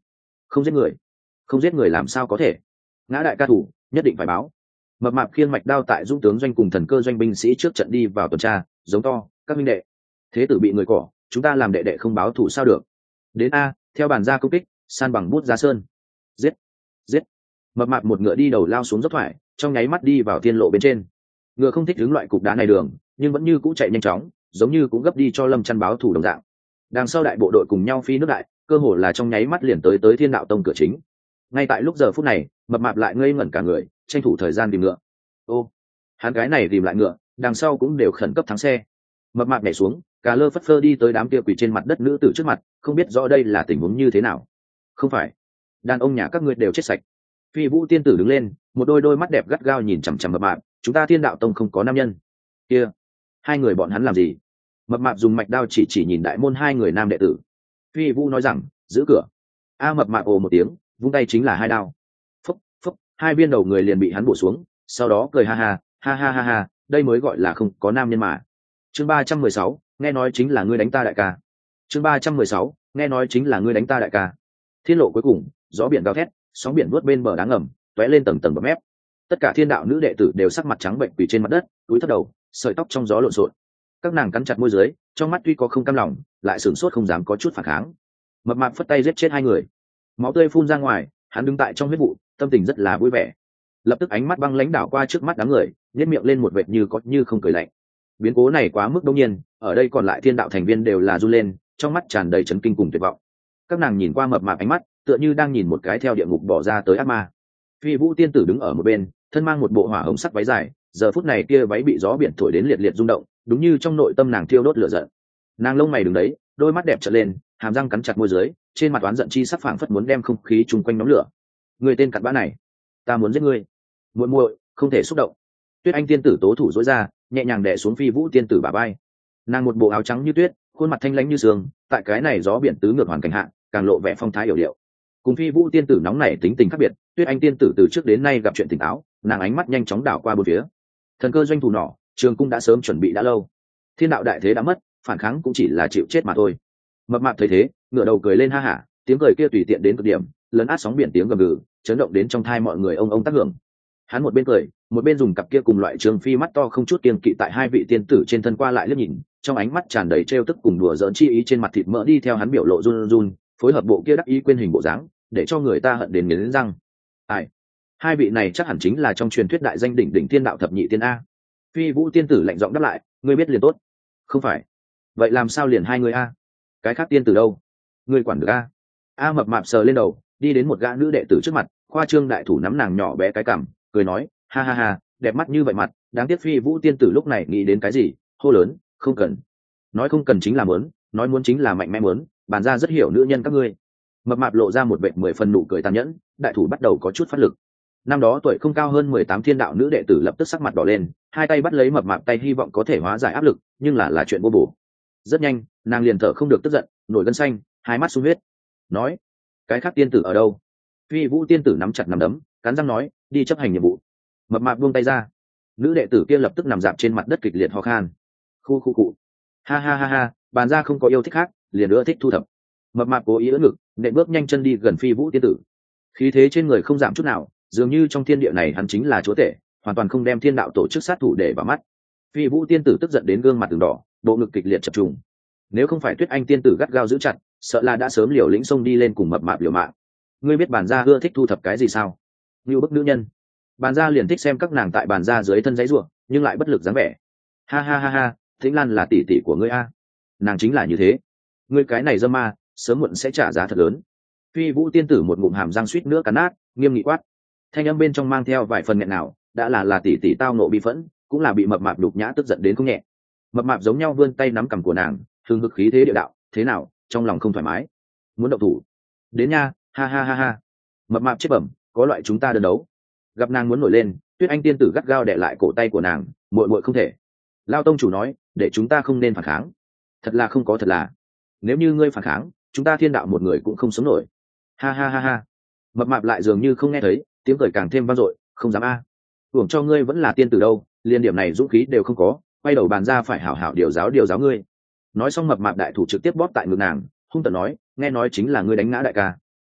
Speaker 1: không giết người, không giết người làm sao có thể, ngã đại ca thủ nhất định phải báo. Mập mạp khiêng mạch đao tại dũng tướng doanh cùng thần cơ doanh binh sĩ trước trận đi vào tuần tra, giống to các minh đệ, thế tử bị người cỏ, chúng ta làm đệ đệ không báo thủ sao được. Đến a, theo bàn ra công kích, san bằng bút ra sơn. Giết, giết. Mập mạp một ngựa đi đầu lao xuống dốc thoải, trong nháy mắt đi vào thiên lộ bên trên. Ngựa không thích đứng loại cục đá này đường, nhưng vẫn như cũ chạy nhanh chóng, giống như cũng gấp đi cho Lâm Chăn báo thủ đồng dạng. Đằng sau đại bộ đội cùng nhau phi nước đại, cơ hồ là trong nháy mắt liền tới tới Thiên Đạo Tông cửa chính. Ngay tại lúc giờ phút này, mập mạp lại ngây ngẩn cả người, tranh thủ thời gian tìm ngựa. Ô, hắn cái này tìm lại ngựa, đằng sau cũng đều khẩn cấp thắng xe. Mập mạp nhảy xuống, cà lơ phất phơ đi tới đám kia quỳ trên mặt đất nữ tử trước mặt, không biết rõ đây là tình huống như thế nào. Không phải, đàn ông nhà các ngươi đều chết sạch. Phi Vũ tiên tử đứng lên, một đôi đôi mắt đẹp gắt gao nhìn chằm chằm mập mạp, chúng ta Thiên Đạo Tông không có nam nhân. Kia, hai người bọn hắn làm gì? Mập mạp dùng mạch đao chỉ chỉ nhìn đại môn hai người nam đệ tử. Phi Vũ nói rằng, giữ cửa. A mập mạp ồ một tiếng, vung tay chính là hai đao. Phúc, phúc, hai viên đầu người liền bị hắn bổ xuống, sau đó cười ha ha, ha ha ha ha, đây mới gọi là không có nam nhân mà. Chương ba trăm mười sáu, nghe nói chính là ngươi đánh ta đại ca. Chương ba trăm mười sáu, nghe nói chính là ngươi đánh ta đại ca. Thiên lộ cuối cùng, gió biển gào thét, sóng biển vuốt bên bờ đá ngầm, tóe lên tầng tầng bọt mép. Tất cả Thiên Đạo nữ đệ tử đều sắc mặt trắng bệnh quỳ trên mặt đất, cúi thấp đầu, sợi tóc trong gió lộn xộn. Các nàng cắn chặt môi dưới, trong mắt tuy có không cam lòng, lại sửng sốt không dám có chút phản kháng. Mập mạp phất tay giết chết hai người, máu tươi phun ra ngoài, hắn đứng tại trong huyết vụ, tâm tình rất là vui vẻ. Lập tức ánh mắt băng lãnh đảo qua trước mắt đám người, nhếch miệng lên một vệt như có như không cười lạnh. Biến cố này quá mức đột nhiên, ở đây còn lại Thiên Đạo thành viên đều là run lên, trong mắt tràn đầy chấn kinh cùng tuyệt vọng. Các nàng nhìn qua mập mạp ánh mắt, tựa như đang nhìn một cái theo địa ngục bỏ ra tới ác ma. Phi Vũ tiên tử đứng ở một bên, thân mang một bộ hỏa hồng sắc váy dài, giờ phút này kia váy bị gió biển thổi đến liệt liệt rung động, đúng như trong nội tâm nàng thiêu đốt lửa giận. Nàng lông mày đứng đấy, đôi mắt đẹp trợn lên, hàm răng cắn chặt môi dưới, trên mặt oán giận chi sắc phảng phất muốn đem không khí chung quanh nóng lửa. Người tên cặn bã này, ta muốn giết ngươi. Muội muội, không thể xúc động. Tuyết Anh tiên tử tố thủ dối ra, nhẹ nhàng đè xuống Phi Vũ tiên tử bả vai. Nàng một bộ áo trắng như tuyết, khuôn mặt thanh lãnh như sương, tại cái này gió biển tứ ngược hoàn cảnh hạ, càng lộ vẻ phong thái hiểu điệu. Cùng Phi Vũ tiên tử nóng nảy tính tình khác biệt, Tuyết Anh tiên tử từ trước đến nay gặp chuyện tỉnh táo, nàng ánh mắt nhanh chóng đảo qua bốn phía. Thần cơ doanh thủ nỏ, trường cung đã sớm chuẩn bị đã lâu. Thiên đạo đại thế đã mất, phản kháng cũng chỉ là chịu chết mà thôi. Mập mạp thấy thế, ngửa đầu cười lên ha hả, tiếng cười kia tùy tiện đến cực điểm, lấn át sóng biển tiếng gầm gừ, chấn động đến trong thai mọi người ông ông tác hưởng. Hắn một bên cười, một bên dùng cặp kia cùng loại trường phi mắt to không chút kiêng kỵ tại hai vị tiên tử trên thân qua lại liếc nhìn, trong ánh mắt tràn đầy trêu tức cùng đùa giỡn chi ý, trên mặt thịt mỡ đi theo hắn biểu lộ run run, phối hợp bộ kia đắc ý quên hình bộ dáng, để cho người ta hận đến nghiến răng. Ai, hai vị này chắc hẳn chính là trong truyền thuyết đại danh đỉnh đỉnh Thiên Đạo thập nhị tiên a. Phi Vũ tiên tử lạnh giọng đáp lại, ngươi biết liền tốt. Không phải, vậy làm sao liền hai người a? Cái khác tiên tử đâu? Ngươi quản được a? A mập mạp sờ lên đầu, đi đến một gã nữ đệ tử trước mặt, khoa trương đại thủ nắm nàng nhỏ bé cái cằm, cười nói, ha ha ha, đẹp mắt như vậy mặt, đáng tiếc Phi Vũ tiên tử lúc này nghĩ đến cái gì, hô lớn, không cần. Nói không cần chính là muốn, nói muốn chính là mạnh mẽ muốn, bàn ra rất hiểu nữ nhân các ngươi. Mập mạp lộ ra một vệt mười phần nụ cười tàn nhẫn, đại thủ bắt đầu có chút phát lực. Năm đó tuổi không cao hơn mười tám Thiên Đạo nữ đệ tử lập tức sắc mặt đỏ lên, hai tay bắt lấy mập mạp tay hy vọng có thể hóa giải áp lực, nhưng là là chuyện vô bổ. Rất nhanh, nàng liền thở không được tức giận, nổi gân xanh, hai mắt sung huyết. Nói, cái khác tiên tử ở đâu? Phi Vũ tiên tử nắm chặt nắm đấm, cắn răng nói, đi chấp hành nhiệm vụ. Mập mạp buông tay ra, nữ đệ tử kia lập tức nằm dạp trên mặt đất kịch liệt ho khan. Khu khu cụ, ha ha ha ha, bàn ra không có yêu thích khác, liền nữa thích thu thập. Mập mạp cố ý ưỡn ngực, nện bước nhanh chân đi gần Phi Vũ tiên tử. Khí thế trên người không giảm chút nào, dường như trong thiên địa này hắn chính là chúa tể, hoàn toàn không đem Thiên Đạo tổ chức sát thủ để vào mắt. Phi Vũ tiên tử tức giận đến gương mặt từng đỏ, bộ ngực kịch liệt chập trùng. Nếu không phải Tuyết Anh tiên tử gắt gao giữ chặt, sợ là đã sớm liều lĩnh xông đi lên cùng mập mạp liều mạng. Ngươi biết bàn gia ưa thích thu thập cái gì sao? Như bức nữ nhân. Bàn gia liền thích xem các nàng tại bàn gia dưới thân giấy ruộng, nhưng lại bất lực dáng vẻ. Ha ha ha ha, Thĩnh Lan là tỷ tỷ của ngươi a. Nàng chính là như thế. Ngươi cái này dâm ma, sớm muộn sẽ trả giá thật lớn. Phi Vũ tiên tử một ngụm hàm răng suýt nữa cắn nát, nghiêm nghị quát. Thanh âm bên trong mang theo vài phần nghẹn nào, đã là là tỷ tỷ tao nộ bi phẫn, cũng là bị mập mạp đục nhã tức giận đến không nhẹ. Mập mạp giống nhau vươn tay nắm cằm của nàng, hưng hực khí thế địa đạo, thế nào, trong lòng không thoải mái, muốn động thủ? Đến nha, ha ha ha ha. Mập mạp chết bẩm, có loại chúng ta đơn đấu. Gặp nàng muốn nổi lên, Tuyết Anh tiên tử gắt gao đè lại cổ tay của nàng, muội muội không thể. Lao tông chủ nói, để chúng ta không nên phản kháng. Thật là không có thật là. Nếu như ngươi phản kháng, chúng ta Thiên Đạo một người cũng không sống nổi. Ha ha ha ha. Mập mạp lại dường như không nghe thấy, tiếng cười càng thêm vang dội, không dám a. Hưởng cho ngươi vẫn là tiên tử đâu, liên điểm này dũng khí đều không có, quay đầu bàn ra phải hảo hảo điều giáo điều giáo ngươi. Nói xong mập mạp đại thủ trực tiếp bóp tại ngực nàng, hung tợn nói, nghe nói chính là ngươi đánh ngã đại ca.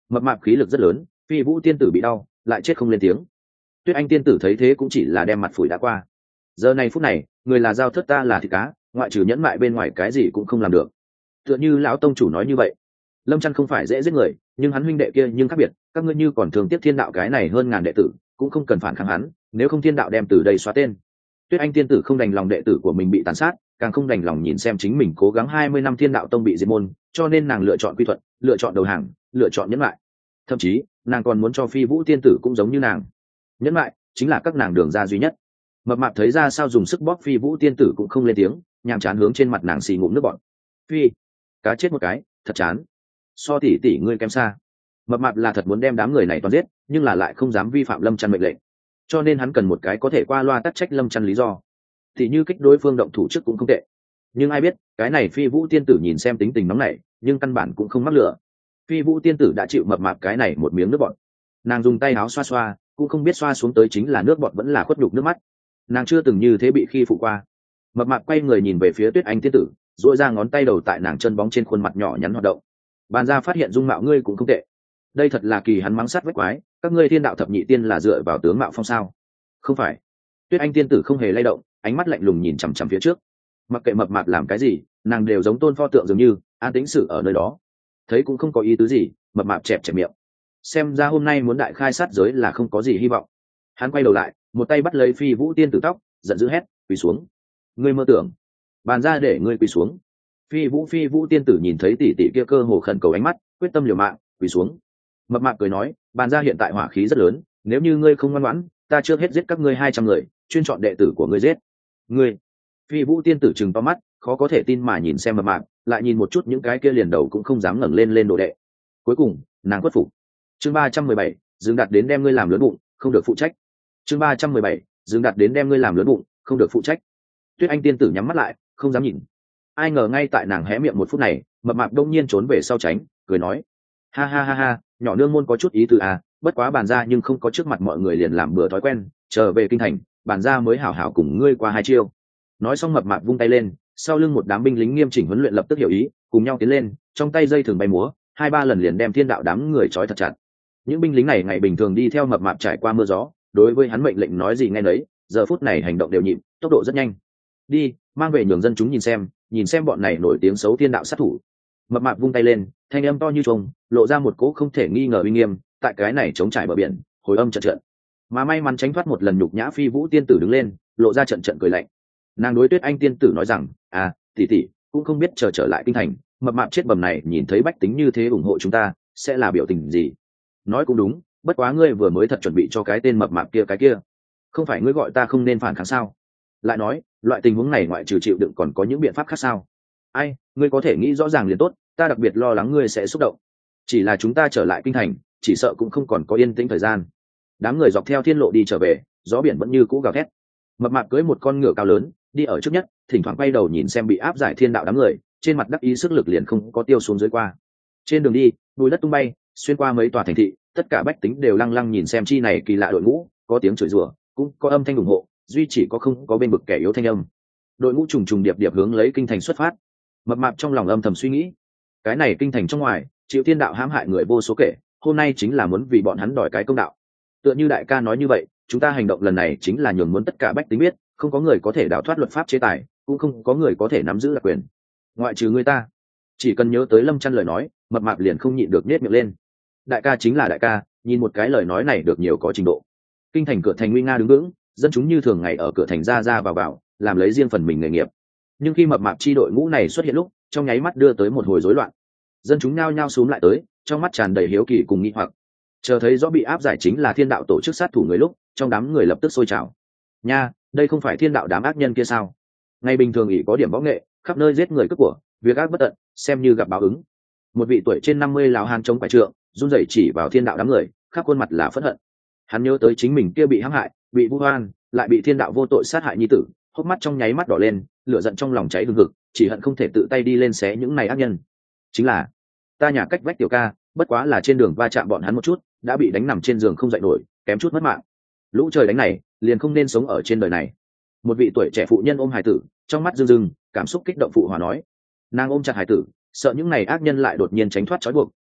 Speaker 1: mập mạp khí lực rất lớn, phi vũ tiên tử bị đau lại chết không lên tiếng. Tuyết Anh tiên tử thấy thế cũng chỉ là đem mặt phủi đã qua. Giờ này phút này, người là dao thớt, ta là thịt cá, ngoại trừ nhẫn mại bên ngoài cái gì cũng không làm được. Tựa như lão tông chủ nói như vậy, Lâm Chân không phải dễ giết người, nhưng hắn huynh đệ kia nhưng khác biệt, các ngươi như còn thường tiếp thiên đạo cái này hơn ngàn đệ tử, cũng không cần phản kháng hắn, nếu không thiên đạo đem từ đây xóa tên. Tuyết Anh tiên tử không đành lòng đệ tử của mình bị tàn sát, càng không đành lòng nhìn xem chính mình cố gắng hai mươi năm thiên đạo tông bị diệt môn, cho nên nàng lựa chọn quy thuận, lựa chọn đầu hàng, lựa chọn nhẫn lại. Thậm chí, nàng còn muốn cho Phi Vũ tiên tử cũng giống như nàng. Nhẫn lại chính là các nàng đường ra duy nhất. Mập mạp thấy ra sao dùng sức bóp Phi Vũ tiên tử cũng không lên tiếng, nhàm chán hướng trên mặt nàng xì ngụm nước bọt. Phi, cá chết một cái, thật chán. So tỷ tỷ ngươi kém xa. Mập mạp là thật muốn đem đám người này toàn giết, nhưng là lại không dám vi phạm Lâm Chân mệnh lệnh, cho nên hắn cần một cái có thể qua loa tắc trách Lâm Chân lý do. Thì như kích đối phương động thủ trước cũng không tệ, nhưng ai biết cái này Phi Vũ tiên tử nhìn xem tính tình nóng nảy, nhưng căn bản cũng không mắc lửa. Phi Vũ tiên tử đã chịu mập mạp cái này một miếng nước bọt, nàng dùng tay áo xoa xoa, cũng không biết xoa xuống tới chính là nước bọt vẫn là khuất nhục nước mắt. Nàng chưa từng như thế bị khi phụ qua. Mập mạp quay người nhìn về phía Tuyết Anh tiên tử, duỗi ra ngón tay đầu tại nàng chân bóng trên khuôn mặt nhỏ nhắn hoạt động. Bàn ra phát hiện dung mạo ngươi cũng không tệ. Đây thật là kỳ, hắn mắng sát vách quái, các ngươi thiên đạo thập nhị tiên là dựa vào tướng mạo phong sao? Không phải. Tuyết Anh tiên tử không hề lay động, ánh mắt lạnh lùng nhìn chằm chằm phía trước. Mặc kệ mập mạp làm cái gì, nàng đều giống tôn pho tượng dường như an tĩnh sự ở nơi đó. Thấy cũng không có ý tứ gì, mập mạp chẹp chẹp miệng. Xem ra hôm nay muốn đại khai sát giới là không có gì hy vọng. Hắn quay đầu lại, một tay bắt lấy Phi Vũ tiên tử tóc, giận dữ hét, quỳ xuống. Ngươi mơ tưởng. Bàn ra để ngươi quỳ xuống. Phi Vũ Phi Vũ tiên tử nhìn thấy tỷ tỷ kia cơ hồ khẩn cầu ánh mắt, quyết tâm liều mạng, quỳ xuống. Mập mạp cười nói, bàn ra hiện tại hỏa khí rất lớn, nếu như ngươi không ngoan ngoãn, ta trước hết giết các ngươi hai trăm người, chuyên chọn đệ tử của ngươi giết. Ngươi. Phi Vũ tiên tử trừng to mắt, khó có thể tin mà nhìn xem mập mạp, lại nhìn một chút những cái kia liền đầu cũng không dám ngẩng lên lên đồ đệ. Cuối cùng, nàng khuất phục. Chương ba trăm mười bảy, Dương Đạt đến đem ngươi làm lớn bụng, không được phụ trách. Chương ba trăm mười bảy, Dương Đạt đến đem ngươi làm lớn bụng, không được phụ trách. Tuyết Anh tiên tử nhắm mắt lại, không dám nhìn. Ai ngờ ngay tại nàng hé miệng một phút này, mập mạp đông nhiên trốn về sau tránh, cười nói: ha ha ha ha, nhỏ nương môn có chút ý tứ à, bất quá bàn ra nhưng không có trước mặt mọi người liền làm bừa thói quen, trở về kinh thành, bàn ra mới hảo hảo cùng ngươi qua hai chiêu. Nói xong mập mạp vung tay lên, sau lưng một đám binh lính nghiêm chỉnh huấn luyện lập tức hiểu ý, cùng nhau tiến lên, trong tay dây thường bay múa, hai ba lần liền đem thiên đạo đám người trói thật chặt. Những binh lính này ngày bình thường đi theo mập mạp trải qua mưa gió, đối với hắn mệnh lệnh nói gì nghe nấy, giờ phút này hành động đều nhịp, tốc độ rất nhanh. Đi, mang về nhường dân chúng nhìn xem, nhìn xem bọn này nổi tiếng xấu thiên đạo sát thủ. Mập mạp vung tay lên, thanh âm to như trùng, lộ ra một cỗ không thể nghi ngờ uy nghiêm, tại cái này chống trải bờ biển, hồi âm trận trận. Mà may mắn tránh thoát một lần nhục nhã Phi Vũ tiên tử đứng lên, lộ ra trận trận cười lạnh. Nàng đối Tuyết Anh tiên tử nói rằng, à, tỷ tỷ, cũng không biết chờ trở lại kinh thành, mập mạp chết bầm này nhìn thấy bách tính như thế ủng hộ chúng ta, sẽ là biểu tình gì? Nói cũng đúng, bất quá ngươi vừa mới thật chuẩn bị cho cái tên mập mạp kia cái kia, không phải ngươi gọi ta không nên phản kháng sao? Lại nói, loại tình huống này ngoại trừ chịu đựng còn có những biện pháp khác sao? Ai, ngươi có thể nghĩ rõ ràng liền tốt, ta đặc biệt lo lắng ngươi sẽ xúc động. Chỉ là chúng ta trở lại kinh thành, chỉ sợ cũng không còn có yên tĩnh thời gian. Đám người dọc theo thiên lộ đi trở về, gió biển vẫn như cũ gào thét. Mập mạp cưỡi một con ngựa cao lớn, đi ở trước nhất, thỉnh thoảng quay đầu nhìn xem bị áp giải thiên đạo đám người, trên mặt đắc ý sức lực liền không có tiêu xuống dưới qua. Trên đường đi, bụi đất tung bay, xuyên qua mấy tòa thành thị, tất cả bách tính đều lăng lăng nhìn xem chi này kỳ lạ đội ngũ, có tiếng chửi rủa, cũng có âm thanh ủng hộ, duy chỉ có không có bên bực kẻ yếu thanh âm. Đội ngũ trùng trùng điệp điệp hướng lấy kinh thành xuất phát. Mập mạp trong lòng âm thầm suy nghĩ, cái này kinh thành trong ngoài, chịu thiên đạo hãm hại người vô số kể, hôm nay chính là muốn vì bọn hắn đòi cái công đạo. Tựa như đại ca nói như vậy, chúng ta hành động lần này chính là nhường muốn tất cả bách tính biết, không có người có thể đào thoát luật pháp chế tài, cũng không có người có thể nắm giữ đặc quyền, ngoại trừ người ta. Chỉ cần nhớ tới Lâm Chân lời nói, mập mạp liền không nhịn được nhếch miệng lên. Đại ca chính là đại ca, nhìn một cái lời nói này được nhiều có trình độ. Kinh thành cửa thành nguy nga đứng vững, dân chúng như thường ngày ở cửa thành ra ra vào vào, làm lấy riêng phần mình nghề nghiệp. Nhưng khi mập mạp chi đội ngũ này xuất hiện lúc, trong nháy mắt đưa tới một hồi rối loạn. Dân chúng nhao nhao xúm lại tới, trong mắt tràn đầy hiếu kỳ cùng nghi hoặc. Chờ thấy rõ bị áp giải chính là thiên đạo tổ chức sát thủ người lúc, trong đám người lập tức sôi trào. Nha, đây không phải thiên đạo đám ác nhân kia sao? Ngày bình thường ỷ có điểm võ nghệ, khắp nơi giết người cướp của, việc ác bất tận, xem như gặp báo ứng. Một vị tuổi trên năm mươi lão hán chống quải trượng, run rẩy chỉ vào thiên đạo đám người, khắp khuôn mặt là phẫn hận. Hắn nhớ tới chính mình kia bị hãm hại, bị vu oan, lại bị thiên đạo vô tội sát hại nhi tử, hốc mắt trong nháy mắt đỏ lên, lửa giận trong lòng cháy hừng hực, chỉ hận không thể tự tay đi lên xé những này ác nhân. Chính là ta nhà cách vách tiểu ca, bất quá là trên đường va chạm bọn hắn một chút, đã bị đánh nằm trên giường không dậy nổi, kém chút mất mạng. Lũ trời đánh này, liền không nên sống ở trên đời này. Một vị tuổi trẻ phụ nhân ôm hài tử, trong mắt rưng rưng, cảm xúc kích động phụ hòa nói. Nàng ôm chặt hài tử, sợ những này ác nhân lại đột nhiên tránh thoát trói buộc,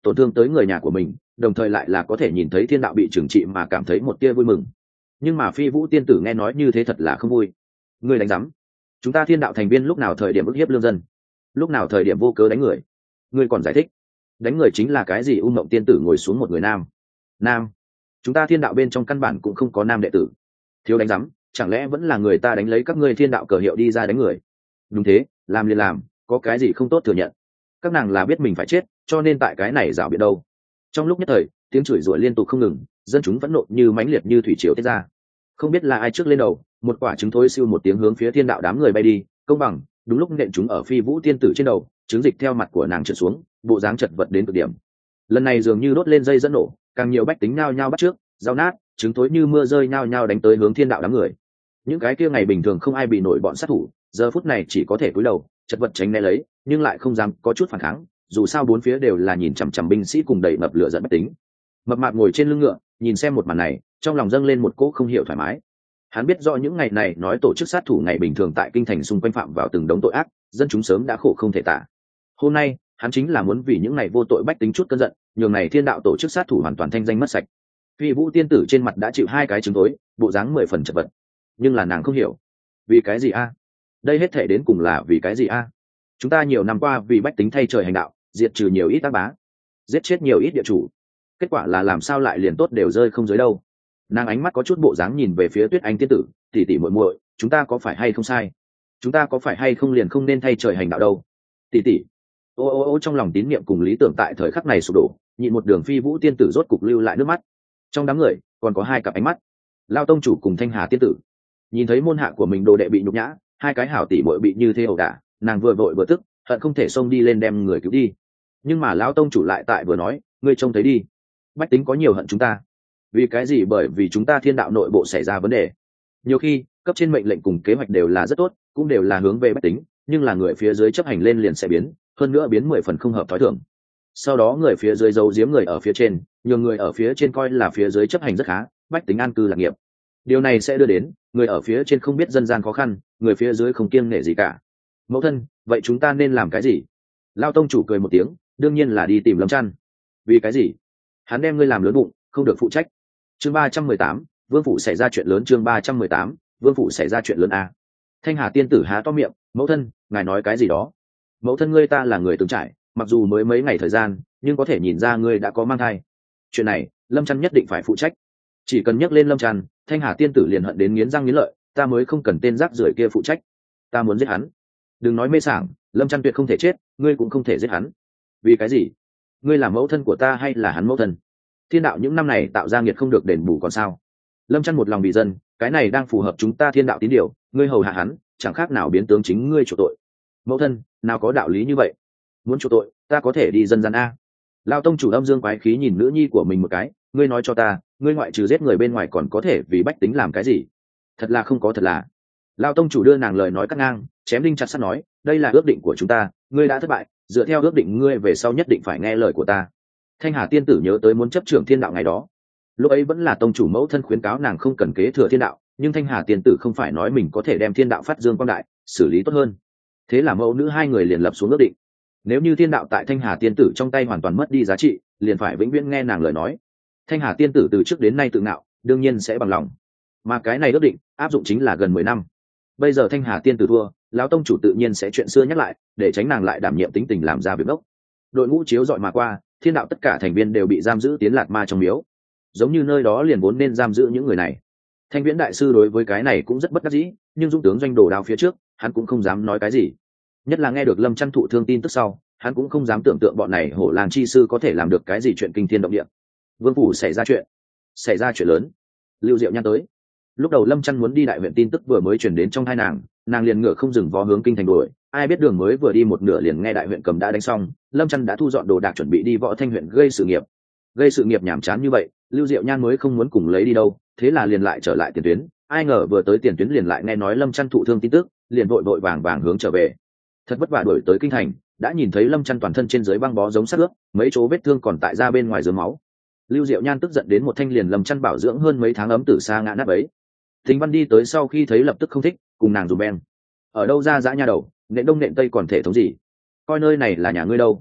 Speaker 1: tổn thương tới người nhà của mình, đồng thời lại là có thể nhìn thấy thiên đạo bị trừng trị mà cảm thấy một tia vui mừng. Nhưng mà Phi Vũ tiên tử nghe nói như thế thật là không vui. Ngươi đánh rắm? Chúng ta thiên đạo thành viên lúc nào thời điểm ức hiếp lương dân, lúc nào thời điểm vô cớ đánh người? Ngươi còn giải thích? Đánh người chính là cái gì? U Mộng tiên tử ngồi xuống, một người nam. Nam? Chúng ta thiên đạo bên trong căn bản cũng không có nam đệ tử. Thiếu đánh rắm, chẳng lẽ vẫn là người ta đánh lấy các ngươi thiên đạo cờ hiệu đi ra đánh người? Đúng thế, làm liền làm, có cái gì không tốt thừa nhận. Các nàng là biết mình phải chết, cho nên tại cái này rảo biện đâu. Trong lúc nhất thời, tiếng chửi rủa liên tục không ngừng, dân chúng vẫn nộ như mãnh liệt như thủy triều tiết ra. Không biết là ai trước lên đầu, một quả trứng thối siêu một tiếng hướng phía thiên đạo đám người bay đi, công bằng, đúng lúc nện chúng ở Phi Vũ tiên tử trên đầu, trứng dịch theo mặt của nàng trượt xuống, bộ dáng chật vật đến cực điểm. Lần này dường như đốt lên dây dẫn nổ, càng nhiều bách tính nhao nhao bắt trước, dao nát, trứng thối như mưa rơi nhao nhao đánh tới hướng thiên đạo đám người. Những cái kia ngày bình thường không ai bị nổi bọn sát thủ, giờ phút này chỉ có thể cúi đầu, chật vật tránh né lấy, nhưng lại không dám có chút phản kháng, dù sao bốn phía đều là nhìn chằm chằm binh sĩ cùng đầy ngập lửa giận bách tính. Mập mạp ngồi trên lưng ngựa, nhìn xem một màn này, trong lòng dâng lên một cỗ không hiểu thoải mái. Hắn biết rõ những ngày này nói tổ chức sát thủ ngày bình thường tại kinh thành xung quanh phạm vào từng đống tội ác, dân chúng sớm đã khổ không thể tả. Hôm nay, hắn chính là muốn vì những ngày vô tội bách tính chút cơn giận, nhường này thiên đạo tổ chức sát thủ hoàn toàn thanh danh mất sạch. Phi Vũ tiên tử trên mặt đã chịu hai cái trứng tối, bộ dáng mười phần chật vật. Nhưng là nàng không hiểu, vì cái gì a? Đây hết thể đến cùng là vì cái gì a? Chúng ta nhiều năm qua vì bách tính thay trời hành đạo, diệt trừ nhiều ít tác bá, giết chết nhiều ít địa chủ, kết quả là làm sao lại liền tốt đều rơi không dưới đâu. Nàng ánh mắt có chút bộ dáng nhìn về phía Tuyết Anh tiên tử, tỷ tỷ muội muội, chúng ta có phải hay không sai? Chúng ta có phải hay không liền không nên thay trời hành đạo đâu? Tỷ tỷ. Ô ô ô, trong lòng tín niệm cùng lý tưởng tại thời khắc này sụp đổ, nhịn một đường Phi Vũ tiên tử rốt cục lưu lại nước mắt. Trong đám người còn có hai cặp ánh mắt, Lao tông chủ cùng Thanh Hà tiên tử. Nhìn thấy môn hạ của mình đồ đệ bị nhục nhã, hai cái hảo tỷ muội bị như thế ẩu đả, nàng vừa vội vừa tức, hận không thể xông đi lên đem người cứu đi. Nhưng mà lão tông chủ lại tại vừa nói, ngươi trông thấy đi, bách tính có nhiều hận chúng ta. Vì cái gì? Bởi vì chúng ta thiên đạo nội bộ xảy ra vấn đề. Nhiều khi cấp trên mệnh lệnh cùng kế hoạch đều là rất tốt, cũng đều là hướng về bách tính, nhưng là người phía dưới chấp hành lên liền sẽ biến, hơn nữa biến mười phần không hợp thói thường. Sau đó người phía dưới giấu giếm người ở phía trên, nhiều người ở phía trên coi là phía dưới chấp hành rất khá, bách tính an cư lạc nghiệp. Điều này sẽ đưa đến người ở phía trên không biết dân gian khó khăn, người phía dưới không kiêng nể gì cả. Mẫu thân, vậy chúng ta nên làm cái gì? Lao tông chủ cười một tiếng, đương nhiên là đi tìm Lâm Chăn. Vì cái gì? Hắn đem ngươi làm lớn bụng, không được phụ trách. Chương ba trăm mười tám, vương phủ xảy ra chuyện lớn. Chương ba trăm mười tám, vương phủ xảy ra chuyện lớn a. Thanh Hà tiên tử há to miệng, mẫu thân, ngài nói cái gì đó? Mẫu thân, ngươi ta là người từng trải, mặc dù mới mấy ngày thời gian, nhưng có thể nhìn ra ngươi đã có mang thai. Chuyện này, Lâm Chăn nhất định phải phụ trách. Chỉ cần nhắc lên Lâm Chăn, Thanh Hà tiên tử liền hận đến nghiến răng nghiến lợi, ta mới không cần tên rác rưởi kia phụ trách, ta muốn giết hắn. Đừng nói mê sảng, Lâm Chăn tuyệt không thể chết, ngươi cũng không thể giết hắn. Vì cái gì? Ngươi là mẫu thân của ta hay là hắn mẫu thân? Thiên đạo những năm này tạo ra nghiệt không được đền bù còn sao? Lâm Chăn một lòng bị dân, cái này đang phù hợp chúng ta thiên đạo tín điều, ngươi hầu hạ hắn, chẳng khác nào biến tướng chính ngươi chủ tội. Mẫu thân, nào có đạo lý như vậy? Muốn chủ tội, ta có thể đi dân gian a. Lao tông chủ âm dương quái khí nhìn nữ nhi của mình một cái, ngươi nói cho ta, ngươi ngoại trừ giết người bên ngoài còn có thể vì bách tính làm cái gì? Thật là không có, thật là. Lao tông chủ đưa nàng lời nói cắt ngang, chém đinh chặt sắt nói, đây là ước định của chúng ta, ngươi đã thất bại, dựa theo ước định ngươi về sau nhất định phải nghe lời của ta. Thanh Hà tiên tử nhớ tới muốn chấp trưởng thiên đạo ngày đó, lúc ấy vẫn là tông chủ mẫu thân khuyến cáo nàng không cần kế thừa thiên đạo, nhưng Thanh Hà tiên tử không phải nói mình có thể đem thiên đạo phát dương quang đại, xử lý tốt hơn. Thế là mẫu nữ hai người liền lập xuống ước định, nếu như thiên đạo tại Thanh Hà tiên tử trong tay hoàn toàn mất đi giá trị, liền phải vĩnh viễn nghe nàng lời nói. Thanh Hà tiên tử từ trước đến nay tự ngạo, đương nhiên sẽ bằng lòng, mà cái này ước định áp dụng chính là gần mười năm. Bây giờ Thanh Hà tiên tử thua, lão tông chủ tự nhiên sẽ chuyện xưa nhắc lại, để tránh nàng lại đảm nhiệm tính tình làm ra việc ngốc. Đội ngũ chiếu dọi mà qua, thiên đạo tất cả thành viên đều bị giam giữ tiến Lạt Ma trong miếu, giống như nơi đó liền vốn nên giam giữ những người này. Thanh Viễn đại sư đối với cái này cũng rất bất đắc dĩ, nhưng dũng tướng doanh đồ đao phía trước, hắn cũng không dám nói cái gì. Nhất là nghe được Lâm Chăn thụ thương tin tức sau, hắn cũng không dám tưởng tượng bọn này hổ làng chi sư có thể làm được cái gì chuyện kinh thiên động địa. Vương phủ xảy ra chuyện, xảy ra chuyện lớn. Lưu Diệu Nhan tới. Lúc đầu Lâm Chăn muốn đi đại huyện tin tức vừa mới truyền đến trong hai nàng, nàng liền ngựa không dừng vó hướng kinh thành đuổi. Ai biết đường mới vừa đi một nửa liền nghe đại huyện cầm đã đánh xong, Lâm Chăn đã thu dọn đồ đạc chuẩn bị đi Võ Thanh huyện gây sự nghiệp. Gây sự nghiệp nhảm chán như vậy, Lưu Diệu Nhan mới không muốn cùng lấy đi đâu, thế là liền lại trở lại tiền tuyến. Ai ngờ vừa tới tiền tuyến liền lại nghe nói Lâm Chăn thụ thương tin tức, liền vội vội vàng vàng hướng trở về. Thật vất vả đuổi tới kinh thành, đã nhìn thấy Lâm Chăn toàn thân trên dưới băng bó giống sắt ướp, mấy chỗ vết thương còn tại ra bên ngoài dưới máu. Lưu Diệu Nhan tức giận đến một thanh liền Lâm Chăn bảo dưỡng hơn mấy tháng ấm tử xa ngã nát ấy. Thính Văn đi tới sau khi thấy lập tức không thích, cùng nàng dùm beng. Ở đâu ra dã nha đầu, nện đông nện tây còn thể thống gì? Coi nơi này là nhà ngươi đâu?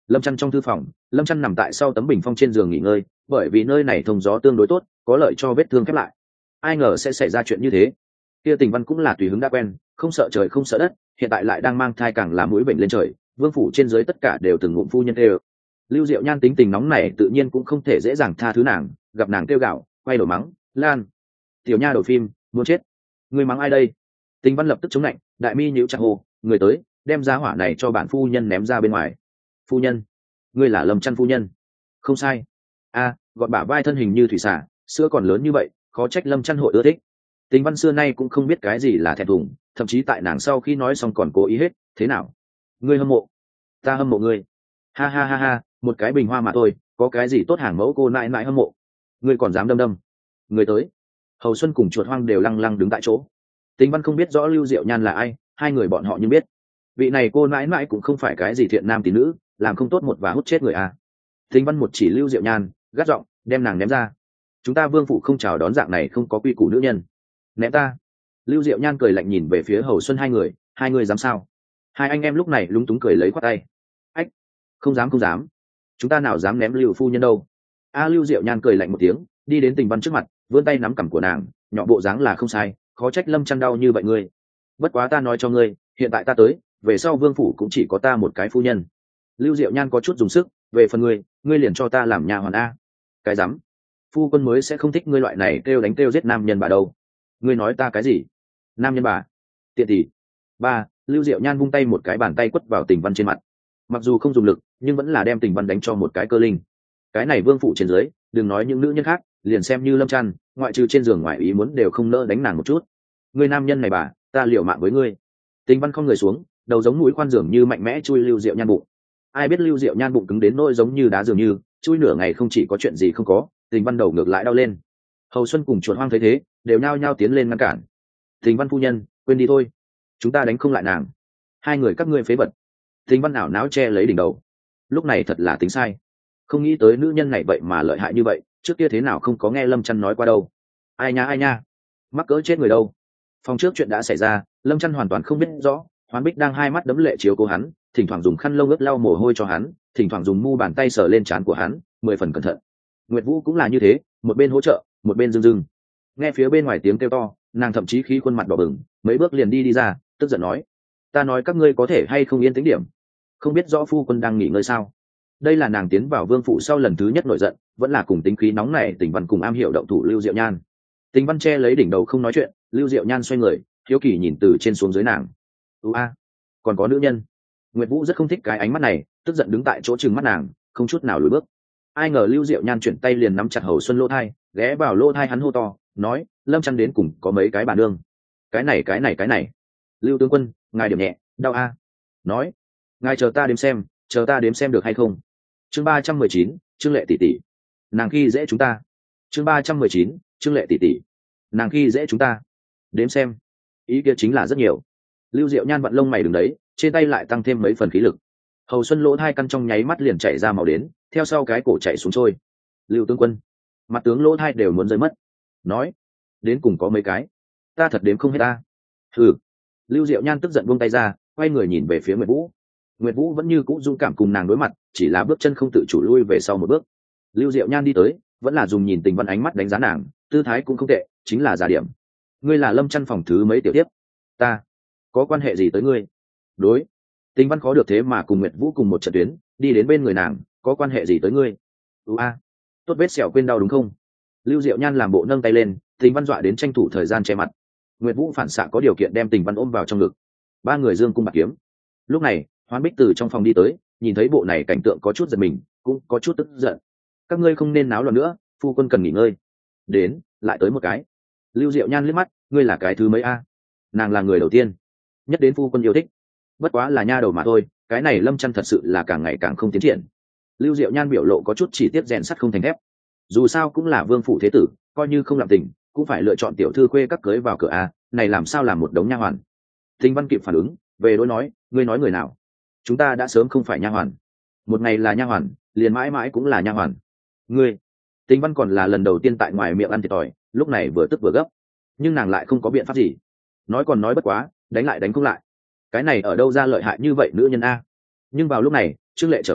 Speaker 1: Lâm Chân trong thư phòng, Lâm Chân nằm tại sau tấm bình phong trên giường nghỉ ngơi, bởi vì nơi này thông gió tương đối tốt, có lợi cho vết thương khép lại. Ai ngờ sẽ xảy ra chuyện như thế. Kia Tình Văn cũng là tùy hứng đã quen, không sợ trời không sợ đất, hiện tại lại đang mang thai càng làm mũi bệnh lên trời, vương phủ trên dưới tất cả đều từng ngụm phu nhân kêu. Lưu Diệu Nhan tính tình nóng này tự nhiên cũng không thể dễ dàng tha thứ nàng, gặp nàng kêu gạo, quay đầu mắng, "Lan, tiểu nha đầu phim, muốn chết. Ngươi mắng ai đây?" Tình Văn lập tức chống lạnh, đại mi nhíu chặt hồ, người tới, đem giá hỏa này cho bản phu nhân ném ra bên ngoài. "Phu nhân? Ngươi là Lâm Chân phu nhân?" "Không sai." "A, gọt bả vai thân hình như thủy xả, sữa còn lớn như vậy, khó trách Lâm Chân hội ưa thích." Tình Văn xưa nay cũng không biết cái gì là thẹn thùng, thậm chí tại nàng sau khi nói xong còn cố ý hết, "Thế nào? Ngươi hâm mộ? Ta hâm mộ ngươi." "Ha ha ha ha, một cái bình hoa mà thôi, có cái gì tốt hàng mẫu cô nãi nãi hâm mộ. Ngươi còn dám đâm đâm." Người tới. Hầu Xuân cùng chuột hoang đều lăng lăng đứng tại chỗ. Tình Văn không biết rõ Lưu Diệu Nhan là ai, hai người bọn họ nhưng biết. Vị này cô nãi nãi cũng không phải cái gì thiện nam tín nữ, làm không tốt một và hút chết người à. Tình Văn một chỉ Lưu Diệu Nhan, gắt giọng, đem nàng ném ra. "Chúng ta vương phủ không chào đón dạng này không có quy củ nữ nhân." "Ném ta?" Lưu Diệu Nhan cười lạnh nhìn về phía Hầu Xuân hai người, "Hai người dám sao?" Hai anh em lúc này lúng túng cười lấy khoát tay. "Ách, không dám không dám. Chúng ta nào dám ném Lưu phu nhân đâu." A Lưu Diệu Nhan cười lạnh một tiếng, đi đến Tình Văn trước mặt, vươn tay nắm cằm của nàng, nhỏ bộ dáng là không sai, khó trách Lâm Chân đau như vậy ngươi. Bất quá ta nói cho ngươi, hiện tại ta tới, về sau vương phủ cũng chỉ có ta một cái phu nhân. Lưu Diệu Nhan có chút dùng sức, về phần ngươi, ngươi liền cho ta làm nhà hoàn a. Cái rắm, phu quân mới sẽ không thích ngươi loại này kêu đánh kêu giết nam nhân bà đâu. Ngươi nói ta cái gì? Nam nhân bà? Tiện tỷ. Ba, Lưu Diệu Nhan vung tay một cái bàn tay quất vào Tình Văn trên mặt. Mặc dù không dùng lực, nhưng vẫn là đem Tình Văn đánh cho một cái cơ linh. Cái này vương phủ trên dưới, đừng nói những nữ nhân khác, liền xem như Lâm Chân, ngoại trừ trên giường ngoài ý muốn đều không nỡ đánh nàng một chút. Ngươi nam nhân này bà, ta liều mạng với ngươi. Tình Văn không người xuống, đầu giống núi khoan giường như mạnh mẽ chui Lưu Diệu Nhan bụng. Ai biết Lưu Diệu Nhan bụng cứng đến nỗi giống như đá dường như, chui nửa ngày không chỉ có chuyện gì không có, Tình Văn đầu ngược lại đau lên. Hầu Xuân cùng chuột hoang thấy thế, đều nhao nhao tiến lên ngăn cản. "Tình Văn phu nhân, quên đi thôi, chúng ta đánh không lại nàng. Hai người các ngươi phế vật." Tình Văn ảo não che lấy đỉnh đầu. Lúc này thật là tính sai, không nghĩ tới nữ nhân này vậy mà lợi hại như vậy, trước kia thế nào không có nghe Lâm Chân nói qua đâu. Ai nha ai nha, mắc cỡ chết người đâu. Phòng trước chuyện đã xảy ra, Lâm Chân hoàn toàn không biết rõ. Hoán Bích đang hai mắt đấm lệ chiếu cố hắn, thỉnh thoảng dùng khăn lông ướt lau mồ hôi cho hắn, thỉnh thoảng dùng mu bàn tay sờ lên trán của hắn, mười phần cẩn thận. Nguyệt Vũ cũng là như thế, một bên hỗ trợ, một bên rưng rưng. Nghe phía bên ngoài tiếng kêu to, nàng thậm chí khí khuôn mặt đỏ bừng, mấy bước liền đi đi ra, tức giận nói: "Ta nói các ngươi có thể hay không yên tĩnh điểm? Không biết rõ phu quân đang nghỉ ngơi sao?" Đây là nàng tiến vào vương phủ sau lần thứ nhất nổi giận, vẫn là cùng tính khí nóng này Tình Văn cùng am hiểu động thủ Lưu Diệu Nhan. Tình Văn che lấy đỉnh đầu không nói chuyện, Lưu Diệu Nhan xoay người, hiếu kỳ nhìn từ trên xuống dưới nàng. "Ú a, còn có nữ nhân." Nguyệt Vũ rất không thích cái ánh mắt này, tức giận đứng tại chỗ trừng mắt nàng, không chút nào lùi bước. Ai ngờ Lưu Diệu Nhan chuyển tay liền nắm chặt Hầu Xuân lỗ thai, ghé vào lỗ thai hắn hô to, nói: "Lâm Chân đến cùng có mấy cái bà nương? Cái này cái này cái này. Lưu tướng quân, ngài điểm nhẹ, đau a." Nói: "Ngài chờ ta đếm xem, chờ ta đếm xem được hay không." Chương ba trăm mười chín, Trương Lệ tỷ tỷ. Nàng khi dễ chúng ta. Chương ba trăm mười chín, Trương Lệ tỷ tỷ. Nàng khi dễ chúng ta. Đếm xem. Ý kia chính là rất nhiều. Lưu Diệu Nhan vận lông mày đứng đấy, trên tay lại tăng thêm mấy phần khí lực. Hầu Xuân lỗ hai căn trong nháy mắt liền chảy ra màu đến, theo sau cái cổ chạy xuống trôi. Lưu tướng quân, mặt tướng lỗ hai đều muốn rơi mất. Nói: "Đến cùng có mấy cái? Ta thật đếm không hết ta." Hừ. Lưu Diệu Nhan tức giận buông tay ra, quay người nhìn về phía Nguyệt Vũ. Nguyệt Vũ vẫn như cũ dung cảm cùng nàng đối mặt, chỉ là bước chân không tự chủ lui về sau một bước. Lưu Diệu Nhan đi tới, vẫn là dùng nhìn Tình Văn ánh mắt đánh giá nàng, tư thái cũng không tệ, chính là giả điểm. "Ngươi là Lâm Chân phòng thứ mấy tiểu tiếp?" "Ta, có quan hệ gì tới ngươi?" "Đối." Tình Văn khó được thế mà cùng Nguyệt Vũ cùng một trận tuyến, đi đến bên người nàng, "Có quan hệ gì tới ngươi?" "Ừ a, tốt vết sẹo quên đau đúng không?" Lưu Diệu Nhan làm bộ nâng tay lên, Tình Văn dọa đến tranh thủ thời gian che mặt. Nguyệt Vũ phản xạ có điều kiện đem Tình Văn ôm vào trong ngực. Ba người dương cung bạc kiếm. Lúc này, Hoán Bích từ trong phòng đi tới, nhìn thấy bộ này cảnh tượng có chút giật mình, cũng có chút tức giận. "Các ngươi không nên náo loạn nữa, phu quân cần nghỉ ngơi." Đến, lại tới một cái. Lưu Diệu Nhan liếc mắt, "Ngươi là cái thứ mấy a?" Nàng là người đầu tiên, nhất đến phu quân yêu thích. Bất quá là nha đầu mà thôi, cái này Lâm Chân thật sự là càng ngày càng không tiến triển. Lưu Diệu Nhan biểu lộ có chút chỉ tiết rèn sắt không thành thép. Dù sao cũng là vương phủ thế tử, coi như không làm tình, cũng phải lựa chọn tiểu thư khuê các cưới vào cửa a, này làm sao làm một đống nha hoàn. Tình Văn kịp phản ứng, về đối nói: "Ngươi nói người nào? Chúng ta đã sớm không phải nha hoàn. Một ngày là nha hoàn, liền mãi mãi cũng là nha hoàn. Ngươi." Tình Văn còn là lần đầu tiên tại ngoài miệng ăn thiệt thòi, lúc này vừa tức vừa gấp, nhưng nàng lại không có biện pháp gì. Nói còn nói bất quá, đánh lại đánh không lại. Cái này ở đâu ra lợi hại như vậy nữ nhân a? Nhưng vào lúc này, Trương Lệ trở về,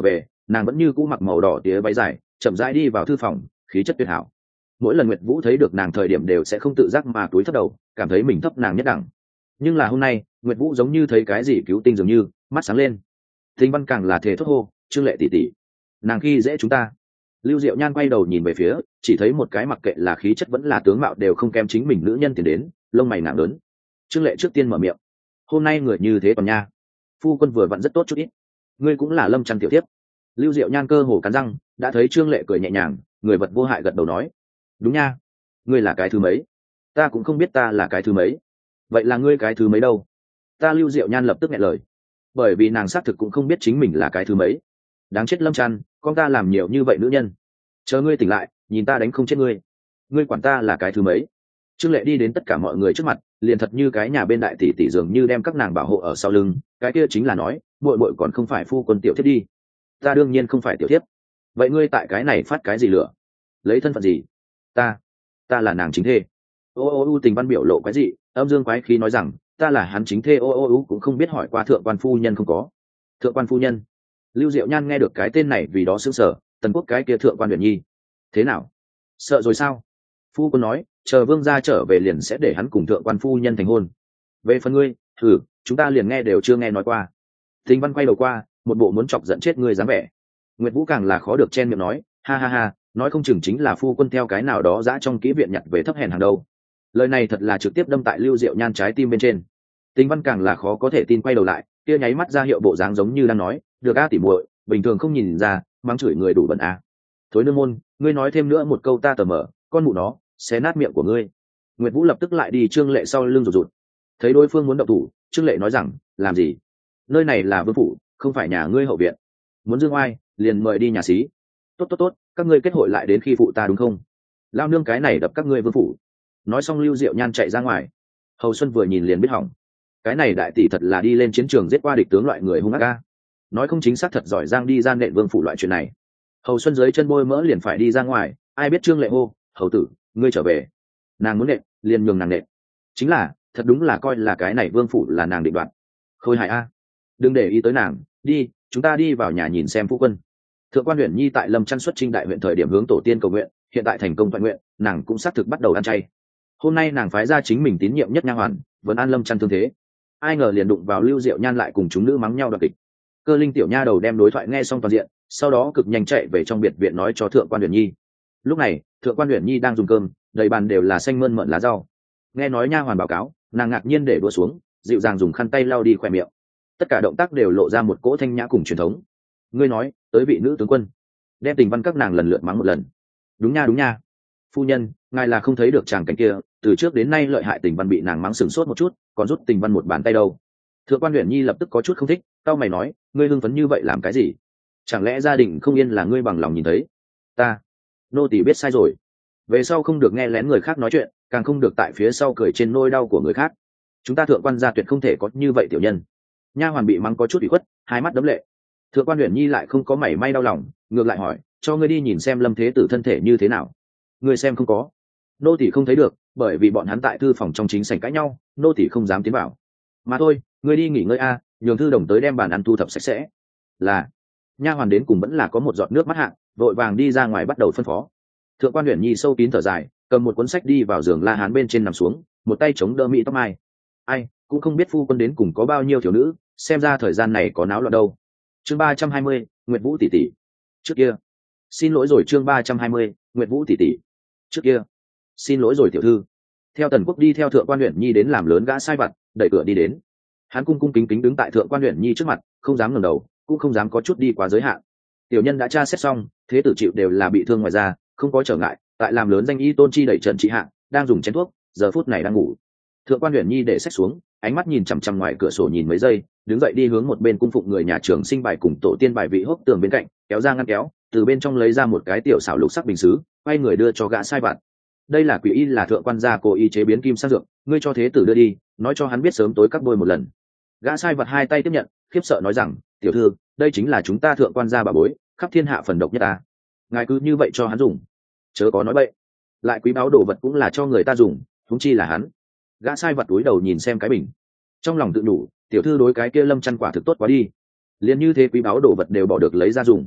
Speaker 1: nàng vẫn như cũ mặc màu đỏ tía váy dài, chậm rãi đi vào thư phòng, khí chất tuyệt hảo. Mỗi lần Nguyệt Vũ thấy được nàng thời điểm đều sẽ không tự giác mà túi thấp đầu, cảm thấy mình thấp nàng nhất đẳng. Nhưng là hôm nay, Nguyệt Vũ giống như thấy cái gì cứu tinh dường như, mắt sáng lên. Thinh Văn càng là thề thốt hô, Trương Lệ tỷ tỷ, nàng khi dễ chúng ta. Lưu Diệu Nhan quay đầu nhìn về phía, chỉ thấy một cái mặc kệ là khí chất vẫn là tướng mạo đều không kém chính mình nữ nhân tiến đến, lông mày nặng lớn. Trương Lệ trước tiên mở miệng, hôm nay người như thế còn nha, phu quân vừa vặn rất tốt chút ít, ngươi cũng là Lâm Trăn tiểu tiếp. Lưu Diệu Nhan cơ hồ cắn răng, đã thấy Trương Lệ cười nhẹ nhàng, người vật vô hại gật đầu nói, đúng nha, ngươi là cái thứ mấy? Ta cũng không biết ta là cái thứ mấy. Vậy là ngươi cái thứ mấy đâu? Ta Lưu Diệu Nhan lập tức nghẹn lời, bởi vì nàng xác thực cũng không biết chính mình là cái thứ mấy. Đáng chết Lâm Trăn, con ta làm nhiều như vậy nữ nhân, chờ ngươi tỉnh lại, nhìn ta đánh không chết ngươi. Ngươi quản ta là cái thứ mấy? Trương Lệ đi đến tất cả mọi người trước mặt, liền thật như cái nhà bên đại tỷ tỷ dường như đem các nàng bảo hộ ở sau lưng, cái kia chính là nói, muội muội còn không phải phu quân tiểu thiếp đi. Ta đương nhiên không phải tiểu thiếp. Vậy ngươi tại cái này phát cái gì lửa? Lấy thân phận gì? Ta, ta là nàng chính thê. Ô ô u Tình Văn biểu lộ cái gì, âm dương quái khí nói rằng, ta là hắn chính thê. Ô ô u cũng không biết hỏi qua thượng quan phu nhân không có. Thượng quan phu nhân? Lưu Diệu Nhan nghe được cái tên này vì đó sững sờ, Tần Quốc cái kia thượng quan Uyển Nhi. Thế nào? Sợ rồi sao? Phu quân nói, chờ vương gia trở về liền sẽ để hắn cùng thượng quan phu nhân thành hôn. Về phần ngươi, thử, chúng ta liền nghe đều chưa nghe nói qua. Tình Văn quay đầu qua, một bộ muốn chọc giận chết ngươi dáng vẻ. Nguyệt Vũ càng là khó được chen miệng nói, ha ha ha, nói không chừng chính là phu quân theo cái nào đó dã trong kỹ viện nhặt về thấp hèn hàng đầu. Lời này thật là trực tiếp đâm tại Lưu Diệu Nhan trái tim bên trên. Tình Văn càng là khó có thể tin quay đầu lại, kia nháy mắt ra hiệu bộ dáng giống như đang nói, được a tỉ muội, bình thường không nhìn ra, mắng chửi người đủ bẩn a. Thối nương môn, ngươi nói thêm nữa một câu ta tờ mở, con mụ nó, xé nát miệng của ngươi. Nguyệt Vũ lập tức lại đi Trương Lệ sau lưng rụt rụt. Thấy đối phương muốn động thủ, Trương Lệ nói rằng, làm gì? Nơi này là vương phủ, không phải nhà ngươi hậu viện. Muốn dương oai, liền mời đi nhà xí. Tốt tốt tốt, các ngươi kết hội lại đến khi phụ ta đúng không? Lao nương cái này đập các ngươi vương phủ. Nói xong Lưu Diệu Nhan chạy ra ngoài. Hầu Xuân vừa nhìn liền biết hỏng. Cái này đại tỷ thật là đi lên chiến trường giết qua địch tướng loại người hung ác ca. Nói không chính xác thật giỏi giang đi gian nện vương phủ loại chuyện này. Hầu Xuân dưới chân bôi mỡ liền phải đi ra ngoài, ai biết Trương Lệ hô, hầu tử, ngươi trở về. Nàng muốn nện, liền nhường nàng nện. Chính là, thật đúng là coi là cái này vương phủ là nàng định đoạt. Khôi hài a, đừng để ý tới nàng, đi, chúng ta đi vào nhà nhìn xem phu quân. Thượng quan Uyển Nhi tại Lâm Trăn xuất trinh đại huyện thời điểm hướng tổ tiên cầu nguyện, hiện tại thành công toàn nguyện, nàng cũng xác thực bắt đầu ăn chay. Hôm nay nàng phái ra chính mình tín nhiệm nhất nha hoàn, vẫn an Lâm Trăn thương thế. Ai ngờ liền đụng vào Lưu Diệu Nhan lại cùng chúng nữ mắng nhau đoạt kịch. Cơ Linh tiểu nha đầu đem đối thoại nghe xong toàn diện, sau đó cực nhanh chạy về trong biệt viện nói cho Thượng quan Uyển Nhi. Lúc này, Thượng quan Uyển Nhi đang dùng cơm, đầy bàn đều là xanh mơn mởn lá rau. Nghe nói nha hoàn báo cáo, nàng ngạc nhiên để đũa xuống, dịu dàng dùng khăn tay lau đi khóe miệng. Tất cả động tác đều lộ ra một cỗ thanh nhã cùng truyền thống. Ngươi nói, tới vị nữ tướng quân, đem Tình Văn các nàng lần lượt mắng một lần. Đúng nha đúng nha. Phu nhân, ngài là không thấy được chàng cảnh kia, từ trước đến nay lợi hại Tình Văn bị nàng mắng sừng sốt một chút, còn rút Tình Văn một bàn tay đâu. Thượng quan Uyển Nhi lập tức có chút không thích, tao mày nói, ngươi hưng phấn như vậy làm cái gì? Chẳng lẽ gia đình không yên là ngươi bằng lòng nhìn thấy? Ta, nô tỳ biết sai rồi. Về sau không được nghe lén người khác nói chuyện, càng không được tại phía sau cười trên nỗi đau của người khác. Chúng ta thượng quan gia tuyệt không thể có như vậy tiểu nhân. Nha hoàn bị mắng có chút ủy khuất, hai mắt đấm lệ. Thượng quan Uyển Nhi lại không có mảy may đau lòng, ngược lại hỏi, cho ngươi đi nhìn xem Lâm Thế Tử thân thể như thế nào. Ngươi xem không có. Nô tỳ không thấy được, bởi vì bọn hắn tại thư phòng trong chính sảnh cãi nhau, nô tỳ không dám tiến vào. Mà thôi, ngươi đi nghỉ ngơi a, nhường thư đồng tới đem bàn ăn thu thập sạch sẽ. Là. Nha hoàn đến cùng vẫn là có một giọt nước mắt hạng, vội vàng đi ra ngoài bắt đầu phân phó. Thượng quan Uyển Nhi sâu kín thở dài, cầm một cuốn sách đi vào giường La Hán bên trên nằm xuống, một tay chống đỡ mỹ tóc mai. Ai, cũng không biết phu quân đến cùng có bao nhiêu thiếu nữ, xem ra thời gian này có náo loạn đâu. Chương ba trăm hai mươi, Nguyệt Vũ tỷ tỷ. Trước kia. Xin lỗi rồi chương ba trăm hai mươi, Nguyệt Vũ tỷ tỷ. Trước kia. Xin lỗi rồi tiểu thư. Theo Tần Quốc đi theo Thượng quan Uyển Nhi đến làm lớn gã sai vặt, đẩy cửa đi đến. Hắn cung cung kính kính đứng tại Thượng quan Uyển Nhi trước mặt, không dám ngẩng đầu, cũng không dám có chút đi quá giới hạn. Tiểu nhân đã tra xét xong, thế tử chịu đều là bị thương ngoài da, không có trở ngại, tại làm lớn danh y tôn chi đẩy trần trị hạ, đang dùng chén thuốc, giờ phút này đang ngủ. Thượng quan Uyển Nhi để sách xuống, ánh mắt nhìn chằm chằm ngoài cửa sổ nhìn mấy giây, đứng dậy đi hướng một bên cung phụng người nhà trường sinh bài cùng tổ tiên bài vị hốc tường bên cạnh, kéo ra ngăn kéo, từ bên trong lấy ra một cái tiểu xảo lục sắc bình sứ, quay người đưa cho gã sai vặt. Đây là quỷ y là thượng quan gia cố ý chế biến kim sang dược, ngươi cho thế tử đưa đi, nói cho hắn biết sớm tối cắt đôi một lần. Gã sai vật hai tay tiếp nhận, khiếp sợ nói rằng, tiểu thư, đây chính là chúng ta thượng quan gia bà bối, khắp thiên hạ phần độc nhất ta. Ngài cứ như vậy cho hắn dùng, chớ có nói bậy. Lại quý báu đồ vật cũng là cho người ta dùng, huống chi là hắn. Gã sai vật túi đầu nhìn xem cái bình, trong lòng tự đủ, tiểu thư đối cái kia Lâm Trăn quả thực tốt quá đi, liền như thế quý báu đồ vật đều bỏ được lấy ra dùng.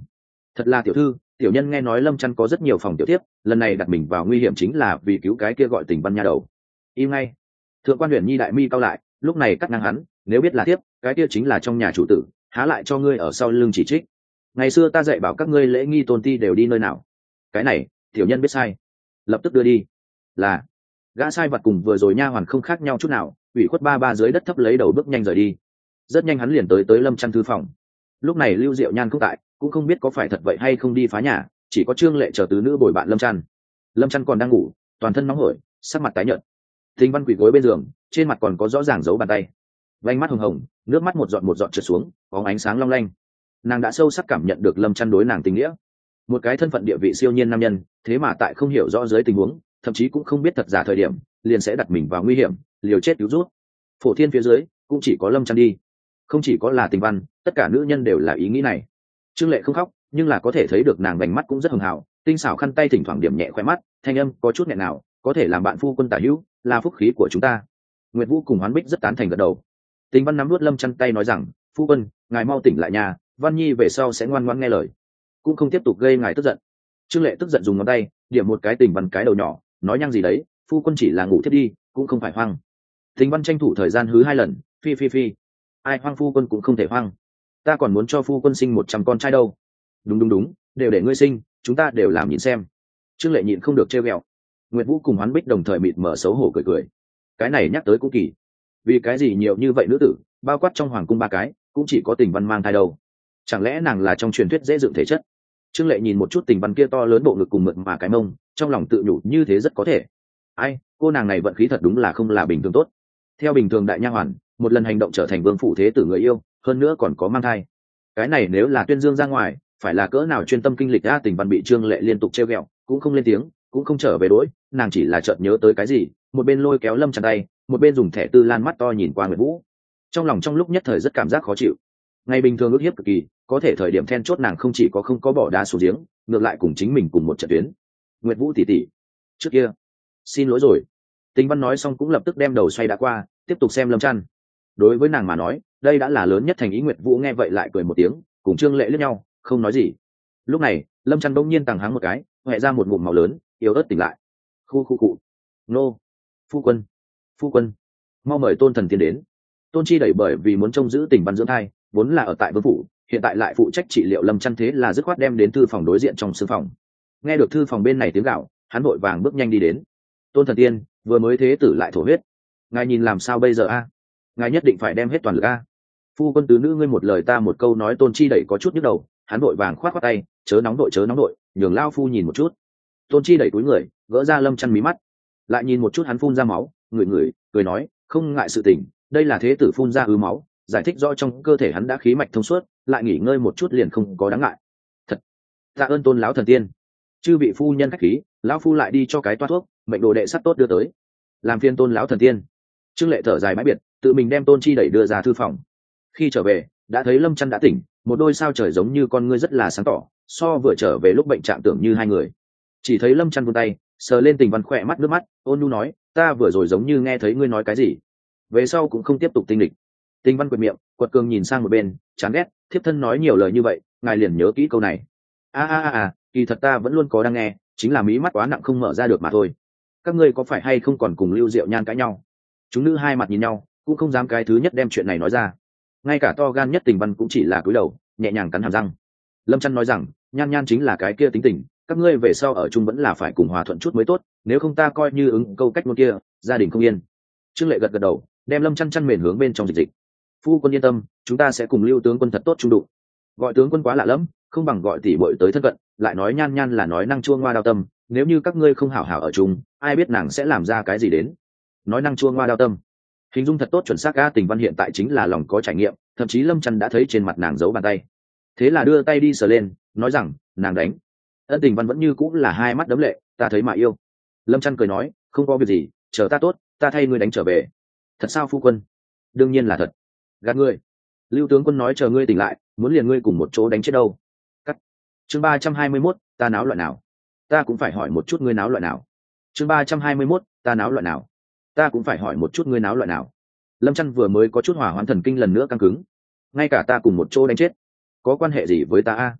Speaker 1: Thật là tiểu thư, tiểu nhân nghe nói Lâm Trăn có rất nhiều phòng tiểu tiếp, lần này đặt mình vào nguy hiểm chính là vì cứu cái kia gọi Tình Văn nha đầu. Im ngay. Thượng quan Huyền Nhi đại mi cao lại, lúc này cắt ngang hắn, nếu biết là tiếp, cái kia chính là trong nhà chủ tử, há lại cho ngươi ở sau lưng chỉ trích. Ngày xưa ta dạy bảo các ngươi lễ nghi tôn ti đều đi nơi nào? Cái này, tiểu nhân biết sai, lập tức đưa đi. Là. Gã sai vật cùng vừa rồi nha hoàn không khác nhau chút nào, ủy khuất ba ba dưới đất thấp lấy đầu bước nhanh rời đi. Rất nhanh hắn liền tới tới Lâm Trăn thư phòng. Lúc này Lưu Diệu Nhan cũng tại, cũng không biết có phải thật vậy hay không đi phá nhà, chỉ có Trương Lệ chờ tứ nữ bồi bạn Lâm Trăn. Lâm Trăn còn đang ngủ, toàn thân nóng hổi, sắc mặt tái nhợt. Thinh Văn quỳ gối bên giường, trên mặt còn có rõ ràng dấu bàn tay, vành mắt hồng hồng, nước mắt một giọt một giọt trượt xuống, có ánh sáng long lanh. Nàng đã sâu sắc cảm nhận được Lâm Trăn đối nàng tình nghĩa, một cái thân phận địa vị siêu nhiên nam nhân, thế mà tại không hiểu rõ dưới tình huống, thậm chí cũng không biết thật giả thời điểm, liền sẽ đặt mình vào nguy hiểm, liều chết cứu rút. Phổ thiên phía dưới cũng chỉ có Lâm Trăn đi, không chỉ có là Tình Văn, tất cả nữ nhân đều là ý nghĩ này. Trương Lệ không khóc, nhưng là có thể thấy được nàng vành mắt cũng rất hường hào, tinh xảo khăn tay thỉnh thoảng điểm nhẹ khoe mắt, thanh âm có chút nghẹn nào, có thể làm bạn phu quân tả hữu, là phúc khí của chúng ta. Nguyệt Vũ cùng Hoán Bích rất tán thành gật đầu. Tình Văn nắm nuốt Lâm Trăn tay nói rằng, phu quân, ngài mau tỉnh lại nhà, Văn Nhi về sau sẽ ngoan ngoãn nghe lời, cũng không tiếp tục gây ngài tức giận. Trương Lệ tức giận dùng ngón tay điểm một cái Tình Văn cái đầu nhỏ, nói nhăng gì đấy, phu quân chỉ là ngủ thiết đi, cũng không phải hoang. Tình Văn tranh thủ thời gian hứ hai lần, phi phi phi, ai hoang phu quân cũng không thể hoang, ta còn muốn cho phu quân sinh một trăm con trai đâu. Đúng đúng đúng, đều để ngươi sinh, chúng ta đều làm nhìn xem. Trương Lệ nhịn không được trêu ghẹo. Nguyệt Vũ cùng Hoán Bích đồng thời mịt mở xấu hổ cười cười. Cái này nhắc tới cũng kỳ, vì cái gì nhiều như vậy nữ tử, bao quát trong hoàng cung ba cái, cũng chỉ có Tình Văn mang thai đâu? Chẳng lẽ nàng là trong truyền thuyết dễ dựng thể chất? Trương Lệ nhìn một chút Tình Văn kia to lớn bộ ngực cùng mượt mà cái mông, trong lòng tự nhủ như thế rất có thể. Ai, cô nàng này vận khí thật đúng là không là bình thường tốt. Theo bình thường đại nha hoàn, một lần hành động trở thành vương phủ thế tử người yêu, hơn nữa còn có mang thai. Cái này nếu là tuyên dương ra ngoài, phải là cỡ nào chuyên tâm kinh lịch a. Tình Văn bị Trương Lệ liên tục trêu ghẹo, cũng không lên tiếng, cũng không trở về đối, nàng chỉ là chợt nhớ tới cái gì, một bên lôi kéo Lâm Trăn tay, một bên dùng thẻ tư lan mắt to nhìn qua Nguyệt Vũ. Trong lòng trong lúc nhất thời rất cảm giác khó chịu. Ngày bình thường ước hiếp cực kỳ, có thể thời điểm then chốt nàng không chỉ có không có bỏ đá xuống giếng, ngược lại cùng chính mình cùng một trận tuyến. Nguyệt Vũ tỷ tỷ, trước kia, xin lỗi rồi. Tình Văn nói xong cũng lập tức đem đầu xoay đã qua, tiếp tục xem Lâm Trăn. Đối với nàng mà nói, đây đã là lớn nhất thành ý. Nguyệt Vũ nghe vậy lại cười một tiếng, cùng Trương Lệ liếc nhau, không nói gì. Lúc này, Lâm Trăn bỗng nhiên tàng háng một cái, hoẹ ra một ngụm màu lớn, yếu ớt tỉnh lại. Khu khu cụ. Nô. Phu quân. Phu quân. Mau mời Tôn Thần tiến đến. Tôn Chi đẩy bởi vì muốn trông giữ Tình Văn dưỡng thai, vốn là ở tại vương phủ, hiện tại lại phụ trách trị liệu Lâm Trăn, thế là dứt khoát đem đến thư phòng đối diện trong sư phòng. Nghe được thư phòng bên này tiếng gạo, hắn vội vàng bước nhanh đi đến. Tôn Thần tiên, vừa mới thế tử lại thổ huyết, ngài nhìn làm sao bây giờ a? Ngài nhất định phải đem hết toàn lực a. Phu quân tứ nữ ngươi một lời ta một câu nói. Tôn Chi đẩy có chút nhức đầu, hắn vội vàng khoát khoát tay, chớ nóng đội chớ nóng đội, nhường lao phu nhìn một chút. Tôn Chi đẩy túi người, gỡ ra Lâm Trăn mí mắt, lại nhìn một chút hắn phun ra máu, ngửi ngửi, cười nói, không ngại sự tình, đây là thế tử phun ra ứ máu, giải thích rõ trong cơ thể hắn đã khí mạch thông suốt, lại nghỉ ngơi một chút liền không có đáng ngại. Thật, tạ ơn Tôn lão thần tiên. Chư vị phu nhân khách khí, lão phu lại đi cho cái toa thuốc, mệnh đồ đệ sắp tốt đưa tới. Làm phiên Tôn lão thần tiên. Trương Lệ thở dài bãi biệt, tự mình đem Tôn Chi đẩy đưa ra thư phòng. Khi trở về, đã thấy Lâm Trăn đã tỉnh, một đôi sao trời giống như con ngươi rất là sáng tỏ, so vừa trở về lúc bệnh trạng tưởng như hai người. Chỉ thấy Lâm Trăn vươn tay sờ lên Tình Văn khỏe mắt nước mắt, ôn nhu nói, ta vừa rồi giống như nghe thấy ngươi nói cái gì, về sau cũng không tiếp tục tinh lịch. Tình Văn quệt miệng, quật cường nhìn sang một bên, chán ghét, thiếp thân nói nhiều lời như vậy, ngài liền nhớ kỹ câu này. A a a a, kỳ thật ta vẫn luôn có đang nghe, chính là mí mắt quá nặng không mở ra được mà thôi. Các ngươi có phải hay không còn cùng Lưu Diệu Nhan cãi nhau? Chúng nữ hai mặt nhìn nhau, cũng không dám cái thứ nhất đem chuyện này nói ra. Ngay cả to gan nhất Tình Văn cũng chỉ là cúi đầu, nhẹ nhàng cắn hàm răng. Lâm Trăn nói rằng, Nhan Nhan chính là cái kia tính tình, các ngươi về sau ở chung vẫn là phải cùng hòa thuận chút mới tốt, nếu không ta coi như ứng câu cách ngôn kia, gia đình không yên. Trương Lệ gật gật đầu, đem Lâm Trăn chăn mền hướng bên trong dịch dịch. Phu quân yên tâm, chúng ta sẽ cùng Lưu tướng quân thật tốt chung đụng. Gọi tướng quân quá lạ lẫm, không bằng gọi tỷ muội tới thân cận, lại nói Nhan Nhan là nói năng chua ngoa đau tâm, nếu như các ngươi không hảo hảo ở chung, ai biết nàng sẽ làm ra cái gì đến. Nói năng chua ngoa đau tâm, hình dung thật tốt chuẩn xác. Ga Tình Văn hiện tại chính là lòng có trải nghiệm, thậm chí Lâm Trăn đã thấy trên mặt nàng giấu bàn tay, thế là đưa tay đi sờ lên, nói rằng, nàng đánh. Ân Tình Văn vẫn như cũng là hai mắt đấm lệ, ta thấy mà yêu. Lâm Trăn cười nói, không có việc gì, chờ ta tốt, ta thay ngươi đánh trở về. Thật sao phu quân? Đương nhiên là thật. Gạt ngươi. Lưu tướng quân nói chờ ngươi tỉnh lại, muốn liền ngươi cùng một chỗ đánh chết đâu. Cắt. Chương ba trăm hai mươi mốt, ta náo loại nào? Ta cũng phải hỏi một chút ngươi náo loại nào. Chương ba trăm hai mươi mốt, ta náo loại nào? Ta cũng phải hỏi một chút ngươi náo loại nào. Lâm Trăn vừa mới có chút hỏa hoạn thần kinh lần nữa căng cứng. Ngay cả ta cùng một chỗ đánh chết, có quan hệ gì với ta a?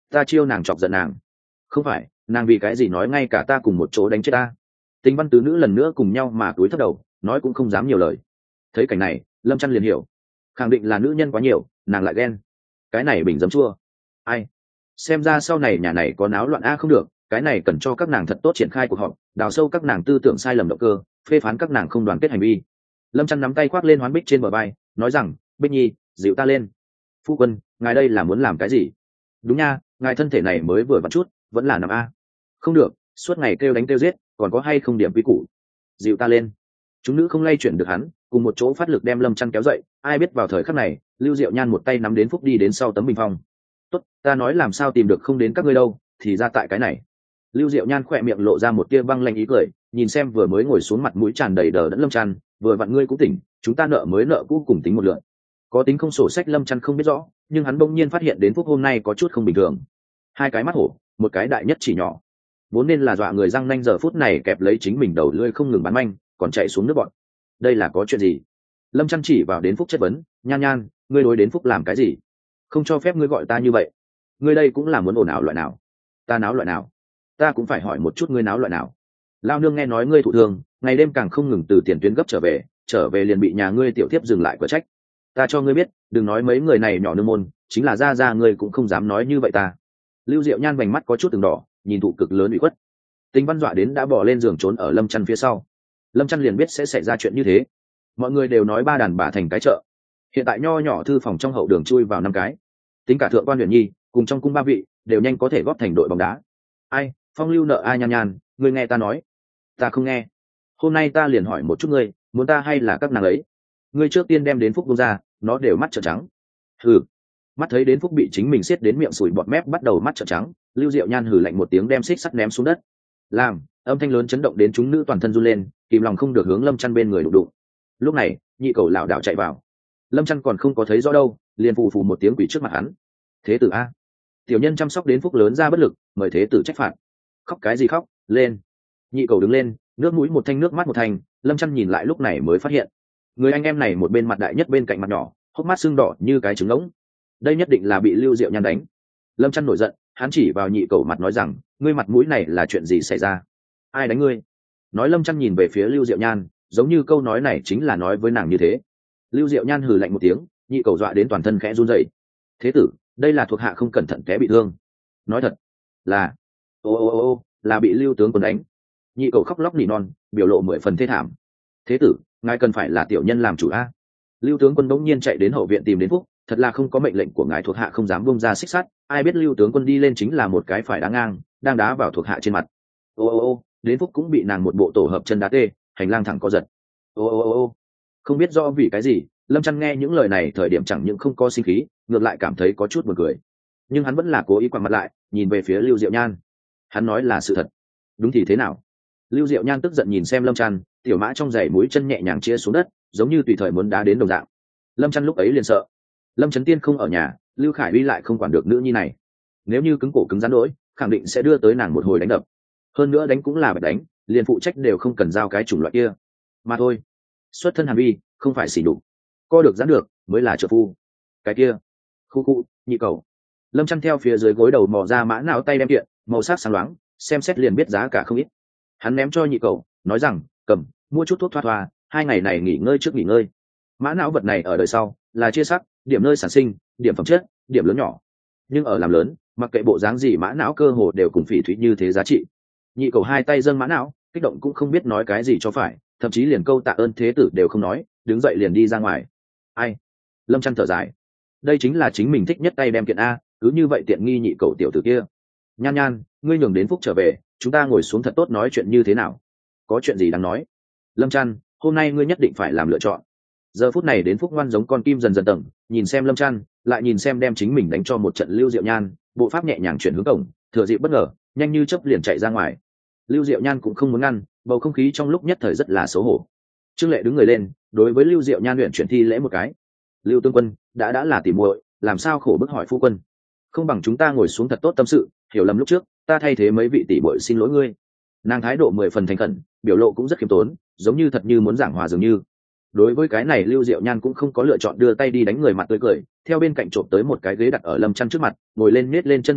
Speaker 1: ta chiêu nàng chọc giận nàng. Không phải, nàng vì cái gì nói ngay cả ta cùng một chỗ đánh chết ta. Tính văn tứ nữ lần nữa cùng nhau mà cúi thấp đầu, nói cũng không dám nhiều lời. Thấy cảnh này, Lâm Chăn liền hiểu, khẳng định là nữ nhân quá nhiều, nàng lại ghen. Cái này bình giấm chua. Ai? Xem ra sau này nhà này có náo loạn a không được, cái này cần cho các nàng thật tốt triển khai cuộc họp, đào sâu các nàng tư tưởng sai lầm động cơ, phê phán các nàng không đoàn kết hành vi. Lâm Chăn nắm tay khoác lên Hoán Bích trên bờ vai, nói rằng, Bích Nhi, dịu ta lên. Phu quân, ngài đây là muốn làm cái gì? Đúng nha, ngài thân thể này mới vừa vặn chút, vẫn là nằm a. Không được, suốt ngày kêu đánh kêu giết, còn có hay không điểm quy củ. Dịu ta lên. Chúng nữ không lay chuyển được hắn, cùng một chỗ phát lực đem Lâm Chăn kéo dậy. Ai biết vào thời khắc này, Lưu Diệu Nhan một tay nắm đến Phúc đi đến sau tấm bình phong. Tốt, ta nói làm sao tìm được không đến các ngươi đâu, thì ra tại cái này. Lưu Diệu Nhan khỏe miệng lộ ra một tia băng lanh ý cười, nhìn xem vừa mới ngồi xuống mặt mũi tràn đầy đờ đẫn Lâm Chăn, vừa vặn ngươi cũng tỉnh, chúng ta nợ mới nợ cũ cùng tính một lượt. Có tính không sổ sách Lâm Chăn không biết rõ, nhưng hắn bỗng nhiên phát hiện đến Phúc hôm nay có chút không bình thường. Hai cái mắt hổ, một cái đại nhất chỉ nhỏ, vốn nên là dọa người răng nanh giờ phút này kẹp lấy chính mình đầu lưỡi không ngừng bắn manh, còn chạy xuống nước bọt. Đây là có chuyện gì? Lâm Chăn chỉ vào đến Phúc chất vấn, Nhan Nhan, ngươi đối đến Phúc làm cái gì? Không cho phép ngươi gọi ta như vậy. Ngươi đây cũng là muốn ồn ào loại nào? Ta náo loại nào? Ta cũng phải hỏi một chút ngươi náo loại nào? Lao nương nghe nói ngươi thụ thương, ngày đêm càng không ngừng từ tiền tuyến gấp trở về, trở về liền bị nhà ngươi tiểu thiếp dừng lại cửa trách. Ta cho ngươi biết, đừng nói mấy người này nhỏ nương môn, chính là ra ra ngươi cũng không dám nói như vậy ta. Lưu Diệu Nhan vành mắt có chút từng đỏ, nhìn thụ cực lớn ủy khuất. Tính Văn dọa đến đã bỏ lên giường trốn ở Lâm Chăn phía sau. Lâm Chăn liền biết sẽ xảy ra chuyện như thế. Mọi người đều nói ba đàn bà thành cái chợ. Hiện tại nho nhỏ thư phòng trong hậu đường chui vào năm cái, tính cả thượng quan Huyền Nhi cùng trong cung ba vị đều nhanh có thể góp thành đội bóng đá. Ai, phong lưu nợ ai? Nhan Nhan, ngươi nghe ta nói. Ta không nghe. Hôm nay ta liền hỏi một chút ngươi, muốn ta hay là các nàng ấy? Ngươi trước tiên đem đến Phúc buông ra, nó đều mắt trợn trắng. Hừ. Mắt thấy đến Phúc bị chính mình siết đến miệng sủi bọt mép bắt đầu mắt trợn trắng, Lưu Diệu Nhan hừ lạnh một tiếng đem xích sắt ném xuống đất. Làm, âm thanh lớn chấn động đến chúng nữ toàn thân run lên, kìm lòng không được hướng Lâm Chăn bên người đụng đụng. Lúc này, nhị cầu lảo đảo chạy vào. Lâm Chăn còn không có thấy rõ đâu, liền phù phù một tiếng quỷ trước mặt hắn. Thế tử a. Tiểu nhân chăm sóc đến Phúc lớn ra bất lực, mời thế tử trách phạt. Khóc cái gì khóc, lên. Nhị cầu đứng lên, nước mũi một thanh nước mắt một thanh. Lâm Chăn nhìn lại lúc này mới phát hiện, người anh em này một bên mặt đại nhất bên cạnh mặt nhỏ, hốc mắt sưng đỏ như cái trứng ngỗng. Đây nhất định là bị Lưu Diệu Nhan đánh. Lâm Chăn nổi giận, hắn chỉ vào nhị cầu mặt nói rằng, ngươi mặt mũi này là chuyện gì xảy ra? Ai đánh ngươi? Nói Lâm Chăn nhìn về phía Lưu Diệu Nhan, giống như câu nói này chính là nói với nàng như thế. Lưu Diệu Nhan hừ lạnh một tiếng, nhị cầu dọa đến toàn thân khẽ run rẩy. Thế tử, đây là thuộc hạ không cẩn thận té bị thương. Nói thật là, ô ô ô ô, là bị Lưu tướng quân đánh. Nhị cầu khóc lóc nỉ non, biểu lộ mười phần thê thảm. Thế tử, ngài cần phải là tiểu nhân làm chủ a. Lưu tướng quân bỗng nhiên chạy đến hậu viện tìm đến Phúc, thật là không có mệnh lệnh của ngài thuộc hạ không dám bông ra xích sắt. Ai biết Lưu tướng quân đi lên chính là một cái phải đá ngang, đang đá vào thuộc hạ trên mặt. Ô ô ô, đến Phúc cũng bị nàng một bộ tổ hợp chân đá tê, hành lang thẳng co giật. Ô ô ô ô, không biết do vì cái gì, Lâm Chăn nghe những lời này thời điểm chẳng những không có sinh khí, ngược lại cảm thấy có chút buồn cười. Nhưng hắn vẫn là cố ý quằn mặt lại, nhìn về phía Lưu Diệu Nhan. Hắn nói là sự thật. Đúng thì thế nào? Lưu Diệu Nhan tức giận nhìn xem Lâm Chăn, tiểu mã trong giày mũi chân nhẹ nhàng chia xuống đất, giống như tùy thời muốn đá đến đồng dạng. Lâm Chăn lúc ấy liền sợ. Lâm Chấn Tiên không ở nhà, Lưu Khải Uy lại không quản được nữ nhi này. Nếu như cứng cổ cứng rắn đỗi, khẳng định sẽ đưa tới nàng một hồi đánh đập. Hơn nữa đánh cũng là phải đánh, liền phụ trách đều không cần giao cái chủng loại kia. Mà thôi, xuất thân Hàn Vi, không phải xỉ đục. Co được giãn được, mới là trợ phu. Cái kia, khu khu, nhị cầu. Lâm Chăn theo phía dưới gối đầu mò ra mã não tay đem kiện, màu sắc sáng loáng, xem xét liền biết giá cả không ít. Hắn ném cho nhị cầu, nói rằng, cầm, mua chút thuốc thoa thoa, hai ngày này nghỉ ngơi trước nghỉ ngơi. Mã não vật này ở đời sau là chia sắc, điểm nơi sản sinh, điểm phẩm chất, điểm lớn nhỏ. Nhưng ở làm lớn, mặc kệ bộ dáng gì mã não cơ hồ đều cùng phỉ thúy như thế giá trị. Nhị cầu hai tay dâng mã não, kích động cũng không biết nói cái gì cho phải, thậm chí liền câu tạ ơn thế tử đều không nói, đứng dậy liền đi ra ngoài. Ai? Lâm Chăn thở dài. Đây chính là chính mình thích nhất tay đem kiện a, cứ như vậy tiện nghi nhị cầu tiểu tử kia. Nhan Nhan, ngươi nhường đến Phúc trở về, chúng ta ngồi xuống thật tốt nói chuyện như thế nào? Có chuyện gì đáng nói? Lâm Chăn, hôm nay ngươi nhất định phải làm lựa chọn. Giờ phút này đến Phúc ngoan giống con kim dần dần tầng, nhìn xem Lâm Chăn, lại nhìn xem đem chính mình đánh cho một trận Lưu Diệu Nhan, bộ pháp nhẹ nhàng chuyển hướng cổng, thừa dịp bất ngờ, nhanh như chớp liền chạy ra ngoài. Lưu Diệu Nhan cũng không muốn ngăn, bầu không khí trong lúc nhất thời rất là xấu hổ. Trương Lệ đứng người lên, đối với Lưu Diệu Nhan luyện chuyển thi lễ một cái. Lưu tướng quân, đã đã là tỉ muội, làm sao khổ bức hỏi phu quân? Không bằng chúng ta ngồi xuống thật tốt tâm sự, hiểu lầm lúc trước, ta thay thế mấy vị tỷ muội xin lỗi ngươi. Nàng thái độ mười phần thành khẩn, biểu lộ cũng rất khiêm tốn, giống như thật như muốn giảng hòa dường như. Đối với cái này Lưu Diệu Nhan cũng không có lựa chọn đưa tay đi đánh người mặt tươi cười, theo bên cạnh trộm tới một cái ghế đặt ở Lâm Chăn trước mặt, ngồi lên nết lên chân bắt chéo,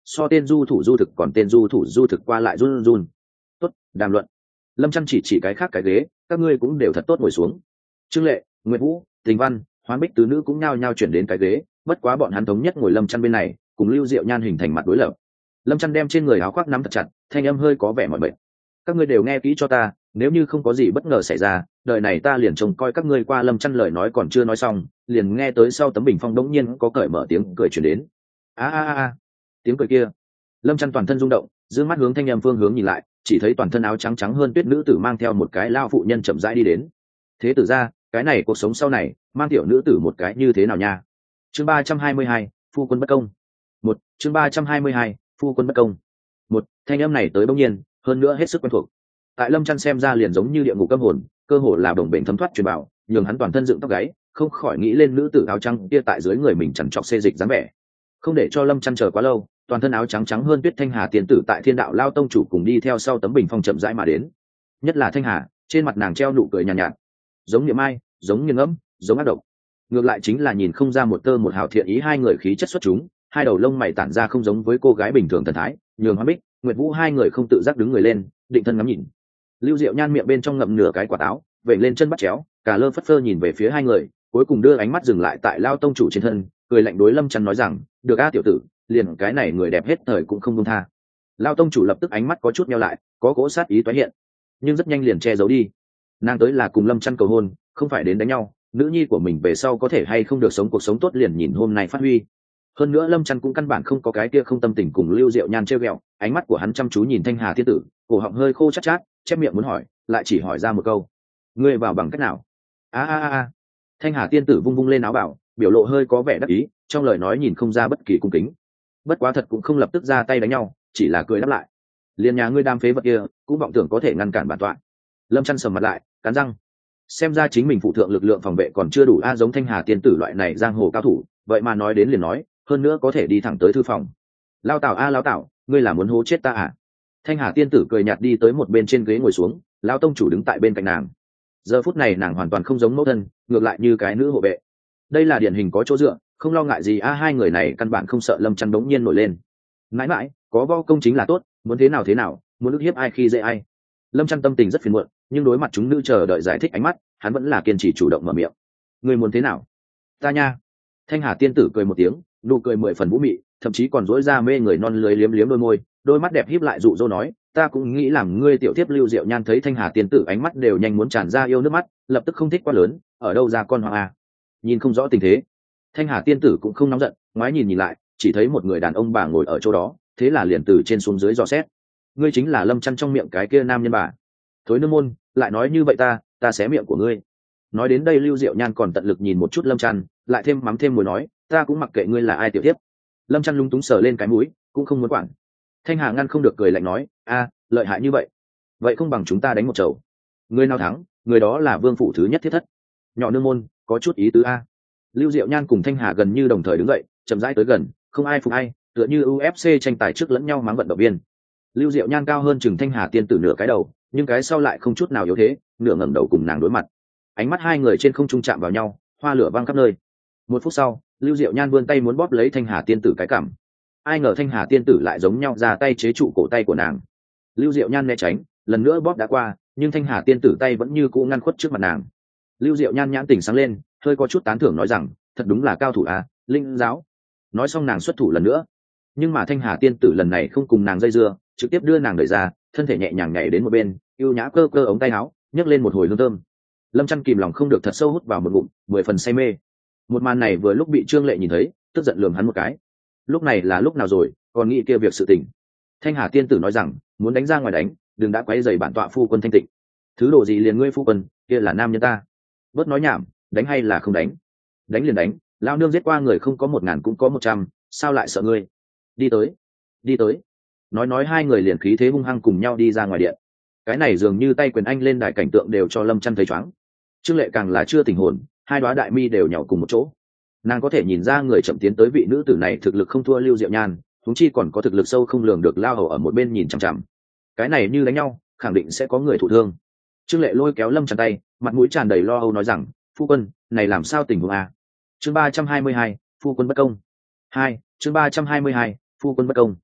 Speaker 1: so tên du thủ du thực còn tên du thủ du thực qua lại run run. Tốt, đàm luận. Lâm Chăn chỉ chỉ cái khác cái ghế, các ngươi cũng đều thật tốt ngồi xuống. Trương Lệ, Nguyệt Vũ, Tình Văn, Hoán Bích tứ nữ cũng nhao nhao chuyển đến cái ghế, bất quá bọn hắn thống nhất ngồi Lâm Chăn bên này, cùng Lưu Diệu Nhan hình thành mặt đối lập. Lâm Chăn đem trên người áo khoác nắm thật chặt, thanh âm hơi có vẻ mỏi mệt. Các ngươi đều nghe kỹ cho ta, nếu như không có gì bất ngờ xảy ra, đời này ta liền trông coi các ngươi qua. Lâm Chăn lời nói còn chưa nói xong, liền nghe tới sau tấm bình phong đống nhiên có cởi mở tiếng cười truyền đến. A a a, tiếng cười kia. Lâm Chăn toàn thân rung động, dương mắt hướng thanh âm phương hướng nhìn lại, chỉ thấy toàn thân áo trắng trắng hơn tuyết nữ tử mang theo một cái lao phụ nhân chậm rãi đi đến. Thế tử ra, cái này cuộc sống sau này, mang tiểu nữ tử một cái như thế nào nha? Chương ba trăm hai mươi hai, phu quân bất công. Một, chương ba trăm hai mươi hai, phu quân bất công. Một, thanh âm này tới bỗng nhiên, hơn nữa hết sức quen thuộc. Tại Lâm Chăn xem ra liền giống như địa ngục cấm hồn, cơ hồ là đồng bệnh thấm thoát truyền bảo, nhường hắn toàn thân dựng tóc gáy, không khỏi nghĩ lên nữ tử áo trắng kia tại dưới người mình chằn trọc xê dịch dáng vẻ. Không để cho Lâm Chăn chờ quá lâu, toàn thân áo trắng trắng hơn tuyết thanh hà tiền tử tại Thiên Đạo Lao tông chủ cùng đi theo sau tấm bình phong chậm rãi mà đến. Nhất là thanh hà, trên mặt nàng treo nụ cười nhàn nhạt, nhạt, giống niệm ai, giống nghiêng ngẫm, giống ác độc. Ngược lại chính là nhìn không ra một tơ một hào thiện ý, hai người khí chất xuất chúng, hai đầu lông mày tản ra không giống với cô gái bình thường thần thái, nhường Hoa Bích, Nguyệt Vũ hai người không tự giác đứng người lên, định thân ngắm nhìn. Lưu Diệu Nhan miệng bên trong ngậm nửa cái quả táo, vẩy lên chân bắt chéo, cả lơ phất phơ nhìn về phía hai người, cuối cùng đưa ánh mắt dừng lại tại Lao tông chủ trên thân, cười lạnh đối Lâm Chăn nói rằng, được a tiểu tử, liền cái này người đẹp hết thời cũng không buông tha. Lao tông chủ lập tức ánh mắt có chút nheo lại, có cỗ sát ý tái hiện, nhưng rất nhanh liền che giấu đi. Nàng tới là cùng Lâm Chăn cầu hôn, không phải đến đánh nhau. Nữ nhi của mình về sau có thể hay không được sống cuộc sống tốt liền nhìn hôm nay phát huy. Hơn nữa Lâm Chăn cũng căn bản không có cái kia không tâm tình cùng Lưu Diệu Nhan trêu ghẹo, ánh mắt của hắn chăm chú nhìn thanh hà thiên tử, cổ họng hơi khô chát chát, chép miệng muốn hỏi, lại chỉ hỏi ra một câu, ngươi vào bằng cách nào? A a a. Thanh hà thiên tử vung vung lên áo bảo, biểu lộ hơi có vẻ đắc ý, trong lời nói nhìn không ra bất kỳ cung kính. Bất quá thật cũng không lập tức ra tay đánh nhau, chỉ là cười đáp lại. Liên nhà ngươi đam phế vật kia, cũng vọng tưởng có thể ngăn cản bản tọa. Lâm Chăn sầm mặt lại, cắn răng. Xem ra chính mình phụ thượng lực lượng phòng vệ còn chưa đủ a, giống thanh hà tiên tử loại này giang hồ cao thủ, vậy mà nói đến liền nói, hơn nữa có thể đi thẳng tới thư phòng. Lao Tảo a Lao Tảo, ngươi là muốn hố chết ta à? Thanh hà tiên tử cười nhạt đi tới một bên trên ghế ngồi xuống, Lao tông chủ đứng tại bên cạnh nàng. Giờ phút này nàng hoàn toàn không giống mẫu thân, ngược lại như cái nữ hộ vệ. Đây là điển hình có chỗ dựa, không lo ngại gì a. Hai người này căn bản không sợ Lâm Chăn đống nhiên nổi lên. Mãi mãi, có vo công chính là tốt, muốn thế nào thế nào, muốn ức hiếp ai khi dễ ai. Lâm Chăn tâm tình rất phiền muộn, nhưng đối mặt chúng nữ chờ đợi giải thích ánh mắt, hắn vẫn là kiên trì chủ động mở miệng. Người muốn thế nào? Ta nha. Thanh hà tiên tử cười một tiếng, nụ cười mười phần vũ mị, thậm chí còn dỗi ra mê người non lưới liếm liếm đôi môi, đôi mắt đẹp híp lại dụ dỗ nói, ta cũng nghĩ làm ngươi tiểu tiếp. Lưu Diệu Nhan thấy thanh hà tiên tử ánh mắt đều nhanh muốn tràn ra yêu nước mắt, lập tức không thích quá lớn, ở đâu ra con hoàng à? Nhìn không rõ tình thế. Thanh hà tiên tử cũng không nóng giận, ngoái nhìn nhìn lại, chỉ thấy một người đàn ông bà ngồi ở chỗ đó, thế là liền từ trên xuống dưới dò xét. Ngươi chính là Lâm Chăn trong miệng cái kia nam nhân bà. Thối nương môn, lại nói như vậy ta, ta xé miệng của ngươi. Nói đến đây Lưu Diệu Nhan còn tận lực nhìn một chút Lâm Chăn, lại thêm mắm thêm mùi nói, ta cũng mặc kệ ngươi là ai tiểu tiếp. Lâm Chăn lúng túng sờ lên cái mũi, cũng không muốn quản. Thanh hà ngăn không được cười lạnh nói, a, lợi hại như vậy, vậy không bằng chúng ta đánh một chầu. Người nào thắng, người đó là vương phủ thứ nhất thiết thất. Nhỏ nương môn, có chút ý tứ a. Lưu Diệu Nhan cùng Thanh hà gần như đồng thời đứng dậy, chậm rãi tới gần, không ai phục ai, tựa như u ép xê tranh tài trước lẫn nhau mắng vận động viên. Lưu Diệu Nhan cao hơn chừng Thanh hà tiên tử nửa cái đầu, nhưng cái sau lại không chút nào yếu thế, nửa ngẩng đầu cùng nàng đối mặt. Ánh mắt hai người trên không trung chạm vào nhau, hoa lửa văng khắp nơi. Một phút sau, Lưu Diệu Nhan vươn tay muốn bóp lấy Thanh hà tiên tử cái cằm. Ai ngờ Thanh hà tiên tử lại giống nhau ra tay chế trụ cổ tay của nàng. Lưu Diệu Nhan né tránh, lần nữa bóp đã qua, nhưng Thanh hà tiên tử tay vẫn như cũ ngăn khuất trước mặt nàng. Lưu Diệu Nhan nhãn tỉnh sáng lên, hơi có chút tán thưởng nói rằng, thật đúng là cao thủ à, linh giáo. Nói xong nàng xuất thủ lần nữa, nhưng mà Thanh hà tiên tử lần này không cùng nàng dây dưa, trực tiếp đưa nàng đẩy ra, thân thể nhẹ nhàng nhảy đến một bên, ưu nhã cơ cơ ống tay áo, nhấc lên một hồi hương thơm. Lâm Chăn kìm lòng không được thật sâu hút vào một ngụm, mười phần say mê. Một màn này vừa lúc bị Trương Lệ nhìn thấy, tức giận lườm hắn một cái. Lúc này là lúc nào rồi, còn nghĩ kia việc sự tình. Thanh hà tiên tử nói rằng, muốn đánh ra ngoài đánh, đừng đã quấy rầy bản tọa phu quân thanh tịnh. Thứ đồ gì liền ngươi phu quân, kia là nam nhân ta. Bớt nói nhảm, đánh hay là không đánh? Đánh liền đánh, lao nương giết qua người không có một ngàn cũng có một trăm, sao lại sợ ngươi? Đi tới, đi tới. Nói nói hai người liền khí thế hung hăng cùng nhau đi ra ngoài điện. Cái này dường như tay quyền anh lên đài cảnh tượng đều cho Lâm Chăn thấy choáng. Trương Lệ càng là chưa tỉnh hồn, hai đóa đại mi đều nhỏ cùng một chỗ. Nàng có thể nhìn ra người chậm tiến tới vị nữ tử này thực lực không thua Lưu Diệu Nhan, huống chi còn có thực lực sâu không lường được lao hầu ở một bên nhìn chằm chằm. Cái này như đánh nhau, khẳng định sẽ có người thụ thương. Trương Lệ lôi kéo Lâm Chăn tay, mặt mũi tràn đầy lo âu nói rằng, phu quân, này làm sao tình huống a? Chương ba trăm hai mươi hai, phu quân bất công. Hai, chương ba trăm hai mươi hai, phu quân bất công.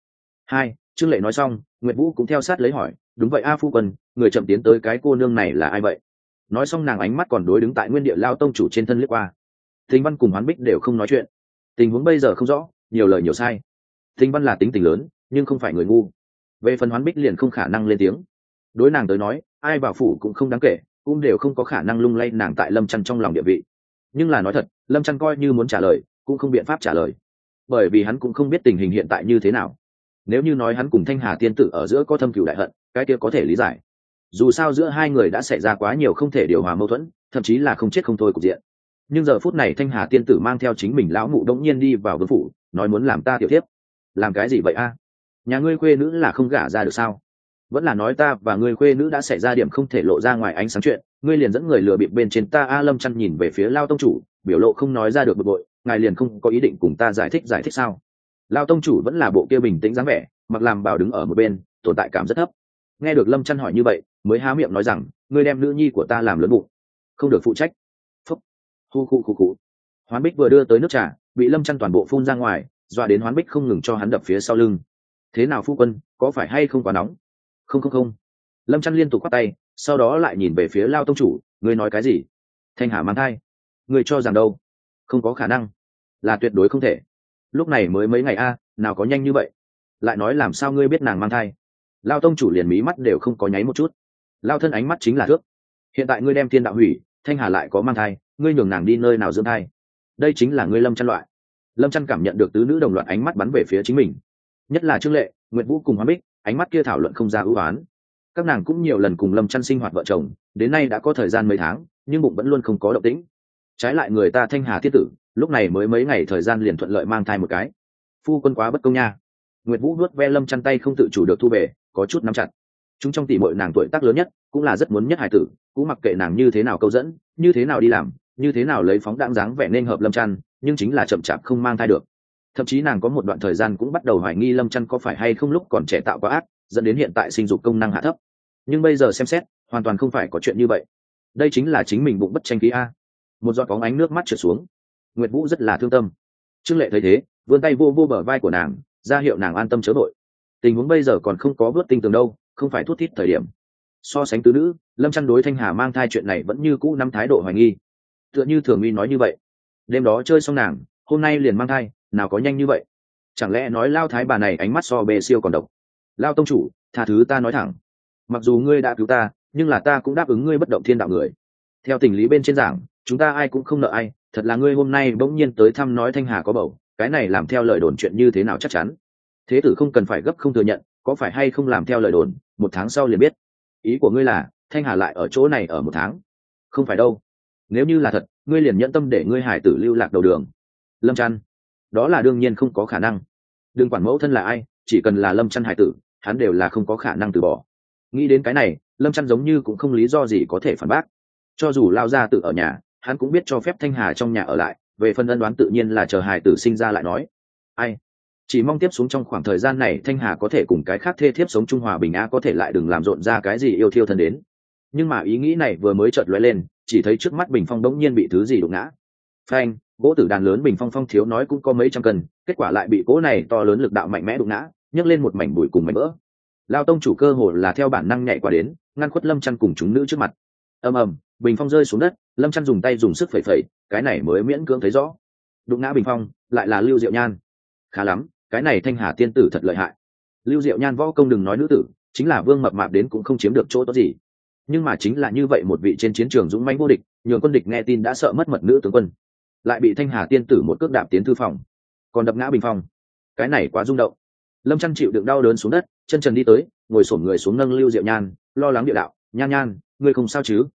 Speaker 1: hai Trương Lệ nói xong, Nguyệt Vũ cũng theo sát lấy hỏi, đúng vậy a phu quân, người chậm tiến tới cái cô nương này là ai vậy? Nói xong nàng ánh mắt còn đối đứng tại nguyên địa lao tông chủ trên thân liếc qua. Thinh Văn cùng Hoán Bích đều không nói chuyện, tình huống bây giờ không rõ, nhiều lời nhiều sai. Thinh Văn là tính tình lớn nhưng không phải người ngu, về phần Hoán Bích liền không khả năng lên tiếng. Đối nàng tới nói, ai vào phủ cũng không đáng kể, cũng đều không có khả năng lung lay nàng tại Lâm Chăn trong lòng địa vị. Nhưng là nói thật, Lâm Chăn coi như muốn trả lời cũng không biện pháp trả lời, bởi vì hắn cũng không biết tình hình hiện tại như thế nào. Nếu như nói hắn cùng Thanh Hà tiên tử ở giữa có thâm cừu đại hận, cái kia có thể lý giải, dù sao giữa hai người đã xảy ra quá nhiều không thể điều hòa mâu thuẫn, thậm chí là không chết không thôi cục diện. Nhưng giờ phút này Thanh Hà tiên tử mang theo chính mình lão mụ đống nhiên đi vào vương phủ, nói muốn làm ta tiểu thiếp. Làm cái gì vậy a? Nhà ngươi khuê nữ là không gả ra được sao? Vẫn là nói ta và ngươi khuê nữ đã xảy ra điểm không thể lộ ra ngoài ánh sáng chuyện, ngươi liền dẫn người lừa bịp bên trên ta a? Lâm Chăn nhìn về phía Lao tông chủ, biểu lộ không nói ra được bực bội, ngài liền không có ý định cùng ta giải thích giải thích sao? Lao tông chủ vẫn là bộ kia bình tĩnh dáng vẻ, mặc làm bảo đứng ở một bên, tồn tại cảm rất thấp. Nghe được Lâm Chăn hỏi như vậy, mới há miệng nói rằng, ngươi đem nữ nhi của ta làm lớn bụng, không được phụ trách. Phúc, hu khu khu khu. Hoán Bích vừa đưa tới nước trà, bị Lâm Chăn toàn bộ phun ra ngoài, dọa đến Hoán Bích không ngừng cho hắn đập phía sau lưng. Thế nào phu quân, có phải hay không quá nóng? Không không không. Lâm Chăn liên tục quát tay, sau đó lại nhìn về phía Lao tông chủ, ngươi nói cái gì? Thanh Hà mang thai? Ngươi cho rằng đâu? Không có khả năng, là tuyệt đối không thể. Lúc này mới mấy ngày a, nào có nhanh như vậy? Lại nói làm sao ngươi biết nàng mang thai? Lao tông chủ liền mí mắt đều không có nháy một chút. Lao thân ánh mắt chính là thước. Hiện tại ngươi đem thiên đạo hủy, Thanh Hà lại có mang thai, ngươi nhường nàng đi nơi nào dưỡng thai? Đây chính là ngươi Lâm Chăn loại. Lâm Chăn cảm nhận được tứ nữ đồng loạt ánh mắt bắn về phía chính mình, nhất là Trương Lệ, Nguyệt Vũ cùng Hoán Bích, ánh mắt kia thảo luận không ra ưu oán. Các nàng cũng nhiều lần cùng Lâm Chăn sinh hoạt vợ chồng, đến nay đã có thời gian mấy tháng, nhưng bụng vẫn luôn không có động tĩnh. Trái lại người ta Thanh Hà thiết tử, lúc này mới mấy ngày thời gian liền thuận lợi mang thai một cái. Phu quân quá bất công nha. Nguyệt Vũ nuốt ve Lâm Chăn tay không tự chủ được thu về, có chút nắm chặt. Chúng trong tỷ muội nàng tuổi tác lớn nhất, cũng là rất muốn nhất hài tử, cũng mặc kệ nàng như thế nào câu dẫn, như thế nào đi làm, như thế nào lấy phóng đãng dáng vẻ nên hợp Lâm Chăn, nhưng chính là chậm chạp không mang thai được. Thậm chí nàng có một đoạn thời gian cũng bắt đầu hoài nghi Lâm Chăn có phải hay không lúc còn trẻ tạo quá ác, dẫn đến hiện tại sinh dục công năng hạ thấp. Nhưng bây giờ xem xét, hoàn toàn không phải có chuyện như vậy. Đây chính là chính mình bụng bất tranh khí a. Một giọt bóng ánh nước mắt trượt xuống. Nguyệt Vũ rất là thương tâm. Trương Lệ thấy thế, vươn tay vô vô bờ vai của nàng, ra hiệu nàng an tâm chớ vội. Tình huống bây giờ còn không có vớt tinh tường đâu, không phải thút thít thời điểm. So sánh tứ nữ, Lâm Chăn đối Thanh Hà mang thai chuyện này vẫn như cũ nắm thái độ hoài nghi. Tựa như Thường Uy nói như vậy, đêm đó chơi xong nàng, hôm nay liền mang thai, nào có nhanh như vậy? Chẳng lẽ nói Lao thái bà này ánh mắt so bề siêu còn độc? Lao tông chủ, tha thứ ta nói thẳng, mặc dù ngươi đã cứu ta, nhưng là ta cũng đáp ứng ngươi bất động thiên đạo người. Theo tình lý bên trên giảng, chúng ta ai cũng không nợ ai, thật là ngươi hôm nay bỗng nhiên tới thăm nói Thanh Hà có bầu, cái này làm theo lời đồn chuyện như thế nào chắc chắn. Thế tử không cần phải gấp không thừa nhận, có phải hay không làm theo lời đồn, một tháng sau liền biết. Ý của ngươi là Thanh Hà lại ở chỗ này ở một tháng? Không phải đâu, nếu như là thật, ngươi liền nhẫn tâm để ngươi hải tử lưu lạc đầu đường. Lâm Chăn, đó là đương nhiên không có khả năng. Đừng quản mẫu thân là ai, chỉ cần là Lâm Chăn hải tử, hắn đều là không có khả năng từ bỏ. Nghĩ đến cái này, Lâm Chăn giống như cũng không lý do gì có thể phản bác. Cho dù Lao gia tử ở nhà, hắn cũng biết cho phép Thanh Hà trong nhà ở lại, về phần ân đoán tự nhiên là chờ hài tử sinh ra lại nói. Ai, chỉ mong tiếp xuống trong khoảng thời gian này Thanh Hà có thể cùng cái khác thê thiếp sống trung hòa bình a, có thể lại đừng làm rộn ra cái gì yêu thiêu thân đến. Nhưng mà ý nghĩ này vừa mới chợt lóe lên, chỉ thấy trước mắt bình phong đống nhiên bị thứ gì đụng ngã. Phanh, gỗ tử đàn lớn bình phong phong thiếu nói cũng có mấy trăm cân, kết quả lại bị cỗ này to lớn lực đạo mạnh mẽ đụng ngã, nhấc lên một mảnh bụi cùng mảnh vỡ. Lao tông chủ cơ hồ là theo bản năng nhảy qua đến, ngăn khuất Lâm Chăn cùng chúng nữ trước mặt. Ầm ầm, bình phong rơi xuống đất, Lâm Chăn dùng tay dùng sức phẩy phẩy, cái này mới miễn cưỡng thấy rõ. Đụng ngã bình phong, lại là Lưu Diệu Nhan. Khá lắm, cái này Thanh Hà tiên tử thật lợi hại. Lưu Diệu Nhan võ công đừng nói nữ tử, chính là Vương Mập Mạp đến cũng không chiếm được chỗ tốt gì. Nhưng mà chính là như vậy một vị trên chiến trường dũng mãnh vô địch, nhường quân địch nghe tin đã sợ mất mật nữ tướng quân, lại bị Thanh Hà tiên tử một cước đạp tiến thư phòng, còn đập ngã bình phong. Cái này quá rung động. Lâm Chăn chịu đựng đau đớn xuống đất, chân trần đi tới, ngồi xổm người xuống nâng Lưu Diệu Nhan, lo lắng địa đạo, "Nhan Nhan, ngươi không sao chứ?"